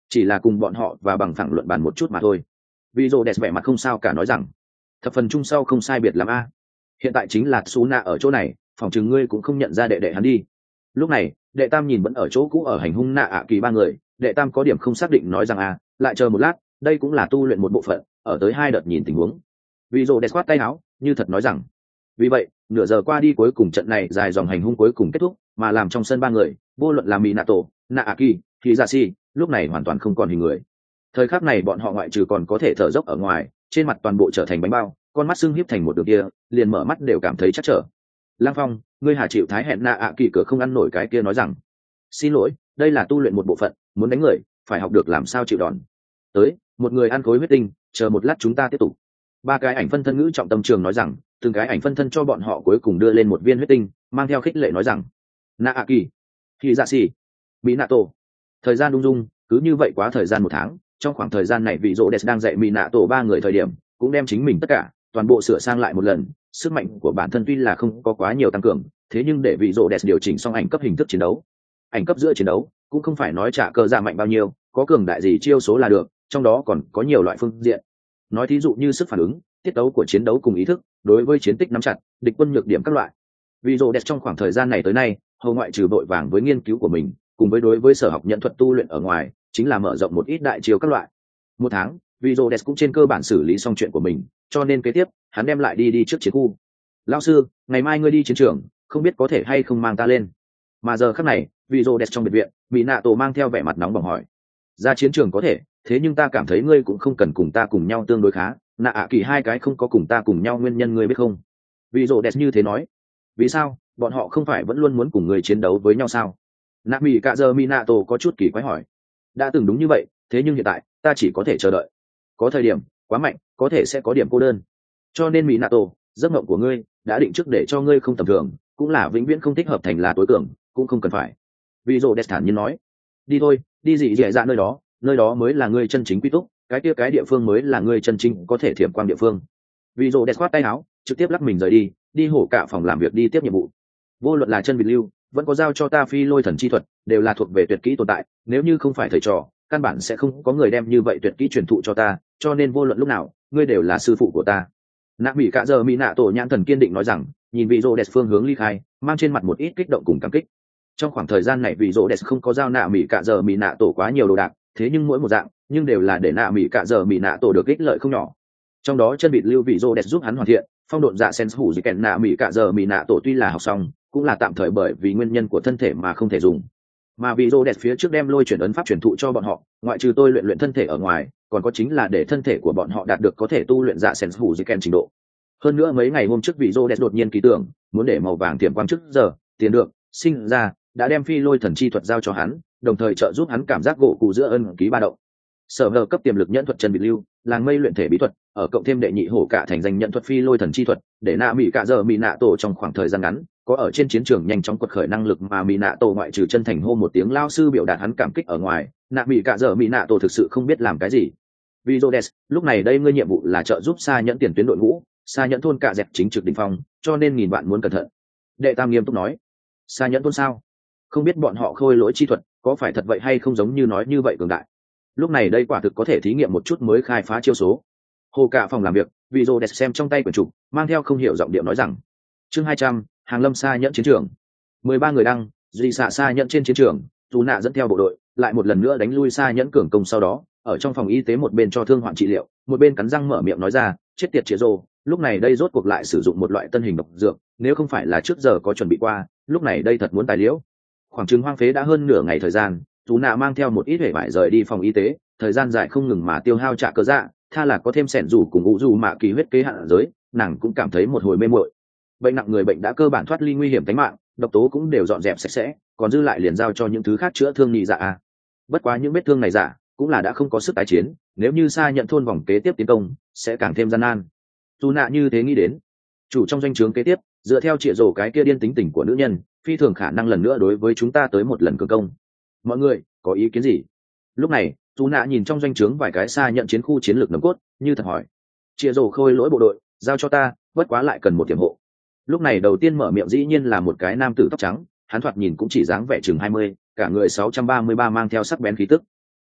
chỉ là cùng bọn họ và bằng phẳng luận bàn một chút mà thôi. Vì rồ đẹp vẻ mặt không sao cả nói rằng thập phần chung sau không sai biệt lắm a. Hiện tại chính là Su Na ở chỗ này, phòng chừng ngươi cũng không nhận ra đệ đệ hắn đi. Lúc này đệ tam nhìn vẫn ở chỗ cũ ở hành hung nạ ạ kỳ ba người, đệ tam có điểm không xác định nói rằng a, lại chờ một lát, đây cũng là tu luyện một bộ phận, ở tới hai đợt nhìn tình huống. Vì rồ đẹp quát tay áo như thật nói rằng vì vậy nửa giờ qua đi, cuối cùng trận này dài dòng hành hung cuối cùng kết thúc, mà làm trong sân ba người vô luận là Minato, Naaki, Hisashi lúc này hoàn toàn không còn hình người. Thời khắc này bọn họ ngoại trừ còn có thể thở dốc ở ngoài, trên mặt toàn bộ trở thành bánh bao, con mắt sưng híp thành một đường kia, liền mở mắt đều cảm thấy chắc trở. Lang Phong, ngươi hà chịu thái hẹn Naaki cửa không ăn nổi cái kia nói rằng xin lỗi, đây là tu luyện một bộ phận, muốn đánh người phải học được làm sao chịu đòn. Tới, một người ăn khối huyết tinh, chờ một lát chúng ta tiếp tục. Ba cái ảnh phân thân ngữ trọng tâm trường nói rằng, từng cái ảnh phân thân cho bọn họ cuối cùng đưa lên một viên huyết tinh, mang theo khích lệ nói rằng Naaki, Hisashi, Minato. Thời gian đung dung, cứ như vậy quá thời gian một tháng. Trong khoảng thời gian này vị Rhodes đang dạy Minato ba người thời điểm, cũng đem chính mình tất cả toàn bộ sửa sang lại một lần. Sức mạnh của bản thân tuy là không có quá nhiều tăng cường, thế nhưng để vị Rhodes điều chỉnh xong ảnh cấp hình thức chiến đấu. Ảnh cấp giữa chiến đấu cũng không phải nói trả cơ dạ mạnh bao nhiêu, có cường đại gì chiêu số là được, trong đó còn có nhiều loại phương diện. Nói thí dụ như sức phản ứng, tiết tấu của chiến đấu cùng ý thức, đối với chiến tích nắm chặt, địch quân nhược điểm các loại. Vì Rhodes trong khoảng thời gian này tới nay, hầu ngoại trừ đội vàng với nghiên cứu của mình, cùng với đối với sở học nhận thuật tu luyện ở ngoài, chính là mở rộng một ít đại chiêu các loại. Một tháng, vì Rhodes cũng trên cơ bản xử lý xong chuyện của mình, cho nên kế tiếp, hắn đem lại đi đi trước chiến khu. Lão sư, ngày mai ngươi đi chiến trường, không biết có thể hay không mang ta lên. Mà giờ khắc này, vì Rhodes trong biệt viện, Minato mang theo vẻ mặt nóng bỏng hỏi. Ra chiến trường có thể, thế nhưng ta cảm thấy ngươi cũng không cần cùng ta cùng nhau tương đối khá. Nạ ạ kỳ hai cái không có cùng ta cùng nhau nguyên nhân ngươi biết không? Vì Rhodes như thế nói. Vì sao? Bọn họ không phải vẫn luôn muốn cùng người chiến đấu với nhau sao? Nạ Mị Cạ Giờ Minato có chút kỳ quái hỏi. Đã từng đúng như vậy, thế nhưng hiện tại ta chỉ có thể chờ đợi. Có thời điểm quá mạnh, có thể sẽ có điểm cô đơn. Cho nên Minato, giấc mộng của ngươi đã định trước để cho ngươi không tầm thường, cũng là vĩnh viễn không thích hợp thành là tối cường, cũng không cần phải. Vì Rhodes thản nhiên nói. Đi thôi, đi dị dẻ dạ nơi đó, nơi đó mới là ngươi chân chính quy túc, cái kia cái địa phương mới là ngươi chân chính có thể thiểm quang địa phương. Vì Rhodes khoát tay áo, trực tiếp lắc mình rời đi, đi hổ cả phòng làm việc đi tiếp nhiệm vụ. Vô luận là chân vịt lưu, vẫn có giao cho ta phi lôi thần chi thuật, đều là thuộc về tuyệt kỹ tồn tại, nếu như không phải thầy trò, căn bản sẽ không có người đem như vậy tuyệt kỹ truyền thụ cho ta, cho nên vô luận lúc nào, ngươi đều là sư phụ của ta. Nạ Mị Cạ Giờ Mị Nạ Tổ nhãn thần kiên định nói rằng, nhìn vị Rhodes phương hướng ly khai, mang trên mặt một ít kích động cùng cảm kích. Trong khoảng thời gian này vị Rhodes không có giao Nạ Mị Cạ Giờ Mị Nạ Tổ quá nhiều đồ đạc, thế nhưng mỗi một dạng, nhưng đều là để Nạ Mị Cạ Giờ Mị Nạ Tổ được ích lợi không nhỏ. Trong đó chân vịt lưu vị Rhodes giúp hắn hoàn thiện, phong độn dạ sen hủ dị kèn Nạ Mị Cạ Giờ Mị Nạ Tổ tuy là học xong, cũng là tạm thời bởi vì nguyên nhân của thân thể mà không thể dùng. Mà vị Rhodes phía trước đem lôi chuyển ấn pháp truyền thụ cho bọn họ, ngoại trừ tôi luyện luyện thân thể ở ngoài, còn có chính là để thân thể của bọn họ đạt được có thể tu luyện dạ sen hủ dị kèn trình độ. Hơn nữa mấy ngày hôm trước vị Rhodes đột nhiên ký tưởng, muốn để màu vàng tiềm quang trước giờ tiền được sinh ra, đã đem phi lôi thần chi thuật giao cho hắn, đồng thời trợ giúp hắn cảm giác gỗ cụ giữa ân ký ba động. Sở hở cấp tiềm lực nhẫn thuật chân bị lưu, làng mây luyện thể bí thuật, ở cộng thêm đệ nhị hổ cả thành danh nhận thuật phi lôi thần chi thuật, để Nạ Mị Cạ Giờ Mị Nạ Tổ trong khoảng thời gian ngắn, có ở trên chiến trường nhanh chóng quật khởi năng lực, mà Mị Nạ Tổ ngoại trừ chân thành hô một tiếng lao sư biểu đạt hắn cảm kích ở ngoài, Nạ Mị Cạ Giờ Mị Nạ Tổ thực sự không biết làm cái gì. Vì Rhodes, lúc này đây ngươi nhiệm vụ là trợ giúp Sa Nhẫn tiền tuyến đội ngũ, Sa Nhẫn thôn cạ dẹp chính trực đỉnh phong, cho nên nghìn bạn muốn cẩn thận. Đệ tam nghiêm túc nói. Sa Nhẫn thôn sao? Không biết bọn họ khôi lỗi chi thuật có phải thật vậy hay không, giống như nói như vậy cường đại. Lúc này đây quả thực có thể thí nghiệm một chút mới khai phá chiêu số. Hồ cả phòng làm việc, vị Rhodes xem trong tay quyển trục, mang theo không hiểu giọng điệu nói rằng. Chương hai trăm, hàng lâm Sa Nhẫn chiến trường. mười ba người đăng, duy xạ Sa Nhẫn trên chiến trường, dù nạ dẫn theo bộ đội, lại một lần nữa đánh lui Sa Nhẫn cường công, sau đó, ở trong phòng y tế một bên cho thương hoạn trị liệu, một bên cắn răng mở miệng nói ra, chết tiệt Triệu Dô, lúc này đây rốt cuộc lại sử dụng một loại tân hình độc dược, nếu không phải là trước giờ có chuẩn bị qua, lúc này đây thật muốn tài liễu. Khoảng chừng hoang phế đã hơn nửa ngày thời gian, dù nạ mang theo một ít hệ vải rời đi phòng y tế, thời gian dài không ngừng mà tiêu hao trả cơ dạ, tha là có thêm sẻn rủ cùng ngũ dù mạ kỳ huyết kế hạn giới, nàng cũng cảm thấy một hồi mê muội. Bệnh nặng người bệnh đã cơ bản thoát ly nguy hiểm tính mạng, độc tố cũng đều dọn dẹp sạch sẽ, còn dư lại liền giao cho những thứ khác chữa thương nhị dạ a. Bất quá những vết thương này giả cũng là đã không có sức tái chiến, nếu như Sa Nhận thôn vòng kế tiếp tiến công sẽ càng thêm gian nan. Dù nạ như thế nghĩ đến, chủ trong doanh trướng kế tiếp dựa theo trịa rổ cái kia điên tính tình của nữ nhân, phi thường khả năng lần nữa đối với chúng ta tới một lần cường công. Mọi người có ý kiến gì? Lúc này dù nạ nhìn trong doanh trướng vài cái Sa Nhận chiến khu chiến lược nồng cốt, như thật hỏi. Trịa rổ khôi lỗi bộ đội giao cho ta, bất quá lại cần một tiềm hộ. Lúc này đầu tiên mở miệng dĩ nhiên là một cái nam tử tóc trắng, hắn thoạt nhìn cũng chỉ dáng vẻ chừng hai mươi, cả người sáu trăm ba mươi ba mang theo sắc bén khí tức.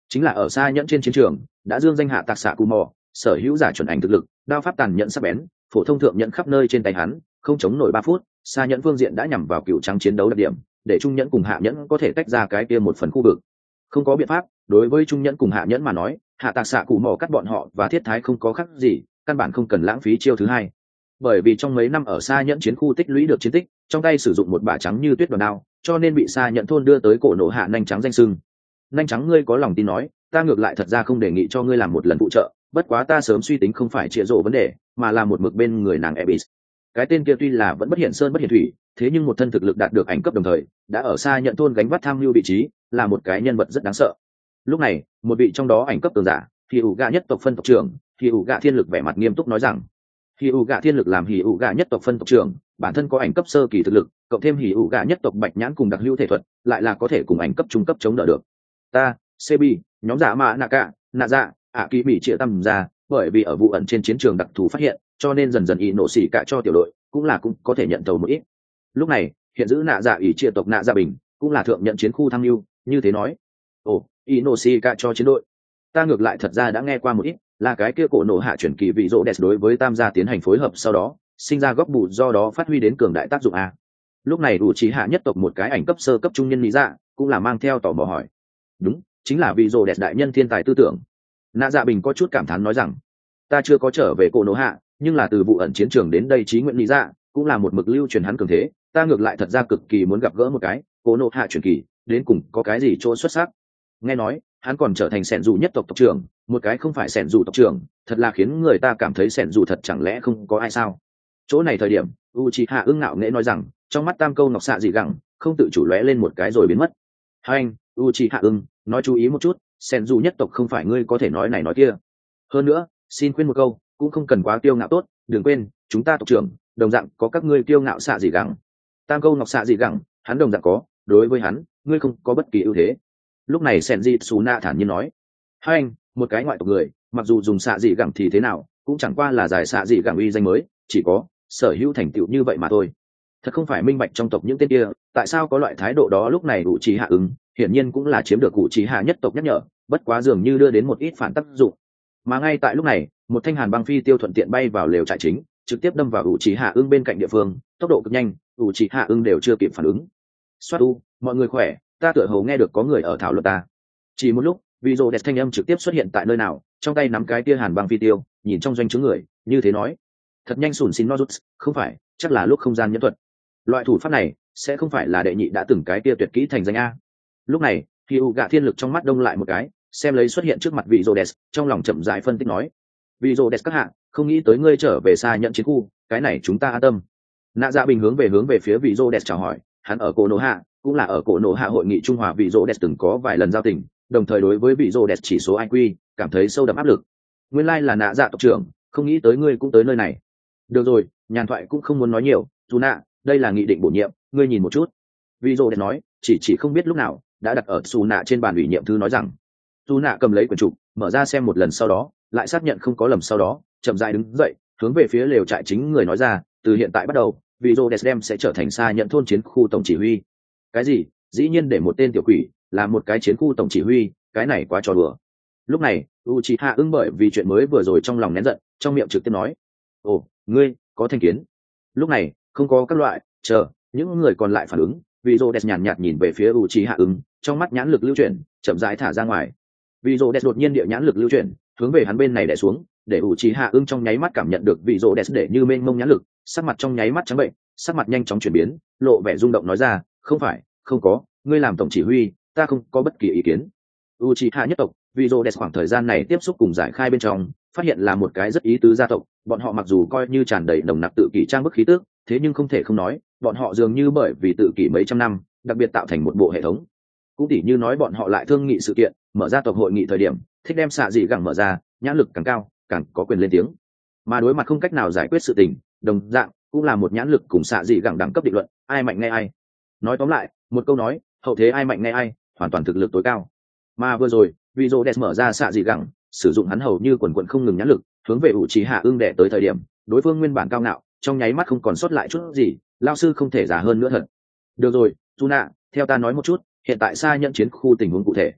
chính là ở xa nhẫn trên chiến trường đã dương danh hạ tạc xạ cù mò, sở hữu giả chuẩn ảnh thực lực, đao pháp tàn nhẫn sắc bén, phổ thông thượng nhẫn khắp nơi trên tay hắn, không chống nổi ba phút, xa nhẫn phương diện đã nhằm vào cựu trắng chiến đấu đặc điểm, để trung nhẫn cùng hạ nhẫn có thể tách ra cái kia một phần khu vực. Không có biện pháp, đối với trung nhẫn cùng hạ nhẫn mà nói, hạ tạc xạ cù mò cắt bọn họ và thiết thái không có khác gì, căn bản không cần lãng phí chiêu thứ hai. Bởi vì trong mấy năm ở xa nhẫn chiến khu tích lũy được chiến tích, trong tay sử dụng một bả trắng như tuyết đòn đao, cho nên bị xa nhẫn thôn đưa tới cổ nổ hạ nhanh trắng danh sưng. Nhanh trắng, ngươi có lòng tin nói, ta ngược lại thật ra không đề nghị cho ngươi làm một lần phụ trợ, bất quá ta sớm suy tính không phải chia rổ vấn đề, mà là một mực bên người nàng Ebis. Cái tên kia tuy là vẫn bất hiện sơn bất hiện thủy, thế nhưng một thân thực lực đạt được ảnh cấp đồng thời, đã ở xa nhận thôn gánh vác tham mưu vị trí, là một cái nhân vật rất đáng sợ. Lúc này, một vị trong đó ảnh cấp cường giả, Hỉ ủ gạ nhất tộc phân tộc trưởng, Hỉ ủ gạ thiên lực vẻ mặt nghiêm túc nói rằng, Hỉ ủ gạ thiên lực làm Hỉ ủ gạ nhất tộc phân tộc trưởng, bản thân có ảnh cấp sơ kỳ thực lực, cộng thêm Hỉ ủ gạ nhất tộc bạch nhãn cùng đặc hữu thể thuật, lại là có thể cùng ảnh cấp trung cấp chống đỡ được. Ta, Sebi, nhóm giả mã Naka, Nạ Dạ, ạ kỳ bị chia tâm ra, bởi vì ở vụ ẩn trên chiến trường đặc thù phát hiện, cho nên dần dần ý nổ xỉ cả cho tiểu đội, cũng là cũng có thể nhận tàu một ít. Lúc này, hiện giữ Nạ Dạ ý chia tộc Nạ Dạ bình, cũng là thượng nhận chiến khu tham lưu, như thế nói. Ồ, ý nổ xỉ cả cho chiến đội. Ta ngược lại thật ra đã nghe qua một ít, là cái kia cổ nổ hạ chuyển kỳ vị rỗ đẹp đối với tam gia tiến hành phối hợp, sau đó sinh ra góc bù, do đó phát huy đến cường đại tác dụng a. Lúc này đủ trí hạ nhất tộc một cái ảnh cấp sơ cấp trung nhân lý dạ, cũng là mang theo tò mò hỏi. Đúng, chính là vị rỗ đẹp đại nhân thiên tài tư tưởng. Nạ Dạ bình có chút cảm thán nói rằng, ta chưa có trở về cổ nổ hạ, nhưng là từ vụ ẩn chiến trường đến đây trí nguyện lý dạ, cũng là một mực lưu truyền hắn cường thế, ta ngược lại thật ra cực kỳ muốn gặp gỡ một cái cổ nổ hạ truyền kỳ, đến cùng có cái gì chỗ xuất sắc. Nghe nói hắn còn trở thành sẻn dù nhất tộc tộc trưởng, một cái không phải sẻn dù tộc trưởng, thật là khiến người ta cảm thấy sẻn dù thật chẳng lẽ không có ai sao. Chỗ này thời điểm Uchiha ưng ngạo nghễ nói rằng, trong mắt tam câu ngọc xạ dị gẳng không tự chủ lóe lên một cái rồi biến mất. Hai anh Uchiha ưng nói chú ý một chút, sẻn dù nhất tộc không phải ngươi có thể nói này nói kia. Hơn nữa xin khuyên một câu, cũng không cần quá kiêu ngạo tốt, đừng quên chúng ta tộc trưởng đồng dạng có các ngươi kiêu ngạo xạ dị gẳng. Tam câu ngọc xạ dị gẳng hắn đồng dạng có, đối với hắn ngươi không có bất kỳ ưu thế. Lúc này Senji Tsuna thản nhiên nói, hai anh một cái ngoại tộc người, mặc dù dùng xạ dị gẳng thì thế nào, cũng chẳng qua là giải xạ dị gẳng uy danh mới, chỉ có sở hữu thành tựu như vậy mà thôi. Thật không phải minh bạch trong tộc những tên kia tại sao có loại thái độ đó. Lúc này ủ trì hạ ứng hiển nhiên cũng là chiếm được ủ trì hạ nhất tộc nhắc nhở, bất quá dường như đưa đến một ít phản tác dụng. Mà ngay tại lúc này, một thanh hàn băng phi tiêu thuận tiện bay vào lều trại chính, trực tiếp đâm vào ủ trì hạ ưng bên cạnh địa phương, tốc độ cực nhanh, ủ trì hạ ưng đều chưa kịp phản ứng. Xoát u, mọi người khỏe, ta tựa hồ nghe được có người ở thảo luận ta. Chỉ một lúc, video đẹp thanh âm trực tiếp xuất hiện tại nơi nào, trong tay nắm cái tia hàn băng phi tiêu, nhìn trong doanh chướng người, như thế nói, thật nhanh sùn xin nozuts, không phải, chắc là lúc không gian nhẫn thuật. Loại thủ pháp này sẽ không phải là đệ nhị đã từng cái tia tuyệt kỹ thành danh a. Lúc này, khi u gạ thiên lực trong mắt đông lại một cái, xem lấy xuất hiện trước mặt vị Rhodes, trong lòng chậm rãi phân tích nói, vị Rhodes các hạ, không nghĩ tới ngươi trở về xa nhận chiến khu, cái này chúng ta an tâm. Nạ Dạ bình hướng về hướng về phía vị Rhodes chào hỏi, hắn ở cổ nổ hạ, cũng là ở cổ nổ hạ hội nghị trung hòa vị Rhodes từng có vài lần giao tình, đồng thời đối với vị Rhodes chỉ số i kiu cảm thấy sâu đậm áp lực. Nguyên lai là Nạ Dạ tộc trưởng, không nghĩ tới ngươi cũng tới nơi này. Được rồi, nhàn thoại cũng không muốn nói nhiều, dù nạ, đây là nghị định bổ nhiệm, ngươi nhìn một chút. Vị Rhodes nói, chỉ chỉ không biết lúc nào đã đặt ở xù nạ trên bàn ủy nhiệm thư nói rằng, dù nạ cầm lấy quyển trục, mở ra xem một lần, sau đó lại xác nhận không có lầm, sau đó chậm rãi đứng dậy, hướng về phía lều trại chính người nói ra, từ hiện tại bắt đầu, vị Rhodes đem sẽ trở thành xa nhận thôn chiến khu tổng chỉ huy. Cái gì? Dĩ nhiên để một tên tiểu quỷ là một cái chiến khu tổng chỉ huy, cái này quá trò đùa. Lúc này Uchiha ưng bởi vì chuyện mới vừa rồi trong lòng nén giận, trong miệng trực tiếp nói, ồ, ngươi có thành kiến. Lúc này không có các loại chờ những người còn lại phản ứng, vì Rhodes nhàn nhạt nhìn về phía Uchiha ưng, trong mắt nhãn lực lưu chuyển, chậm rãi thả ra ngoài. Vì Rhodes đột nhiên địa nhãn lực lưu chuyển, hướng về hắn bên này đè xuống, để Uchiha ưng trong nháy mắt cảm nhận được vị Rhodes để như mênh mông nhãn lực, sắc mặt trong nháy mắt trắng bệnh, sắc mặt nhanh chóng chuyển biến, lộ vẻ rung động nói ra, không phải, không có, ngươi làm tổng chỉ huy, ta không có bất kỳ ý kiến. Uchiha nhất tộc, vì Rhodes khoảng thời gian này tiếp xúc cùng giải khai bên trong, phát hiện là một cái rất ý tứ gia tộc, bọn họ mặc dù coi như tràn đầy nồng nặc tự kỷ trang bức khí tức, thế nhưng không thể không nói, bọn họ dường như bởi vì tự kỷ mấy trăm năm, đặc biệt tạo thành một bộ hệ thống. Cũng tỉ như nói bọn họ lại thương nghị sự kiện, mở ra tộc hội nghị thời điểm, thích đem xạ dị gẳng mở ra, nhãn lực càng cao, càng có quyền lên tiếng. Mà đối mặt không cách nào giải quyết sự tình, đồng dạng cũng là một nhãn lực cùng xạ dị gẳng đẳng cấp định luận, ai mạnh nghe ai. Nói tóm lại, một câu nói, hậu thế ai mạnh nghe ai, hoàn toàn thực lực tối cao. Mà vừa rồi, vì Rhodes mở ra xạ dị gẳng, sử dụng hắn hầu như quần quần không ngừng nhãn lực, hướng về Uchiha ưng đè tới thời điểm, đối phương nguyên bản cao ngạo, trong nháy mắt không còn sót lại chút gì, lao sư không thể giả hơn nữa thật. Được rồi, Juna, theo ta nói một chút, hiện tại xa nhận chiến khu tình huống cụ thể.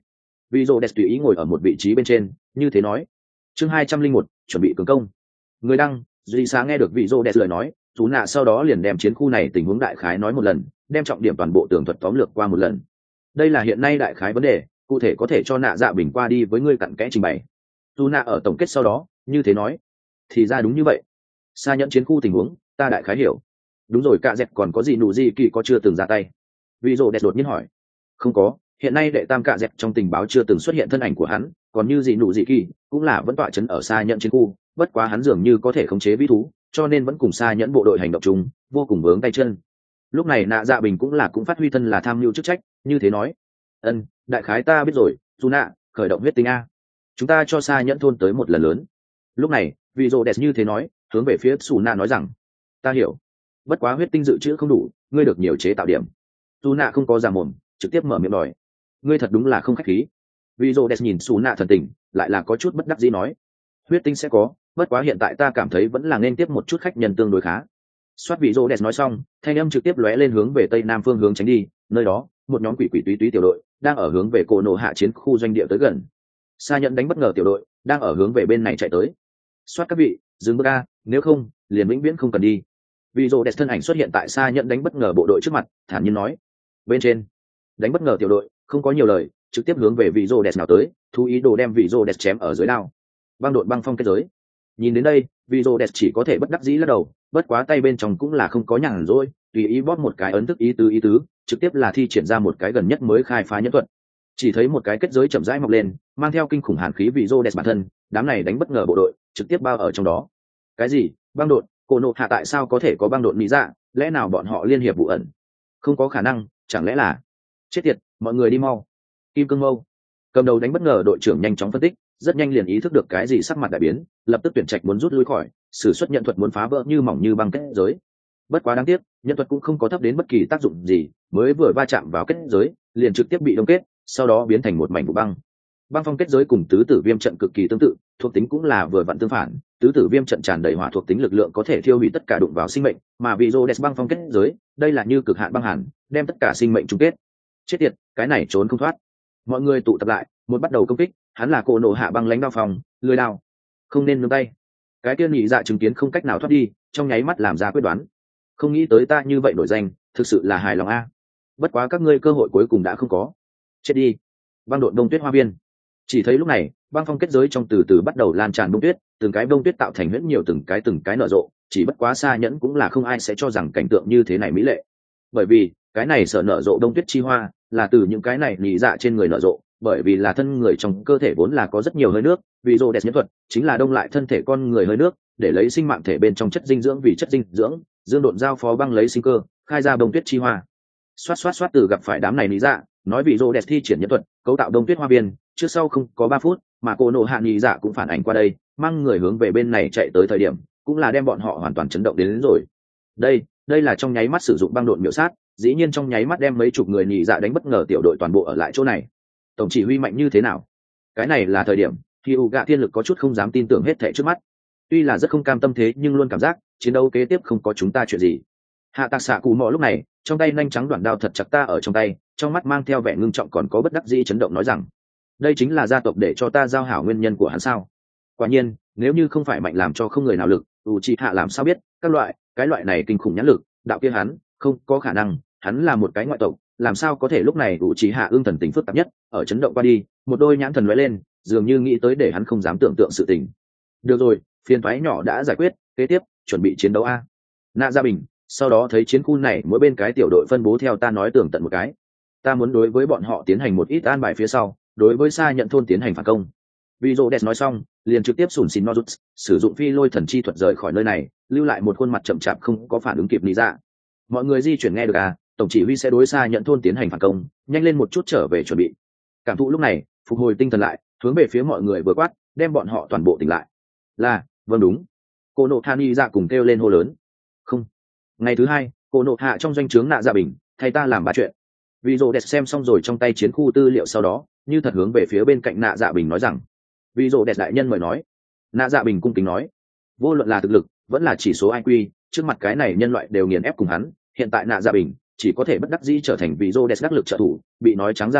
Vị rồ đẹp tùy ý ngồi ở một vị trí bên trên như thế nói. Chương hai trăm linh một, chuẩn bị cường công. Người đăng duy sáng nghe được vị rồ đẹp lời nói, chú nạ sau đó liền đem chiến khu này tình huống đại khái nói một lần, đem trọng điểm toàn bộ tường thuật tóm lược qua một lần. Đây là hiện nay đại khái vấn đề, cụ thể có thể cho nạ dạ bình qua đi với ngươi cặn kẽ trình bày. Chú nạ ở tổng kết sau đó như thế nói. Thì ra đúng như vậy. Xa nhận chiến khu tình huống ta đại khái hiểu. Đúng rồi, cạ dẹt còn có gì nụ gì kỳ có chưa từng ra tay? Vị rồ đẹp đột nhiên hỏi. Không có, hiện nay đệ tam cạ dẹt trong tình báo chưa từng xuất hiện thân ảnh của hắn, còn như gì nụ gì kỳ cũng là vẫn tọa chấn ở xa nhận chiến khu, bất quá hắn dường như có thể khống chế vĩ thú, cho nên vẫn cùng xa nhẫn bộ đội hành động chung, vô cùng vướng tay chân. Lúc này nạ dạ bình cũng là cũng phát huy thân là tham mưu chức trách, như thế nói. Ân, đại khái ta biết rồi, dù nạ khởi động huyết tinh a, chúng ta cho xa nhẫn thôn tới một lần lớn. Lúc này vị rồ đẹp như thế nói, hướng về phía xù nạ nói rằng, ta hiểu, bất quá huyết tinh dự trữ không đủ, ngươi được nhiều chế tạo điểm. Xù nạ không có giả mồm, trực tiếp mở miệng đòi. Ngươi thật đúng là không khách khí. Vị rồ đẹp nhìn xù nạ thần tình, lại là có chút bất đắc dĩ nói, huyết tinh sẽ có, bất quá hiện tại ta cảm thấy vẫn là nên tiếp một chút khách nhân tương đối khá. Soát vị rồ đẹp nói xong, thanh âm trực tiếp lóe lên hướng về tây nam phương hướng tránh đi, nơi đó một nhóm quỷ quỷ túy túy tiểu đội đang ở hướng về cổ nổ hạ chiến khu doanh địa tới gần. Sa nhận đánh bất ngờ tiểu đội đang ở hướng về bên này chạy tới. Soát các vị, dừng bước a, nếu không liền vĩnh viễn không cần đi. Vị rồ đẹp thân ảnh xuất hiện tại Sa nhận đánh bất ngờ bộ đội trước mặt, thản nhiên nói. Bên trên đánh bất ngờ tiểu đội không có nhiều lời, trực tiếp hướng về vị rồ đẹp nào tới, thu ý đồ đem vị rồ đẹp chém ở dưới đao. Băng đội băng phong kết giới. Nhìn đến đây vị rồ đẹp chỉ có thể bất đắc dĩ lắc đầu, bất quá tay bên trong cũng là không có nhàn rỗi, tùy ý bóp một cái ấn thức ý tứ ý tứ, trực tiếp là thi triển ra một cái gần nhất mới khai phá nhẫn thuật. Chỉ thấy một cái kết giới chậm rãi mọc lên, mang theo kinh khủng hàn khí vị rồ đẹp bản thân, đám này đánh bất ngờ bộ đội trực tiếp bao ở trong đó. Cái gì? Băng đột? Cổ nộ hạ tại sao có thể có băng đột lý dạ? Lẽ nào bọn họ liên hiệp vụ ẩn? Không có khả năng, chẳng lẽ là chết tiệt, mọi người đi mau. Kim cương mâu cầm đầu đánh bất ngờ đội trưởng nhanh chóng phân tích, rất nhanh liền ý thức được cái gì, sắc mặt đại biến, lập tức tuyển trạch muốn rút lui khỏi, sử xuất nhận thuật muốn phá vỡ như mỏng như băng kết giới. Bất quá đáng tiếc, nhận thuật cũng không có thấp đến bất kỳ tác dụng gì, mới vừa va chạm vào kết giới liền trực tiếp bị đông kết, sau đó biến thành một mảnh vụ băng. Băng phong kết giới cùng tứ tử viêm trận cực kỳ tương tự, thuộc tính cũng là vừa vặn tương phản. Tứ tử viêm trận tràn đầy hỏa thuộc tính lực lượng có thể thiêu hủy tất cả đụng vào sinh mệnh, mà vị Rhodes băng phong kết giới đây là như cực hạn băng hàn, đem tất cả sinh mệnh chung kết. Chết tiệt, cái này trốn không thoát. Mọi người tụ tập lại, một bắt đầu công kích. Hắn là cổ nộ hạ băng lãnh đao phòng, lưỡi đao không nên nương tay. Cái tiên nhị dạ chứng kiến không cách nào thoát đi, trong nháy mắt làm ra quyết đoán. Không nghĩ tới ta như vậy nổi danh, thực sự là hài lòng a. Bất quá các ngươi cơ hội cuối cùng đã không có. Chết đi. Băng đội đông tuyết hoa viên. Chỉ thấy lúc này băng phong kết giới trong từ từ bắt đầu lan tràn bông tuyết, từng cái bông tuyết tạo thành huyễn nhiều từng cái từng cái nở rộ, chỉ bất quá xa nhẫn cũng là không ai sẽ cho rằng cảnh tượng như thế này mỹ lệ, bởi vì cái này sợ nở rộ đông tuyết chi hoa là từ những cái này nhị dạ trên người nở rộ, bởi vì là thân người trong cơ thể vốn là có rất nhiều hơi nước, vì rô đẹp nhẫn thuật chính là đông lại thân thể con người hơi nước để lấy sinh mạng thể bên trong chất dinh dưỡng vì chất dinh dưỡng, dương độn giao phó băng lấy sinh cơ, khai ra đông tuyết chi hoa. Xoát xoát xoát, từ gặp phải đám này nhị dạ, nói vì rô đẹp thi triển nhẫn thuật cấu tạo đông tuyết hoa viên, trước sau không có ba phút mà cô nộ hạ nhị dạ cũng phản ảnh qua đây, mang người hướng về bên này chạy tới, thời điểm cũng là đem bọn họ hoàn toàn chấn động đến, đến rồi. Đây, đây là trong nháy mắt sử dụng băng độn miểu sát, dĩ nhiên trong nháy mắt đem mấy chục người nhị dạ đánh bất ngờ tiểu đội toàn bộ ở lại chỗ này. Tổng chỉ huy mạnh như thế nào? Cái này là thời điểm khi u gạ thiên lực có chút không dám tin tưởng hết thảy trước mắt. Tuy là rất không cam tâm thế nhưng luôn cảm giác chiến đấu kế tiếp không có chúng ta chuyện gì. Hạ tạc xạ cù mò lúc này trong tay nhanh trắng đoạn đao thật chặt ta ở trong tay, trong mắt mang theo vẻ ngưng trọng còn có bất đắc dĩ chấn động, nói rằng đây chính là gia tộc để cho ta giao hảo nguyên nhân của hắn sao? Quả nhiên nếu như không phải mạnh làm cho không người nào lực, u chi hạ làm sao biết các loại cái loại này kinh khủng nhãn lực, đạo kia hắn không có khả năng, hắn là một cái ngoại tộc, làm sao có thể? Lúc này u chi hạ ương thần tình phức tạp nhất, ở chấn động qua đi, một đôi nhãn thần lóe lên, dường như nghĩ tới để hắn không dám tưởng tượng sự tình. Được rồi, phiền toái nhỏ đã giải quyết, kế tiếp chuẩn bị chiến đấu a. Nạ Gia Bình sau đó thấy chiến khu này mỗi bên cái tiểu đội phân bố theo ta nói tường tận một cái, ta muốn đối với bọn họ tiến hành một ít an bài phía sau, đối với xa nhận thôn tiến hành phản công. Vì rô đẹp nói xong liền trực tiếp sủn xin nozuts sử dụng phi lôi thần chi thuật rời khỏi nơi này, lưu lại một khuôn mặt chậm chạp không có phản ứng kịp lý dạ. Mọi người di chuyển nghe được à? Tổng chỉ huy sẽ đối xa nhận thôn tiến hành phản công, nhanh lên một chút trở về chuẩn bị. Cảm thụ lúc này phục hồi tinh thần lại, hướng về phía mọi người vừa quát, đem bọn họ toàn bộ tỉnh lại. Là vâng đúng. Cô nộ hạ nghi dạ cùng kêu lên hô lớn. Không. Ngày thứ hai cô nộ hạ trong doanh trướng Nạ Gia Bình thay ta làm ba chuyện. Vì rô đẹp xem xong rồi trong tay chiến khu tư liệu sau đó như thật hướng về phía bên cạnh Nạ Dạ Bình nói rằng, vì rô đẹp đại nhân mời nói. Nạ Dạ Bình cung kính nói, vô luận là thực lực vẫn là chỉ số i kiu, trước mặt cái này nhân loại đều nghiền ép cùng hắn, hiện tại Nạ Dạ Bình chỉ có thể bất đắc dĩ trở thành vì rô đẹp đắc lực trợ thủ, bị nói trắng ra là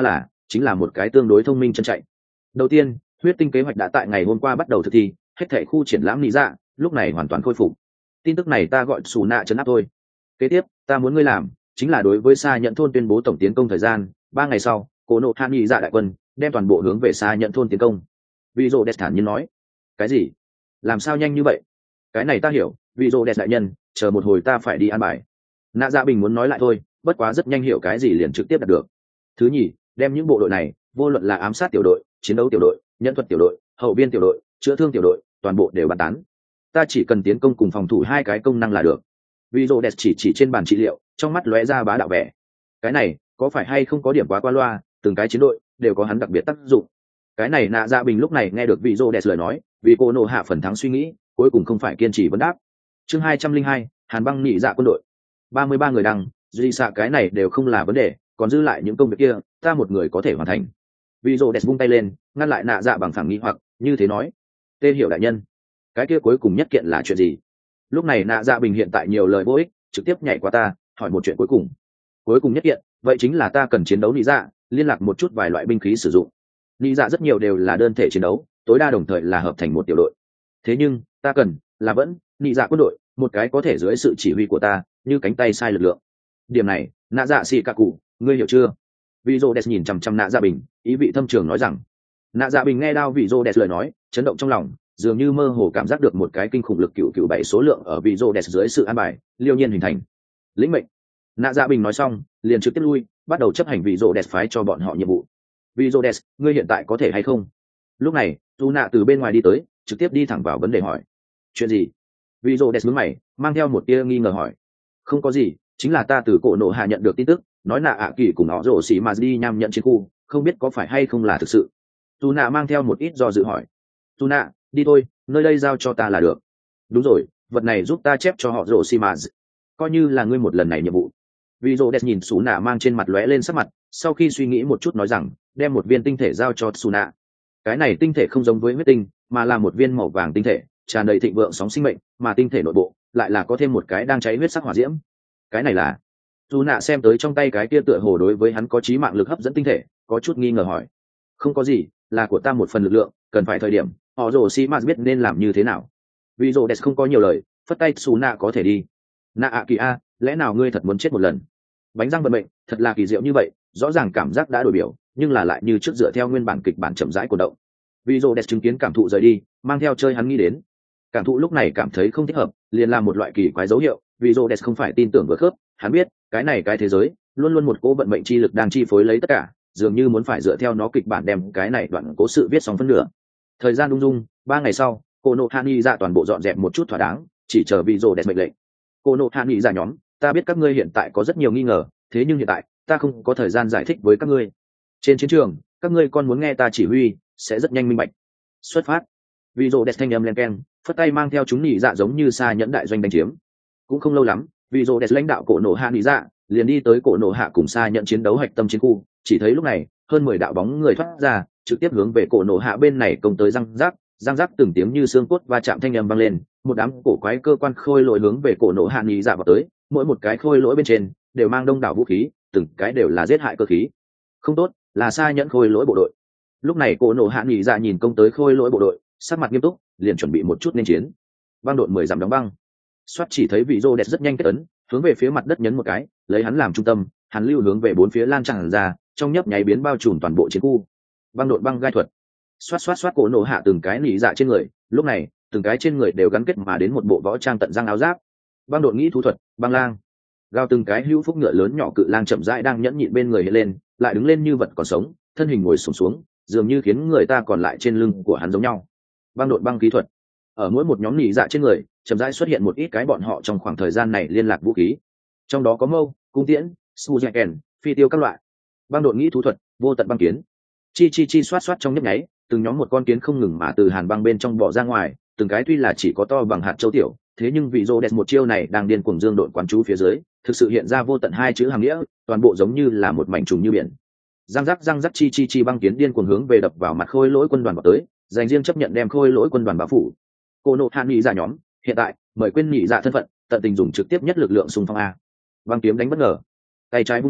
chính là một cái tương đối thông minh chân chạy. Đầu tiên, huyết tinh kế hoạch đã tại ngày hôm qua bắt đầu thực thi, hết thảy khu triển lãm lý dạ lúc này hoàn toàn khôi phục. Tin tức này ta gọi xù nạ trấn áp thôi. Kế tiếp, ta muốn ngươi làm chính là đối với Sa Nhận thôn tuyên bố tổng tiến công thời gian, ba ngày sau, Cổ Nộ Hạ Nghị dạ đại quân đem toàn bộ hướng về Sa Nhận thôn tiến công. Vị Dụ Đẹp thản nhiên nói, cái gì? Làm sao nhanh như vậy? Cái này ta hiểu, Vị Dụ Đẹp đại nhân, chờ một hồi ta phải đi an bài. Nạ Dạ Bình muốn nói lại thôi, bất quá rất nhanh hiểu cái gì liền trực tiếp đạt được. Thứ nhì, đem những bộ đội này, vô luận là ám sát tiểu đội, chiến đấu tiểu đội, nhân thuật tiểu đội, hậu viên tiểu đội, chữa thương tiểu đội, toàn bộ đều bàn tán. Ta chỉ cần tiến công cùng phòng thủ hai cái công năng là được. Vị Dụ Đẹp chỉ chỉ trên bàn trị liệu, trong mắt lóe ra bá đạo vẻ. Cái này có phải hay không có điểm quá qua loa, từng cái chiến đội đều có hắn đặc biệt tác dụng. Cái này Nạ Dạ Bình lúc này nghe được Vị Dụ Đẹp lời nói, vì cô nộ hạ phần thắng suy nghĩ, cuối cùng không phải kiên trì vấn đáp. Chương hai trăm linh hai, Hàn Băng Nhị Dạ quân đội. ba mươi ba người đăng, duy xạ cái này đều không là vấn đề, còn dư lại những công việc kia, ta một người có thể hoàn thành. Vị Dụ Đẹp vung tay lên, ngăn lại Nạ Dạ bằng phẳng nghi hoặc, như thế nói: "Tê hiểu đại nhân, cái kia cuối cùng nhất kiện là chuyện gì?" Lúc này Nạ Dạ Bình hiện tại nhiều lời vô ích, trực tiếp nhảy qua ta, hỏi một chuyện cuối cùng. Cuối cùng nhất kiện, vậy chính là ta cần chiến đấu lý dạ, liên lạc một chút vài loại binh khí sử dụng. Lý dạ rất nhiều đều là đơn thể chiến đấu, tối đa đồng thời là hợp thành một tiểu đội. Thế nhưng, ta cần là vẫn lý dạ quân đội, một cái có thể dưới sự chỉ huy của ta, như cánh tay sai lực lượng. Điểm này, Nạ Dạ Sĩ Cả Cụ, ngươi hiểu chưa? Vị Dụ Đẹp nhìn chằm chằm Nạ Dạ Bình, ý vị thâm trường nói rằng. Nạ Dạ Bình nghe đao Vị Dụ Đẹp lời nói, chấn động trong lòng, dường như mơ hồ cảm giác được một cái kinh khủng lực cựu cựu bảy số lượng ở Vị Dụ Đẹp dưới sự an bài, liêu nhiên hình thành. Lĩnh mệnh. Nạ Dạ Bình nói xong, liền trực tiếp lui, bắt đầu chấp hành Vị Dụ Đẹp phái cho bọn họ nhiệm vụ. Vị Dụ Đẹp, ngươi hiện tại có thể hay không? Lúc này, Tu Nạ từ bên ngoài đi tới, trực tiếp đi thẳng vào vấn đề hỏi. Chuyện gì? Vị Dụ Đẹp nhướng mày, mang theo một tia nghi ngờ hỏi. Không có gì, chính là ta từ Cổ Nộ Hạ nhận được tin tức, nói Nạ ạ kỳ cùng họ rổ xỉ mà đi nhằm nhận chiến khu, không biết có phải hay không là thực sự. Tu Nạ mang theo một ít do dự hỏi. Tu Nạ, đi thôi, nơi đây giao cho ta là được. Đúng rồi, vật này giúp ta chép cho họ rổ xỉ mà, coi như là ngươi một lần này nhiệm vụ. Vị Dụ Đẹp nhìn Sú Nạ mang trên mặt lóe lên sắc mặt, sau khi suy nghĩ một chút nói rằng, đem một viên tinh thể giao cho Sú Nạ. Cái này tinh thể không giống với huyết tinh, mà là một viên màu vàng tinh thể, tràn đầy thịnh vượng sóng sinh mệnh, mà tinh thể nội bộ lại là có thêm một cái đang cháy huyết sắc hỏa diễm. Cái này là? Sú Nạ xem tới trong tay cái kia tựa hồ đối với hắn có chí mạng lực hấp dẫn tinh thể, có chút nghi ngờ hỏi. Không có gì, là của ta một phần lực lượng, cần phải thời điểm, họ rồ xì mà biết nên làm như thế nào. Vị Dụ Đẹp không có nhiều lời, phất tay Sú Nạ có thể đi. Nạ ạ kỳ a, lẽ nào ngươi thật muốn chết một lần? Bánh răng vận mệnh, thật là kỳ diệu như vậy, rõ ràng cảm giác đã đổi biểu, nhưng là lại như trước dựa theo nguyên bản kịch bản chậm rãi của động. Vị Dụ Đẹp chứng kiến cảm thụ rời đi, mang theo chơi hắn nghĩ đến. Cảm thụ lúc này cảm thấy không thích hợp, liền làm một loại kỳ quái dấu hiệu. Vị Dụ Đẹp không phải tin tưởng vừa khớp, hắn biết cái này cái thế giới luôn luôn một cỗ vận mệnh chi lực đang chi phối lấy tất cả, dường như muốn phải dựa theo nó kịch bản đem cái này đoạn cố sự viết xong phân nửa. Thời gian ung dung, ba ngày sau, Cổ Nộ Hạ Nghị dạ toàn bộ dọn dẹp một chút thỏa đáng, chỉ chờ Vị Dụ Đẹp mệnh lệnh. Cổ Nộ Hạ Nghị dạ nhóm, ta biết các ngươi hiện tại có rất nhiều nghi ngờ, thế nhưng hiện tại ta không có thời gian giải thích với các ngươi. Trên chiến trường, các ngươi còn muốn nghe ta chỉ huy, sẽ rất nhanh minh bạch. Xuất phát. Vị Dụ Đẹp thanh âm len keng, phất tay mang theo chúng Nghị dạ giống như Sa Nhẫn đại doanh đánh chiếm. Cũng không lâu lắm, Vị Dụ Đẹp lãnh đạo Cổ Nộ Hạ Nghị dạ liền đi tới Cổ Nộ Hạ cùng Sa Nhẫn chiến đấu hạch tâm chiến khu, chỉ thấy lúc này hơn mười đạo bóng người thoát ra, trực tiếp hướng về Cổ Nộ Hạ bên này công tới răng rác, răng rác từng tiếng như xương cốt va chạm thanh âm vang lên, một đám cổ quái cơ quan khôi lỗi hướng về Cổ Nộ Hạ Nghị dạ vào tới, mỗi một cái khôi lỗi bên trên đều mang đông đảo vũ khí, từng cái đều là giết hại cơ khí. Không tốt, là Sa Nhẫn khôi lỗi bộ đội. Lúc này Cổ Nộ Hạ Nghị dạ nhìn công tới khôi lỗi bộ đội, sắc mặt nghiêm túc, liền chuẩn bị một chút nên chiến. Băng độn mười dặm đóng băng. Soát chỉ thấy Vị Dụ Đẹp rất nhanh kết ấn, hướng về phía mặt đất nhấn một cái, lấy hắn làm trung tâm, hàn lưu hướng về bốn phía lan tràn ra, trong nhấp nháy biến bao trùm toàn bộ chiến khu. Băng độn băng gai thuật. Xoát xoát xoát Cổ Nộ Hạ từng cái nỉ dạ trên người, lúc này, từng cái trên người đều gắn kết mà đến một bộ võ trang tận răng áo giáp. Băng độn nghĩ thú thuật, băng lang. Gao từng cái hữu phúc ngựa lớn nhỏ cự lang chậm rãi đang nhẫn nhịn bên người hiện lên, lại đứng lên như vật còn sống, thân hình ngồi xổm xuống, xuống, dường như khiến người ta còn lại trên lưng của hắn giống nhau. Băng độn băng kỹ thuật. Ở mỗi một nhóm nỉ dạ trên người, chậm rãi xuất hiện một ít cái bọn họ trong khoảng thời gian này liên lạc vũ khí. Trong đó có mâu, cung tiễn, suzuken, phi tiêu các loại. Băng độn nghĩ thú thuật, vô tận băng kiến. Chi chi chi xoát xoát trong nhấp nháy, từng nhóm một con kiến không ngừng mà từ hàn băng bên trong bò ra ngoài, từng cái tuy là chỉ có to bằng hạt châu tiểu, thế nhưng Vị Dụ Đẹp một chiêu này đang điên cuồng dương độn quán chú phía dưới, thực sự hiện ra vô tận hai chữ hàm nghĩa, toàn bộ giống như là một mảnh trùng như biển. Răng rắc răng rắc chi chi chi băng kiến điên cuồng hướng về đập vào mặt khôi lỗi quân đoàn vào tới, dành riêng chấp nhận đem khôi lỗi quân đoàn bao phủ. Cổ Nộ Hạ Nghị dạ nhóm, hiện tại mời quên Nghị dạ thân phận, tận tình dùng trực tiếp nhất lực lượng xung phong a. Băng kiếm đánh bất ngờ, tay trái vung lên,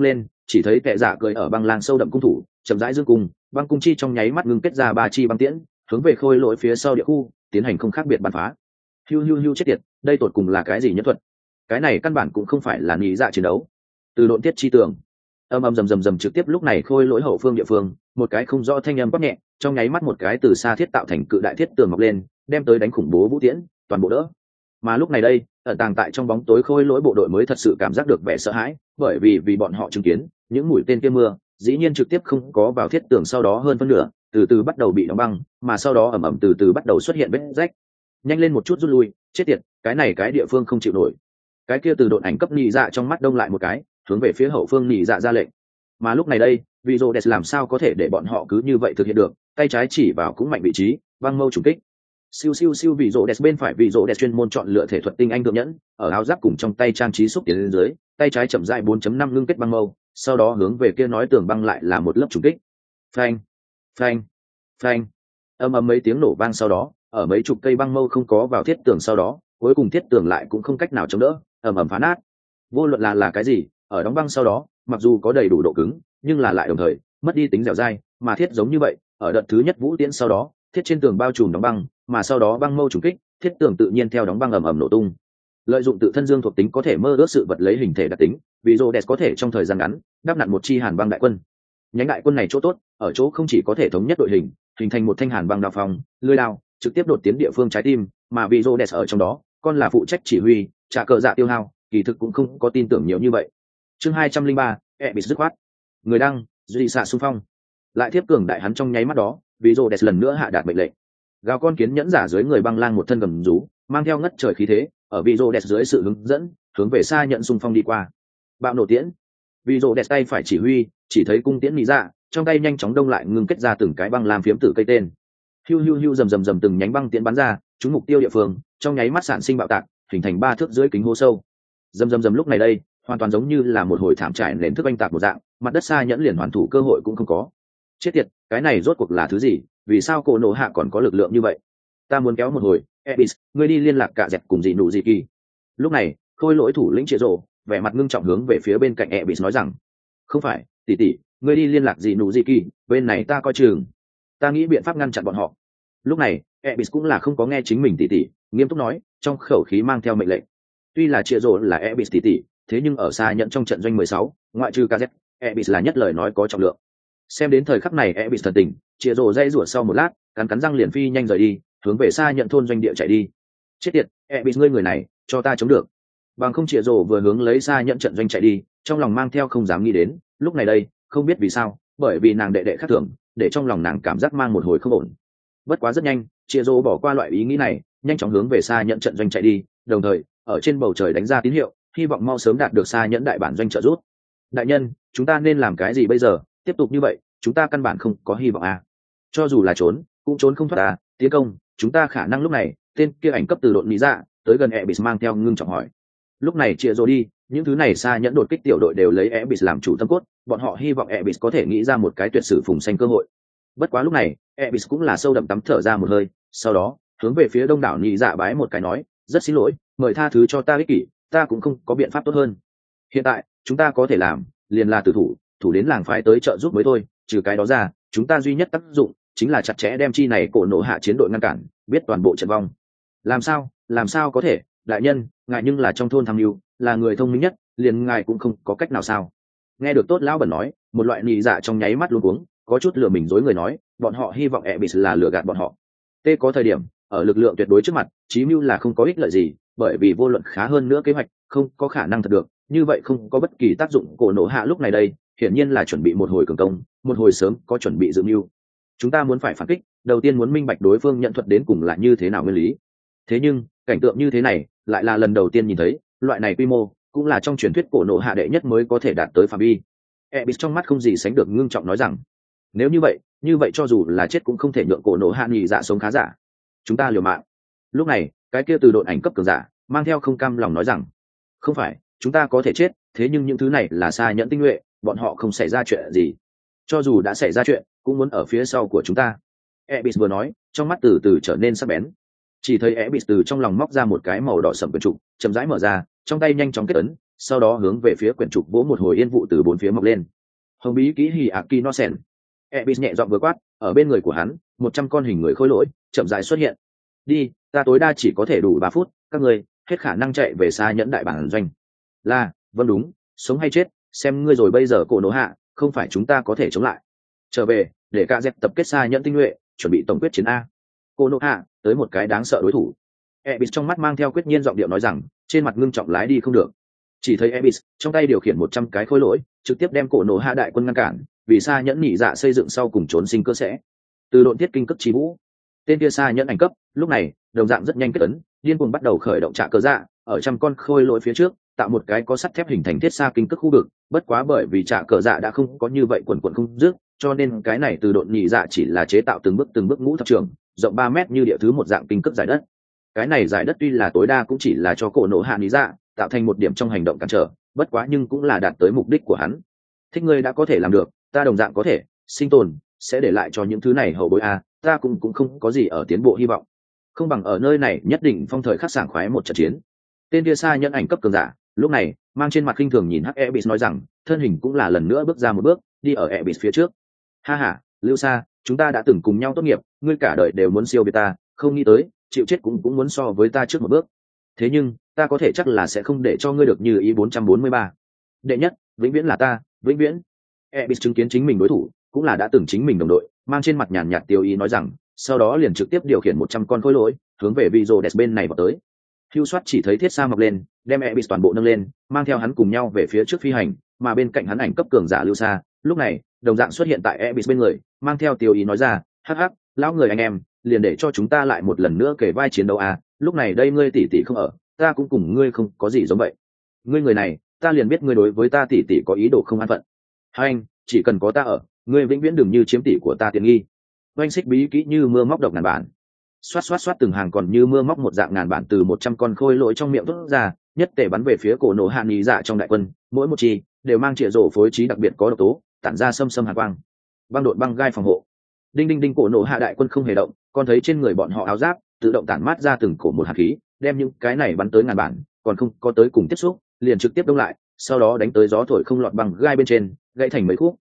chỉ thấy kẻ giả cười ở băng lang sâu đậm cung thủ chậm rãi dương cung, băng cung chi trong nháy mắt ngưng kết ra ba chi băng tiễn hướng về khôi lỗi phía sau địa khu tiến hành không khác biệt bắn phá. Hiu hiu hiu chết tiệt, đây tột cùng là cái gì nhất thuật? Cái này căn bản cũng không phải là nghĩ dạ chiến đấu. Từ độn tiết chi tường, âm âm rầm rầm rầm trực tiếp lúc này khôi lỗi hậu phương địa phương, một cái không rõ thanh âm quát nhẹ, trong nháy mắt một cái từ xa thiết tạo thành cự đại thiết tường mọc lên, đem tới đánh khủng bố vũ tiễn, toàn bộ đỡ. Mà lúc này đây, ở tàng tại trong bóng tối khôi lỗi bộ đội mới thật sự cảm giác được vẻ sợ hãi, bởi vì vì bọn họ chứng kiến những mũi tên kia mưa, dĩ nhiên trực tiếp không có vào thiết tường, sau đó hơn phân nửa từ từ bắt đầu bị đóng băng, mà sau đó ẩm ẩm từ từ bắt đầu xuất hiện vết rách. Nhanh lên một chút rút lui, chết tiệt, cái này cái địa phương không chịu nổi. Cái kia từ độn ảnh cấp nhị dạ trong mắt đông lại một cái, hướng về phía hậu phương nhị dạ ra lệnh. Mà lúc này đây, Vizodes làm sao có thể để bọn họ cứ như vậy thực hiện được, tay trái chỉ vào cũng mạnh vị trí, băng mâu trùng kích. Siêu siêu siêu Vizodes bên phải Vizodes chuyên môn chọn lựa thể thuật tinh anh thượng nhẫn, ở áo giáp cùng trong tay trang trí xúc tiến lên dưới, tay trái chậm rãi bốn chấm năm ngưng kết băng mâu, sau đó hướng về kia nói tường băng lại là một lớp trùng kích. Phanh, phanh, phanh. Âm ầm mấy tiếng nổ vang sau đó, ở mấy chục cây băng mâu không có vào thiết tường sau đó, cuối cùng thiết tường lại cũng không cách nào chống đỡ, ầm ầm phá nát. Vô luận là là cái gì, ở đóng băng sau đó, mặc dù có đầy đủ độ cứng, nhưng là lại đồng thời mất đi tính dẻo dai, mà thiết giống như vậy, ở đợt thứ nhất vũ tiễn sau đó, thiết trên tường bao trùm đóng băng, mà sau đó băng mâu trùng kích, thiết tường tự nhiên theo đóng băng ầm ầm nổ tung. Lợi dụng tự thân dương thuộc tính có thể mơ ước sự vật lấy hình thể đặc tính, Vizodes có thể trong thời gian ngắn đắp nặn một chi hàn băng đại quân. Nhánh đại quân này chỗ tốt, ở chỗ không chỉ có thể thống nhất đội hình, hình thành một thanh hàn băng đao phong, lưỡi đao, trực tiếp đột tiến địa phương trái tim, mà Vizodes ở trong đó, còn là phụ trách chỉ huy, trả cờ dạ tiêu hao, kỳ thực cũng không có tin tưởng nhiều như vậy. Chương hai trăm linh ba, Ebis dứt khoát. Người đăng, duy xạ xung phong. Lại tiếp cường đại hắn trong nháy mắt đó, Vizodes lần nữa hạ đạt mệnh lệnh. Gào con kiến nhẫn giả dưới người băng lang một thân gầm rú, mang theo ngất trời khí thế, ở Vizodes dưới sự hướng dẫn, hướng về xa nhận xung phong đi qua. Bạo nổ tiễn. Vizodes tay phải chỉ huy, chỉ thấy cung tiễn mỹ ra, trong tay nhanh chóng đông lại ngưng kết ra từng cái băng làm phiếm tử cây tên. Hiu hiu hiu rầm rầm rầm từng nhánh băng tiễn bắn ra, trúng mục tiêu địa phương, trong nháy mắt sản sinh bạo tạc, hình thành ba thước dưới kính hố sâu. Rầm rầm rầm lúc này đây, hoàn toàn giống như là một hồi thảm trải nền thức oanh tạc một dạng, mặt đất xa nhẫn liền hoàn thủ cơ hội cũng không có. Chết tiệt, cái này rốt cuộc là thứ gì? Vì sao cổ nổ hạ còn có lực lượng như vậy? Ta muốn kéo một hồi, Ebis, ngươi đi liên lạc cả dẹp cùng dị nụ dị kỳ. Lúc này, khôi lỗi thủ lĩnh Triệu Rồ, vẻ mặt ngưng trọng hướng về phía bên cạnh Ebis nói rằng, không phải, tỷ tỷ, ngươi đi liên lạc dị nụ dị kỳ, bên này ta coi chừng. Ta nghĩ biện pháp ngăn chặn bọn họ. Lúc này, Ebis cũng là không có nghe chính mình tỷ tỷ, nghiêm túc nói, trong khẩu khí mang theo mệnh lệnh. Tuy là Triệu Rồ là Ebis tỷ tỷ, thế nhưng ở xa nhận trong trận doanh mười sáu, ngoại trừ ca dẹp, Ebis là nhất lời nói có trọng lượng. Xem đến thời khắc này Ebis thần tình, Triệu Rồ dây rủa sau một lát, cắn cắn răng liền phi nhanh rời đi, hướng về xa nhận thôn doanh địa chạy đi. Chết tiệt, Ebis ngươi người này, cho ta chống được. Bằng không Triệu Rồ vừa hướng lấy xa nhận trận doanh chạy đi, trong lòng mang theo không dám nghĩ đến, lúc này đây, không biết vì sao, bởi vì nàng đệ đệ khác thường, để trong lòng nàng cảm giác mang một hồi không ổn. Bất quá rất nhanh, Triệu Rồ bỏ qua loại ý nghĩ này, nhanh chóng hướng về xa nhận trận doanh chạy đi, đồng thời, ở trên bầu trời đánh ra tín hiệu, hy vọng mau sớm đạt được xa nhẫn đại bản doanh trợ giúp. Đại nhân, chúng ta nên làm cái gì bây giờ? Tiếp tục như vậy, chúng ta căn bản không có hy vọng à? Cho dù là trốn, cũng trốn không thoát à? Tiến công, chúng ta khả năng lúc này, tên kia ảnh cấp từ độn mỹ dạ, tới gần Ebis mang theo ngưng trọng hỏi. Lúc này Triệu Rồ đi, những thứ này xa nhẫn đột kích tiểu đội đều lấy Ebis làm chủ tâm cốt, bọn họ hy vọng Ebis có thể nghĩ ra một cái tuyệt sử phùng xanh cơ hội. Bất quá lúc này, Ebis cũng là sâu đậm tắm thở ra một hơi, sau đó, hướng về phía đông đảo nhị dạ bái một cái nói, rất xin lỗi, mời tha thứ cho ta ích kỷ, ta cũng không có biện pháp tốt hơn. Hiện tại, chúng ta có thể làm, liền là tử thủ, thủ đến làng phái tới trợ giúp mới thôi, trừ cái đó ra, chúng ta duy nhất tác dụng chính là chặt chẽ đem chi này cổ nổ hạ chiến đội ngăn cản, biết toàn bộ trận vong. Làm sao, làm sao có thể, đại nhân, ngài nhưng là trong thôn tham mưu, là người thông minh nhất, liền ngài cũng không có cách nào sao? Nghe được tốt lão bẩn nói, một loại nhị dạ trong nháy mắt luống cuống, có chút lừa mình dối người nói, bọn họ hy vọng Ebis là lừa gạt bọn họ. Tê có thời điểm, ở lực lượng tuyệt đối trước mặt, chí mưu là không có ích lợi gì, bởi vì vô luận khá hơn nữa kế hoạch, không có khả năng thật được, như vậy không có bất kỳ tác dụng. Cổ nổ hạ lúc này đây, hiển nhiên là chuẩn bị một hồi cường công, một hồi sớm có chuẩn bị dự mưu. Chúng ta muốn phải phản kích, đầu tiên muốn minh bạch đối phương nhận thuật đến cùng là như thế nào nguyên lý. Thế nhưng, cảnh tượng như thế này, lại là lần đầu tiên nhìn thấy, loại này quy mô, cũng là trong truyền thuyết cổ nổ hạ đệ nhất mới có thể đạt tới phạm vi. Ebis trong mắt không gì sánh được ngưng trọng nói rằng, nếu như vậy, như vậy cho dù là chết cũng không thể nhượng cổ nổ hạ nhị dạ sống khá giả. Chúng ta liều mạng. Lúc này, cái kia từ độn ảnh cấp cường giả, mang theo không cam lòng nói rằng, không phải, chúng ta có thể chết, thế nhưng những thứ này là xa nhẫn tinh nhuệ, bọn họ không xảy ra chuyện gì. Cho dù đã xảy ra chuyện, cũng muốn ở phía sau của chúng ta. Ebis vừa nói, trong mắt từ từ trở nên sắc bén. Chỉ thấy Ebis từ trong lòng móc ra một cái màu đỏ sẫm quyển trục, chậm rãi mở ra, trong tay nhanh chóng kết ấn, sau đó hướng về phía quyển trục vỗ một hồi yên vụ từ bốn phía mọc lên. Hồng bí kỹ hỉ ạ kỳ no sen. Ebis nhẹ giọng vừa quát, ở bên người của hắn một trăm con hình người khôi lỗi chậm rãi xuất hiện. Đi, ta tối đa chỉ có thể đủ ba phút, các ngươi hết khả năng chạy về xa nhẫn đại bản doanh. Là, vâng đúng, sống hay chết xem ngươi rồi, bây giờ cổ nổ hạ không phải chúng ta có thể chống lại. Trở về để cả dẹp tập kết xa nhẫn tinh nhuệ, chuẩn bị tổng quyết chiến a. Cổ nổ hạ tới một cái đáng sợ đối thủ. Ebis trong mắt mang theo quyết nhiên giọng điệu nói rằng, trên mặt ngưng trọng lái đi không được. Chỉ thấy Ebis trong tay điều khiển một trăm cái khối lỗi, trực tiếp đem cổ nổ hạ đại quân ngăn cản, vì xa nhẫn nhị dạ xây dựng sau cùng trốn sinh cơ sẽ. Từ độn thiết kinh cấp chi vũ, tên kia xa nhẫn ảnh cấp, lúc này đồng dạng rất nhanh kết ấn, điên cuồng bắt đầu khởi động trả cơ dạ, ở trăm con khôi lỗi phía trước tạo một cái có sắt thép hình thành thiết xa kinh cước khu vực. Bất quá bởi vì trả cờ dạ đã không có như vậy quần quần không dứt, cho nên cái này từ độn nhị dạ chỉ là chế tạo từng bước từng bước ngũ thập trường, rộng ba mét như địa thứ một dạng kinh cước giải đất. Cái này giải đất tuy là tối đa cũng chỉ là cho cổ nổ hạ nhị dạ tạo thành một điểm trong hành động cản trở, bất quá nhưng cũng là đạt tới mục đích của hắn. Thích ngươi đã có thể làm được, ta đồng dạng có thể sinh tồn, sẽ để lại cho những thứ này hậu bối a, ta cũng cũng không có gì ở tiến bộ hy vọng, không bằng ở nơi này nhất định phong thời khắc sảng khoái một trận chiến. Tên kia xa nhận ảnh cấp cường giả lúc này mang trên mặt khinh thường nhìn hắc Ebis nói rằng, thân hình cũng là lần nữa bước ra một bước, đi ở Ebis phía trước. Ha ha, Lưu Sa, chúng ta đã từng cùng nhau tốt nghiệp, ngươi cả đời đều muốn siêu việt ta, không nghĩ tới chịu chết cũng cũng muốn so với ta trước một bước. Thế nhưng ta có thể chắc là sẽ không để cho ngươi được như ý bốn trăm bốn mươi ba. Đệ nhất vĩnh viễn là ta, vĩnh viễn. Ebis chứng kiến chính mình đối thủ cũng là đã từng chính mình đồng đội, mang trên mặt nhàn nhạt tiêu ý nói rằng, sau đó liền trực tiếp điều khiển một trăm con khối lỗi hướng về Vizodes bên này vào tới. Hưu Soát chỉ thấy thiết sa mọc lên, đem Ebis toàn bộ nâng lên, mang theo hắn cùng nhau về phía trước phi hành, mà bên cạnh hắn ảnh cấp cường giả Lưu Sa, lúc này đồng dạng xuất hiện tại Ebis bên người, mang theo tiêu ý nói ra, hắc hắc, lão người anh em, liền để cho chúng ta lại một lần nữa kể vai chiến đấu à, lúc này đây ngươi tỷ tỷ không ở, ta cũng cùng ngươi không có gì giống vậy. Ngươi người này, ta liền biết ngươi đối với ta tỷ tỷ có ý đồ không an phận. Hai anh, chỉ cần có ta ở, ngươi vĩnh viễn đừng như chiếm tỷ của ta tiện nghi. Oanh xích bí kỹ như mưa móc độc ngàn bản. Xoát xoát xoát từng hàng còn như mưa móc một dạng ngàn bản từ một trăm con khôi lỗi trong miệng thốt ra, nhất tề bắn về phía cổ nổ hạ nhị dạ trong đại quân, mỗi một chi đều mang chĩa rổ phối trí đặc biệt có độc tố, tản ra xâm xâm hàn quang. Băng đột băng gai phòng hộ. Đinh đinh đinh, cổ nổ hạ đại quân không hề động, còn thấy trên người bọn họ áo giáp tự động tản mát ra từng cổ một hạt khí, đem những cái này bắn tới ngàn bản, còn không có tới cùng tiếp xúc, liền trực tiếp đông lại, sau đó đánh tới gió thổi không lọt băng gai bên trên, gãy thành mấy khúc,